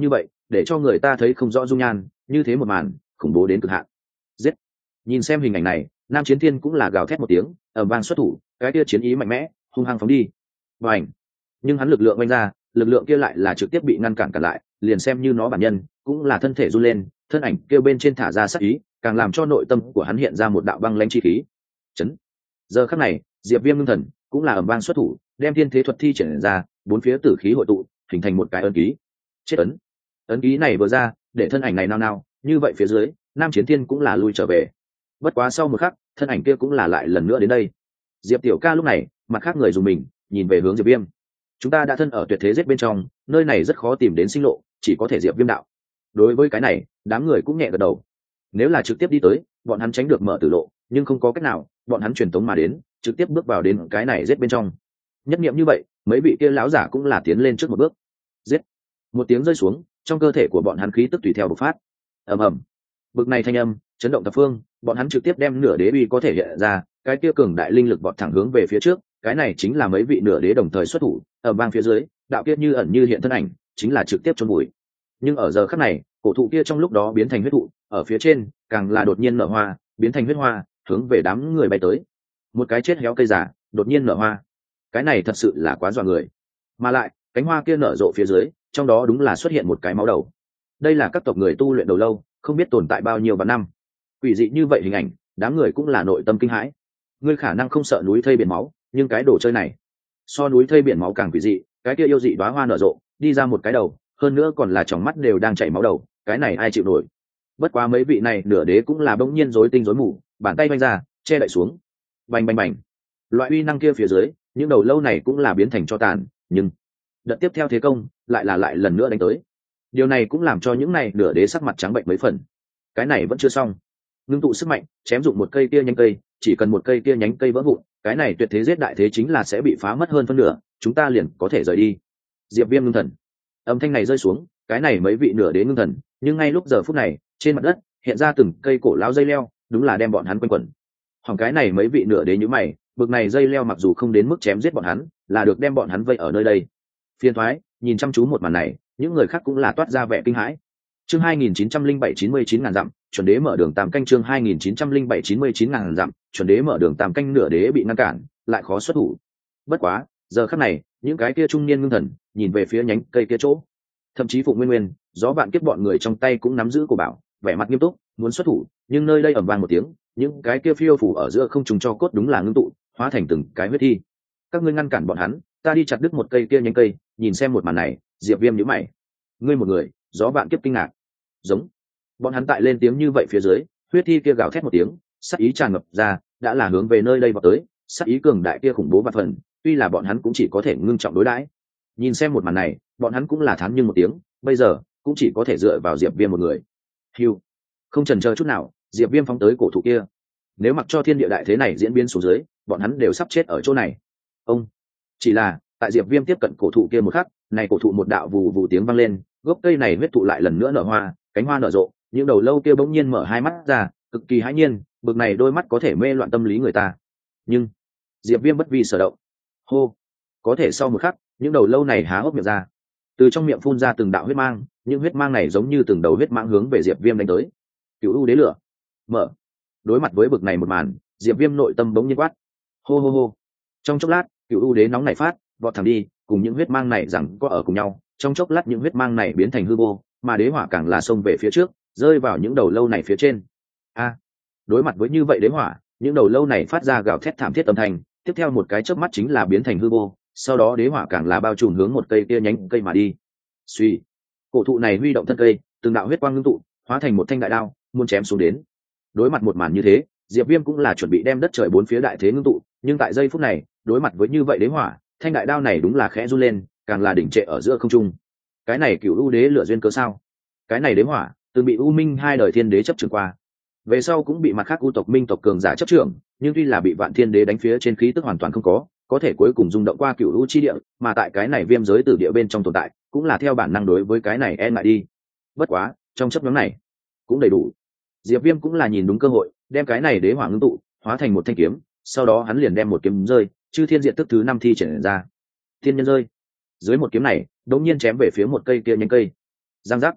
A: để cho người ta thấy không rõ dung nhan, như thế một màn khủng bố đến cực hạn. Giết! Nhìn xem hình ảnh này, Nam Chiến Thiên cũng là gào thét một tiếng, ầm vang xuất thủ, cái kia chiến ý mạnh mẽ hung hăng phóng đi. Và ảnh, nhưng hắn lực lượng oanh ra, lực lượng kia lại là trực tiếp bị ngăn cản cản lại, liền xem như nó bản nhân cũng là thân thể run lên, thân ảnh kêu bên trên thả ra sát ý, càng làm cho nội tâm của hắn hiện ra một đạo băng lãnh chi khí. Chấn. Giờ khắc này, Diệp Viêm ngưng thần cũng là ầm vang xuất thủ, đem thiên thế thuật thi triển ra, bốn phía tử khí hội tụ, hình thành một cái ấn ký. Chết ấn. Ấn ký này vừa ra, để thân ảnh này nao nao, như vậy phía dưới, Nam Chiến Thiên cũng là lui trở về. Bất quá sau một khắc, thân ảnh kia cũng là lại lần nữa đến đây. Diệp Tiểu Ca lúc này, mặt khác người dùng mình, nhìn về hướng Diệp Viêm. Chúng ta đã thân ở tuyệt thế giết bên trong, nơi này rất khó tìm đến sinh lộ, chỉ có thể Diệp Viêm đạo. Đối với cái này, đám người cũng nhẹ gật đầu. Nếu là trực tiếp đi tới, bọn hắn tránh được mở tử lộ, nhưng không có cách nào, bọn hắn truyền tống mà đến, trực tiếp bước vào đến cái này giết bên trong. Nhất niệm như vậy, mấy vị kia lão giả cũng là tiến lên trước một bước. Giết! Một tiếng rơi xuống, trong cơ thể của bọn hắn khí tức tùy theo bộc phát. Ầm ầm. Bực này thanh âm, chấn động thập phương, bọn hắn trực tiếp đem nửa đế uy có thể hiện ra, cái kia cường đại linh lực vọt thẳng hướng về phía trước, cái này chính là mấy vị nửa đế đồng thời xuất thủ, ở bang phía dưới, đạo kia như ẩn như hiện thân ảnh, chính là trực tiếp chôn bụi. Nhưng ở giờ khắc này, cổ thụ kia trong lúc đó biến thành huyết thụ, ở phía trên, càng là đột nhiên nở hoa, biến thành huyết hoa, hướng về đám người bay tới. Một cái chết héo cây giả, đột nhiên nở hoa. Cái này thật sự là quá dọa người. Mà lại, cánh hoa kia nở rộ phía dưới, trong đó đúng là xuất hiện một cái máu đầu. Đây là các tộc người tu luyện đầu lâu, không biết tồn tại bao nhiêu vạn năm. Quỷ dị như vậy hình ảnh, đám người cũng là nội tâm kinh hãi. Ngươi khả năng không sợ núi thây biển máu, nhưng cái đồ chơi này, so núi thây biển máu càng quỷ dị, cái kia yêu dị đóa hoa nở rộ, đi ra một cái đầu, hơn nữa còn là tròng mắt đều đang chảy máu đầu, cái này ai chịu nổi. Bất quá mấy vị này nửa đế cũng là bỗng nhiên rối tinh rối mù, bàn tay vung ra, che đậy xuống. Bành bành bành. Loại uy năng kia phía dưới, những đầu lâu này cũng là biến thành cho tàn, nhưng đợt tiếp theo thế công, lại là lại lần nữa đánh tới. Điều này cũng làm cho những này nửa đế sắc mặt trắng bệnh mấy phần. Cái này vẫn chưa xong. Ngưng tụ sức mạnh, chém dụng một cây kia nhánh cây, chỉ cần một cây kia nhánh cây vỡ vụn, cái này tuyệt thế giết đại thế chính là sẽ bị phá mất hơn phân nửa, chúng ta liền có thể rời đi. Diệp Viêm ngưng thần. Âm thanh này rơi xuống, cái này mấy vị nửa đế ngưng thần, nhưng ngay lúc giờ phút này, trên mặt đất hiện ra từng cây cổ lão dây leo, đúng là đem bọn hắn quanh quẩn. Hỏng cái này mấy vị nửa đế như mày, bực này dây leo mặc dù không đến mức chém giết bọn hắn, là được đem bọn hắn vây ở nơi đây. Phiền thoái, nhìn chăm chú một màn này, những người khác cũng là toát ra vẻ kinh hãi. Chương hai nghìn chín trăm linh bảy chín mươi chín ngàn dặm, chuẩn đế mở đường tam canh chương hai nghìn chín trăm linh bảy chín mươi chín ngàn dặm, chuẩn đế mở đường tam canh nửa đế bị ngăn cản, lại khó xuất thủ. Bất quá, giờ khắc này, những cái kia trung niên ngưng thần, nhìn về phía nhánh cây kia chỗ. Thậm chí Phụng Nguyên Nguyên, gió bạn kiếp bọn người trong tay cũng nắm giữ cổ bảo, vẻ mặt nghiêm túc, muốn xuất thủ, nhưng nơi đây ầm vang một tiếng, những cái kia phiêu phủ ở giữa không trùng cho cốt đúng là ngưng tụ, hóa thành từng cái huyết thi. Các ngươi ngăn cản bọn hắn, ta đi chặt đứt một cây kia nhánh cây, nhìn xem một màn này, Diệp Viêm nhíu mày. Ngươi một người, gió bạn kiếp kinh ngạc. Giống. Bọn hắn tại lên tiếng như vậy phía dưới, huyết thi kia gào thét một tiếng, sát ý tràn ngập ra, đã là hướng về nơi đây vọt tới, sát ý cường đại kia khủng bố vạn phần, tuy là bọn hắn cũng chỉ có thể ngưng trọng đối đãi. Nhìn xem một màn này, bọn hắn cũng là thán nhưng một tiếng, bây giờ cũng chỉ có thể dựa vào Diệp Viêm một người. Hưu. Không chần chờ chút nào, Diệp Viêm phóng tới cổ thụ kia. Nếu mặc cho thiên địa đại thế này diễn biến xuống dưới, bọn hắn đều sắp chết ở chỗ này. Ông. Chỉ là, tại Diệp Viêm tiếp cận cổ thụ kia một khắc, này cổ thụ một đạo vù vù tiếng vang lên, gốc cây này huyết thụ lại lần nữa nở hoa, cánh hoa nở rộ, những đầu lâu kia bỗng nhiên mở hai mắt ra, cực kỳ hãi nhiên, bực này đôi mắt có thể mê loạn tâm lý người ta. Nhưng Diệp Viêm bất vi sở động. Hô. Có thể sau một khắc, những đầu lâu này há hốc miệng ra, từ trong miệng phun ra từng đạo huyết mang, những huyết mang này giống như từng đầu huyết mang hướng về Diệp Viêm đánh tới. Cửu U đế lửa mở. Đối mặt với bực này một màn, Diệp Viêm nội tâm bỗng nhiên quát. Hô hô hô. Trong chốc lát, Cửu U đế nóng nảy phát, vọt thẳng đi, cùng những huyết mang này rằng có ở cùng nhau, trong chốc lát những huyết mang này biến thành hư vô, mà đế hỏa càng là xông về phía trước, rơi vào những đầu lâu này phía trên. A. Đối mặt với như vậy đế hỏa, những đầu lâu này phát ra gào thét thảm thiết âm thanh, tiếp theo một cái chớp mắt chính là biến thành hư vô, sau đó đế hỏa càng là bao trùm hướng một cây kia nhánh cây mà đi. Suy. Cổ thụ này huy động thân cây, từng đạo huyết quang ngưng tụ, hóa thành một thanh đại đao, muốn chém xuống đến. Đối mặt một màn như thế, Diệp Viêm cũng là chuẩn bị đem đất trời bốn phía đại thế ngưng tụ, nhưng tại giây phút này, đối mặt với như vậy đế hỏa, thanh đại đao này đúng là khẽ run lên, càng là đỉnh trệ ở giữa không trung. Cái này Cửu U đế lửa duyên cớ sao? Cái này đế hỏa, từng bị U Minh hai đời thiên đế chấp trưởng qua, về sau cũng bị mặt khác U tộc Minh tộc cường giả chấp trưởng, nhưng tuy là bị Vạn Thiên đế đánh phía trên khí tức hoàn toàn không có, có thể cuối cùng rung động qua Cửu U chi địa, mà tại cái này viêm giới tử địa bên trong tồn tại, cũng là theo bản năng đối với cái này e ngại đi. Bất quá, trong chấp nhóm này, cũng đầy đủ. Diệp Viêm cũng là nhìn đúng cơ hội, đem cái này đế hỏa ngưng tụ, hóa thành một thanh kiếm, sau đó hắn liền đem một kiếm rơi, Chư Thiên Diện Tức thứ năm thi triển ra. Thiên nhân rơi. Dưới một kiếm này, đột nhiên chém về phía một cây kia nhánh cây. Giang giác.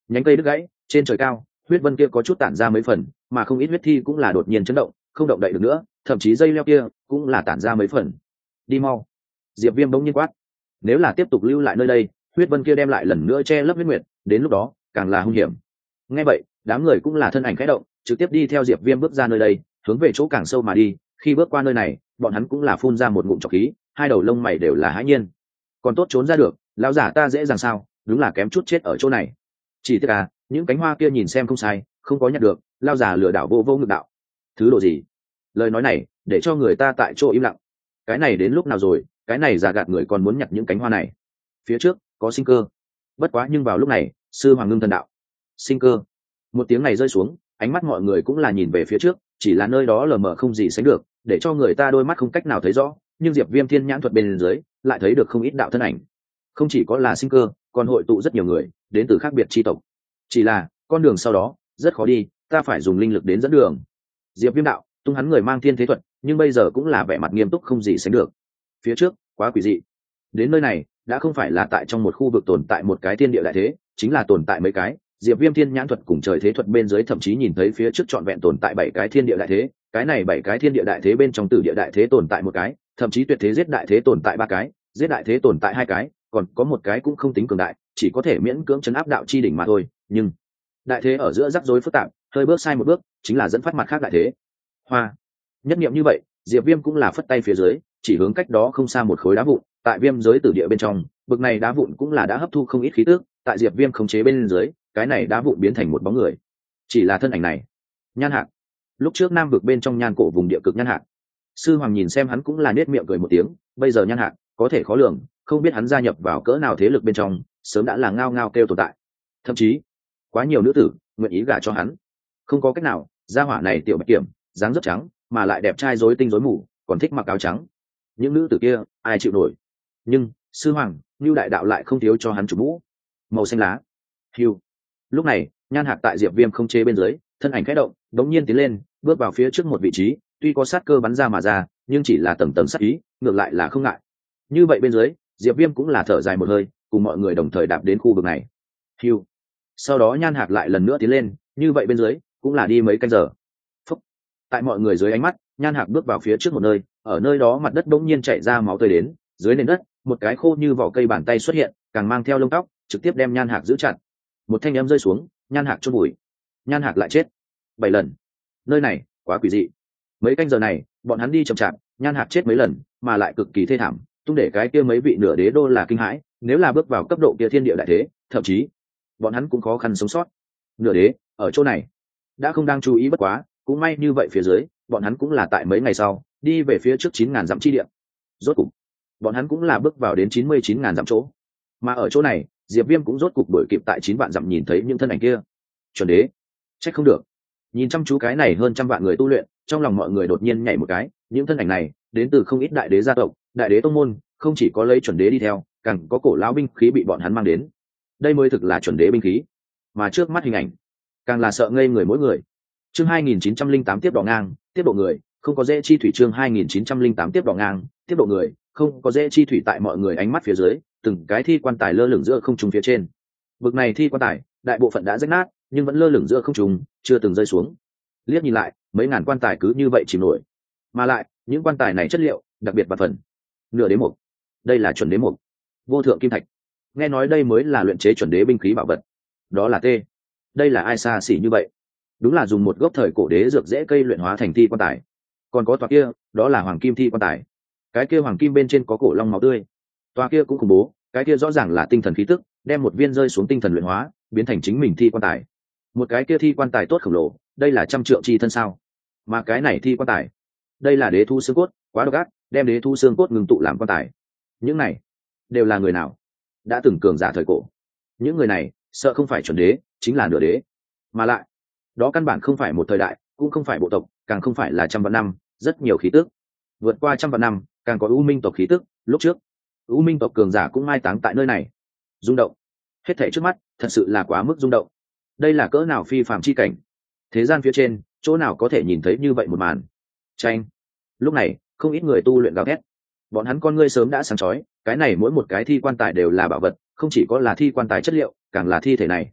A: nhánh cây đứt gãy, trên trời cao huyết vân kia có chút tản ra mấy phần, mà không ít huyết thi cũng là đột nhiên chấn động, không động đậy được nữa, thậm chí dây leo kia cũng là tản ra mấy phần. Đi mau! Diệp Viêm bỗng nhiên quát. Nếu là tiếp tục lưu lại nơi đây, huyết vân kia đem lại lần nữa che lấp huyết nguyệt, đến lúc đó càng là hung hiểm. Nghe vậy, đám người cũng là thân ảnh khẽ động, trực tiếp đi theo Diệp Viêm bước ra nơi đây, hướng về chỗ càng sâu mà đi. Khi bước qua nơi này, bọn hắn cũng là phun ra một ngụm trọc khí, hai đầu lông mày đều là hãi nhiên. Còn tốt trốn ra được, lão giả ta dễ dàng sao, đúng là kém chút chết ở chỗ này. Chỉ tiếc à, những cánh hoa kia nhìn xem không sai, không có nhặt được, lão giả lừa đảo vô vô ngực đạo. Thứ độ gì? Lời nói này, để cho người ta tại chỗ im lặng. Cái này đến lúc nào rồi, cái này giả gạt người còn muốn nhặt những cánh hoa này. Phía trước có sinh cơ. Bất quá nhưng vào lúc này, sư hoàng ngưng thần đạo. Sinh cơ. Một tiếng này rơi xuống, ánh mắt mọi người cũng là nhìn về phía trước, chỉ là nơi đó lờ mờ không gì sánh được, để cho người ta đôi mắt không cách nào thấy rõ, nhưng Diệp Viêm thiên nhãn thuật bên dưới lại thấy được không ít đạo thân ảnh. Không chỉ có là sinh cơ, còn hội tụ rất nhiều người đến từ khác biệt chi tộc. Chỉ là con đường sau đó rất khó đi, ta phải dùng linh lực đến dẫn đường. Diệp Viêm đạo tung hắn người mang thiên thế thuật, nhưng bây giờ cũng là vẻ mặt nghiêm túc không gì sánh được. Phía trước quá quỷ dị, đến nơi này đã không phải là tại trong một khu vực tồn tại một cái thiên địa đại thế, chính là tồn tại mấy cái. Diệp Viêm thiên nhãn thuật cùng trời thế thuật bên dưới thậm chí nhìn thấy phía trước trọn vẹn tồn tại bảy cái thiên địa đại thế, cái này bảy cái thiên địa đại thế bên trong tử địa đại thế tồn tại một cái, thậm chí tuyệt thế giết đại thế tồn tại ba cái, giết đại thế tồn tại hai cái, còn có một cái cũng không tính cường đại, chỉ có thể miễn cưỡng chấn áp đạo chi đỉnh mà thôi. Nhưng đại thế ở giữa rắc rối phức tạp, hơi bước sai một bước chính là dẫn phát mặt khác đại thế. Hoa nhất niệm như vậy, Diệp Viêm cũng là phất tay phía dưới, chỉ hướng cách đó không xa một khối đá vụn, tại viêm giới tử địa bên trong, bực này đá vụn cũng là đã hấp thu không ít khí tức, tại Diệp Viêm khống chế bên dưới, cái này đá vụn biến thành một bóng người. Chỉ là thân ảnh này, Nhan Hạc. Lúc trước Nam vực bên trong Nhan cổ vùng địa cực Nhan Hạc. Sư hoàng nhìn xem hắn cũng là nết miệng cười một tiếng, bây giờ Nhan Hạc có thể khó lường, không biết hắn gia nhập vào cỡ nào thế lực bên trong, sớm đã là ngao ngao kêu tồn tại. Thậm chí, quá nhiều nữ tử nguyện ý gả cho hắn. Không có cách nào, gia hỏa này tiểu bạch kiểm, dáng rất trắng, mà lại đẹp trai rối tinh rối mù, còn thích mặc áo trắng. Những nữ tử kia, ai chịu nổi? Nhưng, sư hoàng, Nưu đại đạo lại không thiếu cho hắn chủ mũ, màu xanh lá. Hưu. Lúc này, Nhan Hạc tại Diệp Viêm không chế bên dưới, thân ảnh khẽ động, đống nhiên tiến lên, bước vào phía trước một vị trí, tuy có sát cơ bắn ra mà ra, nhưng chỉ là tầng tầng sát ý, ngược lại là không ngại. Như vậy bên dưới, Diệp Viêm cũng là thở dài một hơi, cùng mọi người đồng thời đạp đến khu vực này. Hưu. Sau đó Nhan Hạc lại lần nữa tiến lên, như vậy bên dưới, cũng là đi mấy canh giờ. Phúc. Tại mọi người dưới ánh mắt, Nhan Hạc bước vào phía trước một nơi, ở nơi đó mặt đất bỗng nhiên chảy ra máu tươi đến, dưới nền đất, một cái khô như vỏ cây bàn tay xuất hiện, càng mang theo lông tóc, trực tiếp đem Nhan Hạc giữ chặt. Một thanh âm rơi xuống, Nhan Hạc chôn bụi. Nhan Hạc lại chết bảy lần. Nơi này quá quỷ dị. Mấy canh giờ này, bọn hắn đi chậm chạp, Nhan Hạc chết mấy lần, mà lại cực kỳ thê thảm, tung để cái kia mấy vị nửa đế đô là kinh hãi, nếu là bước vào cấp độ kia thiên địa đại thế, thậm chí bọn hắn cũng khó khăn sống sót. Nửa đế ở chỗ này đã không đang chú ý, bất quá cũng may như vậy phía dưới, bọn hắn cũng là tại mấy ngày sau đi về phía trước chín ngàn dặm chi địa. Rốt cục bọn hắn cũng là bước vào đến chín mươi chín ngàn dặm chỗ, mà ở chỗ này Diệp Viêm cũng rốt cục đuổi kịp tại chín vạn dặm nhìn thấy những thân ảnh kia. Chuẩn đế, trách không được. Nhìn chăm chú cái này hơn trăm vạn người tu luyện, trong lòng mọi người đột nhiên nhảy một cái, những thân ảnh này đến từ không ít đại đế gia tộc, đại đế tông môn, không chỉ có lấy chuẩn đế đi theo, càng có cổ lão binh khí bị bọn hắn mang đến. Đây mới thực là chuẩn đế binh khí, mà trước mắt hình ảnh càng là sợ ngây người mỗi người. Chương hai nghìn chín trăm lẻ tám tiếp đỏ ngang, tiếp độ người, không có dễ chi thủy. Chương hai nghìn chín trăm lẻ tám tiếp đỏ ngang, tiếp độ người, không có dễ chi thủy. Tại mọi người ánh mắt phía dưới, từng cái thi quan tài lơ lửng giữa không trung phía trên. Bực này thi quan tài, đại bộ phận đã rách nát, nhưng vẫn lơ lửng giữa không trung, chưa từng rơi xuống. Liếc nhìn lại, mấy ngàn quan tài cứ như vậy chìm nổi. Mà lại, những quan tài này chất liệu đặc biệt và phần nửa đế mục. Đây là chuẩn đế mục, vô thượng kim thạch. Nghe nói đây mới là luyện chế chuẩn đế binh khí bảo vật. Đó là tê. Đây là ai xa xỉ như vậy? Đúng là dùng một gốc thời cổ đế dược dễ cây luyện hóa thành thi quan tài. Còn có tòa kia, đó là hoàng kim thi quan tài. Cái kia hoàng kim bên trên có cổ long máu tươi. Tòa kia cũng khủng bố, cái kia rõ ràng là tinh thần khí tức, đem một viên rơi xuống tinh thần luyện hóa, biến thành chính mình thi quan tài. Một cái kia thi quan tài tốt khổng lồ, đây là trăm trượng chi thân sao? Mà cái này thi quan tài, đây là đế thu xương cốt, quá độc ác, đem đế thu xương cốt ngừng tụ làm quan tài. Những này đều là người nào? Đã từng cường giả thời cổ. Những người này sợ không phải chuẩn đế, chính là nửa đế. Mà lại, đó căn bản không phải một thời đại, cũng không phải bộ tộc, càng không phải là trăm vạn năm, rất nhiều khí tức. Vượt qua trăm vạn năm, càng có U Minh tộc khí tức, lúc trước, U Minh tộc cường giả cũng mai táng tại nơi này. Rung động. Hết thảy trước mắt, thật sự là quá mức rung động. Đây là cỡ nào phi phàm chi cảnh. Thế gian phía trên, chỗ nào có thể nhìn thấy như vậy một màn. Tranh. Lúc này, không ít người tu luyện gào thét. Bọn hắn con ngươi sớm đã sáng chói, cái này mỗi một cái thi quan tài đều là bảo vật, không chỉ có là thi quan tài chất liệu, càng là thi thể này.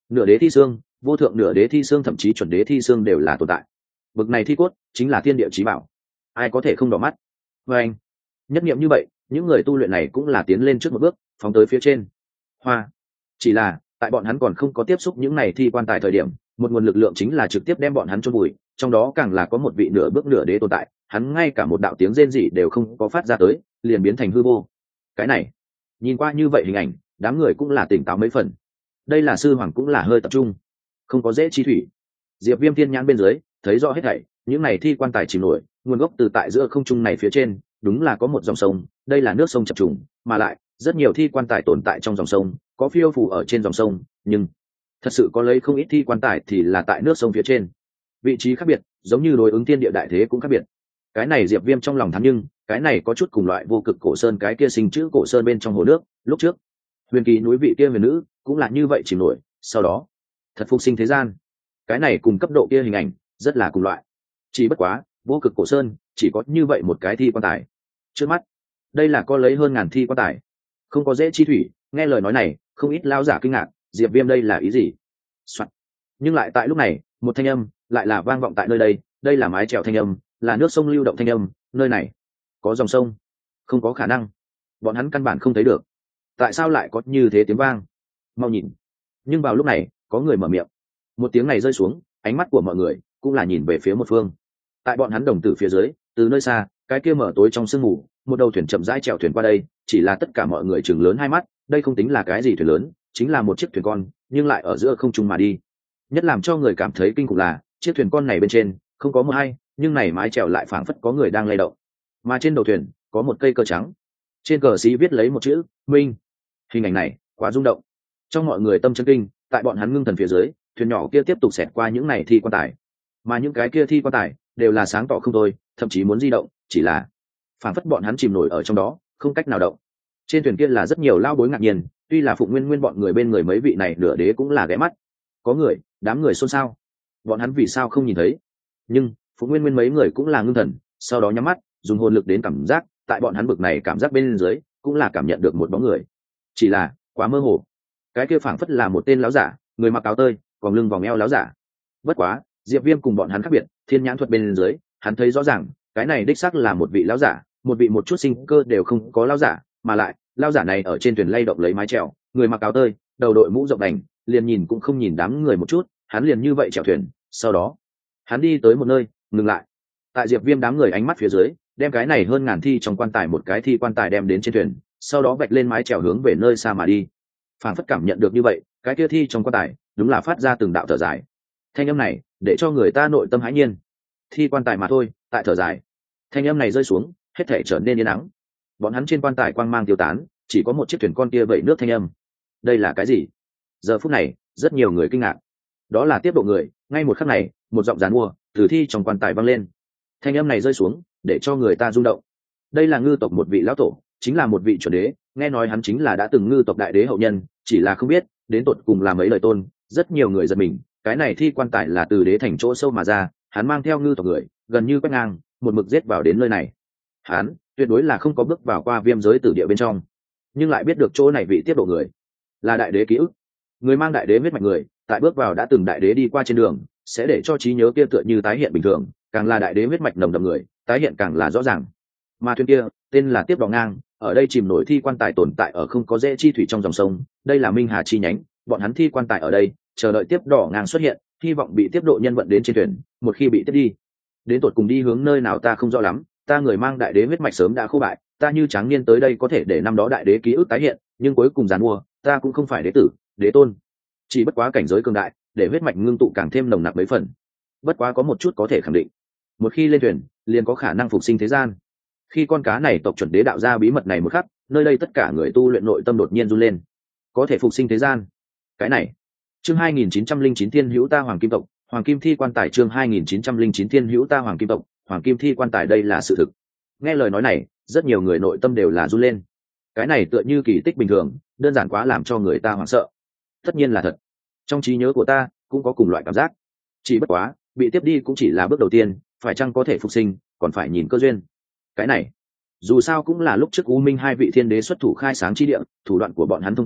A: Nửa đế thi xương, vô thượng nửa đế thi xương, thậm chí chuẩn đế thi xương đều là tồn tại. Bực này thi cốt chính là thiên địa chí bảo, ai có thể không đỏ mắt. Và anh nhất nghiệm như vậy, những người tu luyện này cũng là tiến lên trước một bước, phóng tới phía trên. Hoa chỉ là tại bọn hắn còn không có tiếp xúc những này thi quan tài thời điểm, một nguồn lực lượng chính là trực tiếp đem bọn hắn chôn vùi, trong đó càng là có một vị nửa bước nửa đế tồn tại, hắn ngay cả một đạo tiếng rên rỉ đều không có phát ra tới, liền biến thành hư vô. Cái này nhìn qua như vậy hình ảnh, đám người cũng là tỉnh táo mấy phần. Đây là sư hoàng cũng là hơi tập trung, không có dễ chi thủy. Diệp Viêm thiên nhãn bên dưới thấy rõ hết thảy, những này thi quan tài chìm nổi, nguồn gốc từ tại giữa không trung này phía trên, đúng là có một dòng sông, đây là nước sông chập trùng, mà lại rất nhiều thi quan tài tồn tại trong dòng sông, có phiêu phù ở trên dòng sông, nhưng thật sự có lấy không ít thi quan tài thì là tại nước sông phía trên. Vị trí khác biệt, giống như đối ứng thiên địa đại thế cũng khác biệt. Cái này Diệp Viêm trong lòng thắm, nhưng cái này có chút cùng loại vô cực cổ sơn cái kia sinh chữ cổ sơn bên trong hồ nước, lúc trước huyền kỳ núi vị kia huyền nữ cũng là như vậy chìm nổi, sau đó thật phục sinh thế gian. Cái này cùng cấp độ kia hình ảnh rất là cùng loại, chỉ bất quá vô cực cổ sơn chỉ có như vậy một cái thi quan tài, trước mắt đây là có lấy hơn ngàn thi quan tài, không có dễ chi thủy. Nghe lời nói này, không ít lao giả kinh ngạc, Diệp Viêm đây là ý gì?Soạn. Nhưng lại tại lúc này, một thanh âm lại là vang vọng tại nơi đây, đây là mái chèo thanh âm, là nước sông lưu động thanh âm, nơi này có dòng sông, không có khả năng, bọn hắn căn bản không thấy được, tại sao lại có như thế tiếng vang, mau nhìn. Nhưng vào lúc này có người mở miệng, một tiếng này rơi xuống, ánh mắt của mọi người cũng là nhìn về phía một phương. Tại bọn hắn đồng tử phía dưới, từ nơi xa, cái kia mở tối trong sương mù, một đầu thuyền chậm rãi chèo thuyền qua đây, chỉ là tất cả mọi người chừng lớn hai mắt, đây không tính là cái gì thuyền lớn, chính là một chiếc thuyền con, nhưng lại ở giữa không trung mà đi. Nhất làm cho người cảm thấy kinh khủng là chiếc thuyền con này bên trên không có mờ hay, nhưng này mái chèo lại phảng phất có người đang lay động, mà trên đầu thuyền có một cây cờ trắng, trên cờ xí viết lấy một chữ Minh. Hình ảnh này quá rung động, trong mọi người tâm chấn kinh. Tại bọn hắn ngưng thần phía dưới, thuyền nhỏ kia tiếp tục xẹt qua những này thi quan tài, mà những cái kia thi quan tài đều là sáng tỏ không thôi, thậm chí muốn di động, chỉ là phảng phất bọn hắn chìm nổi ở trong đó, không cách nào động. Trên thuyền kia là rất nhiều lao bối ngạc nhiên, tuy là Phụng Nguyên Nguyên bọn người bên người mấy vị này nửa đế cũng là ghé mắt, có người đám người xôn xao, bọn hắn vì sao không nhìn thấy. Nhưng Phụng Nguyên Nguyên mấy người cũng là ngưng thần, sau đó nhắm mắt, dùng hồn lực đến cảm giác, tại bọn hắn bực này cảm giác bên dưới cũng là cảm nhận được một bóng người, chỉ là quá mơ hồ. Cái kia phảng phất là một tên láo giả, người mặc áo tơi, còn lưng vòng eo láo giả. Bất quá Diệp Viêm cùng bọn hắn khác biệt, thiên nhãn thuật bên dưới hắn thấy rõ ràng, cái này đích xác là một vị láo giả, một vị một chút sinh cơ đều không có láo giả, mà lại lao giả này ở trên thuyền lay động lấy mái chèo, người mặc áo tơi, đầu đội mũ rộng đành, liền nhìn cũng không nhìn đám người một chút, hắn liền như vậy chèo thuyền. Sau đó hắn đi tới một nơi, ngừng lại. Tại Diệp Viêm đám người ánh mắt phía dưới, đem cái này hơn ngàn thi trong quan tài một cái thi quan tài đem đến trên thuyền, sau đó vạch lên mái chèo hướng về nơi xa mà đi. Phảng phất cảm nhận được như vậy, cái kia thi trong quan tài đúng là phát ra từng đạo thở dài. Thanh âm này để cho người ta nội tâm hãi nhiên. Thi quan tài mà thôi, tại thở dài. Thanh âm này rơi xuống, hết thảy trở nên yên ắng. Bọn hắn trên quan tài quang mang tiêu tán, chỉ có một chiếc thuyền con kia vậy nước thanh âm. Đây là cái gì? Giờ phút này rất nhiều người kinh ngạc. Đó là tiếp độ người. Ngay một khắc này, một giọng giàn mua từ thi trong quan tài vang lên. Thanh âm này rơi xuống, để cho người ta rung động. Đây là ngư tộc một vị lão tổ, chính là một vị chuẩn đế, nghe nói hắn chính là đã từng ngư tộc đại đế hậu nhân, chỉ là không biết đến tột cùng là mấy lời tôn. Rất nhiều người giật mình, cái này thi quan tài là từ đế thành chỗ sâu mà ra, hắn mang theo ngư tộc người, gần như quét ngang, một mực giết vào đến nơi này. Hắn tuyệt đối là không có bước vào qua viêm giới tử địa bên trong, nhưng lại biết được chỗ này vị tiếp độ người là đại đế ký ức, người mang đại đế huyết mạch người, tại bước vào đã từng đại đế đi qua trên đường, sẽ để cho trí nhớ kia tựa như tái hiện bình thường, càng là đại đế huyết mạch nồng đậm người, tái hiện càng là rõ ràng. Mà thuyền kia tên là tiếp đò ngang, ở đây chìm nổi thi quan tài tồn tại ở không có dễ chi thủy trong dòng sông, đây là Minh Hà chi nhánh, bọn hắn thi quan tài ở đây, chờ đợi tiếp đò ngang xuất hiện, hy vọng bị tiếp độ nhân vận đến trên thuyền, một khi bị tiếp đi, đến tột cùng đi hướng nơi nào ta không rõ lắm, ta người mang đại đế huyết mạch sớm đã khô bại, ta như tráng niên tới đây có thể để năm đó đại đế ký ức tái hiện, nhưng cuối cùng giàn mua, ta cũng không phải đế tử, đế tôn, chỉ bất quá cảnh giới cường đại, để huyết mạch ngưng tụ càng thêm nồng nặc mấy phần. Bất quá có một chút có thể khẳng định, một khi lên thuyền, liền có khả năng phục sinh thế gian. Khi con cá này tộc chuẩn đế đạo ra bí mật này một khắc, nơi đây tất cả người tu luyện nội tâm đột nhiên run lên, có thể phục sinh thế gian. Cái này, chương hai nghìn chín trăm linh chín thiên hữu ta hoàng kim tộc, hoàng kim thi quan tài, chương hai nghìn chín trăm linh chín thiên hữu ta hoàng kim tộc, hoàng kim thi quan tài, đây là sự thực. Nghe lời nói này, rất nhiều người nội tâm đều là run lên. Cái này tựa như kỳ tích bình thường, đơn giản quá làm cho người ta hoảng sợ. Tất nhiên là thật, trong trí nhớ của ta cũng có cùng loại cảm giác, chỉ bất quá bị tiếp đi cũng chỉ là bước đầu tiên, phải chăng có thể phục sinh còn phải nhìn cơ duyên. Cái này dù sao cũng là lúc trước U Minh hai vị thiên đế xuất thủ khai sáng chi địa, thủ đoạn của bọn hắn thông tiên,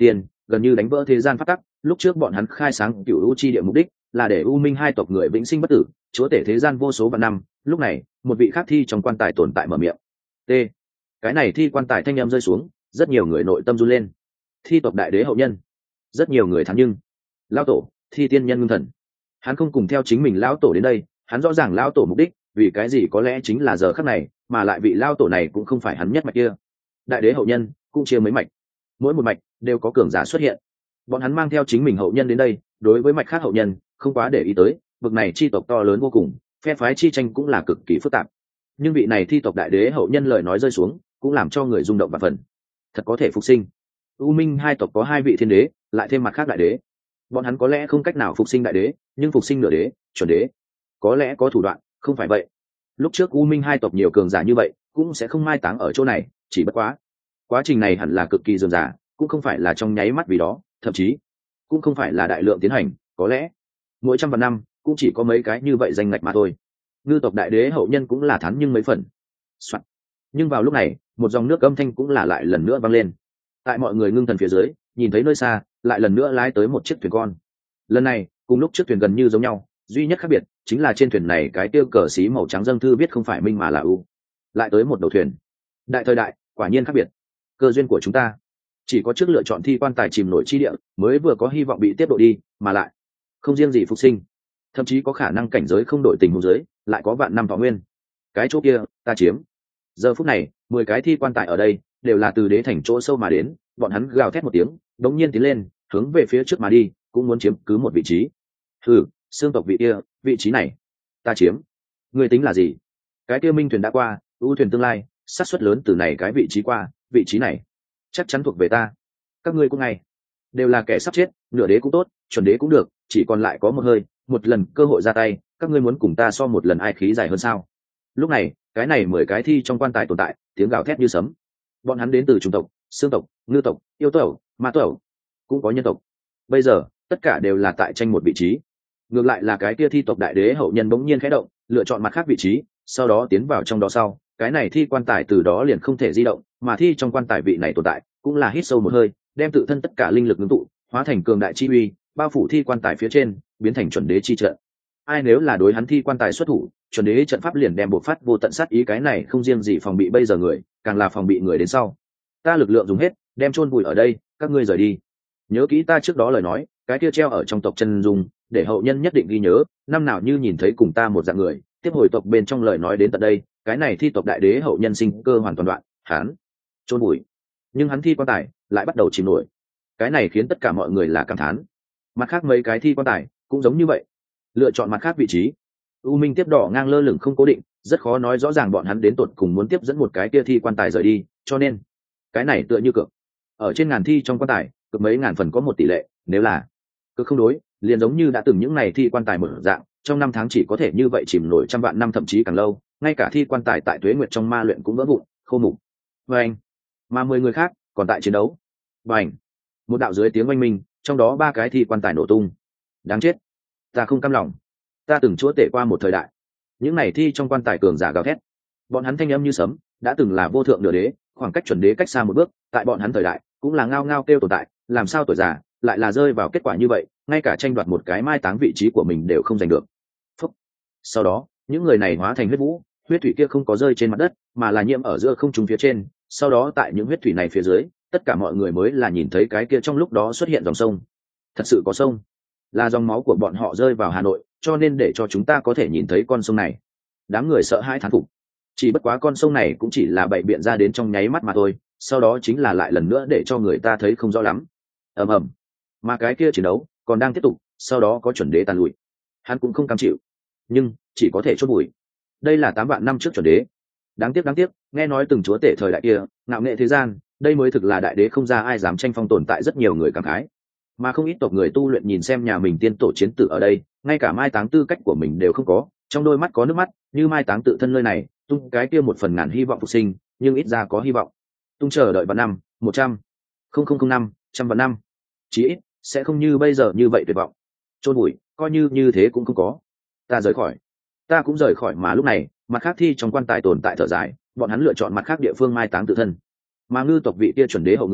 A: gần như đánh vỡ thế gian phát tắc. Lúc trước bọn hắn khai sáng cựu u chi địa mục đích là để u minh hai tộc người vĩnh sinh bất tử, chúa tể thế gian vô số vạn năm. Lúc này một vị khác thi trong quan tài tồn tại mở miệng. T. Cái này thi quan tài thanh â m rơi xuống, rất nhiều người nội tâm run lên. Thi tộc đại đế hậu nhân. Rất nhiều người thắng, nhưng lão tổ thi tiên nhân ngưng thần, hắn không cùng theo chính mình lão tổ đến đây. Hắn rõ ràng lão tổ mục đích vì cái gì, có lẽ chính là giờ khắc này, mà lại vị lão tổ này cũng không phải hắn nhất mạch kia. Đại đế hậu nhân cũng chia mấy mạch, mỗi một mạch đều có cường giả xuất hiện. Bọn hắn mang theo chính mình hậu nhân đến đây, đối với mạch khác hậu nhân không quá để ý tới. Vực này chi tộc to lớn vô cùng, phe phái chi tranh cũng là cực kỳ phức tạp. Nhưng vị này thi tộc đại đế hậu nhân lời nói rơi xuống, cũng làm cho người rung động và phần. Thật có thể phục sinh. U minh hai tộc có hai vị thiên đế, lại thêm mặt khác đại đế. Bọn hắn có lẽ không cách nào phục sinh đại đế, nhưng phục sinh nửa đế, chuẩn đế, có lẽ có thủ đoạn, không phải vậy. Lúc trước U minh hai tộc nhiều cường giả như vậy, cũng sẽ không mai táng ở chỗ này. Chỉ bất quá, quá trình này hẳn là cực kỳ dườm giả, cũng không phải là trong nháy mắt, vì đó thậm chí cũng không phải là đại lượng tiến hành. Có lẽ mỗi trăm vạn năm cũng chỉ có mấy cái như vậy danh ngạch mà thôi. Ngư tộc đại đế hậu nhân cũng là thắn nhưng mấy phần. Nhưng vào lúc này một dòng nước âm thanh cũng là lại lần nữa vang lên. Tại mọi người ngưng thần phía dưới, nhìn thấy nơi xa lại lần nữa lái tới một chiếc thuyền con. Lần này cùng lúc chiếc thuyền gần như giống nhau, duy nhất khác biệt chính là trên thuyền này cái tiêu cờ xí màu trắng dâng thư viết không phải minh mà là u. Lại tới một đầu thuyền. Đại thời đại quả nhiên khác biệt. Cơ duyên của chúng ta chỉ có trước lựa chọn thi quan tài chìm nổi chi địa mới vừa có hy vọng bị tiếp độ đi, mà lại không riêng gì phục sinh, thậm chí có khả năng cảnh giới không đổi tình huống giới lại có vạn năm thọ nguyên. Cái chỗ kia ta chiếm. Giờ phút này mười cái thi quan tài ở đây đều là từ đế thành chỗ sâu mà đến. Bọn hắn gào thét một tiếng, đống nhiên tiến lên hướng về phía trước mà đi, cũng muốn chiếm cứ một vị trí. Hừ, xương tộc vị kia, vị trí này ta chiếm. Người tính là gì? Cái kia minh thuyền đã qua, ưu thuyền tương lai, xác suất lớn từ này cái vị trí qua, vị trí này chắc chắn thuộc về ta. Các ngươi cũng ngay đều là kẻ sắp chết, nửa đế cũng tốt, chuẩn đế cũng được, chỉ còn lại có một hơi, một lần cơ hội ra tay, các ngươi muốn cùng ta so một lần ai khí dài hơn sao? Lúc này cái này mười cái thi trong quan tài tồn tại, tiếng gào thét như sấm. Bọn hắn đến từ chủng tộc, xương tộc, ngư tộc, yêu tộc, ma tộc, cũng có nhân tộc. Bây giờ tất cả đều là tại tranh một vị trí. Ngược lại là cái kia thi tộc đại đế hậu nhân bỗng nhiên khẽ động, lựa chọn mặt khác vị trí, sau đó tiến vào trong đó. Sau cái này thi quan tài từ đó liền không thể di động, mà thi trong quan tài vị này tồn tại cũng là hít sâu một hơi, đem tự thân tất cả linh lực ngưng tụ, hóa thành cường đại chi uy, bao phủ thi quan tài phía trên, biến thành chuẩn đế chi trận. Ai nếu là đối hắn thi quan tài xuất thủ, chuẩn đế trận pháp liền đem bộc phát vô tận sát ý. Cái này không riêng gì phòng bị bây giờ người, càng là phòng bị người đến sau. Ta lực lượng dùng hết, đem chôn vùi ở đây, các ngươi rời đi. Nhớ kỹ ta trước đó lời nói, cái kia treo ở trong tộc chân dung, để hậu nhân nhất định ghi nhớ. Năm nào như nhìn thấy cùng ta một dạng người, tiếp hồi tộc bên trong lời nói đến tận đây, cái này thi tộc đại đế hậu nhân sinh cơ hoàn toàn đoạn, hắn chôn vùi. Nhưng hắn thi quan tài lại bắt đầu chìm nổi. Cái này khiến tất cả mọi người là cảm thán. Mặt khác mấy cái thi quan tài cũng giống như vậy, lựa chọn mặt khác vị trí. U minh tiếp đỏ ngang lơ lửng không cố định, rất khó nói rõ ràng bọn hắn đến tột cùng muốn tiếp dẫn một cái kia thi quan tài rời đi, cho nên cái này tựa như cược. Ở trên ngàn thi trong quan tài, cực mấy ngàn phần có một tỷ lệ, nếu là cực không đối, liền giống như đã từng những này thi quan tài một dạng, trong năm tháng chỉ có thể như vậy chìm nổi trăm vạn năm thậm chí càng lâu, ngay cả thi quan tài tại Tuế Nguyệt trong ma luyện cũng vỡ vụn, khô mục. Vành, mà mười người khác còn tại chiến đấu. Vành, một đạo dưới tiếng oanh minh, trong đó ba cái thi quan tài nổ tung. Đáng chết, ta không cam lòng. Ta từng chúa tể qua một thời đại. Những này thi trong quan tài cường giả gào thét. Bọn hắn thanh âm như sấm, đã từng là vô thượng nửa đế, khoảng cách chuẩn đế cách xa một bước, tại bọn hắn thời đại cũng là ngao ngao kêu tồn tại, làm sao tuổi già lại là rơi vào kết quả như vậy, ngay cả tranh đoạt một cái mai táng vị trí của mình đều không giành được. Phúc. Sau đó những người này hóa thành huyết vũ, huyết thủy kia không có rơi trên mặt đất, mà là nhiễm ở giữa không trung phía trên. Sau đó tại những huyết thủy này phía dưới, tất cả mọi người mới là nhìn thấy cái kia trong lúc đó xuất hiện dòng sông. Thật sự có sông, là dòng máu của bọn họ rơi vào Hà Nội, cho nên để cho chúng ta có thể nhìn thấy con sông này. Đám người sợ hãi thán phục. Chỉ bất quá con sông này cũng chỉ là bày biện ra đến trong nháy mắt mà thôi, sau đó chính là lại lần nữa để cho người ta thấy không rõ lắm. Ầm ầm. Mà cái kia chiến đấu còn đang tiếp tục, sau đó có chuẩn đế tàn lụi. Hắn cũng không cam chịu, nhưng chỉ có thể chốt bụi. Đây là tám vạn năm trước chuẩn đế. Đáng tiếc đáng tiếc, nghe nói từng chúa tể thời đại kia, ngạo nghệ thế gian, đây mới thực là đại đế, không ra ai dám tranh phong, tồn tại rất nhiều người cảm khái. Mà không ít tộc người tu luyện nhìn xem nhà mình tiên tổ chiến tử ở đây, ngay cả mai táng tư cách của mình đều không có, trong đôi mắt có nước mắt, như mai táng tự thân nơi này, tung cái kia một phần ngàn hy vọng phục sinh, nhưng ít ra có hy vọng. Tung chờ đợi vạn năm, một trăm, không không không năm, trăm vạn năm, chí ít sẽ không như bây giờ như vậy tuyệt vọng. Chôn bụi, coi như như thế cũng không có. Ta rời khỏi, ta cũng rời khỏi. Mà lúc này, mặt khác thi trong quan tài tồn tại thở dài, bọn hắn lựa chọn mặt khác địa phương mai táng tự thân. Mà ngư tộc vị kia chuẩn đế hậu người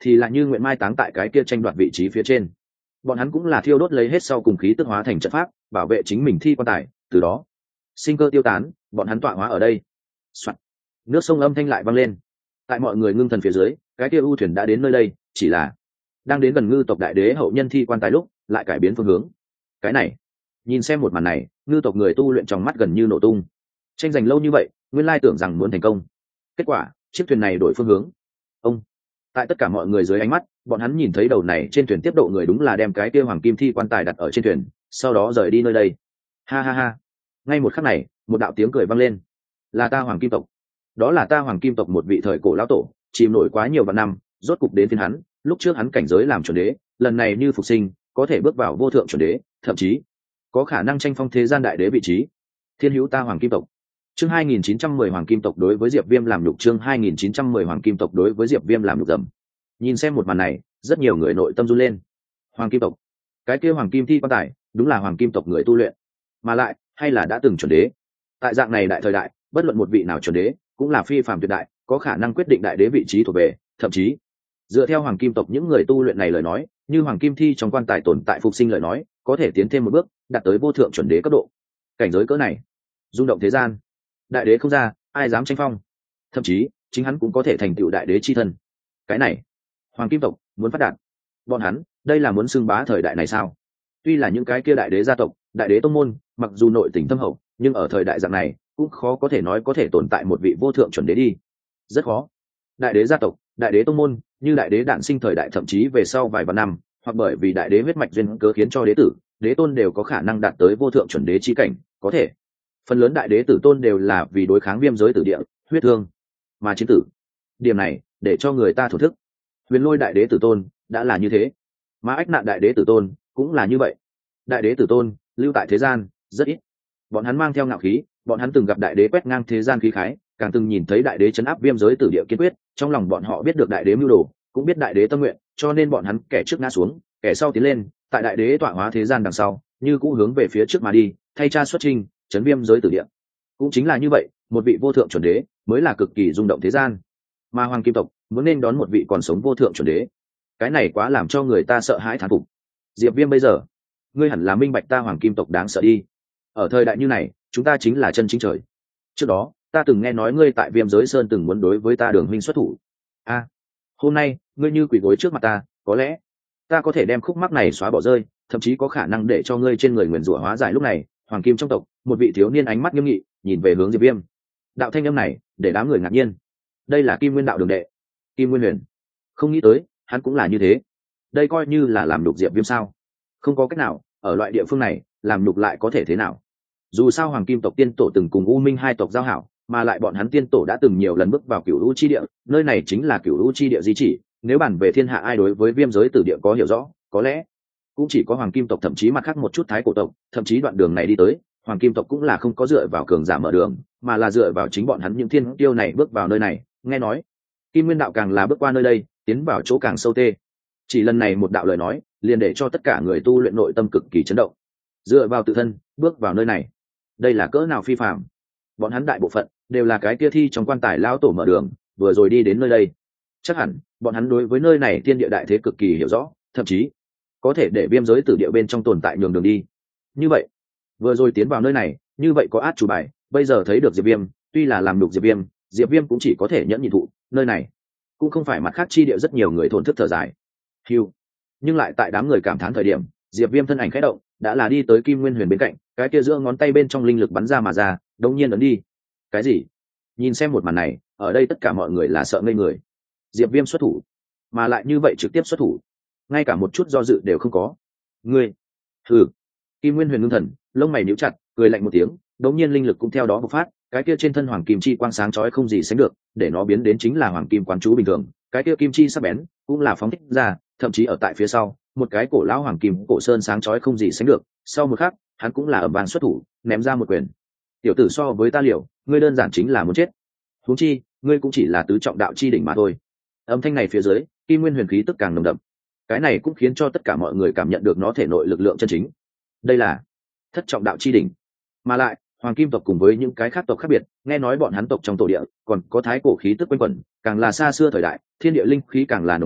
A: thì là như nguyện mai táng tại cái kia tranh đoạt vị trí phía trên. Bọn hắn cũng là thiêu đốt lấy hết sau cùng khí tức hóa thành trận pháp, bảo vệ chính mình thi quan tài, từ đó sinh cơ tiêu tán, bọn hắn tọa hóa ở đây. Soạn. Nước sông âm thanh lại vang lên. Tại mọi người ngưng thần phía dưới, cái kia u thuyền đã đến nơi đây, chỉ là đang đến gần ngư tộc đại đế hậu nhân thi quan tài lúc, lại cải biến phương hướng. Cái này, nhìn xem một màn này, ngư tộc người tu luyện trong mắt gần như nổ tung. Tranh giành lâu như vậy, nguyên lai tưởng rằng muốn thành công, kết quả chiếc thuyền này đổi phương hướng. Ông, tại tất cả mọi người dưới ánh mắt, bọn hắn nhìn thấy đầu này trên thuyền tiếp độ người đúng là đem cái kia hoàng kim thi quan tài đặt ở trên thuyền, sau đó rời đi nơi đây. Ha ha ha. Ngay một khắc này, một đạo tiếng cười vang lên. Là ta hoàng kim tộc. Đó là ta hoàng kim tộc một vị thời cổ lão tổ, chìm nổi quá nhiều vạn năm, rốt cục đến phiên hắn. Lúc trước hắn cảnh giới làm chuẩn đế, lần này như phục sinh, có thể bước vào vô thượng chuẩn đế, thậm chí có khả năng tranh phong thế gian đại đế vị trí. Thiên hữu ta hoàng kim tộc. Chương hai nghìn chín trăm mười hoàng kim tộc đối với Diệp Viêm làm nhục. Chương hai nghìn chín trăm mười hoàng kim tộc đối với Diệp Viêm làm nhục dầm. Nhìn xem một màn này, rất nhiều người nội tâm run lên. Hoàng kim tộc, cái kia hoàng kim thi quan tài, đúng là hoàng kim tộc người tu luyện, mà lại hay là đã từng chuẩn đế. Tại dạng này đại thời đại, bất luận một vị nào chuẩn đế, cũng là phi phàm tuyệt đại, có khả năng quyết định đại đế vị trí thuộc về, thậm chí dựa theo hoàng kim tộc những người tu luyện này lời nói, như hoàng kim thi trong quan tài tồn tại phục sinh lời nói, có thể tiến thêm một bước, đạt tới vô thượng chuẩn đế cấp độ. Cảnh giới cỡ này, rung động thế gian. Đại đế không ra, ai dám tranh phong? Thậm chí, chính hắn cũng có thể thành tựu đại đế chi thân. Cái này, hoàng kim tộc muốn phát đạt. Bọn hắn, đây là muốn xưng bá thời đại này sao? Tuy là những cái kia đại đế gia tộc, đại đế tông môn, mặc dù nội tình thâm hậu, nhưng ở thời đại dạng này, cũng khó có thể nói có thể tồn tại một vị vô thượng chuẩn đế đi. Rất khó. Đại đế gia tộc, đại đế tông môn, như đại đế đản sinh thời đại thậm chí về sau vài vạn năm, hoặc bởi vì đại đế huyết mạch duyên cớ khiến cho đế tử, đế tôn đều có khả năng đạt tới vô thượng chuẩn đế chi cảnh, có thể. Phần lớn đại đế tử tôn đều là vì đối kháng viêm giới tử địa, huyết thương mà chiến tử. Điểm này, để cho người ta thổ thức. Huyền Lôi đại đế tử tôn đã là như thế, mà Ách Nạn đại đế tử tôn cũng là như vậy. Đại đế tử tôn lưu tại thế gian rất ít, bọn hắn mang theo ngạo khí, bọn hắn từng gặp đại đế quét ngang thế gian khí khái, càng từng nhìn thấy đại đế chấn áp viêm giới tử địa kiên quyết, trong lòng bọn họ biết được đại đế mưu đồ, cũng biết đại đế tâm nguyện, cho nên bọn hắn kẻ trước ngã xuống, kẻ sau tiến lên, tại đại đế tọa hóa thế gian đằng sau, như cũ hướng về phía trước mà đi, thay cha xuất trình, chấn viêm giới tử địa. Cũng chính là như vậy, một vị vô thượng chuẩn đế mới là cực kỳ rung động thế gian, mà hoàng kim tộc muốn nên đón một vị còn sống vô thượng chuẩn đế, cái này quá làm cho người ta sợ hãi thán phục. Diệp Viêm bây giờ, ngươi hẳn là minh bạch ta hoàng kim tộc đáng sợ đi. Ở thời đại như này, chúng ta chính là chân chính trời. Trước đó, ta từng nghe nói ngươi tại Viêm Giới Sơn từng muốn đối với ta Đường huynh xuất thủ. A, à, hôm nay, ngươi như quỳ gối trước mặt ta, có lẽ ta có thể đem khúc mắc này xóa bỏ rơi, thậm chí có khả năng để cho ngươi trên người nguyền rủa hóa giải. Lúc này, hoàng kim trong tộc, một vị thiếu niên ánh mắt nghiêm nghị, nhìn về hướng Diệp Viêm. Đạo thanh âm này, để đám người ngạc nhiên. Đây là Kim Nguyên đạo đường đệ, Kim Nguyên Huyền. Không nghĩ tới, hắn cũng là như thế. Đây coi như là làm nhục Diệp Viêm sao? Không có cách nào, ở loại địa phương này, làm nhục lại có thể thế nào? Dù sao hoàng kim tộc tiên tổ từng cùng U Minh hai tộc giao hảo, mà lại bọn hắn tiên tổ đã từng nhiều lần bước vào Cửu U chi địa, nơi này chính là Cửu U chi địa di chỉ. Nếu bản về thiên hạ ai đối với Viêm giới tử địa có hiểu rõ, có lẽ cũng chỉ có hoàng kim tộc, thậm chí mặt khác một chút thái cổ tộc. Thậm chí đoạn đường này đi tới, hoàng kim tộc cũng là không có dựa vào cường giả mở đường, mà là dựa vào chính bọn hắn những thiên tiêu này bước vào nơi này. Nghe nói Kim Nguyên đạo càng là bước qua nơi đây, tiến vào chỗ càng sâu tê. Chỉ lần này một đạo lời nói, liền để cho tất cả người tu luyện nội tâm cực kỳ chấn động. Dựa vào tự thân, bước vào nơi này, đây là cỡ nào phi phàm. Bọn hắn đại bộ phận đều là cái kia thi trong quan tài lão tổ mở đường, vừa rồi đi đến nơi đây. Chắc hẳn, bọn hắn đối với nơi này thiên địa đại thế cực kỳ hiểu rõ, thậm chí có thể để Viêm giới tử địa bên trong tồn tại nhường đường đi. Như vậy, vừa rồi tiến vào nơi này, như vậy có át chủ bài, bây giờ thấy được Diệp Viêm, tuy là làm nhục Diệp Viêm, Diệp Viêm cũng chỉ có thể nhẫn nhịn thụ, nơi này cũng không phải mặt khác chi địa. Rất nhiều người thổn thức thở dài. Hưu. Nhưng lại tại đám người cảm thán thời điểm, Diệp Viêm thân ảnh khẽ động, đã là đi tới Kim Nguyên Huyền bên cạnh, cái kia giữa ngón tay bên trong linh lực bắn ra mà ra, đột nhiên ấn đi. Cái gì? Nhìn xem một màn này, ở đây tất cả mọi người là sợ ngây người. Diệp Viêm xuất thủ, mà lại như vậy trực tiếp xuất thủ, ngay cả một chút do dự đều không có. Ngươi, hừ. Kim Nguyên Huyền ngưng thần, lông mày nhíu chặt, cười lạnh một tiếng, đột nhiên linh lực cũng theo đó bộc phát, cái kia trên thân hoàng kim chi quang sáng chói không gì sánh được, để nó biến đến chính là hoàng kim quán chú bình thường. Cái kia kim chi sắc bén, cũng là phóng thích ra, thậm chí ở tại phía sau, một cái cổ lão hoàng kim cổ sơn sáng chói không gì sánh được. Sau một khắc, hắn cũng là ầm vang xuất thủ, ném ra một quyền. Tiểu tử, so với ta liều, ngươi đơn giản chính là muốn chết. Huống chi, ngươi cũng chỉ là tứ trọng đạo chi đỉnh mà thôi. Âm thanh này phía dưới, Kim Nguyên Huyền khí tức càng nồng đậm. Cái này cũng khiến cho tất cả mọi người cảm nhận được nó thể nội lực lượng chân chính. Đây là thất trọng đạo chi đỉnh. Mà lại, hoàng kim tộc cùng với những cái khác tộc khác biệt, nghe nói bọn hắn tộc trong tổ địa còn có thái cổ khí tức quanh quẩn, càng là xa xưa thời đại, thiên địa linh khí càng là nồng đậm,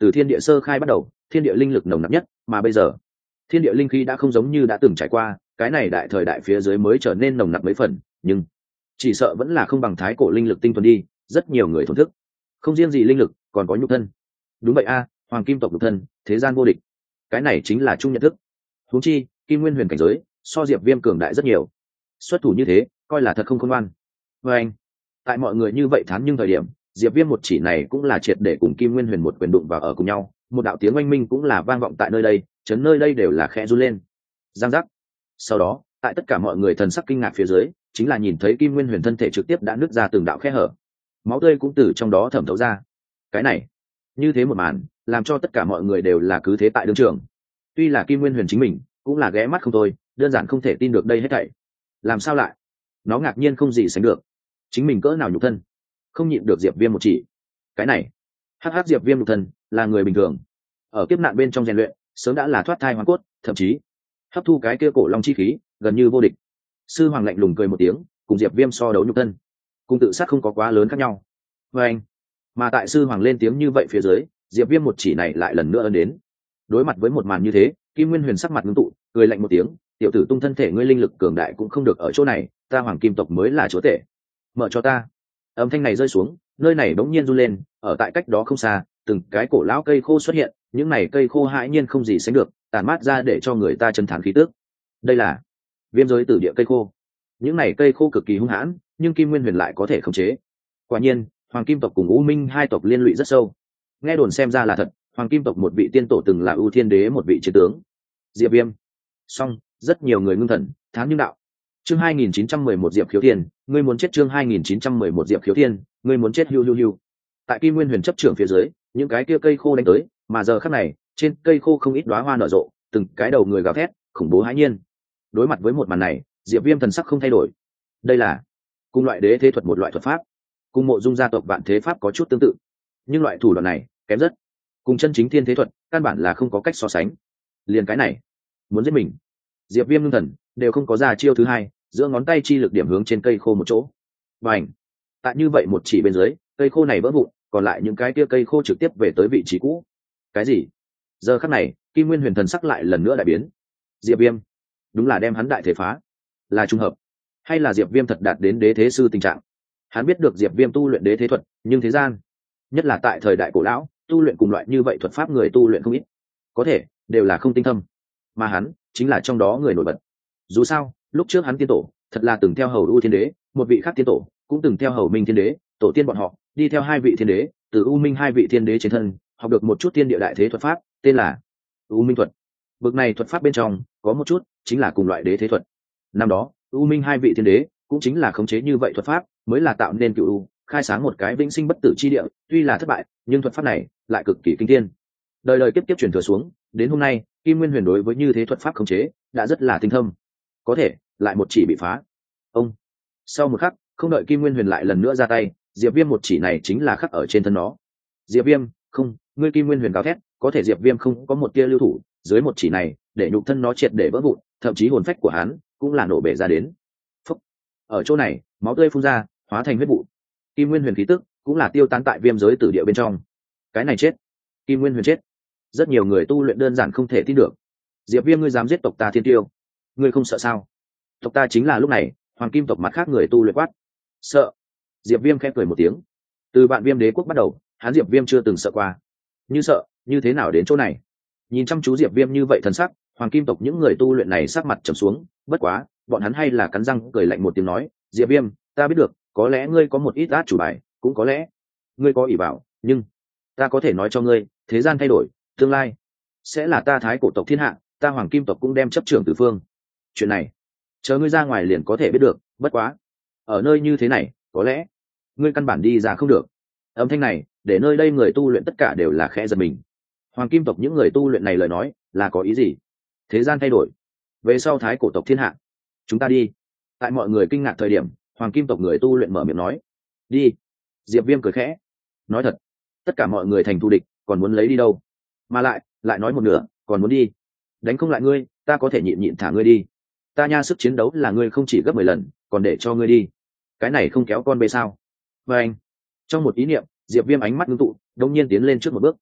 A: từ thiên địa sơ khai bắt đầu, thiên địa linh lực nồng nặc nhất, mà bây giờ thiên địa linh khí đã không giống như đã từng trải qua, cái này đại thời đại phía dưới mới trở nên nồng nặc mấy phần, nhưng chỉ sợ vẫn là không bằng thái cổ linh lực tinh thuần đi, rất nhiều người thổn thức. Không riêng gì linh lực, còn có nhục thân. Đúng vậy a, hoàng kim tộc nhục thân, thế gian vô địch. Cái này chính là chung nhận thức. Huống chi, Kim Nguyên Huyền cảnh giới, so Diệp Viêm cường đại rất nhiều. Xuất thủ như thế, coi là thật không khôn ngoan. Và anh, tại mọi người như vậy thán nhưng thời điểm, Diệp Viêm một chỉ này cũng là triệt để cùng Kim Nguyên Huyền một quyền đụng vào ở cùng nhau, một đạo tiếng oanh minh cũng là vang vọng tại nơi đây, chấn nơi đây đều là khẽ run lên. Giang giác. Sau đó, tại tất cả mọi người thần sắc kinh ngạc phía dưới, chính là nhìn thấy Kim Nguyên Huyền thân thể trực tiếp đã nứt ra từng đạo khe hở, máu tươi cũng từ trong đó thẩm thấu ra. Cái này, như thế một màn, làm cho tất cả mọi người đều là cứ thế tại đương trường. Tuy là Kim Nguyên Huyền chính mình cũng là ghé mắt không thôi, đơn giản không thể tin được đây hết thảy. Làm sao lại? Nó ngạc nhiên không gì sánh được. Chính mình cỡ nào nhục thân, không nhịn được Diệp Viêm một chỉ. Cái này, hắc hắc Diệp Viêm nhục thân, là người bình thường. Ở kiếp nạn bên trong rèn luyện, sớm đã là thoát thai hoàn cốt, thậm chí hấp thu cái kia cổ long chi khí, gần như vô địch. Sư Hoàng lạnh lùng cười một tiếng, cùng Diệp Viêm so đấu nhục thân, cùng tự sát không có quá lớn khác nhau. Và anh, mà tại Sư Hoàng lên tiếng như vậy phía dưới, Diệp Viêm một chỉ này lại lần nữa ấn đến. Đối mặt với một màn như thế, Kim Nguyên Huyền sắc mặt ngưng tụ, cười lạnh một tiếng, tiểu tử tung thân thể ngươi linh lực cường đại cũng không được ở chỗ này, ta Hoàng Kim tộc mới là chúa tể. Mở cho ta. Âm thanh này rơi xuống, nơi này bỗng nhiên run lên, ở tại cách đó không xa, từng cái cổ lão cây khô xuất hiện, những này cây khô hãi nhiên không gì sánh được, tản mát ra để cho người ta chấn thán khí tức. Đây là viêm giới tử địa cây khô. Những này cây khô cực kỳ hung hãn, nhưng Kim Nguyên Huyền lại có thể khống chế. Quả nhiên, Hoàng Kim tộc cùng U Minh hai tộc liên lụy rất sâu. Nghe đồn xem ra là thật, Hoàng Kim tộc một vị tiên tổ từng là ưu thiên đế một vị chiến tướng. Diệp Viêm. Song, rất nhiều người ngưng thần, thán nhưng đạo. Chương hai nghìn chín trăm mười một Diệp Khiếu Thiên, ngươi muốn chết chương hai nghìn chín trăm mười một Diệp Khiếu Thiên, ngươi muốn chết hiu hiu hiu. Tại Kim Nguyên Huyền chấp trưởng phía dưới, những cái kia cây khô đánh tới, mà giờ khắc này, trên cây khô không ít đóa hoa nở rộ, từng cái đầu người gào thét, khủng bố hãi nhiên. Đối mặt với một màn này, Diệp Viêm thần sắc không thay đổi. Đây là cùng loại đế thế thuật một loại thuật pháp, cùng Mộ Dung gia tộc Vạn Thế pháp có chút tương tự, nhưng loại thủ đoạn này kém rất, cùng chân chính thiên thế thuật căn bản là không có cách so sánh. Liền cái này, muốn giết mình, Diệp Viêm ngưng thần, đều không có ra chiêu thứ hai, giữa ngón tay chi lực điểm hướng trên cây khô một chỗ. Bành! Tại như vậy một chỉ bên dưới, cây khô này vỡ vụn, còn lại những cái kia cây khô trực tiếp về tới vị trí cũ. Cái gì? Giờ khắc này, Kim Nguyên Huyền thần sắc lại lần nữa đại biến. Diệp Viêm, đúng là đem hắn đại thể phá, là trùng hợp, hay là Diệp Viêm thật đạt đến đế thế sư tình trạng? Hắn biết được Diệp Viêm tu luyện đế thế thuật, nhưng thế gian, nhất là tại thời đại cổ lão, tu luyện cùng loại như vậy thuật pháp người tu luyện không ít, có thể đều là không tinh thâm, mà hắn chính là trong đó người nổi bật. Dù sao, lúc trước hắn tiên tổ thật là từng theo hầu U Thiên Đế, một vị khác tiên tổ cũng từng theo hầu Minh Thiên Đế, tổ tiên bọn họ đi theo hai vị thiên đế, từ U Minh hai vị thiên đế trên thân học được một chút thiên địa đại thế thuật pháp, tên là U Minh thuật. Bực này thuật pháp bên trong có một chút chính là cùng loại đế thế thuật. Năm đó, U Minh hai vị thiên đế cũng chính là khống chế như vậy thuật pháp, mới là tạo nên cựu U, khai sáng một cái vĩnh sinh bất tử chi địa. Tuy là thất bại, nhưng thuật pháp này lại cực kỳ kinh thiên. Đời đời kiếp kiếp truyền thừa xuống, đến hôm nay, Kim Nguyên Huyền đối với như thế thuật pháp khống chế đã rất là tinh thâm. Có thể, lại một chỉ bị phá. Ông. Sau một khắc, không đợi Kim Nguyên Huyền lại lần nữa ra tay, Diệp Viêm một chỉ này chính là khắc ở trên thân nó. Diệp Viêm, không, ngươi Kim Nguyên Huyền gào thét, có thể Diệp Viêm không có một tia lưu thủ, dưới một chỉ này, để nhục thân nó triệt để vỡ vụn, thậm chí hồn phách của hắn cũng là nổ bể ra đến. Phúc. Ở chỗ này, máu tươi phun ra, hóa thành huyết vụ. Kim Nguyên Huyền khí tức cũng là tiêu tán tại viêm giới tử địa bên trong. Cái này chết, Kim Nguyên Huyền chết. Rất nhiều người tu luyện đơn giản không thể tin được. Diệp Viêm, ngươi dám giết tộc ta Thiên Tiêu, ngươi không sợ sao? Tộc ta chính là lúc này, Hoàng Kim tộc mặt khác người tu luyện quát. Sợ? Diệp Viêm khẽ cười một tiếng. Từ Vạn Viêm đế quốc bắt đầu, hắn Diệp Viêm chưa từng sợ qua. Như sợ, như thế nào đến chỗ này? Nhìn chăm chú Diệp Viêm như vậy thần sắc, Hoàng Kim tộc những người tu luyện này sắc mặt trầm xuống, bất quá, bọn hắn hay là cắn răng cười lạnh một tiếng nói, Diệp Viêm, ta biết được, có lẽ ngươi có một ít át chủ bài, cũng có lẽ ngươi có ỷ bảo, nhưng ta có thể nói cho ngươi, thế gian thay đổi, tương lai sẽ là ta Thái cổ tộc thiên hạ, ta Hoàng Kim tộc cũng đem chấp trưởng tứ phương. Chuyện này, chờ ngươi ra ngoài liền có thể biết được, bất quá, ở nơi như thế này, có lẽ ngươi căn bản đi ra không được. Âm thanh này để nơi đây người tu luyện tất cả đều là khẽ giật mình. Hoàng Kim tộc những người tu luyện này lời nói là có ý gì? Thế gian thay đổi, về sau Thái cổ tộc thiên hạ, chúng ta đi. Tại mọi người kinh ngạc thời điểm, Hoàng Kim tộc người tu luyện mở miệng nói, đi. Diệp Viêm cười khẽ, nói thật, tất cả mọi người thành thù địch, còn muốn lấy đi đâu? Mà lại lại nói một nửa, còn muốn đi. Đánh không lại ngươi, ta có thể nhịn nhịn thả ngươi đi. Ta nha, sức chiến đấu là ngươi không chỉ gấp mười lần, còn để cho ngươi đi, cái này không kéo con bê sao? Và anh, trong một ý niệm, Diệp Viêm ánh mắt ngưng tụ, đột nhiên tiến lên trước một bước.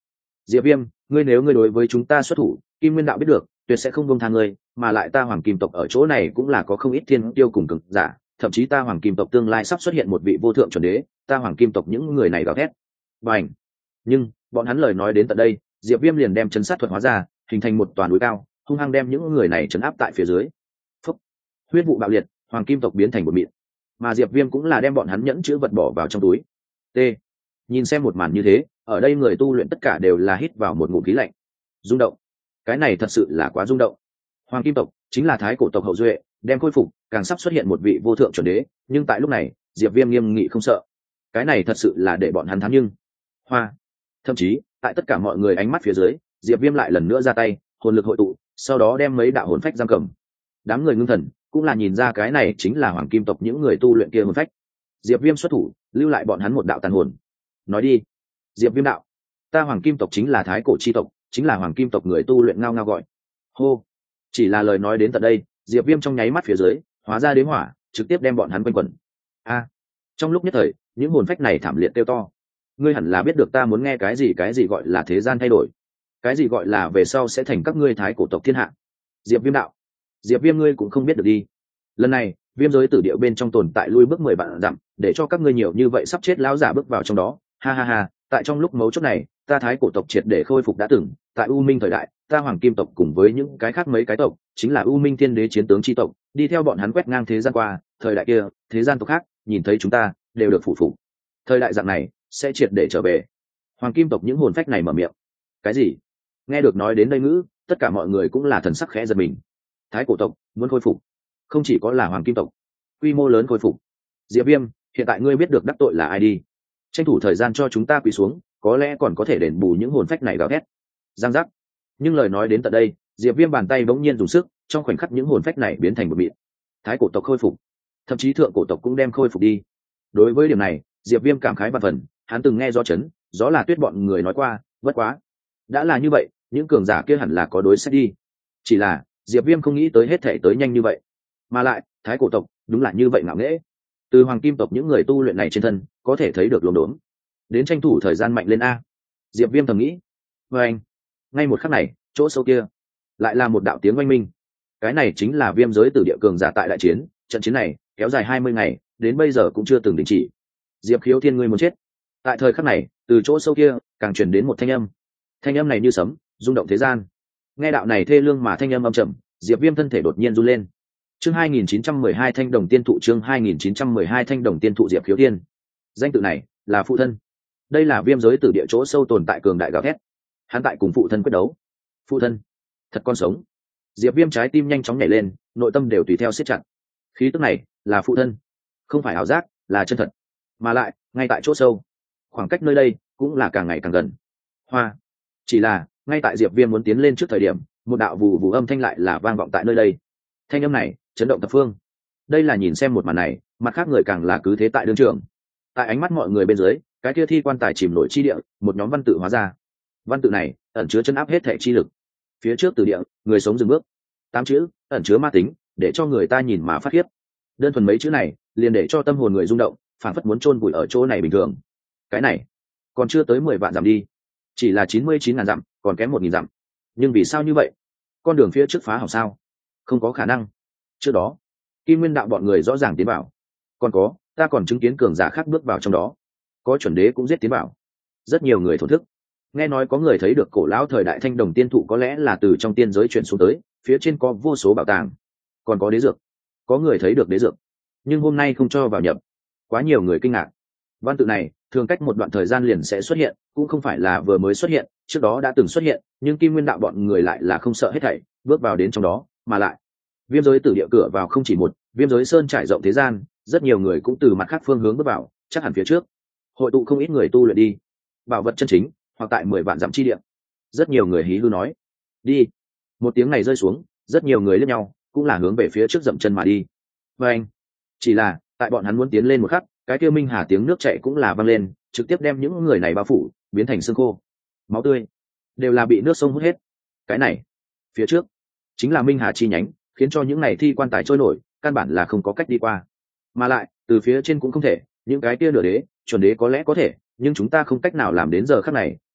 A: Diệp Viêm, ngươi nếu ngươi đối với chúng ta xuất thủ, Kim Nguyên đạo biết được tuyệt sẽ không buông tha ngươi, mà lại ta Hoàng Kim tộc ở chỗ này cũng là có không ít thiên tiêu cùng cường giả, thậm chí ta Hoàng Kim tộc tương lai sắp xuất hiện một vị vô thượng chuẩn đế, ta Hoàng Kim tộc những người này gào thét. Bành! Nhưng bọn hắn lời nói đến tận đây, Diệp Viêm liền đem chấn sát thuật hóa ra, hình thành một toàn núi cao, hung hăng đem những người này trấn áp tại phía dưới. Phúc! Huyết vụ bạo liệt, Hoàng Kim tộc biến thành một mịn, mà Diệp Viêm cũng là đem bọn hắn nhẫn chứa vật bỏ vào trong túi. T. Nhìn xem một màn như thế, ở đây người tu luyện tất cả đều là hít vào một ngụm khí lạnh. Rung động! Cái này thật sự là quá rung động. Hoàng Kim tộc chính là thái cổ tộc hậu duệ, đem khôi phục, càng sắp xuất hiện một vị vô thượng chuẩn đế, nhưng tại lúc này, Diệp Viêm nghiêm nghị không sợ. Cái này thật sự là để bọn hắn thắng nhưng. Hoa! Thậm chí, tại tất cả mọi người ánh mắt phía dưới, Diệp Viêm lại lần nữa ra tay, hồn lực hội tụ, sau đó đem mấy đạo hồn phách giam cầm. Đám người ngưng thần, cũng là nhìn ra cái này chính là Hoàng Kim tộc những người tu luyện kia hồn phách. Diệp Viêm xuất thủ, lưu lại bọn hắn một đạo tàn hồn. Nói đi. Diệp Viêm đạo, ta Hoàng Kim tộc chính là thái cổ chi tộc, chính là Hoàng Kim tộc người tu luyện ngao ngao gọi. Hô. Chỉ là lời nói đến tận đây, Diệp Viêm trong nháy mắt phía dưới, hóa ra đế hỏa, trực tiếp đem bọn hắn quanh quẩn. A. Trong lúc nhất thời, những hồn phách này thảm liệt kêu to. Ngươi hẳn là biết được ta muốn nghe cái gì, cái gì gọi là thế gian thay đổi, cái gì gọi là về sau sẽ thành các ngươi thái cổ tộc thiên hạ. Diệp Viêm đạo, Diệp Viêm ngươi cũng không biết được đi. Lần này, viêm giới tử địa bên trong tồn tại lui bước mười vạn dặm, để cho các ngươi nhiều như vậy sắp chết lão giả bước vào trong đó. Ha ha ha, tại trong lúc mấu chốt này, ta thái cổ tộc triệt để khôi phục đã từng, tại U Minh thời đại, ta Hoàng Kim tộc cùng với những cái khác mấy cái tộc, chính là U Minh Thiên Đế chiến tướng chi tộc, đi theo bọn hắn quét ngang thế gian qua, thời đại kia, thế gian tộc khác, nhìn thấy chúng ta, đều được phụ phục. Thời đại dạng này, sẽ triệt để trở về. Hoàng Kim tộc những hồn phách này mở miệng. Cái gì? Nghe được nói đến đây ngữ, tất cả mọi người cũng là thần sắc khẽ giật mình. Thái cổ tộc muốn khôi phục, không chỉ có là Hoàng Kim tộc, quy mô lớn khôi phục. Diệp Viêm, hiện tại ngươi biết được đắc tội là ai đi, tranh thủ thời gian cho chúng ta quỳ xuống, có lẽ còn có thể đền bù những hồn phách này gào thét. Giang giác. Nhưng lời nói đến tận đây, Diệp Viêm bàn tay bỗng nhiên dùng sức, trong khoảnh khắc những hồn phách này biến thành một mịn. Thái cổ tộc khôi phục, thậm chí thượng cổ tộc cũng đem khôi phục đi. Đối với điểm này, Diệp Viêm cảm khái và phần, hắn từng nghe gió chấn, gió là tuyết bọn người nói qua, vất quá. Đã là như vậy, những cường giả kia hẳn là có đối sách đi. Chỉ là, Diệp Viêm không nghĩ tới hết thể tới nhanh như vậy. Mà lại, thái cổ tộc, đúng là như vậy ngạo nghễ. Từ Hoàng Kim tộc những người tu luyện này trên thân, có thể thấy được luồng đốn. Đến tranh thủ thời gian mạnh lên a. Diệp Viêm thầm nghĩ. Và anh, ngay một khắc này, chỗ sâu kia, lại là một đạo tiếng oanh minh. Cái này chính là viêm giới tử địa cường giả tại đại chiến, trận chiến này kéo dài hai mươi ngày, đến bây giờ cũng chưa từng đình chỉ. Diệp Khiếu Thiên ngươi muốn chết. Tại thời khắc này, từ chỗ sâu kia, càng truyền đến một thanh âm. Thanh âm này như sấm, rung động thế gian. Nghe đạo này thê lương mà thanh âm âm trầm, Diệp Viêm thân thể đột nhiên run lên. Chương hai nghìn chín trăm mười hai thanh đồng tiên thụ, chương hai nghìn chín trăm mười hai thanh đồng tiên thụ Diệp Khiếu Thiên. Danh tự này là phụ thân. Đây là viêm giới tử địa chỗ sâu tồn tại cường đại gào thét. Hắn tại cùng phụ thân quyết đấu. Phụ thân, thật con sống. Diệp Viêm trái tim nhanh chóng nhảy lên, nội tâm đều tùy theo siết chặt. Khí tức này là phụ thân, không phải ảo giác, là chân thật. Mà lại, ngay tại chỗ sâu, khoảng cách nơi đây cũng là càng ngày càng gần. Hoa. Chỉ là, ngay tại Diệp Viêm muốn tiến lên trước thời điểm, một đạo vù vù âm thanh lại là vang vọng tại nơi đây. Thanh âm này chấn động thập phương. Đây là nhìn xem một màn này, mặt khác người càng là cứ thế tại đương trường. Tại ánh mắt mọi người bên dưới, cái kia thi quan tài chìm nổi chi địa, một nhóm văn tự hóa ra. Văn tự này ẩn chứa chân áp hết thể chi lực. Phía trước từ địa, người sống dừng bước. Tám chữ ẩn chứa ma tính, để cho người ta nhìn mà phát khiếp. Đơn thuần mấy chữ này, liền để cho tâm hồn người rung động, phảng phất muốn chôn vùi ở chỗ này bình thường. Cái này còn chưa tới mười vạn dặm đi, chỉ là chín mươi chín ngàn dặm, còn kém một nghìn dặm. Nhưng vì sao như vậy? Con đường phía trước phá hỏng sao? Không có khả năng. Trước đó, Kim Nguyên đạo bọn người rõ ràng tiến vào. Còn có, ta còn chứng kiến cường giả khác bước vào trong đó. Có chuẩn đế cũng giết tiến vào. Rất nhiều người thổn thức. Nghe nói có người thấy được cổ lão thời đại thanh đồng tiên thụ có lẽ là từ trong tiên giới chuyển xuống tới, phía trên có vô số bảo tàng. Còn có đế dược. Có người thấy được đế dược, nhưng hôm nay không cho vào nhập. Quá nhiều người kinh ngạc. Văn tự này thường cách một đoạn thời gian liền sẽ xuất hiện, cũng không phải là vừa mới xuất hiện, trước đó đã từng xuất hiện, nhưng Kim Nguyên đạo bọn người lại là không sợ hết thảy, bước vào đến trong đó, mà lại viêm giới tử địa cửa vào không chỉ một, viêm giới sơn trải rộng thế gian, rất nhiều người cũng từ mặt khác phương hướng bước vào, chắc hẳn phía trước hội tụ không ít người tu luyện đi, bảo vật chân chính, hoặc tại mười vạn dặm chi địa. Rất nhiều người hí hư nói, đi. Một tiếng này rơi xuống, rất nhiều người liếc nhau, cũng là hướng về phía trước dậm chân mà đi. Và anh, chỉ là tại bọn hắn muốn tiến lên một khắc, cái kia minh hà tiếng nước chảy cũng là vang lên, trực tiếp đem những người này bao phủ, biến thành xương khô, máu tươi đều là bị nước sông hút hết. Cái này phía trước chính là minh hà chi nhánh, khiến cho những này thi quan tài trôi nổi, căn bản là không có cách đi qua. Mà lại từ phía trên cũng không thể, những cái kia nửa đế chuẩn đế có lẽ có thể, nhưng chúng ta không cách nào làm đến giờ khắc này.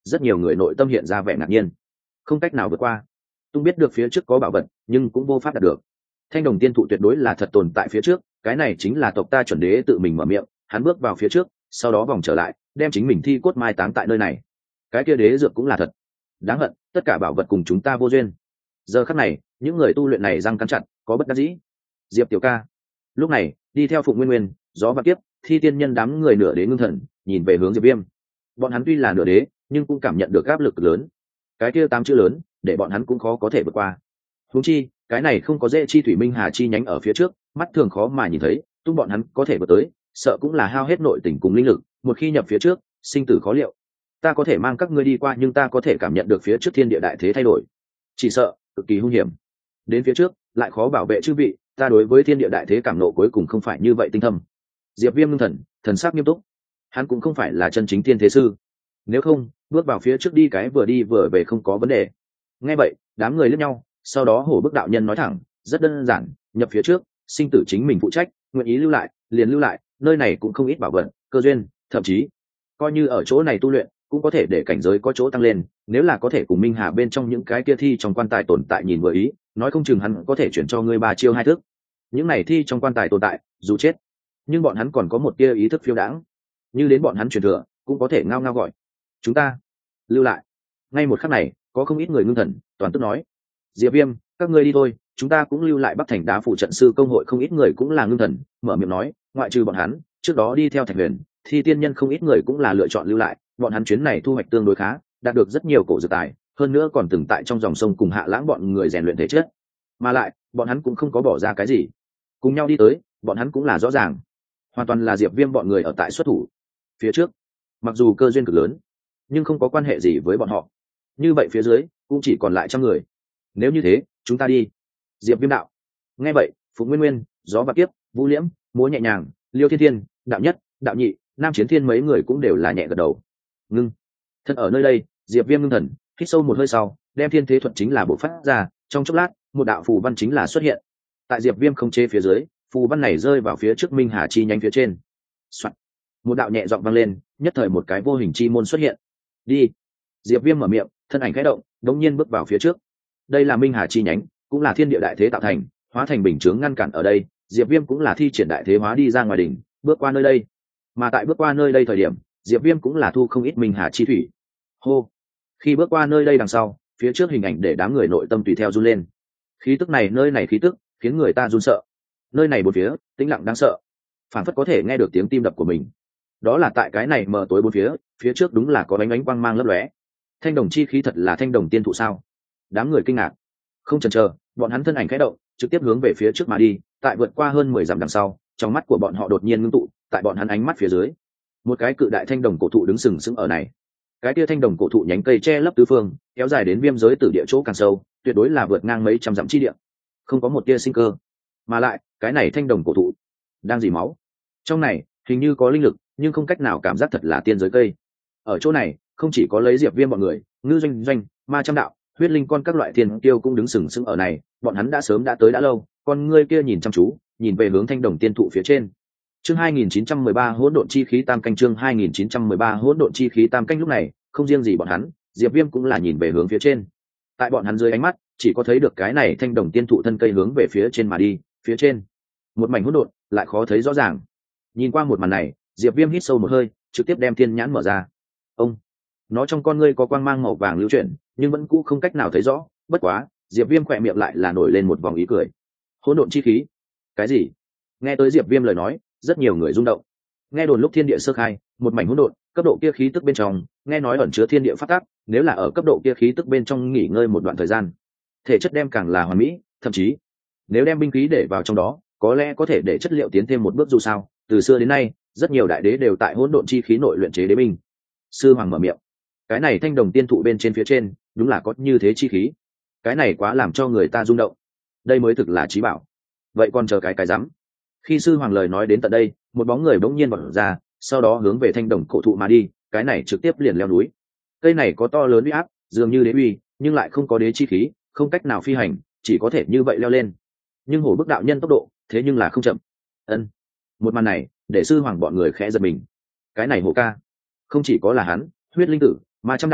A: rất nhiều người nội tâm hiện ra vẻ ngạc nhiên, không cách nào vượt qua. Tung biết được phía trước có bảo vật nhưng cũng vô pháp đạt được. Thanh đồng tiên thụ tuyệt đối là thật tồn tại phía trước, cái này chính là tộc ta chuẩn đế tự mình mở miệng. Hắn bước vào phía trước, sau đó vòng trở lại, đem chính mình thi cốt mai táng tại nơi này. Cái kia đế dược cũng là thật. Đáng hận, tất cả bảo vật cùng chúng ta vô duyên. Giờ khắc này, những người tu luyện này răng cắn chặt, có bất đắc dĩ. Diệp tiểu ca. Lúc này, đi theo Phụng Nguyên Nguyên, Gió Vạn Kiếp, Thi Tiên Nhân đám người nửa đế ngưng thần, nhìn về hướng Diệp Viêm. Bọn hắn tuy là nửa đế, nhưng cũng cảm nhận được áp lực lớn. Cái kia tám chữ lớn, để bọn hắn cũng khó có thể vượt qua. Huống chi, cái này không có dễ chi thủy minh hà chi nhánh ở phía trước, mắt thường khó mà nhìn thấy, tung bọn hắn có thể vượt tới, sợ cũng là hao hết nội tình cùng linh lực, một khi nhập phía trước, sinh tử khó liệu. Ta có thể mang các ngươi đi qua nhưng ta có thể cảm nhận được phía trước thiên địa đại thế thay đổi, chỉ sợ cực kỳ hung hiểm. Đến phía trước, lại khó bảo vệ chư vị, ta đối với thiên địa đại thế cảm nộ cuối cùng không phải như vậy tinh thâm. Diệp Viêm ngưng thần, thần sắc nghiêm túc. Hắn cũng không phải là chân chính thiên thế sư, nếu không, bước vào phía trước đi cái vừa đi vừa về không có vấn đề. Nghe vậy, đám người liếc nhau, sau đó Hổ Bức đạo nhân nói thẳng, rất đơn giản, nhập phía trước, sinh tử chính mình phụ trách, nguyện ý lưu lại, liền lưu lại, nơi này cũng không ít bảo vật, cơ duyên, thậm chí coi như ở chỗ này tu luyện, cũng có thể để cảnh giới có chỗ tăng lên, nếu là có thể cùng Minh Hà bên trong những cái kia thi trong quan tài tồn tại nhìn vừa ý, nói không chừng hắn có thể chuyển cho ngươi ba chiêu hai thức. Những này thi trong quan tài tồn tại, dù chết, nhưng bọn hắn còn có một tia ý thức phiêu đãng, như đến bọn hắn truyền thừa, cũng có thể ngao ngao gọi. Chúng ta lưu lại. Ngay một khắc này, có không ít người ngưng thần, toàn tức nói: Diệp Viêm, các ngươi đi thôi, chúng ta cũng lưu lại Bắc Thành Đá Phụ trận sư công hội. Không ít người cũng là ngưng thần, mở miệng nói, ngoại trừ bọn hắn, trước đó đi theo Thạch Huyền, Thi Tiên Nhân không ít người cũng là lựa chọn lưu lại, bọn hắn chuyến này thu hoạch tương đối khá, đạt được rất nhiều cổ dược tài, hơn nữa còn từng tại trong dòng sông cùng Hạ Lãng bọn người rèn luyện thể chất. Mà lại, bọn hắn cũng không có bỏ ra cái gì. Cùng nhau đi tới, bọn hắn cũng là rõ ràng, hoàn toàn là Diệp Viêm bọn người ở tại xuất thủ. Phía trước, mặc dù cơ duyên cực lớn, nhưng không có quan hệ gì với bọn họ. Như vậy phía dưới cũng chỉ còn lại trăm người. Nếu như thế, chúng ta đi. Diệp Viêm đạo. Nghe vậy, Phụng Nguyên Nguyên, Gió Vạn Kiếp, Vũ Liễm, Múa Nhẹ Nhàng, Liêu Thiên Thiên, Đạo Nhất, Đạo Nhị, Nam Chiến Thiên mấy người cũng đều là nhẹ gật đầu. Ngưng. Thân ở nơi đây, Diệp Viêm ngưng thần, hít sâu một hơi sau, đem thiên thế thuật chính là bộ phát ra, trong chốc lát, một đạo phù văn chính là xuất hiện. Tại Diệp Viêm không chế phía dưới, phù văn này rơi vào phía trước Minh Hà chi nhánh phía trên. Soạn. Một đạo nhẹ giọng vang lên, nhất thời một cái vô hình chi môn xuất hiện. Đi. Diệp Viêm mở miệng, thân ảnh khẽ động, đống nhiên bước vào phía trước. Đây là Minh Hà chi nhánh, cũng là thiên địa đại thế tạo thành, hóa thành bình chướng ngăn cản ở đây. Diệp Viêm cũng là thi triển đại thế hóa đi ra ngoài đỉnh, bước qua nơi đây. Mà tại bước qua nơi đây thời điểm, Diệp Viêm cũng là thu không ít Minh Hà chi thủy. Hô. Khi bước qua nơi đây đằng sau, phía trước hình ảnh để đám người nội tâm tùy theo run lên. Khí tức này, nơi này khí tức, khiến người ta run sợ. Nơi này bốn phía, tĩnh lặng đáng sợ, phảng phất có thể nghe được tiếng tim đập của mình. Đó là tại cái này mờ tối bốn phía, phía trước đúng là có ánh ánh quang mang lấp lóe. Thanh đồng chi khí thật là thanh đồng tiên thụ sao? Đám người kinh ngạc, không chần chờ, bọn hắn thân ảnh khẽ động, trực tiếp hướng về phía trước mà đi. Tại vượt qua hơn mười dặm đằng sau, trong mắt của bọn họ đột nhiên ngưng tụ, tại bọn hắn ánh mắt phía dưới, một cái cự đại thanh đồng cổ thụ đứng sừng sững ở này. Cái kia thanh đồng cổ thụ nhánh cây che lấp tứ phương, kéo dài đến Viêm giới tử địa chỗ càng sâu, tuyệt đối là vượt ngang mấy trăm dặm chi địa, không có một tia sinh cơ. Mà lại, cái này thanh đồng cổ thụ đang dì máu. Trong này, hình như có linh lực, nhưng không cách nào cảm giác thật là tiên giới cây. Ở chỗ này, không chỉ có lấy Diệp Viêm bọn người, Ngư Doanh Doanh, Ma Trăm Đạo, Huyết Linh con các loại thiên tiêu cũng đứng sừng sững ở này, bọn hắn đã sớm đã tới đã lâu, con ngươi kia nhìn chăm chú, nhìn về hướng thanh đồng tiên thụ phía trên. Chương hai nghìn chín trăm mười ba Hỗn độn chi khí tam canh. Chương hai nghìn chín trăm mười ba Hỗn độn chi khí tam canh. Lúc này, không riêng gì bọn hắn, Diệp Viêm cũng là nhìn về hướng phía trên. Tại bọn hắn dưới ánh mắt, chỉ có thấy được cái này thanh đồng tiên thụ thân cây hướng về phía trên mà đi, phía trên một mảnh hỗn độn, lại khó thấy rõ ràng. Nhìn qua một màn này, Diệp Viêm hít sâu một hơi, trực tiếp đem thiên nhãn mở ra. Ông, nó trong con ngươi có quang mang màu vàng lưu chuyển, nhưng vẫn cũ không cách nào thấy rõ. Bất quá, Diệp Viêm khỏe miệng lại là nổi lên một vòng ý cười. Hỗn độn chi khí? Cái gì? Nghe tới Diệp Viêm lời nói, rất nhiều người rung động. Nghe đồn lúc thiên địa sơ khai, một mảnh hỗn độn, cấp độ kia khí tức bên trong, nghe nói ẩn chứa thiên địa phát tác, nếu là ở cấp độ kia khí tức bên trong nghỉ ngơi một đoạn thời gian, thể chất đem càng là hoàn mỹ, thậm chí nếu đem binh khí để vào trong đó, có lẽ có thể để chất liệu tiến thêm một bước. Dù sao, từ xưa đến nay, rất nhiều đại đế đều tại hỗn độn chi khí nội luyện chế đế binh. Sư Hoàng mở miệng, cái này thanh đồng tiên thụ bên trên phía trên, đúng là có như thế chi khí. Cái này quá làm cho người ta rung động. Đây mới thực là chí bảo. Vậy còn chờ cái cái rắm. Khi Sư Hoàng lời nói đến tận đây, một bóng người bỗng nhiên vọt ra, sau đó hướng về thanh đồng cổ thụ mà đi, cái này trực tiếp liền leo núi. Cây này có to lớn uy áp, dường như đế uy, nhưng lại không có đế chi khí, không cách nào phi hành, chỉ có thể như vậy leo lên. Nhưng Hổ Bức đạo nhân tốc độ, thế nhưng là không chậm. Ân. Một màn này, để Sư Hoàng bọn người khẽ giật mình. Cái này Hổ ca, không chỉ có là hắn, Huyết Linh tử, Ma Trăm Đạo,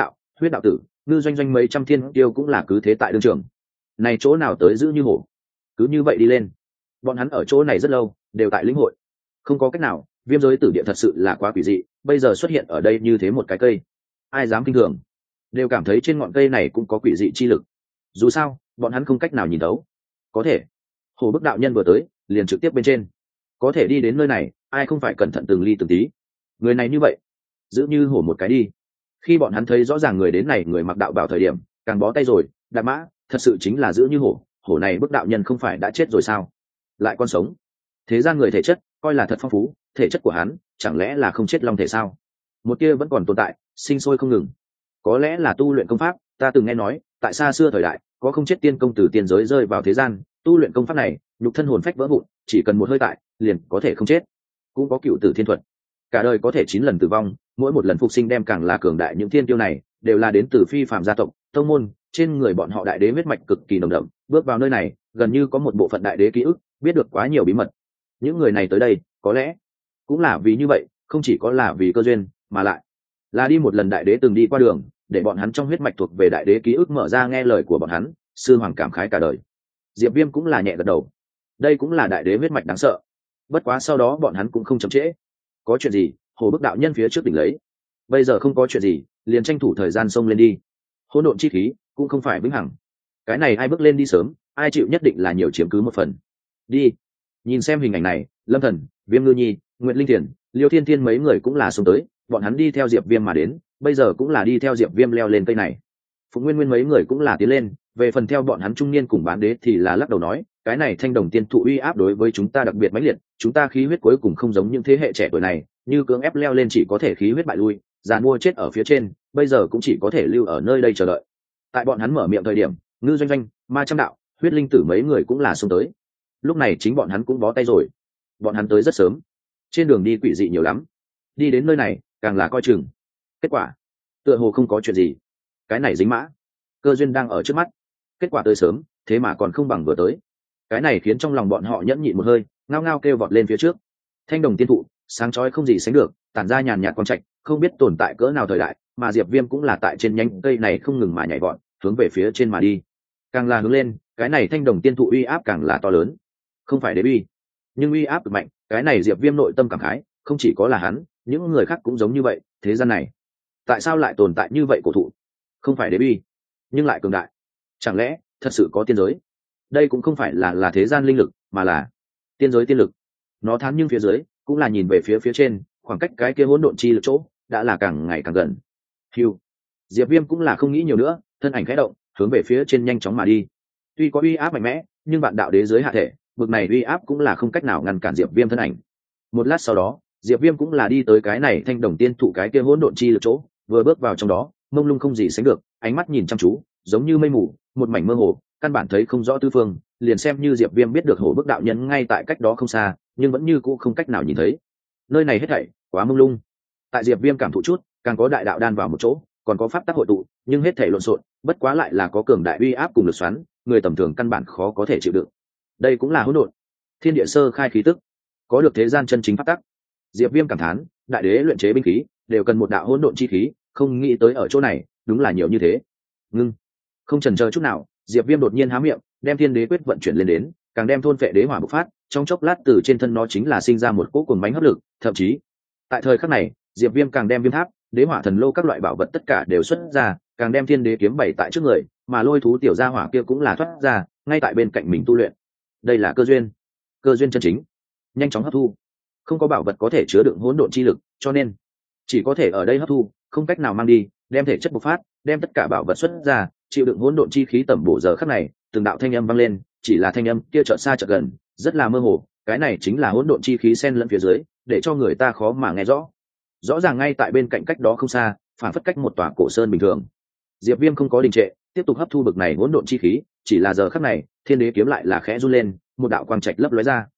A: huyết đạo tử, ngư doanh doanh mấy trăm thiên tiêu cũng là cứ thế tại đương trường. Này chỗ nào tới giữ như hổ, cứ như vậy đi lên. Bọn hắn ở chỗ này rất lâu, đều tại lĩnh hội. Không có cách nào, viêm giới tử địa thật sự là quá quỷ dị, bây giờ xuất hiện ở đây như thế một cái cây, ai dám kinh thường, đều cảm thấy trên ngọn cây này cũng có quỷ dị chi lực. Dù sao, bọn hắn không cách nào nhìn thấu. Có thể, hồ bức đạo nhân vừa tới, liền trực tiếp bên trên. Có thể đi đến nơi này, ai không phải cẩn thận từng ly từng tí. Người này như vậy, giữ như hổ một cái đi. Khi bọn hắn thấy rõ ràng người đến này người mặc đạo bảo thời điểm, càng bó tay rồi, đạp mã, thật sự chính là giữ như hổ. Hổ này bức đạo nhân không phải đã chết rồi sao? Lại còn sống. Thế gian người thể chất, coi là thật phong phú, thể chất của hắn, chẳng lẽ là không chết long thể sao? Một kia vẫn còn tồn tại, sinh sôi không ngừng. Có lẽ là tu luyện công pháp, ta từng nghe nói, tại xa xưa thời đại, có không chết tiên công từ tiên giới rơi vào thế gian, tu luyện công pháp này, nhục thân hồn phách vỡ vụn, chỉ cần một hơi tại, liền có thể không chết. Cũng có cựu tử thiên thuật, cả đời có thể chín lần tử vong, mỗi một lần phục sinh đem càng là cường đại. Những thiên tiêu này đều là đến từ phi phàm gia tộc, tông môn, trên người bọn họ đại đế huyết mạch cực kỳ nồng đậm, bước vào nơi này, gần như có một bộ phận đại đế ký ức, biết được quá nhiều bí mật. Những người này tới đây, có lẽ cũng là vì như vậy, không chỉ có là vì cơ duyên, mà lại là đi một lần đại đế từng đi qua đường, để bọn hắn trong huyết mạch thuộc về đại đế ký ức mở ra nghe lời của bọn hắn, sư hoàng cảm khái cả đời. Diệp Viêm cũng là nhẹ gật đầu, đây cũng là đại đế huyết mạch đáng sợ. Bất quá sau đó bọn hắn cũng không chậm trễ, có chuyện gì, hồ bức đạo nhân phía trước đỉnh lấy. Bây giờ không có chuyện gì, liền tranh thủ thời gian xông lên đi. Hỗn độn chi khí cũng không phải vĩnh hằng, cái này ai bước lên đi sớm, ai chịu nhất định là nhiều chiếm cứ một phần. Đi, nhìn xem hình ảnh này, Lâm Thần, Viêm Ngư Nhi, Nguyệt Linh Thiền, Liêu Thiên Thiên mấy người cũng là xông tới, bọn hắn đi theo Diệp Viêm mà đến, bây giờ cũng là đi theo Diệp Viêm leo lên cây này. Phụng Nguyên Nguyên mấy người cũng là tiến lên, về phần theo bọn hắn trung niên cùng bán đế thì là lắc đầu nói, cái này thanh đồng tiên thụ uy áp đối với chúng ta đặc biệt mãnh liệt, chúng ta khí huyết cuối cùng không giống những thế hệ trẻ tuổi này, như cưỡng ép leo lên chỉ có thể khí huyết bại lui, già mua chết ở phía trên, bây giờ cũng chỉ có thể lưu ở nơi đây chờ đợi. Tại bọn hắn mở miệng thời điểm, Ngư Doanh Doanh, Ma Trăm Đạo, Huyết Linh Tử mấy người cũng là xông tới. Lúc này chính bọn hắn cũng bó tay rồi, bọn hắn tới rất sớm, trên đường đi quỷ dị nhiều lắm, đi đến nơi này càng là coi chừng. Kết quả tựa hồ không có chuyện gì, cái này dính mã, cơ duyên đang ở trước mắt, kết quả tới sớm thế mà còn không bằng vừa tới. Cái này khiến trong lòng bọn họ nhẫn nhịn một hơi, ngao ngao kêu vọt lên phía trước. Thanh đồng tiên thụ sáng chói không gì sánh được, tản ra nhàn nhạt quang trạch, không biết tồn tại cỡ nào thời đại, mà Diệp Viêm cũng là tại trên nhánh cây này không ngừng mà nhảy vọt, hướng về phía trên mà đi. Càng là hướng lên, cái này thanh đồng tiên thụ uy áp càng là to lớn, không phải đế uy, nhưng uy áp cực mạnh. Cái này Diệp Viêm nội tâm cảm khái, không chỉ có là hắn, những người khác cũng giống như vậy. Thế gian này tại sao lại tồn tại như vậy cổ thụ, không phải đế uy nhưng lại cường đại, chẳng lẽ thật sự có tiên giới? Đây cũng không phải là là thế gian linh lực, mà là tiên giới tiên lực. Nó thán nhưng phía dưới cũng là nhìn về phía phía trên, khoảng cách cái kia hỗn độn chi lực chỗ đã là càng ngày càng gần. Hưu, Diệp Viêm cũng là không nghĩ nhiều nữa, thân ảnh khẽ động, hướng về phía trên nhanh chóng mà đi. Tuy có uy áp mạnh mẽ, nhưng bạn đạo đế giới hạ thể, bực này uy áp cũng là không cách nào ngăn cản Diệp Viêm thân ảnh. Một lát sau đó, Diệp Viêm cũng là đi tới cái này thanh đồng tiên thụ cái kia hỗn độn chi lực chỗ, vừa bước vào trong đó, mông lung không gì sánh được, ánh mắt nhìn chăm chú, giống như mây mù, một mảnh mơ hồ, căn bản thấy không rõ tư phương. Liền xem như Diệp Viêm biết được hổ bức đạo nhân ngay tại cách đó không xa, nhưng vẫn như cũ không cách nào nhìn thấy. Nơi này hết thảy quá mông lung. Tại Diệp Viêm cảm thụ chút, càng có đại đạo đan vào một chỗ, còn có pháp tắc hội tụ, nhưng hết thảy lộn xộn, bất quá lại là có cường đại uy áp cùng lực xoắn, người tầm thường căn bản khó có thể chịu đựng. Đây cũng là hỗn độn, thiên địa sơ khai khí tức, có được thế gian chân chính pháp tắc. Diệp Viêm cảm thán, đại đế luyện chế binh khí đều cần một đạo hỗn độn chi khí, không nghĩ tới ở chỗ này đúng là nhiều như thế. Ngưng, không chần chờ chút nào, Diệp Viêm đột nhiên há miệng, đem thiên đế quyết vận chuyển lên đến, càng đem thôn phệ đế hỏa bộc phát, trong chốc lát từ trên thân nó chính là sinh ra một cỗ cuồng bánh hấp lực, thậm chí tại thời khắc này, Diệp Viêm càng đem viêm tháp, đế hỏa thần lô các loại bảo vật tất cả đều xuất ra, càng đem thiên đế kiếm bày tại trước người, mà lôi thú tiểu gia hỏa kia cũng là thoát ra, ngay tại bên cạnh mình tu luyện. Đây là cơ duyên, cơ duyên chân chính, nhanh chóng hấp thu. Không có bảo vật có thể chứa đựng hỗn độn chi lực, cho nên chỉ có thể ở đây hấp thu, không cách nào mang đi, đem thể chất bộc phát, đem tất cả bảo vật xuất ra, chịu đựng hỗn độn chi khí tẩm bổ. Giờ khắc này, từng đạo thanh âm vang lên, chỉ là thanh âm kia chợt xa chợt gần, rất là mơ hồ, cái này chính là hỗn độn chi khí xen lẫn phía dưới, để cho người ta khó mà nghe rõ. Rõ ràng ngay tại bên cạnh cách đó không xa, phản phất cách một tòa cổ sơn bình thường. Diệp Viêm không có đình trệ, tiếp tục hấp thu bực này hỗn độn chi khí, chỉ là giờ khắc này, thiên đế kiếm lại là khẽ run lên, một đạo quang trạch lấp lóe ra.